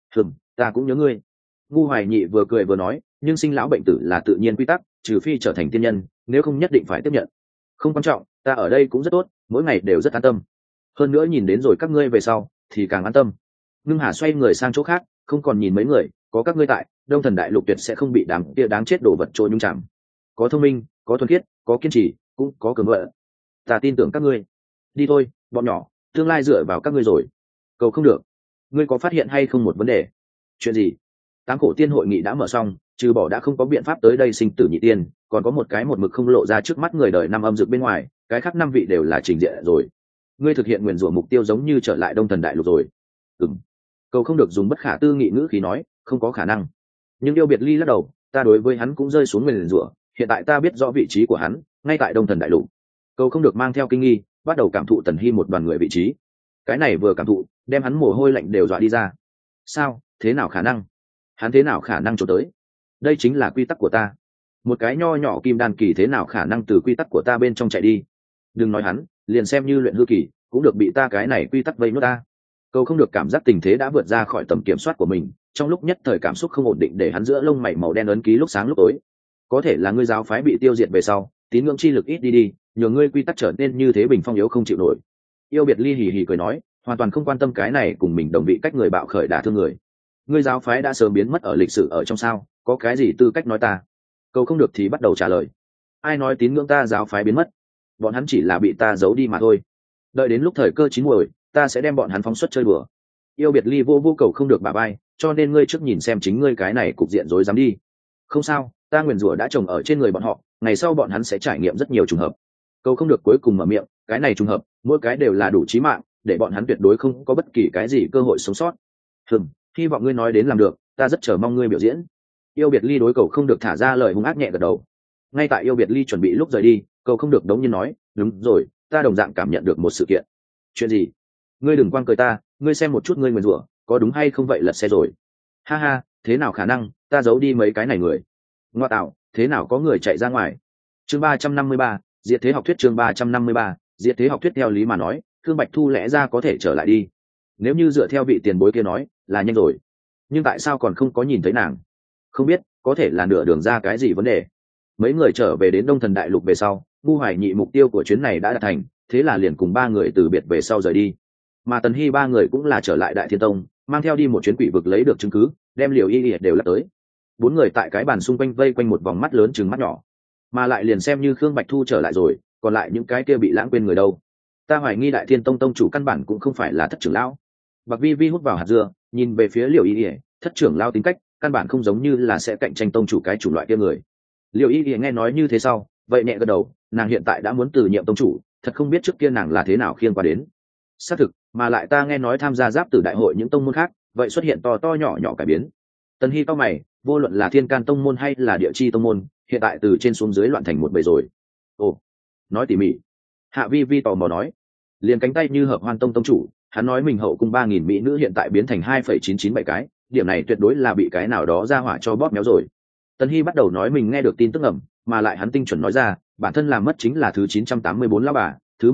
Ta cũng nhớ ngươi. Ngu Hoài Nhị vừa cười vừa nói, nhưng sinh lão bệnh tử là tự nhiên quy tắc, trừ phi trở thành tiên nhân, nếu không nhất định phải tiếp nhận. Không quan trọng, ta ở đây cũng rất tốt, mỗi ngày đều rất an tâm. Hơn nữa nhìn đến rồi các ngươi về sau, thì càng an tâm. Ngưng Hà xoay người sang chỗ khác, không còn nhìn mấy người, có các ngươi tại, Đông Thần Đại Lục tuyệt sẽ không bị đám kia đáng chết đổ vật trôi nhung chạm. Có thông minh, có thuần khiết, có kiên trì, cũng có cường vợ. Ta tin tưởng các ngươi. Đi thôi, bọn nhỏ, tương lai dựa vào các ngươi rồi. Cầu không được. Ngươi có phát hiện hay không một vấn đề? Chuyện gì? Tám cổ tiên hội nghị đã mở xong, trừ bỏ đã không có biện pháp tới đây sinh tử nhị tiên, còn có một cái một mực không lộ ra trước mắt người đời năm âm dược bên ngoài, cái khác năm vị đều là trình diện rồi. Ngươi thực hiện nguyền rủa mục tiêu giống như trở lại Đông Thần Đại Lục rồi. Cầu không được dùng bất khả tư nghị ngữ khí nói, không có khả năng. Nhưng Yêu Biệt Ly lắc đầu, ta đối với hắn cũng rơi xuống nguyền rủa, hiện tại ta biết rõ vị trí của hắn, ngay tại Đông Thần Đại Lục. Cầu không được mang theo kinh nghi, bắt đầu cảm thụ Tần Hy một đoàn người vị trí. Cái này vừa cảm thụ, đem hắn mồ hôi lạnh đều dọa đi ra. Sao, thế nào khả năng? Hắn thế nào khả năng trốn tới? Đây chính là quy tắc của ta. Một cái nho nhỏ kim đan kỳ thế nào khả năng từ quy tắc của ta bên trong chạy đi? Đừng nói hắn, liền xem như luyện hư kỳ, cũng được bị ta cái này quy tắc vây nuốt ta. Cầu không được cảm giác tình thế đã vượt ra khỏi tầm kiểm soát của mình, trong lúc nhất thời cảm xúc không ổn định để hắn giữa lông mày màu đen ấn ký lúc sáng lúc tối. Có thể là ngươi giáo phái bị tiêu diệt về sau, tín ngưỡng chi lực ít đi, nhờ ngươi quy tắc trở nên như thế bình phong yếu không chịu nổi. Yêu Biệt Ly hì hì cười nói, hoàn toàn không quan tâm cái này cùng mình đồng vị cách người bạo khởi đả thương người. Ngươi giáo phái đã sớm biến mất ở lịch sử ở trong sao, có cái gì tư cách nói ta? Cầu không được thì bắt đầu trả lời. Ai nói tín ngưỡng ta giáo phái biến mất? Bọn hắn chỉ là bị ta giấu đi mà thôi. Đợi đến lúc thời cơ chín muồi, ta sẽ đem bọn hắn phóng xuất chơi bừa. Yêu Biệt Ly vô cầu không được bà bay, cho nên ngươi trước nhìn xem chính ngươi cái này cục diện rối dám đi. Không sao, ta nguyền rủa đã trồng ở trên người bọn họ, ngày sau bọn hắn sẽ trải nghiệm rất nhiều trùng hợp. Cầu không được cuối cùng mở miệng, cái này trùng hợp, mỗi cái đều là đủ chí mạng, để bọn hắn tuyệt đối không có bất kỳ cái gì cơ hội sống sót. Hy vọng ngươi nói đến làm được, ta rất chờ mong ngươi biểu diễn. Yêu Biệt Ly đối cầu không được thả ra lời hung ác nhẹ gật đầu. Ngay tại Yêu Biệt Ly chuẩn bị lúc rời đi, cầu không được đống nhiên nói, đúng rồi, ta đồng dạng cảm nhận được một sự kiện. Chuyện gì? Ngươi đừng quăng cười ta, ngươi xem một chút ngươi nguyền rủa, có đúng hay không vậy lật xe rồi. Ha ha, thế nào khả năng, ta giấu đi mấy cái này người. Ngoa tạo, thế nào có người chạy ra ngoài. Chương 353, diệt thế học thuyết. Chương 353, diệt thế học thuyết. Theo lý mà nói, Thương Bạch Thu lẽ ra có thể trở lại đi. Nếu như dựa theo vị tiền bối kia nói, là nhanh rồi. Nhưng tại sao còn không có nhìn thấy nàng? Không biết, có thể là nửa đường ra cái gì vấn đề. Mấy người trở về đến Đông Thần Đại Lục về sau, Ngu Hoài Nhị mục tiêu của chuyến này đã đạt thành, thế là liền cùng ba người từ biệt về sau rời đi. Mà Tần Hy ba người cũng là trở lại Đại Thiên Tông, mang theo đi một chuyến quỷ vực lấy được chứng cứ, đem Liều Y Y đều là tới. Bốn người tại cái bàn xung quanh vây quanh một vòng mắt lớn chừng mắt nhỏ, mà lại liền xem như Khương Bạch Thu trở lại rồi, còn lại những cái kia bị lãng quên người đâu. Ta hoài nghi Đại Thiên Tông tông chủ căn bản cũng không phải là Thất trưởng lão. Bạc Vi Vi hút vào hạt dưa, nhìn về phía Liều Y Y, Thất trưởng lão tính cách căn bản không giống như là sẽ cạnh tranh tông chủ cái chủng loại kia người. Liều Y Y nghe nói như thế sau, vậy nhẹ gật đầu, nàng hiện tại đã muốn từ nhiệm tông chủ, thật không biết trước kia nàng là thế nào khiêng qua đến. Xác thực, mà lại ta nghe nói tham gia giáp tử đại hội những tông môn khác, vậy xuất hiện to nhỏ nhỏ cải biến. Tần Hy cao mày, vô luận là thiên can tông môn hay là địa chi tông môn hiện tại từ trên xuống dưới loạn thành một bầy rồi. Ồ, nói tỉ mỉ. Hạ vi vi tò mò nói. Liền cánh tay như Hợp Hoan tông tông chủ, hắn nói mình hậu cung 3.000 mỹ nữ hiện tại biến thành 2,997 cái, điểm này tuyệt đối là bị cái nào đó ra hỏa cho bóp méo rồi. Tần Hy bắt đầu nói mình nghe được tin tức ẩm, mà lại hắn tinh chuẩn nói ra bản thân làm mất chính là thứ 984 lão bà, thứ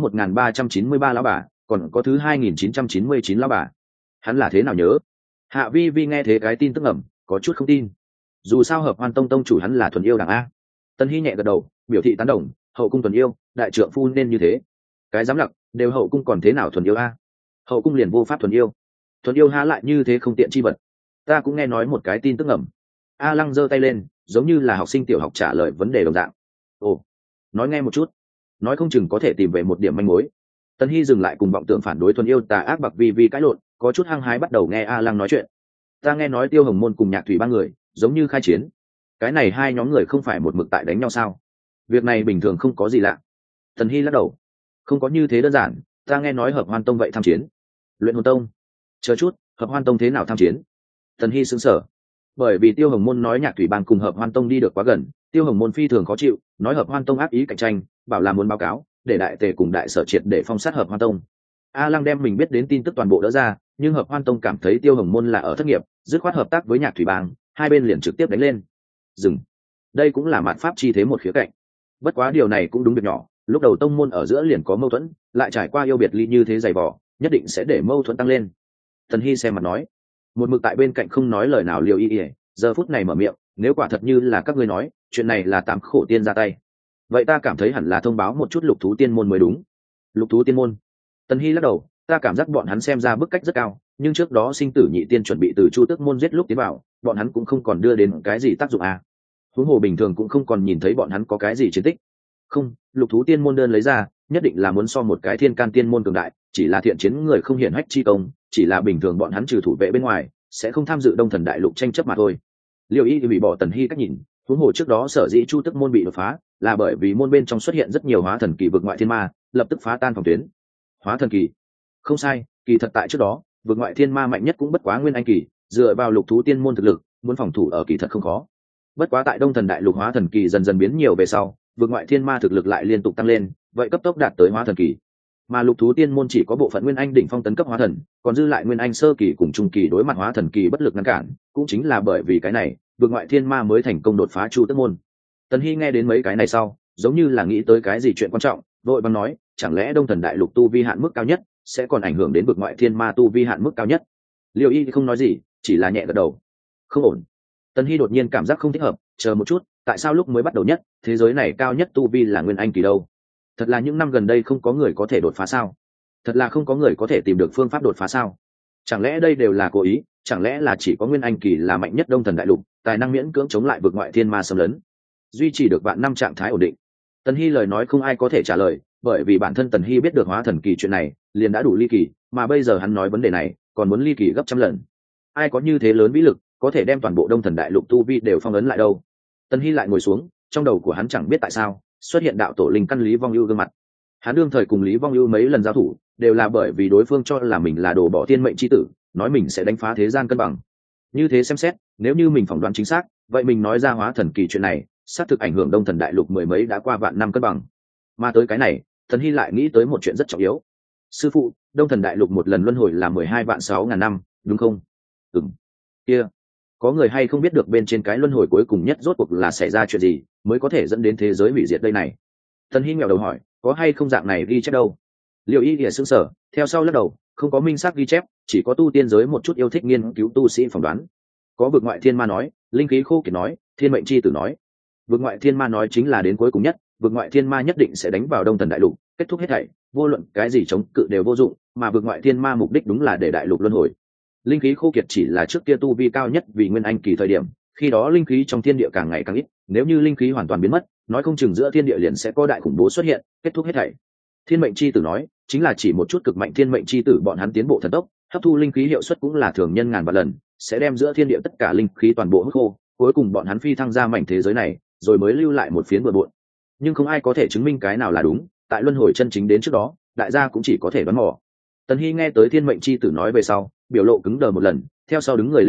1393 lão bà, còn có thứ 2999 lão bà. Hắn là thế nào nhớ? Hạ vi vi nghe thế cái tin tức ẩm, có chút không tin. Dù sao Hợp Hoan tông tông chủ hắn là thuần yêu đảng a. Tần Hy nhẹ gật đầu, biểu thị tán đồng, hậu cung thuần yêu, đại trượng phu nên như thế. Cái dám lặc, đều hậu cung còn thế nào thuần yêu a? Hậu cung liền vô pháp thuần yêu. Thuần yêu há lại như thế không tiện chi vật. Ta cũng nghe nói một cái tin tức ẩm. A Lăng giơ tay lên, giống như là học sinh tiểu học trả lời vấn đề đồng dạng. Ồ, nói nghe một chút, nói không chừng có thể tìm về một điểm manh mối. Tần Hy dừng lại cùng vọng tưởng phản đối thuần yêu tà ác bạc vi vi cãi lộn, có chút hăng hái bắt đầu nghe A Lăng nói chuyện. Ta nghe nói Tiêu Hồng Môn cùng Nhạc Thủy ba người giống như khai chiến. Cái này hai nhóm người không phải một mực tại đánh nhau sao? Việc này bình thường không có gì lạ. Tần Hy lắc đầu, không có như thế đơn giản. Ta nghe nói Hợp Hoan tông vậy tham chiến. Luyện Hồn tông? Chờ chút, Hợp Hoan tông thế nào tham chiến? Tần Hy sững sờ. Bởi vì Tiêu Hồng Môn nói Nhạc Thủy bang cùng Hợp Hoan tông đi được quá gần, Tiêu Hồng Môn phi thường khó chịu, nói Hợp Hoan tông ác ý cạnh tranh, bảo là muốn báo cáo để đại tề cùng đại sở triệt để phong sát Hợp Hoan tông. A Lăng đem mình biết đến tin tức toàn bộ đỡ ra, nhưng Hợp Hoan tông cảm thấy Tiêu Hồng Môn là ở thất nghiệp, dứt khoát hợp tác với Nhạc Thủy bang, hai bên liền trực tiếp đánh lên. Dừng. Đây cũng là mạt pháp chi thế một khía cạnh. Bất quá điều này cũng đúng việc nhỏ, lúc đầu tông môn ở giữa liền có mâu thuẫn, lại trải qua yêu biệt ly như thế dày vò, nhất định sẽ để mâu thuẫn tăng lên. Tần Hy xem mặt nói, một mực tại bên cạnh không nói lời nào liều y ỉa, giờ phút này mở miệng, nếu quả thật như là các ngươi nói, chuyện này là tám khổ tiên ra tay, vậy ta cảm thấy hẳn là thông báo một chút lục thú tiên môn mới đúng. Lục thú tiên môn? Tần Hy lắc đầu, ta cảm giác bọn hắn xem ra bức cách rất cao, nhưng trước đó sinh tử nhị tiên chuẩn bị từ Chu Tước môn giết lúc tiến vào, bọn hắn cũng không còn đưa đến cái gì tác dụng à. Huống hồ bình thường cũng không còn nhìn thấy bọn hắn có cái gì chiến tích. Không, lục thú tiên môn đơn lấy ra, nhất định là muốn so một cái thiên can tiên môn cường đại, chỉ là thiện chiến người không hiển hách chi công, chỉ là bình thường bọn hắn trừ thủ vệ bên ngoài, sẽ không tham dự Đông Thần Đại Lục tranh chấp mà thôi. Liêu Y bị bỏ Tần Hy cách nhìn, huống hồ trước đó sở dĩ Chu Tước môn bị đột phá, là bởi vì môn bên trong xuất hiện rất nhiều hóa thần kỳ vực ngoại thiên ma, lập tức phá tan phòng tuyến. Hóa thần kỳ? Không sai, kỳ thật tại trước đó, vực ngoại thiên ma mạnh nhất cũng bất quá nguyên anh kỳ, dựa vào lục thú tiên môn thực lực, muốn phòng thủ ở kỳ thật không khó. Bất quá tại Đông Thần Đại Lục hóa thần kỳ dần dần biến nhiều về sau, vực ngoại thiên ma thực lực lại liên tục tăng lên, vậy cấp tốc đạt tới hóa thần kỳ. Mà lục thú tiên môn chỉ có bộ phận nguyên anh đỉnh phong tấn cấp hóa thần, còn dư lại nguyên anh sơ kỳ cùng trung kỳ đối mặt hóa thần kỳ bất lực ngăn cản, cũng chính là bởi vì cái này, vực ngoại thiên ma mới thành công đột phá Chu Tước môn. Tần Hy nghe đến mấy cái này sau, giống như là nghĩ tới cái gì chuyện quan trọng, vội vàng nói, chẳng lẽ Đông Thần Đại Lục tu vi hạn mức cao nhất sẽ còn ảnh hưởng đến vực ngoại thiên ma tu vi hạn mức cao nhất? Liêu Y không nói gì, chỉ là nhẹ gật đầu. Không ổn. Tần Hy đột nhiên cảm giác không thích hợp, chờ một chút, tại sao lúc mới bắt đầu nhất, thế giới này cao nhất tu vi là nguyên anh kỳ đâu? Thật là những năm gần đây không có người có thể đột phá sao? Thật là không có người có thể tìm được phương pháp đột phá sao? Chẳng lẽ đây đều là cố ý, chẳng lẽ là chỉ có nguyên anh kỳ là mạnh nhất Đông Thần Đại Lục, tài năng miễn cưỡng chống lại vực ngoại thiên ma xâm lấn, duy trì được vạn năm trạng thái ổn định? Tần Hy lời nói không ai có thể trả lời, bởi vì bản thân Tần Hy biết được hóa thần kỳ chuyện này liền đã đủ ly kỳ, mà bây giờ hắn nói vấn đề này còn muốn ly kỳ gấp trăm lần. Ai có như thế lớn vĩ lực có thể đem toàn bộ Đông Thần Đại Lục tu vi đều phong ấn lại đâu? Tần Hy lại ngồi xuống, trong đầu của hắn chẳng biết tại sao xuất hiện đạo tổ linh căn Lý Vong Ưu gương mặt. Hắn đương thời cùng Lý Vong Ưu mấy lần giao thủ đều là bởi vì đối phương cho là mình là đồ bỏ thiên mệnh chi tử, nói mình sẽ đánh phá thế gian cân bằng. Như thế xem xét, nếu như mình phỏng đoán chính xác, vậy mình nói ra hóa thần kỳ chuyện này xác thực ảnh hưởng Đông Thần Đại Lục mười mấy đã qua vạn năm cân bằng. Mà tới cái này, Tần Hy lại nghĩ tới một chuyện rất trọng yếu. Sư phụ, Đông Thần Đại Lục một lần luân hồi là 12.600.000 năm, đúng không? Ừm. Kia, có người hay không biết được bên trên cái luân hồi cuối cùng nhất rốt cuộc là xảy ra chuyện gì mới có thể dẫn đến thế giới hủy diệt đây này? Tần Hy nghèo đầu hỏi, có hay không dạng này ghi chép đâu? Liêu Y ỉa sững sờ, theo sau lắc đầu, không có minh xác ghi chép, chỉ có tu tiên giới một chút yêu thích nghiên cứu tu sĩ phỏng đoán. Có vực ngoại thiên ma nói, linh khí khô kiệt nói, thiên mệnh chi tử nói. Vực ngoại thiên ma nói chính là đến cuối cùng nhất, vực ngoại thiên ma nhất định sẽ đánh vào Đông Thần Đại Lục, kết thúc hết thảy, vô luận cái gì chống cự đều vô dụng, mà vực ngoại thiên ma mục đích đúng là để đại lục luân hồi. Linh khí khô kiệt chỉ là trước kia tu vi cao nhất vì nguyên anh kỳ thời điểm, khi đó linh khí trong thiên địa càng ngày càng ít, nếu như linh khí hoàn toàn biến mất, nói không chừng giữa thiên địa liền sẽ có đại khủng bố xuất hiện, kết thúc hết thảy. Thiên mệnh chi tử nói, chính là chỉ một chút cực mạnh thiên mệnh chi tử bọn hắn tiến bộ thần tốc, hấp thu linh khí hiệu suất cũng là thường nhân ngàn vạn lần, sẽ đem giữa thiên địa tất cả linh khí toàn bộ hút khô, cuối cùng bọn hắn phi thăng ra mảnh thế giới này, rồi mới lưu lại một phiến bừa bộn. Nhưng không ai có thể chứng minh cái nào là đúng, tại luân hồi chân chính đến trước đó, đại gia cũng chỉ có thể đoán mò. Tần Hy nghe tới thiên mệnh chi tử nói về sau, biểu lộ cứng đờ một lần, theo sau đứng người lên nói,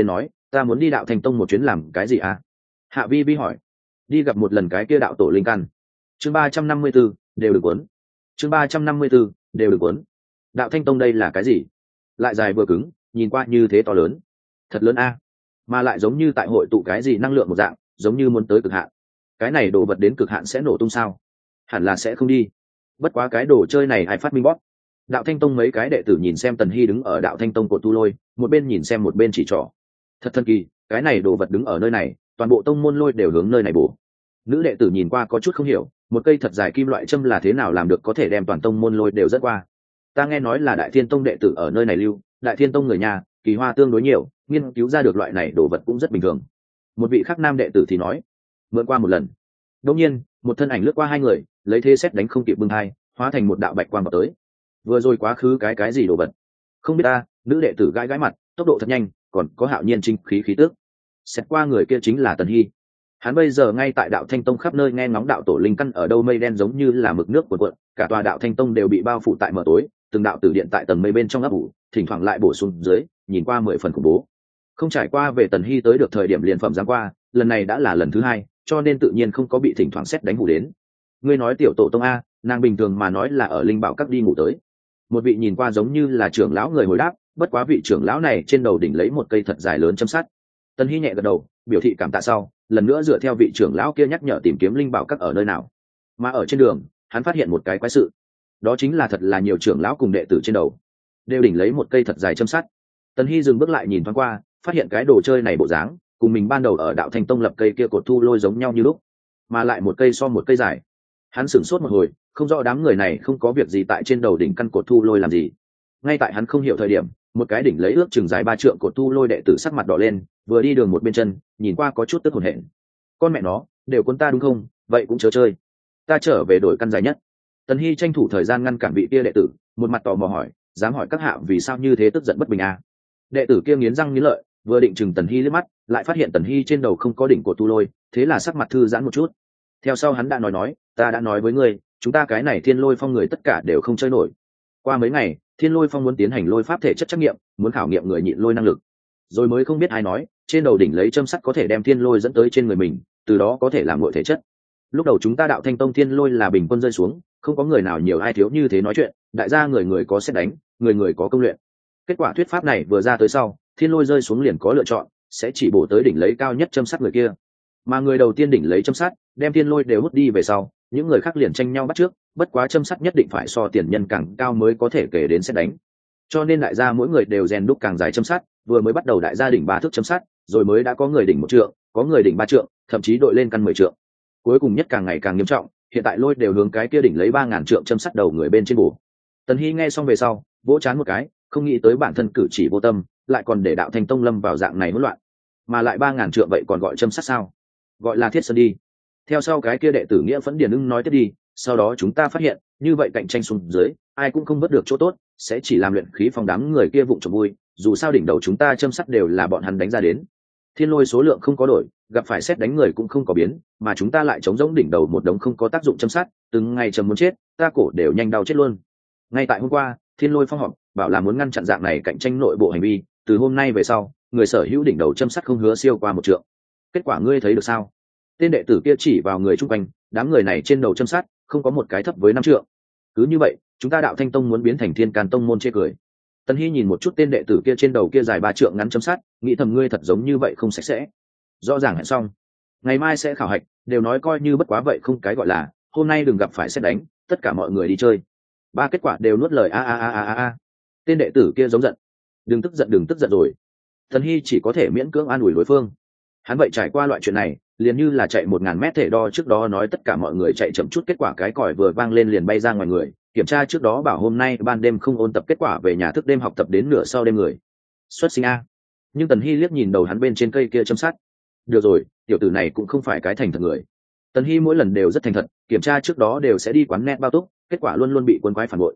Ta muốn đi đạo thanh tông một chuyến làm cái gì à? Hạ vi vi hỏi. Đi gặp một lần cái kia đạo tổ linh căn. Chương 354, đều được cuốn. Chương 354, đều được cuốn. Đạo thanh tông đây là cái gì? Lại dài vừa cứng, nhìn qua như thế to lớn. Thật lớn a. Mà lại giống như tại hội tụ cái gì năng lượng một dạng, giống như muốn tới cực hạn. Cái này đồ vật đến cực hạn sẽ nổ tung sao? Hẳn là sẽ không đi. Bất quá cái đồ chơi này ai phát minh bóp. Đạo thanh tông mấy cái đệ tử nhìn xem Tần Hy đứng ở đạo thanh tông cột tu lôi, một bên nhìn xem một bên chỉ trỏ. Thật thần kỳ, cái này đồ vật đứng ở nơi này, toàn bộ tông môn lôi đều hướng nơi này bổ. Nữ đệ tử nhìn qua có chút không hiểu, một cây thật dài kim loại châm là thế nào làm được có thể đem toàn tông môn lôi đều dẫn qua. Ta nghe nói là Đại Thiên tông đệ tử ở nơi này lưu, Đại Thiên tông người nhà kỳ hoa tương đối nhiều, nghiên cứu ra được loại này đồ vật cũng rất bình thường. Một vị khác nam đệ tử thì nói, mượn qua một lần. Đương nhiên, một thân ảnh lướt qua hai người, lấy thế xét đánh không kịp bưng hai, hóa thành một đạo bạch quang vào tới. Vừa rồi quá khứ cái gì đồ vật? Không biết ta, nữ đệ tử gãi gãi mặt, tốc độ thật nhanh, còn có hạo nhiên trinh khí khí tước. Xét qua người kia chính là Tần Hy. Hắn bây giờ ngay tại đạo Thanh Tông khắp nơi nghe ngóng đạo tổ linh căn ở đâu mây đen giống như là mực nước cuộn cuộn, cả tòa đạo Thanh Tông đều bị bao phủ tại mờ tối, từng đạo tử điện tại tầng mây bên trong ấp ủ, thỉnh thoảng lại bổ sung dưới, nhìn qua 10 phần khủng bố. Không trải qua về Tần Hy tới được thời điểm liền phẩm giáng qua, lần này đã là lần thứ hai, cho nên tự nhiên không có bị thỉnh thoảng xét đánh hủ đến. Ngươi nói tiểu tổ tông a, nàng bình thường mà nói là ở linh bảo các đi ngủ tới. Một vị nhìn qua giống như là trưởng lão người hồi đáp, bất quá vị trưởng lão này trên đầu đỉnh lấy một cây thật dài lớn châm sắt. Tần Hy nhẹ gật đầu, biểu thị cảm tạ sau, lần nữa dựa theo vị trưởng lão kia nhắc nhở tìm kiếm linh bảo các ở nơi nào. Mà ở trên đường, hắn phát hiện một cái quái sự. Đó chính là thật là nhiều trưởng lão cùng đệ tử trên đầu đều đỉnh lấy một cây thật dài châm sắt. Tần Hy dừng bước lại nhìn thoáng qua, phát hiện cái đồ chơi này bộ dáng cùng mình ban đầu ở đạo Thanh Tông lập cây kia cột thu lôi giống nhau như lúc, mà lại một cây so một cây dài. Hắn sửng sốt một hồi, không rõ đám người này không có việc gì tại trên đầu đỉnh căn cột thu lôi làm gì. Ngay tại hắn không hiểu thời điểm, một cái đỉnh lấy ước chừng dài 3 trượng cột thu lôi đệ tử sắc mặt đỏ lên, vừa đi đường một bên chân, nhìn qua có chút tức hồn hển. Con mẹ nó, đều quân ta đúng không? Vậy cũng chớ chơi. Ta trở về đổi căn dài nhất. Tần Hy tranh thủ thời gian ngăn cản vị kia đệ tử, một mặt tò mò hỏi, dám hỏi các hạ vì sao như thế tức giận bất bình à? Đệ tử kia nghiến răng nghiến lợi, vừa định chừng Tần Hy liếc mắt, lại phát hiện Tần Hy trên đầu không có đỉnh cột thu lôi, thế là sắc mặt thư giãn một chút. Theo sau hắn đã nói, ta đã nói với ngươi, chúng ta cái này Thiên Lôi Phong người tất cả đều không chơi nổi. Qua mấy ngày, Thiên Lôi Phong muốn tiến hành lôi pháp thể chất trắc nghiệm, muốn khảo nghiệm người nhịn lôi năng lực. Rồi mới không biết ai nói, trên đầu đỉnh lấy châm sắt có thể đem thiên lôi dẫn tới trên người mình, từ đó có thể làm nội thể chất. Lúc đầu chúng ta đạo Thanh Tông thiên lôi là bình quân rơi xuống, không có người nào nhiều ai thiếu như thế nói chuyện, đại gia người người có xét đánh, người người có công luyện. Kết quả thuyết pháp này vừa ra tới sau, thiên lôi rơi xuống liền có lựa chọn, sẽ chỉ bổ tới đỉnh lấy cao nhất châm sắt người kia. Mà người đầu tiên đỉnh lấy châm sắt, đem thiên lôi đều hút đi về sau, những người khác liền tranh nhau bắt trước, bất quá châm sắt nhất định phải so tiền nhân càng cao mới có thể kể đến xét đánh. Cho nên đại gia mỗi người đều rèn đúc càng dài châm sắt, vừa mới bắt đầu đại gia đỉnh 3 thước châm sắt, rồi mới đã có người đỉnh 1 trượng, có người đỉnh 3 trượng, thậm chí đội lên căn 10 trượng. Cuối cùng nhất càng ngày càng nghiêm trọng, hiện tại lôi đều hướng cái kia đỉnh lấy 3000 trượng châm sắt đầu người bên trên bổ. Tần Hy nghe xong về sau, vỗ chán một cái, không nghĩ tới bản thân cử chỉ vô tâm, lại còn để đạo Thanh Tông lâm vào dạng này hỗn loạn. Mà lại 3000 trượng vậy còn gọi châm sắt sao? Gọi là thiết sơn đi. Theo sau cái kia đệ tử Nghĩa Phẫn Điền ưng nói tiếp đi, sau đó chúng ta phát hiện, như vậy cạnh tranh xuống dưới, ai cũng không vớt được chỗ tốt, sẽ chỉ làm luyện khí phong đám người kia vụng trộm vui, dù sao đỉnh đầu chúng ta châm sắt đều là bọn hắn đánh ra đến. Thiên lôi số lượng không có đổi, gặp phải xét đánh người cũng không có biến, mà chúng ta lại chống giống đỉnh đầu một đống không có tác dụng châm sắt, từng ngày trầm muốn chết, ta cổ đều nhanh đau chết luôn. Ngay tại hôm qua, Thiên Lôi Phong họp, bảo là muốn ngăn chặn dạng này cạnh tranh nội bộ hành vi, từ hôm nay về sau, người sở hữu đỉnh đầu châm sắt không hứa siêu qua 1 trượng. Kết quả ngươi thấy được sao? Tên đệ tử kia chỉ vào người chung quanh, đám người này trên đầu châm sắt, không có một cái thấp với 5 trượng. Cứ như vậy, chúng ta đạo Thanh Tông muốn biến thành Thiên Can Tông môn chê cười. Tần Hy nhìn một chút tên đệ tử kia trên đầu kia dài 3 trượng ngắn châm sắt, nghĩ thầm ngươi thật giống như vậy không sạch sẽ. Rõ ràng hẹn xong, ngày mai sẽ khảo hạch, đều nói coi như bất quá vậy không cái gọi là, hôm nay đừng gặp phải xét đánh, tất cả mọi người đi chơi. 3 kết quả đều nuốt lời a. Tên đệ tử kia giống giận, đừng tức giận rồi. Tần Hy chỉ có thể miễn cưỡng an ủi đối phương. Hắn vậy trải qua loại chuyện này, liền như là chạy 1000 mét thể đo trước đó nói tất cả mọi người chạy chậm chút, kết quả cái còi vừa vang lên liền bay ra ngoài người, kiểm tra trước đó bảo hôm nay ban đêm không ôn tập, kết quả về nhà thức đêm học tập đến nửa sau đêm người. Xuất sinh a. Nhưng Tần Hy liếc nhìn đầu hắn bên trên cây kia châm sắt. Được rồi, tiểu tử này cũng không phải cái thành thật người. Tần Hy mỗi lần đều rất thành thật, kiểm tra trước đó đều sẽ đi quán net bao túc, kết quả luôn luôn bị quân quái phản bội.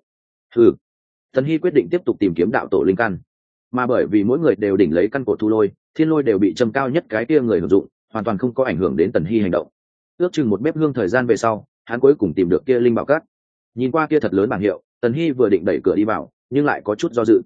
Tần Hy quyết định tiếp tục tìm kiếm đạo tổ linh căn, mà bởi vì mỗi người đều đỉnh lấy căn cột thu lôi, thiên lôi đều bị châm cao nhất cái kia người hưởng dụng, hoàn toàn không có ảnh hưởng đến Tần Hy hành động. Ước chừng một bếp hương thời gian về sau, hắn cuối cùng tìm được kia linh bảo cát. Nhìn qua kia thật lớn bảng hiệu, Tần Hy vừa định đẩy cửa đi vào, nhưng lại có chút do dự.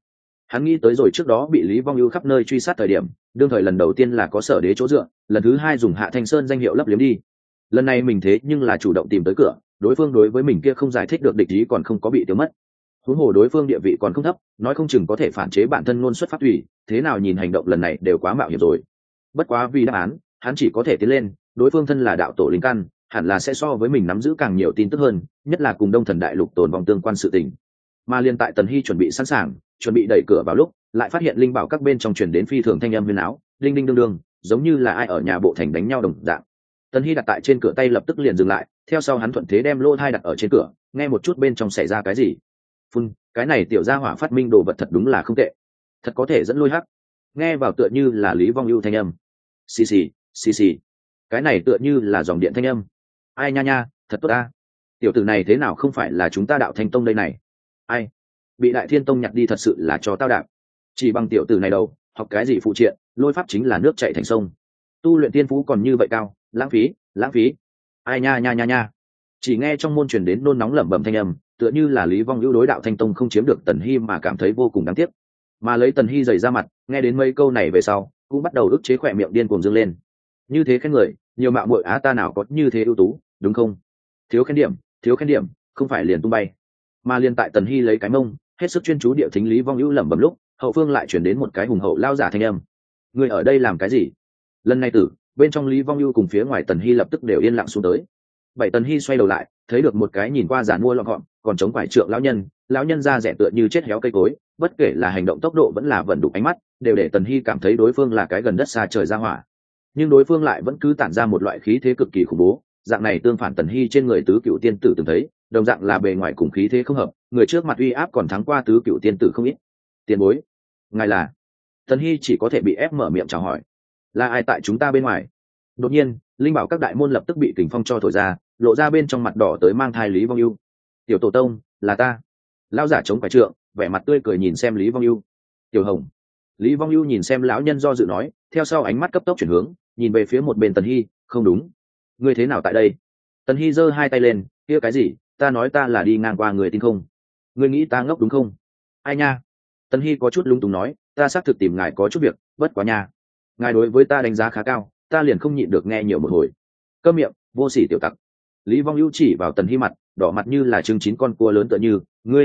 Hắn nghĩ tới rồi trước đó bị Lý Vong Ưu khắp nơi truy sát thời điểm, đương thời lần đầu tiên là có Sở Đế chỗ dựa, lần thứ hai dùng Hạ Thanh Sơn danh hiệu lấp liếm đi. Lần này mình thế nhưng là chủ động tìm tới cửa, đối phương đối với mình kia không giải thích được địch ý còn không có bị tiêu mất. Huống hồ đối phương địa vị còn không thấp, nói không chừng có thể phản chế bản thân ngôn xuất phát thủy, thế nào nhìn hành động lần này đều quá mạo hiểm rồi. Bất quá vì đáp án, hắn chỉ có thể tiến lên, đối phương thân là đạo tổ linh căn, hẳn là sẽ so với mình nắm giữ càng nhiều tin tức hơn, nhất là cùng Đông Thần Đại Lục tồn vòng tương quan sự tình. Mà liên tại Tần Hy chuẩn bị sẵn sàng, chuẩn bị đẩy cửa vào lúc, lại phát hiện linh bảo các bên trong truyền đến phi thường thanh âm huyền áo, đinh đinh đương đương, giống như là ai ở nhà bộ thành đánh nhau đồng dạng. Tần Hy đặt tại trên cửa tay lập tức liền dừng lại, theo sau hắn thuận thế đem lô thai đặt ở trên cửa, nghe một chút bên trong xảy ra cái gì. Phun, cái này tiểu gia hỏa phát minh đồ vật thật đúng là không tệ, thật có thể dẫn lôi hắc. Nghe vào tựa như là Lý Vong Ưu thanh âm. Xì xì, xì xì. Cái này tựa như là dòng điện thanh âm. Ai nha nha, thật tốt ta. Tiểu tử này thế nào không phải là chúng ta Đạo Thanh Tông đây này. Ai, bị Đại Thiên Tông nhặt đi thật sự là cho tao đạp. Chỉ bằng tiểu tử này đâu, học cái gì phụ triện, lôi pháp chính là nước chảy thành sông. Tu luyện tiên phú còn như vậy cao, lãng phí, lãng phí. Ai nha nha nha nha. Chỉ nghe trong môn truyền đến nôn nóng lẩm bẩm thanh âm, tựa như là Lý Vong Ưu đối Đạo Thanh Tông không chiếm được Tần Hy mà cảm thấy vô cùng đáng tiếc. Mà lấy Tần Hy dày ra mặt, nghe đến mấy câu này về sau, cũng bắt đầu ức chế khỏe miệng điên cuồng dương lên. Như thế khen người, nhiều mạo muội á ta nào có như thế ưu tú, đúng không? Thiếu khen điểm, không phải liền tung bay. Mà liền tại Tần Hy lấy cái mông, hết sức chuyên chú địa thính Lý Vong Ưu lẩm bẩm lúc, hậu phương lại chuyển đến một cái hùng hậu lao giả thanh âm. Người ở đây làm cái gì? Lần này tử, bên trong Lý Vong Ưu cùng phía ngoài Tần Hy lập tức đều yên lặng xuống tới. Bảy Tần Hy xoay đầu lại, thấy được một cái nhìn qua giàn mua lọn gọn, còn chống quải trượng lão nhân da rẻ tựa như chết héo cây cối, bất kể là hành động tốc độ vẫn là vận đục ánh mắt, đều để Tần Hy cảm thấy đối phương là cái gần đất xa trời ra hỏa. Nhưng đối phương lại vẫn cứ tản ra một loại khí thế cực kỳ khủng bố, dạng này tương phản Tần Hy trên người tứ cựu tiên tử từng thấy, đồng dạng là bề ngoài cùng khí thế không hợp, người trước mặt uy áp còn thắng qua tứ cựu tiên tử không ít. Tiền bối, ngài là? Tần Hy chỉ có thể bị ép mở miệng chào hỏi. Là ai tại chúng ta bên ngoài? Đột nhiên, linh bảo các đại môn lập tức bị kình phong cho thổi ra, lộ ra bên trong mặt đỏ tới mang thai Lý Vong Ưu. Tiểu tổ tông, là ta. Lão giả chống phải trượng, vẻ mặt tươi cười nhìn xem Lý Vong Ưu. Tiểu Hồng. Lý Vong Ưu nhìn xem lão nhân do dự nói, theo sau ánh mắt cấp tốc chuyển hướng, nhìn về phía một bên Tần Hy. Không đúng, ngươi thế nào tại đây? Tần Hy giơ hai tay lên, kia cái gì? Ta nói ta là đi ngang qua, người tin không? Ngươi nghĩ ta ngốc đúng không? Ai nha? Tần Hy có chút lung túng nói, ta xác thực tìm ngài có chút việc, bất quá nha, ngài đối với ta đánh giá khá cao, ta liền không nhịn được nghe nhiều một hồi. Câm miệng, vô sỉ tiểu tặc. Lý Vong Ưu chỉ vào Tần Hy mặt, đỏ mặt như là trứng chín con cua lớn tựa như.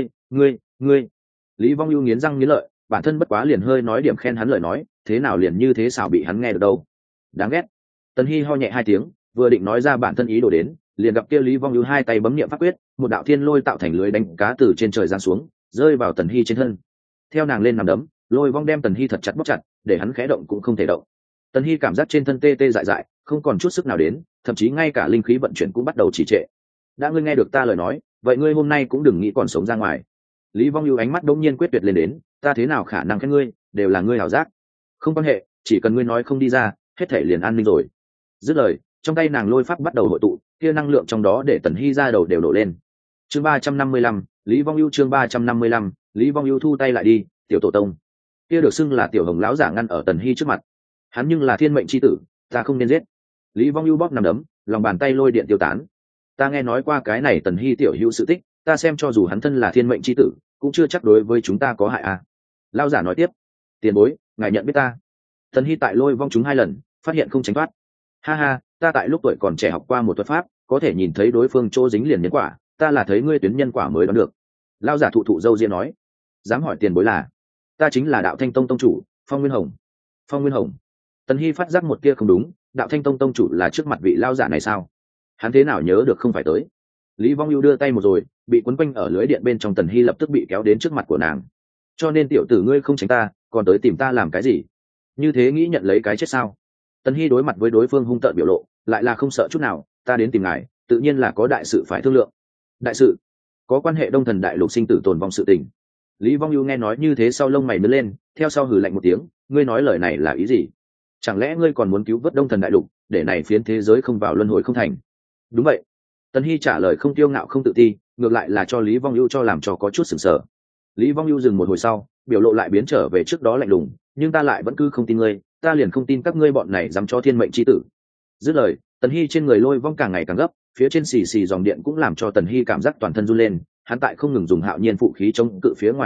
Ngươi. Lý Vong Ưu nghiến răng nghiến lợi, bản thân bất quá liền hơi nói điểm khen hắn lời nói, thế nào liền như thế xảo bị hắn nghe được đâu. Đáng ghét. Tần Hy ho nhẹ hai tiếng, vừa định nói ra bản thân ý đồ đến, liền gặp kia Lý Vong Ưu hai tay bấm niệm pháp quyết, một đạo thiên lôi tạo thành lưới đánh cá từ trên trời giáng xuống, rơi vào Tần Hy trên thân. Theo nàng lên nằm đấm, lôi vong đem Tần Hy thật chặt bóp chặt, để hắn khẽ động cũng không thể động. Tần Hy cảm giác trên thân tê tê dại dại, không còn chút sức nào đến, thậm chí ngay cả linh khí vận chuyển cũng bắt đầu trì trệ. Đã ngươi nghe được ta lời nói, vậy ngươi hôm nay cũng đừng nghĩ còn sống ra ngoài. Lý Vong Ưu ánh mắt đột nhiên quyết tuyệt lên đến, ta thế nào khả năng khen ngươi, đều là ngươi hảo giác. Không quan hệ, chỉ cần ngươi nói không đi ra, hết thể liền an ninh rồi. Dứt lời, trong tay nàng lôi pháp bắt đầu hội tụ, kia năng lượng trong đó để Tần Hy ra đầu đều nổ lên. Chương 355, Lý Vong Ưu chương 355, Lý Vong Ưu thu tay lại đi, tiểu tổ tông. Kia được xưng là tiểu Hồng lão giả ngăn ở Tần Hy trước mặt. Hắn nhưng là thiên mệnh chi tử, ta không nên giết. Lý Vong Ưu bóp nằm đấm, lòng bàn tay lôi điện tiêu tán. Ta nghe nói qua cái này Tần Hy tiểu hữu sự tích, ta xem cho dù hắn thân là thiên mệnh chi tử, cũng chưa chắc đối với chúng ta có hại à. Lão giả nói tiếp, tiền bối, ngài nhận biết ta. Tần Hy tại lôi vong chúng hai lần, phát hiện không tránh thoát. Ha ha, ta tại lúc tuổi còn trẻ học qua một thuật pháp, có thể nhìn thấy đối phương chỗ dính liền nhân quả, ta là thấy ngươi tuyến nhân quả mới đoán được. Lão giả thụ thụ dâu riêng nói, dám hỏi tiền bối là? Ta chính là Đạo Thanh Tông tông chủ, Phong Nguyên Hồng. Phong Nguyên Hồng. Tần Hy phát giác một tia không đúng, Đạo Thanh Tông tông chủ là trước mặt vị lão giả này sao? Hắn thế nào nhớ được không phải tới? Lý Vong Ưu đưa tay một rồi, bị quấn quanh ở lưới điện bên trong. Tần Hy lập tức bị kéo đến trước mặt của nàng. Cho nên tiểu tử ngươi không tránh ta, còn tới tìm ta làm cái gì? Như thế nghĩ nhận lấy cái chết sao? Tần Hy đối mặt với đối phương hung tợn biểu lộ, lại là không sợ chút nào. Ta đến tìm ngài, tự nhiên là có đại sự phải thương lượng. Đại sự? Có quan hệ Đông Thần Đại Lục sinh tử tồn vong sự tình. Lý Vong Ưu nghe nói như thế sau lông mày nứt lên, theo sau hừ lạnh một tiếng, ngươi nói lời này là ý gì? Chẳng lẽ ngươi còn muốn cứu vớt Đông Thần Đại Lục, để này phiến thế giới không vào luân hồi không thành? Đúng vậy. Tần Hy trả lời không kiêu ngạo không tự ti, ngược lại là cho Lý Vong Ưu cho làm cho có chút sửng sở. Lý Vong Ưu dừng một hồi sau, biểu lộ lại biến trở về trước đó lạnh lùng, nhưng ta lại vẫn cứ không tin ngươi, ta liền không tin các ngươi bọn này dám cho thiên mệnh chi tử. Dứt lời, Tần Hy trên người lôi vong càng ngày càng gấp, phía trên xì xì dòng điện cũng làm cho Tần Hy cảm giác toàn thân run lên, hắn tại không ngừng dùng hạo nhiên phụ khí chống cự phía ngoài lôi điện,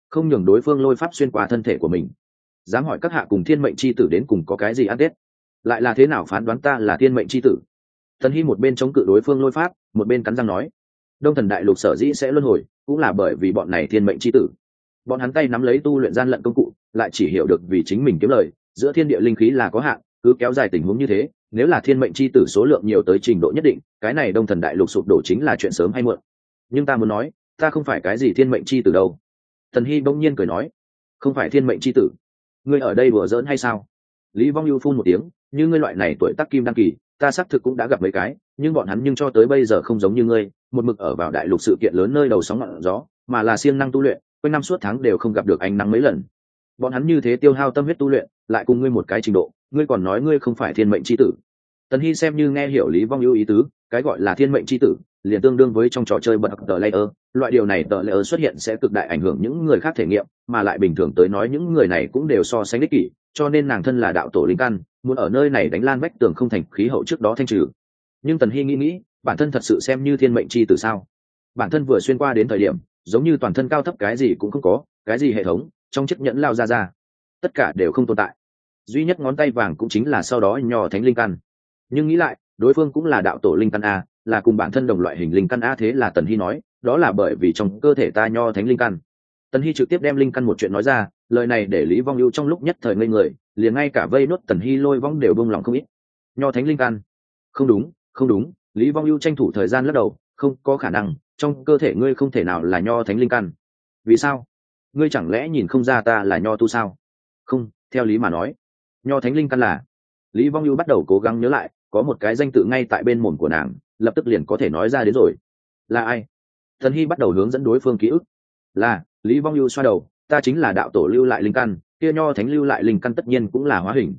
không nhường đối phương lôi pháp xuyên qua thân thể của mình. Dám hỏi các hạ cùng thiên mệnh chi tử đến cùng có cái gì ăn tết, lại là thế nào phán đoán ta là thiên mệnh chi tử? Tần Hy một bên chống cự đối phương lôi pháp, một bên cắn răng nói, Đông Thần Đại Lục sở dĩ sẽ luân hồi cũng là bởi vì bọn này thiên mệnh chi tử. Bọn hắn tay nắm lấy tu luyện gian lận công cụ, lại chỉ hiểu được vì chính mình kiếm lời, giữa thiên địa linh khí là có hạn, cứ kéo dài tình huống như thế, nếu là thiên mệnh chi tử số lượng nhiều tới trình độ nhất định, cái này Đông Thần Đại Lục sụp đổ chính là chuyện sớm hay muộn. Nhưng ta muốn nói, ta không phải cái gì thiên mệnh chi tử đâu. Tần Hy bỗng nhiên cười nói, không phải thiên mệnh chi tử? Ngươi ở đây đùa giỡn hay sao? Lý Vong Ưu phun một tiếng, như ngươi loại này tuổi tác kim đăng kỳ, ta xác thực cũng đã gặp mấy cái, nhưng bọn hắn nhưng cho tới bây giờ không giống như ngươi, một mực ở vào đại lục sự kiện lớn nơi đầu sóng ngọn gió, mà là siêng năng tu luyện, quanh năm suốt tháng đều không gặp được ánh nắng mấy lần. Bọn hắn như thế tiêu hao tâm huyết tu luyện, lại cùng ngươi một cái trình độ, ngươi còn nói ngươi không phải thiên mệnh chi tử? Tần Hy xem như nghe hiểu Lý Vong Ưu ý tứ, cái gọi là thiên mệnh chi tử, liền tương đương với trong trò chơi bật tờ layer, loại điều này tờ layer xuất hiện sẽ cực đại ảnh hưởng những người khác thể nghiệm, mà lại bình thường tới nói những người này cũng đều so sánh ích kỷ, cho nên nàng thân là đạo tổ linh căn, muốn ở nơi này đánh lan vách tường không thành khí hậu trước đó thanh trừ. Nhưng Tần Hy nghĩ, bản thân thật sự xem như thiên mệnh chi tử sao? Bản thân vừa xuyên qua đến thời điểm, giống như toàn thân cao thấp cái gì cũng không có, cái gì hệ thống, trong chiếc nhẫn lao ra, tất cả đều không tồn tại. Duy nhất ngón tay vàng cũng chính là sau đó nho thánh linh căn. Nhưng nghĩ lại, đối phương cũng là đạo tổ linh căn a, là cùng bản thân đồng loại hình linh căn a, thế là Tần Hy nói, đó là bởi vì trong cơ thể ta nho thánh linh căn. Tần Hy trực tiếp đem linh căn một chuyện nói ra, lời này để Lý Vong Ưu trong lúc nhất thời ngây người, liền ngay cả vây nốt Tần Hy lôi vong đều buông lòng không ít. Nho thánh linh căn? Không đúng, Lý Vong Ưu tranh thủ thời gian lắc đầu, không có khả năng, trong cơ thể ngươi không thể nào là nho thánh linh căn. Vì sao? Ngươi chẳng lẽ nhìn không ra ta là nho tu sao? Không, theo lý mà nói, nho thánh linh căn là... Lý Vong Ưu bắt đầu cố gắng nhớ lại, có một cái danh tự ngay tại bên mồm của nàng, lập tức liền có thể nói ra đến rồi. Là ai? Tần Hy bắt đầu hướng dẫn đối phương ký ức. Là, Lý Vong Ưu xoa đầu, ta chính là đạo tổ lưu lại linh căn, kia nho thánh lưu lại linh căn tất nhiên cũng là hóa hình,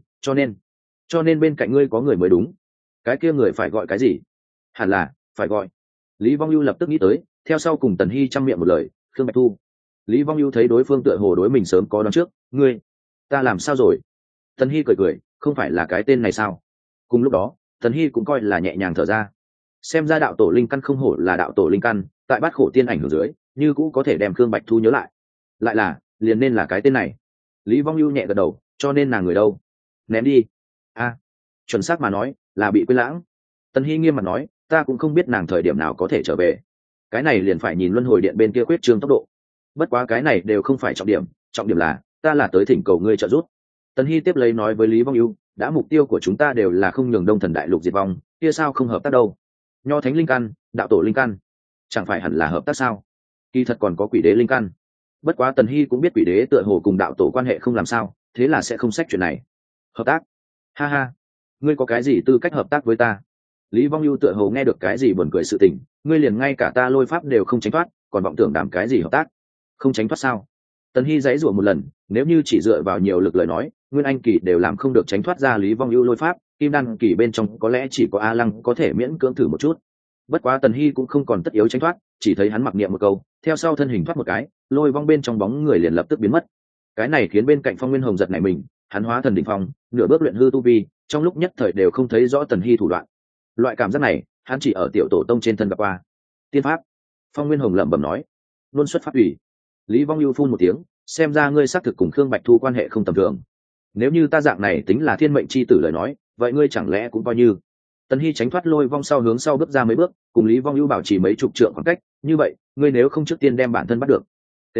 cho nên bên cạnh ngươi có người mới đúng. Cái kia người phải gọi cái gì? Hẳn là phải gọi... Lý Vong Ưu lập tức nghĩ tới, theo sau cùng Tần Hy chăm miệng một lời, Khương Bạch Thu. Lý Vong Ưu thấy đối phương tựa hồ đối mình sớm có đoán trước, ngươi, ta làm sao rồi? Tần Hy cười, không phải là cái tên này sao? Cùng lúc đó, Tần Hy cũng coi là nhẹ nhàng thở ra. Xem ra đạo tổ linh căn không hổ là đạo tổ linh căn, tại bát khổ tiên ảnh ở dưới, như cũ có thể đem Khương Bạch Thu nhớ lại là, liền nên là cái tên này. Lý Vong Ưu nhẹ gật đầu, cho nên nàng người đâu? Ném đi. Chuẩn xác mà nói, là bị quên lãng. Tần Hy nghiêm mặt nói, ta cũng không biết nàng thời điểm nào có thể trở về. Cái này liền phải nhìn luân hồi điện bên kia quyết trương tốc độ. Bất quá cái này đều không phải trọng điểm là, ta là tới thỉnh cầu ngươi trợ giúp. Tần Hy tiếp lấy nói với Lý Vong Ưu, đã mục tiêu của chúng ta đều là không nhường Đông Thần Đại Lục diệt vong, kia sao không hợp tác đâu? Nho thánh linh căn, đạo tổ linh căn, chẳng phải hẳn là hợp tác sao? Kỳ thật còn có quỷ đế linh căn. Bất quá Tần Hy cũng biết quỷ đế tựa hồ cùng đạo tổ quan hệ không làm sao, thế là sẽ không xách chuyện này. Hợp tác? Ha ha, ngươi có cái gì tư cách hợp tác với ta? Lý Vong Ưu tựa hồ nghe được cái gì buồn cười sự tình, ngươi liền ngay cả ta lôi pháp đều không tránh thoát, còn vọng tưởng đảm cái gì hợp tác? Không tránh thoát sao? Tần Hy giãy giụa một lần, nếu như chỉ dựa vào nhiều lực lời nói, Nguyên Anh kỳ đều làm không được tránh thoát ra Lý Vong Ưu lôi pháp, Kim Đan kỳ bên trong có lẽ chỉ có A Lăng có thể miễn cưỡng thử một chút. Bất quá Tần Hy cũng không còn tất yếu tránh thoát, chỉ thấy hắn mặc niệm một câu, theo sau thân hình thoát một cái, lôi vong bên trong bóng người liền lập tức biến mất. Cái này khiến bên cạnh Phong Nguyên Hồng giật nảy mình, hắn hóa thần đỉnh phong, nửa bước luyện hư tu vi, trong lúc nhất thời đều không thấy rõ Tần Hy thủ đoạn. Loại cảm giác này, hắn chỉ ở tiểu tổ tông trên thân gặp qua. Tiên pháp. Phong Nguyên Hồng lẩm bẩm nói, luôn xuất pháp ủy. Lý Vong Ưu phun một tiếng, xem ra ngươi xác thực cùng Khương Bạch Thu quan hệ không tầm thường. Nếu như ta dạng này tính là thiên mệnh chi tử lời nói, vậy ngươi chẳng lẽ cũng coi như... Tần Hy tránh thoát lôi vong sau hướng sau bước ra mấy bước, cùng Lý Vong Ưu bảo trì mấy chục trượng khoảng cách, như vậy, ngươi nếu không trước tiên đem bản thân bắt được.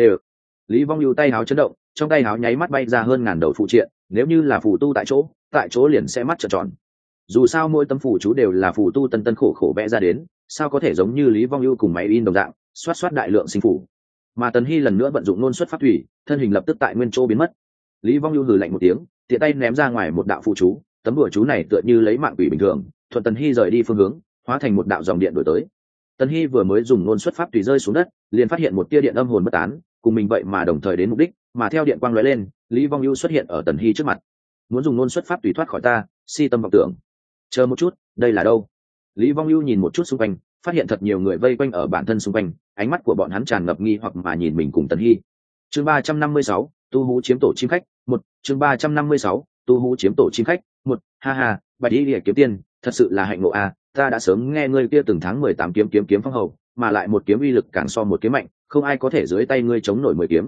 Lý Vong Ưu tay háo chấn động, trong tay háo nháy mắt bay ra hơn ngàn đầu phụ triện, nếu như là phù tu tại chỗ liền sẽ mắt trợn tròn. Dù sao mỗi tấm phù chú đều là phù tu tân khổ khổ vẽ ra đến, sao có thể giống như Lý Vong Ưu cùng máy in đồng dạng, xoát đại lượng sinh phủ. Mà Tần Hy lần nữa vận dụng nôn xuất pháp thủy, thân hình lập tức tại nguyên chỗ biến mất. Lý Vong Ưu hừ lạnh một tiếng, tiện tay ném ra ngoài một đạo phù chú, tấm đùa chú này tựa như lấy mạng quỷ bình thường, thuận Tần Hy rời đi phương hướng, hóa thành một đạo dòng điện đuổi tới. Tần Hy vừa mới dùng nôn xuất pháp thủy rơi xuống đất, liền phát hiện một tia điện âm hồn bất tán, cùng mình vậy mà đồng thời đến mục đích, mà theo điện quang lóe lên, Lý Vong Ưu xuất hiện ở Tần Hy trước mặt. Muốn dùng nôn xuất pháp thủy thoát khỏi ta, si tâm vọng tưởng. Chờ một chút, đây là đâu? Lý Vong Ưu nhìn một chút xung quanh, phát hiện thật nhiều người vây quanh ở bản thân xung quanh, ánh mắt của bọn hắn tràn ngập nghi hoặc mà nhìn mình cùng Tần Hy. Chương 356, tu hú chiếm tổ chim khách, 1, chương 356, tu hú chiếm tổ chim khách, 1, ha ha, Bạch Y Liệt kiếm tiên, thật sự là hạnh ngộ a, ta đã sớm nghe ngươi kia từng tháng 18 kiếm phong hầu, mà lại một kiếm uy lực càng so một kiếm mạnh, không ai có thể dưới tay ngươi chống nổi 10 kiếm.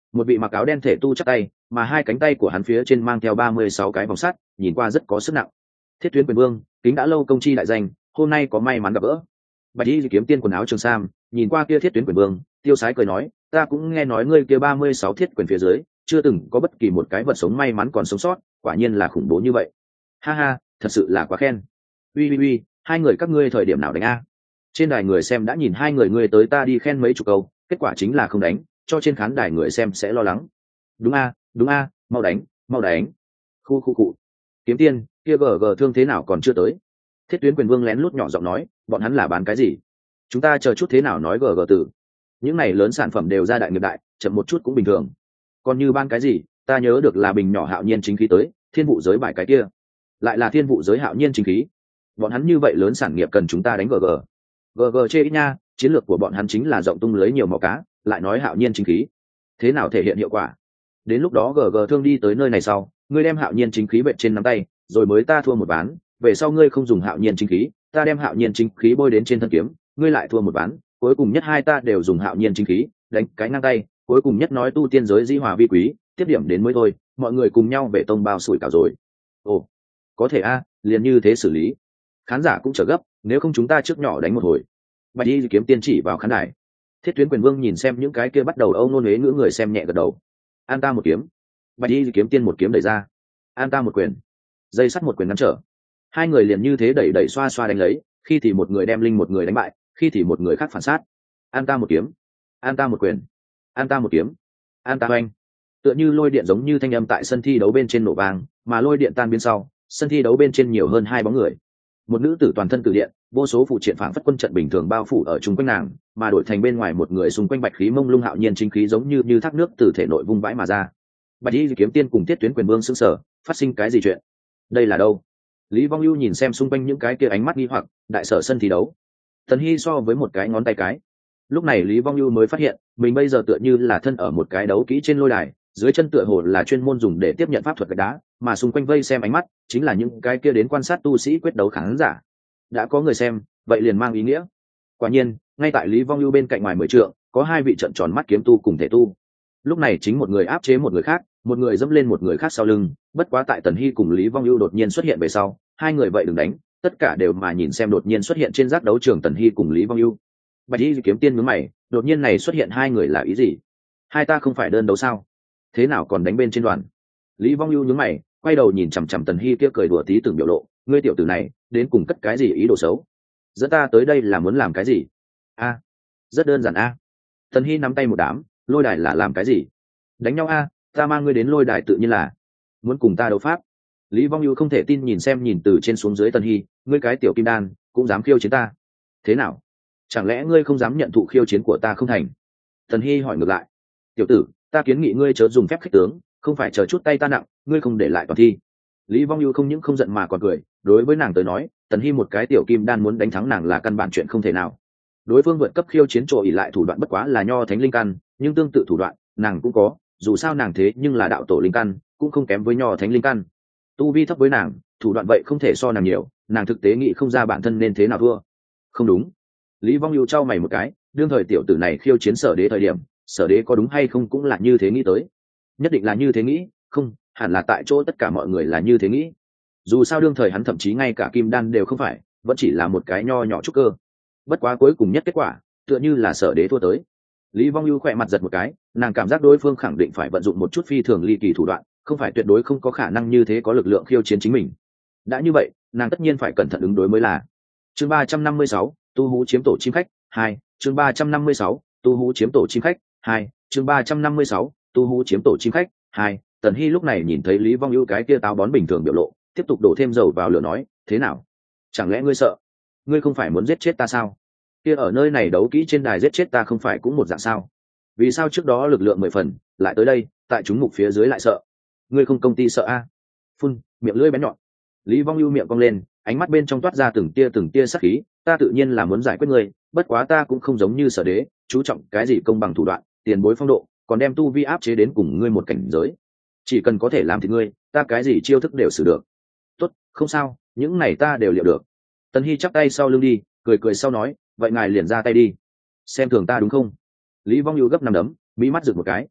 một vị mặc áo đen thể tu chắc tay, mà hai cánh tay của hắn phía trên mang theo 36 cái vòng sắt, nhìn qua rất có sức nặng. Thiết Tuyến Quyền Vương, kính đã lâu công chi đại danh, hôm nay có may mắn gặp gỡ. Bạch Y kiếm tiên quần áo trường sam, nhìn qua kia Thiết Tuyến Quyền Vương, tiêu sái cười nói, ta cũng nghe nói ngươi kia 36 thiết quyền phía dưới, chưa từng có bất kỳ một cái vật sống may mắn còn sống sót, quả nhiên là khủng bố như vậy. Ha ha, thật sự là quá khen. Uy, hai người các ngươi thời điểm nào đánh a? Trên đài người xem đã nhìn hai người ngươi tới ta đi khen mấy chục câu, kết quả chính là không đánh, cho trên khán đài người xem sẽ lo lắng. Đúng a, mau đánh. Khu. Kiếm tiên, kia GG thương thế nào còn chưa tới? Thiết Tuyến Quyền Vương lén lút nhỏ giọng nói, bọn hắn là bán cái gì? Chúng ta chờ chút thế nào nói GG từ. Những này lớn sản phẩm đều ra đại nghiệp đại, chậm một chút cũng bình thường. Còn như ban cái gì, ta nhớ được là bình nhỏ hạo nhiên chính khí tới, thiên vụ giới bài cái kia. Lại là thiên vụ giới hạo nhiên chính khí. Bọn hắn như vậy lớn sản nghiệp cần chúng ta đánh GG. GG chê ít nha, chiến lược của bọn hắn chính là rộng tung lưới nhiều màu cá, lại nói hạo nhiên chính khí. Thế nào thể hiện hiệu quả? Đến lúc đó GG thương đi tới nơi này sau, ngươi đem hạo nhiên chính khí bện trên nắm tay, rồi mới ta thua một ván, về sau ngươi không dùng hạo nhiên chính khí, ta đem hạo nhiên chính khí bôi đến trên thân kiếm, ngươi lại thua một ván, cuối cùng nhất hai ta đều dùng hạo nhiên chính khí, đánh cái ngang tay, cuối cùng nhất nói tu tiên giới dĩ hòa vi quý, tiếp điểm đến mới thôi, mọi người cùng nhau về tông bao sủi cảo rồi. Ồ, có thể a, liền như thế xử lý. Khán giả cũng trở gấp, nếu không chúng ta trước nhỏ đánh một hồi. Bạch Y kiếm tiên chỉ vào khán đài. Thiết Tuyến Quyền Vương nhìn xem những cái kia bắt đầu âu nôn huế ngữ người xem nhẹ gật đầu. An ta một kiếm. Bạch Y kiếm tiên một kiếm đẩy ra. An ta một quyền. Dây sắt một quyền ngăn trở. Hai người liền như thế đẩy xoa đánh lấy, khi thì một người đem linh một người đánh bại, khi thì một người khác phản sát. An ta một kiếm. An ta một quyền. An ta một kiếm. An ta oanh. Tựa như lôi điện giống như thanh âm tại sân thi đấu bên trên nổ vang, mà lôi điện tan biến sau, sân thi đấu bên trên nhiều hơn hai bóng người. Một nữ tử toàn thân từ điện, vô số phụ triện phảng phất quân trận bình thường bao phủ ở chung quanh nàng, mà đổi thành bên ngoài một người xung quanh bạch khí mông lung hạo nhiên chính khí giống như thác nước từ thể nội vung vãi mà ra. Bạch Y kiếm tiên cùng Thiết Tuyến Quyền Vương sững sờ, phát sinh cái gì chuyện? Đây là đâu? Lý Vong Ưu nhìn xem xung quanh những cái kia ánh mắt nghi hoặc, đại sở sân thi đấu. Tần Hy so với một cái ngón tay cái. Lúc này Lý Vong Ưu mới phát hiện, mình bây giờ tựa như là thân ở một cái đấu kỹ trên lôi đài, dưới chân tựa hồ là chuyên môn dùng để tiếp nhận pháp thuật gạch đá, mà xung quanh vây xem ánh mắt chính là những cái kia đến quan sát tu sĩ quyết đấu khán giả. Đã có người xem, vậy liền mang ý nghĩa. Quả nhiên, ngay tại Lý Vong Ưu bên cạnh ngoài 10 trượng, có hai vị trận tròn mắt kiếm tu cùng thể tu. Lúc này chính một người áp chế một người khác, một người dẫm lên một người khác sau lưng, bất quá tại Tần Hy cùng Lý Vong Ưu đột nhiên xuất hiện về sau, hai người vậy đừng đánh, tất cả đều mà nhìn xem đột nhiên xuất hiện trên giác đấu trường Tần Hy cùng Lý Vong Ưu. Bạch Y kiếm tiên nhướng mày, đột nhiên này xuất hiện hai người là ý gì? Hai ta không phải đơn đấu sao? Thế nào còn đánh bên trên đoàn? Lý Vong Ưu nhướng mày, quay đầu nhìn chằm chằm Tần Hy kia cười đùa tí từng biểu lộ, ngươi tiểu tử này, đến cùng cất cái gì ý đồ xấu? Dẫn ta tới đây là muốn làm cái gì? A, rất đơn giản a. Tần Hy nắm tay một đám, lôi đài là làm cái gì? Đánh nhau a, ta mang ngươi đến lôi đài tự nhiên là muốn cùng ta đấu pháp. Lý Vong Ưu không thể tin nhìn từ trên xuống dưới Tần Hy, ngươi cái tiểu kim đan cũng dám khiêu chiến ta? Thế nào? Chẳng lẽ ngươi không dám nhận thụ khiêu chiến của ta không thành? Tần Hy hỏi ngược lại. Tiểu tử, ta kiến nghị ngươi chớ dùng phép khích tướng, không phải chờ chút tay ta nặng, ngươi không để lại toàn thi. Lý Vong Ưu không những không giận mà còn cười, đối với nàng tới nói, Tần Hy một cái tiểu kim đan muốn đánh thắng nàng là căn bản chuyện không thể nào. Đối phương vượt cấp khiêu chiến trội ỷ lại thủ đoạn bất quá là nho thánh linh căn, nhưng tương tự thủ đoạn nàng cũng có, dù sao nàng thế nhưng là đạo tổ linh căn, cũng không kém với nho thánh linh căn. Tu vi thấp với nàng, thủ đoạn vậy không thể so nàng nhiều, nàng thực tế nghĩ không ra bản thân nên thế nào thua. Không đúng. Lý Vong Ưu trao mày một cái, đương thời tiểu tử này khiêu chiến Sở Đế thời điểm, Sở Đế có đúng hay không cũng là như thế nghĩ tới. Nhất định là như thế nghĩ, không, hẳn là tại chỗ tất cả mọi người là như thế nghĩ. Dù sao đương thời hắn thậm chí ngay cả kim đan đều không phải, vẫn chỉ là một cái nho nhỏ trúc cơ. Bất quá cuối cùng nhất kết quả, tựa như là Sở Đế thua tới. Lý Vong Ưu khỏe mặt giật một cái, nàng cảm giác đối phương khẳng định phải vận dụng một chút phi thường ly kỳ thủ đoạn, không phải tuyệt đối không có khả năng như thế có lực lượng khiêu chiến chính mình. Đã như vậy, nàng tất nhiên phải cẩn thận ứng đối mới là. Chương 356, tu hú chiếm tổ chim khách 2, chương 356, tu hú chiếm tổ chim khách 2, chương 356, tu hú chiếm tổ chim khách 2. Tần Hy lúc này nhìn thấy Lý Vong Ưu cái kia táo bón bình thường biểu lộ, tiếp tục đổ thêm dầu vào lửa nói, thế nào? Chẳng lẽ ngươi sợ? Ngươi không phải muốn giết chết ta sao? Kia ở nơi này đấu kỹ trên đài giết chết ta không phải cũng một dạng sao? Vì sao trước đó lực lượng 10 phần, lại tới đây, tại chúng mục phía dưới lại sợ? Ngươi không công ty sợ a? Phun, miệng lưỡi bén nhọn. Lý Vong Ưu miệng cong lên, ánh mắt bên trong toát ra từng tia sắc khí, ta tự nhiên là muốn giải quyết ngươi, bất quá ta cũng không giống như Sở Đế, chú trọng cái gì công bằng thủ đoạn, tiền bối phong độ, còn đem tu vi áp chế đến cùng ngươi một cảnh giới. Chỉ cần có thể làm thì ngươi, ta cái gì chiêu thức đều xử được. Tốt, không sao, những này ta đều liệu được. Tần Hy chắp tay sau lưng đi, cười sau nói, vậy ngài liền ra tay đi. Xem thường ta đúng không? Lý Vong Ưu gấp nằm đấm, mí mắt rực một cái.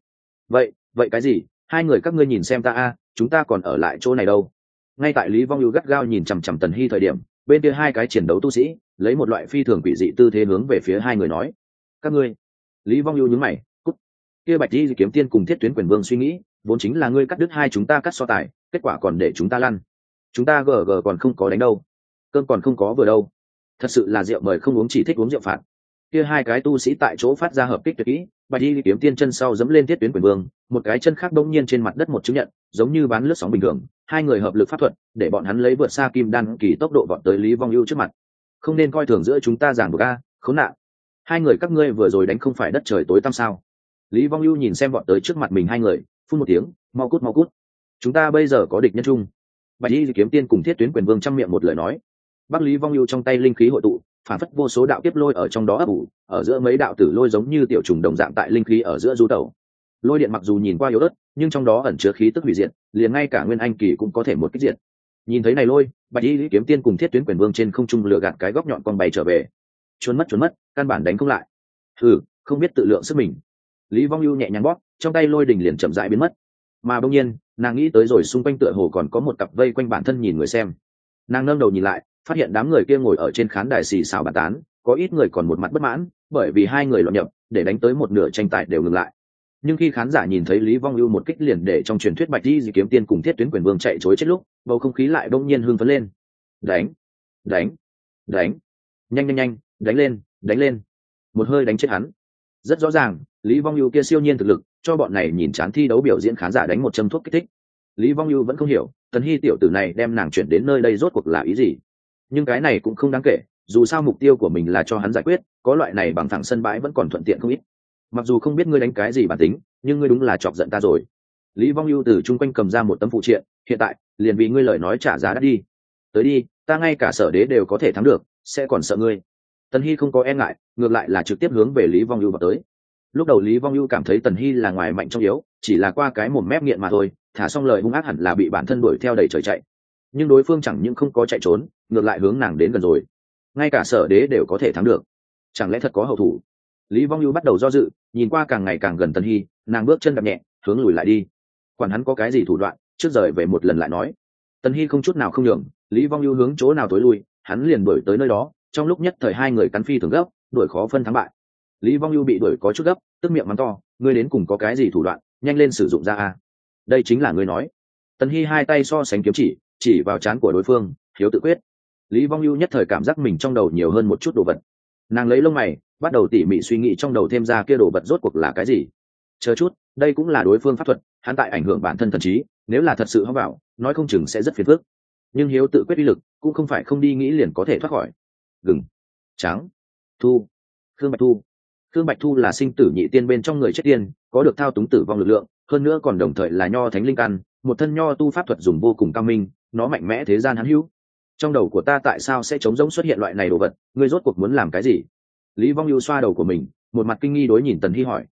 vậy cái gì? Hai người các ngươi nhìn xem ta a, chúng ta còn ở lại chỗ này đâu? Ngay tại Lý Vong Ưu gắt gao nhìn chằm chằm Tần Hy thời điểm, bên kia hai cái chiến đấu tu sĩ lấy một loại phi thường quỷ dị tư thế hướng về phía hai người nói: các ngươi. Lý Vong Ưu nhướng mày, cút. Kia Bạch Di Kiếm Tiên cùng Thiết Tuyến Quyền Vương suy nghĩ, vốn chính là ngươi cắt đứt hai chúng ta cắt so tài, kết quả còn để chúng ta lăn. Chúng ta GG còn không có đánh đâu, cơm còn không có vừa đâu. Thật sự là rượu mời không uống, chỉ thích uống rượu phạt. Kia hai cái tu sĩ tại chỗ phát ra hợp kích tuyệt kỹ, Bạch Di Kiếm Tiên chân sau giẫm lên Thiết Tuyến Quyền Vương, một cái chân khác bỗng nhiên trên mặt đất một chứng nhận, giống như bán lướt sóng bình thường, hai người hợp lực pháp thuật, để bọn hắn lấy vượt xa Kim Đan kỳ tốc độ vọt tới Lý Vong Ưu trước mặt. Không nên coi thường giữa chúng ta giảng buộc a, khốn nạn. Hai người các ngươi vừa rồi đánh không phải đất trời tối tăm sao? Lý Vong Ưu nhìn xem vọt tới trước mặt mình hai người, phun một tiếng, mau cút mau cút. Chúng ta bây giờ có địch nhân chung. Bạch Y Kiếm Tiên cùng Thiết Tuyến Quyền Vương trăm miệng một lời nói. Bắc Lý Vong Ưu trong tay linh khí hội tụ, phản phất vô số đạo kiếp lôi ở trong đó ấp ủ, ở giữa mấy đạo tử lôi giống như tiểu trùng đồng dạng tại linh khí ở giữa du tẩu. Lôi điện mặc dù nhìn qua yếu ớt, nhưng trong đó ẩn chứa khí tức hủy diệt, liền ngay cả Nguyên Anh kỳ cũng có thể một kích diệt. Nhìn thấy này lôi, Bạch Y Kiếm Tiên cùng Thiết Tuyến Quyền Vương trên không trung lừa gạt cái góc nhọn con bay trở về. Trốn mất, căn bản đánh không lại. Không biết tự lượng sức mình. Lý Vong Ưu nhẹ nhàng bóp, trong tay lôi đỉnh liền chậm rãi biến mất. Mà bỗng nhiên, nàng nghĩ tới rồi xung quanh tựa hồ còn có một cặp vây quanh bản thân nhìn người xem. Nàng nâng đầu nhìn lại, phát hiện đám người kia ngồi ở trên khán đài xì xào bàn tán, có ít người còn một mặt bất mãn, bởi vì hai người loạn nhập, để đánh tới một nửa tranh tài đều ngừng lại. Nhưng khi khán giả nhìn thấy Lý Vong Ưu một kích liền để trong truyền thuyết Bạch Y Kiếm Tiên cùng Thiết Tuyến Quyền Vương chạy trối chết lúc, bầu không khí lại bỗng nhiên hưng phấn lên. Đánh, nhanh, đánh lên. Một hơi đánh chết hắn. Rất rõ ràng, Lý Vong Ưu kia siêu nhiên thực lực, cho bọn này nhìn chán thi đấu biểu diễn khán giả đánh một châm thuốc kích thích. Lý Vong Ưu vẫn không hiểu, Tần Hy tiểu tử này đem nàng chuyển đến nơi đây rốt cuộc là ý gì. Nhưng cái này cũng không đáng kể, dù sao mục tiêu của mình là cho hắn giải quyết, có loại này bằng thẳng sân bãi vẫn còn thuận tiện không ít. Mặc dù không biết ngươi đánh cái gì bản tính, nhưng ngươi đúng là chọc giận ta rồi. Lý Vong Ưu từ chung quanh cầm ra một tấm phụ triện, hiện tại liền vì ngươi lời nói trả giá đắt đi. Tới đi, ta ngay cả Sở Đế đều có thể thắng được, sẽ còn sợ ngươi. Tần Hy không có e ngại, ngược lại là trực tiếp hướng về Lý Vong Ưu vào tới. Lúc đầu Lý Vong Ưu cảm thấy Tần Hy là ngoài mạnh trong yếu, chỉ là qua cái mồm mép nghiện mà thôi, thả xong lời hung ác hẳn là bị bản thân đuổi theo đầy trời chạy. Nhưng đối phương chẳng những không có chạy trốn, ngược lại hướng nàng đến gần rồi. Ngay cả Sở Đế đều có thể thắng được, chẳng lẽ thật có hậu thủ? Lý Vong Ưu bắt đầu do dự, nhìn qua càng ngày càng gần Tần Hy, nàng bước chân đạp nhẹ, hướng lùi lại đi. Quản hắn có cái gì thủ đoạn, trước rời về một lần lại nói. Tần Hy không chút nào không nhường, Lý Vong Ưu hướng chỗ nào tối lui, hắn liền đuổi tới nơi đó. Trong lúc nhất thời hai người cắn phi thường gấp, đuổi khó phân thắng bại. Lý Vong Ưu bị đuổi có chút gấp, tức miệng mắng to, ngươi đến cùng có cái gì thủ đoạn, nhanh lên sử dụng ra a. Đây chính là ngươi nói. Tần Hy hai tay so sánh kiếm chỉ vào trán của đối phương, hiếu tự quyết. Lý Vong Ưu nhất thời cảm giác mình trong đầu nhiều hơn một chút đồ vật. Nàng lấy lông mày, bắt đầu tỉ mỉ suy nghĩ trong đầu thêm ra kia đồ vật rốt cuộc là cái gì. Chờ chút, đây cũng là đối phương pháp thuật, hắn tại ảnh hưởng bản thân thần trí, nếu là thật sự hóng vào, nói không chừng sẽ rất phiền phức. Nhưng hiếu tự quyết uy lực cũng không phải không đi nghĩ liền có thể thoát khỏi. Gừng, trắng, thu, Khương Bạch Thu. Khương Bạch Thu là sinh tử nhị tiên bên trong người chết tiên, có được thao túng tử vong lực lượng, hơn nữa còn đồng thời là nho thánh linh căn, một thân nho tu pháp thuật dùng vô cùng cao minh, nó mạnh mẽ thế gian hắn hữu. Trong đầu của ta tại sao sẽ trống rỗng xuất hiện loại này đồ vật, ngươi rốt cuộc muốn làm cái gì? Lý Vong Ưu xoa đầu của mình, một mặt kinh nghi đối nhìn Tần Hy hỏi,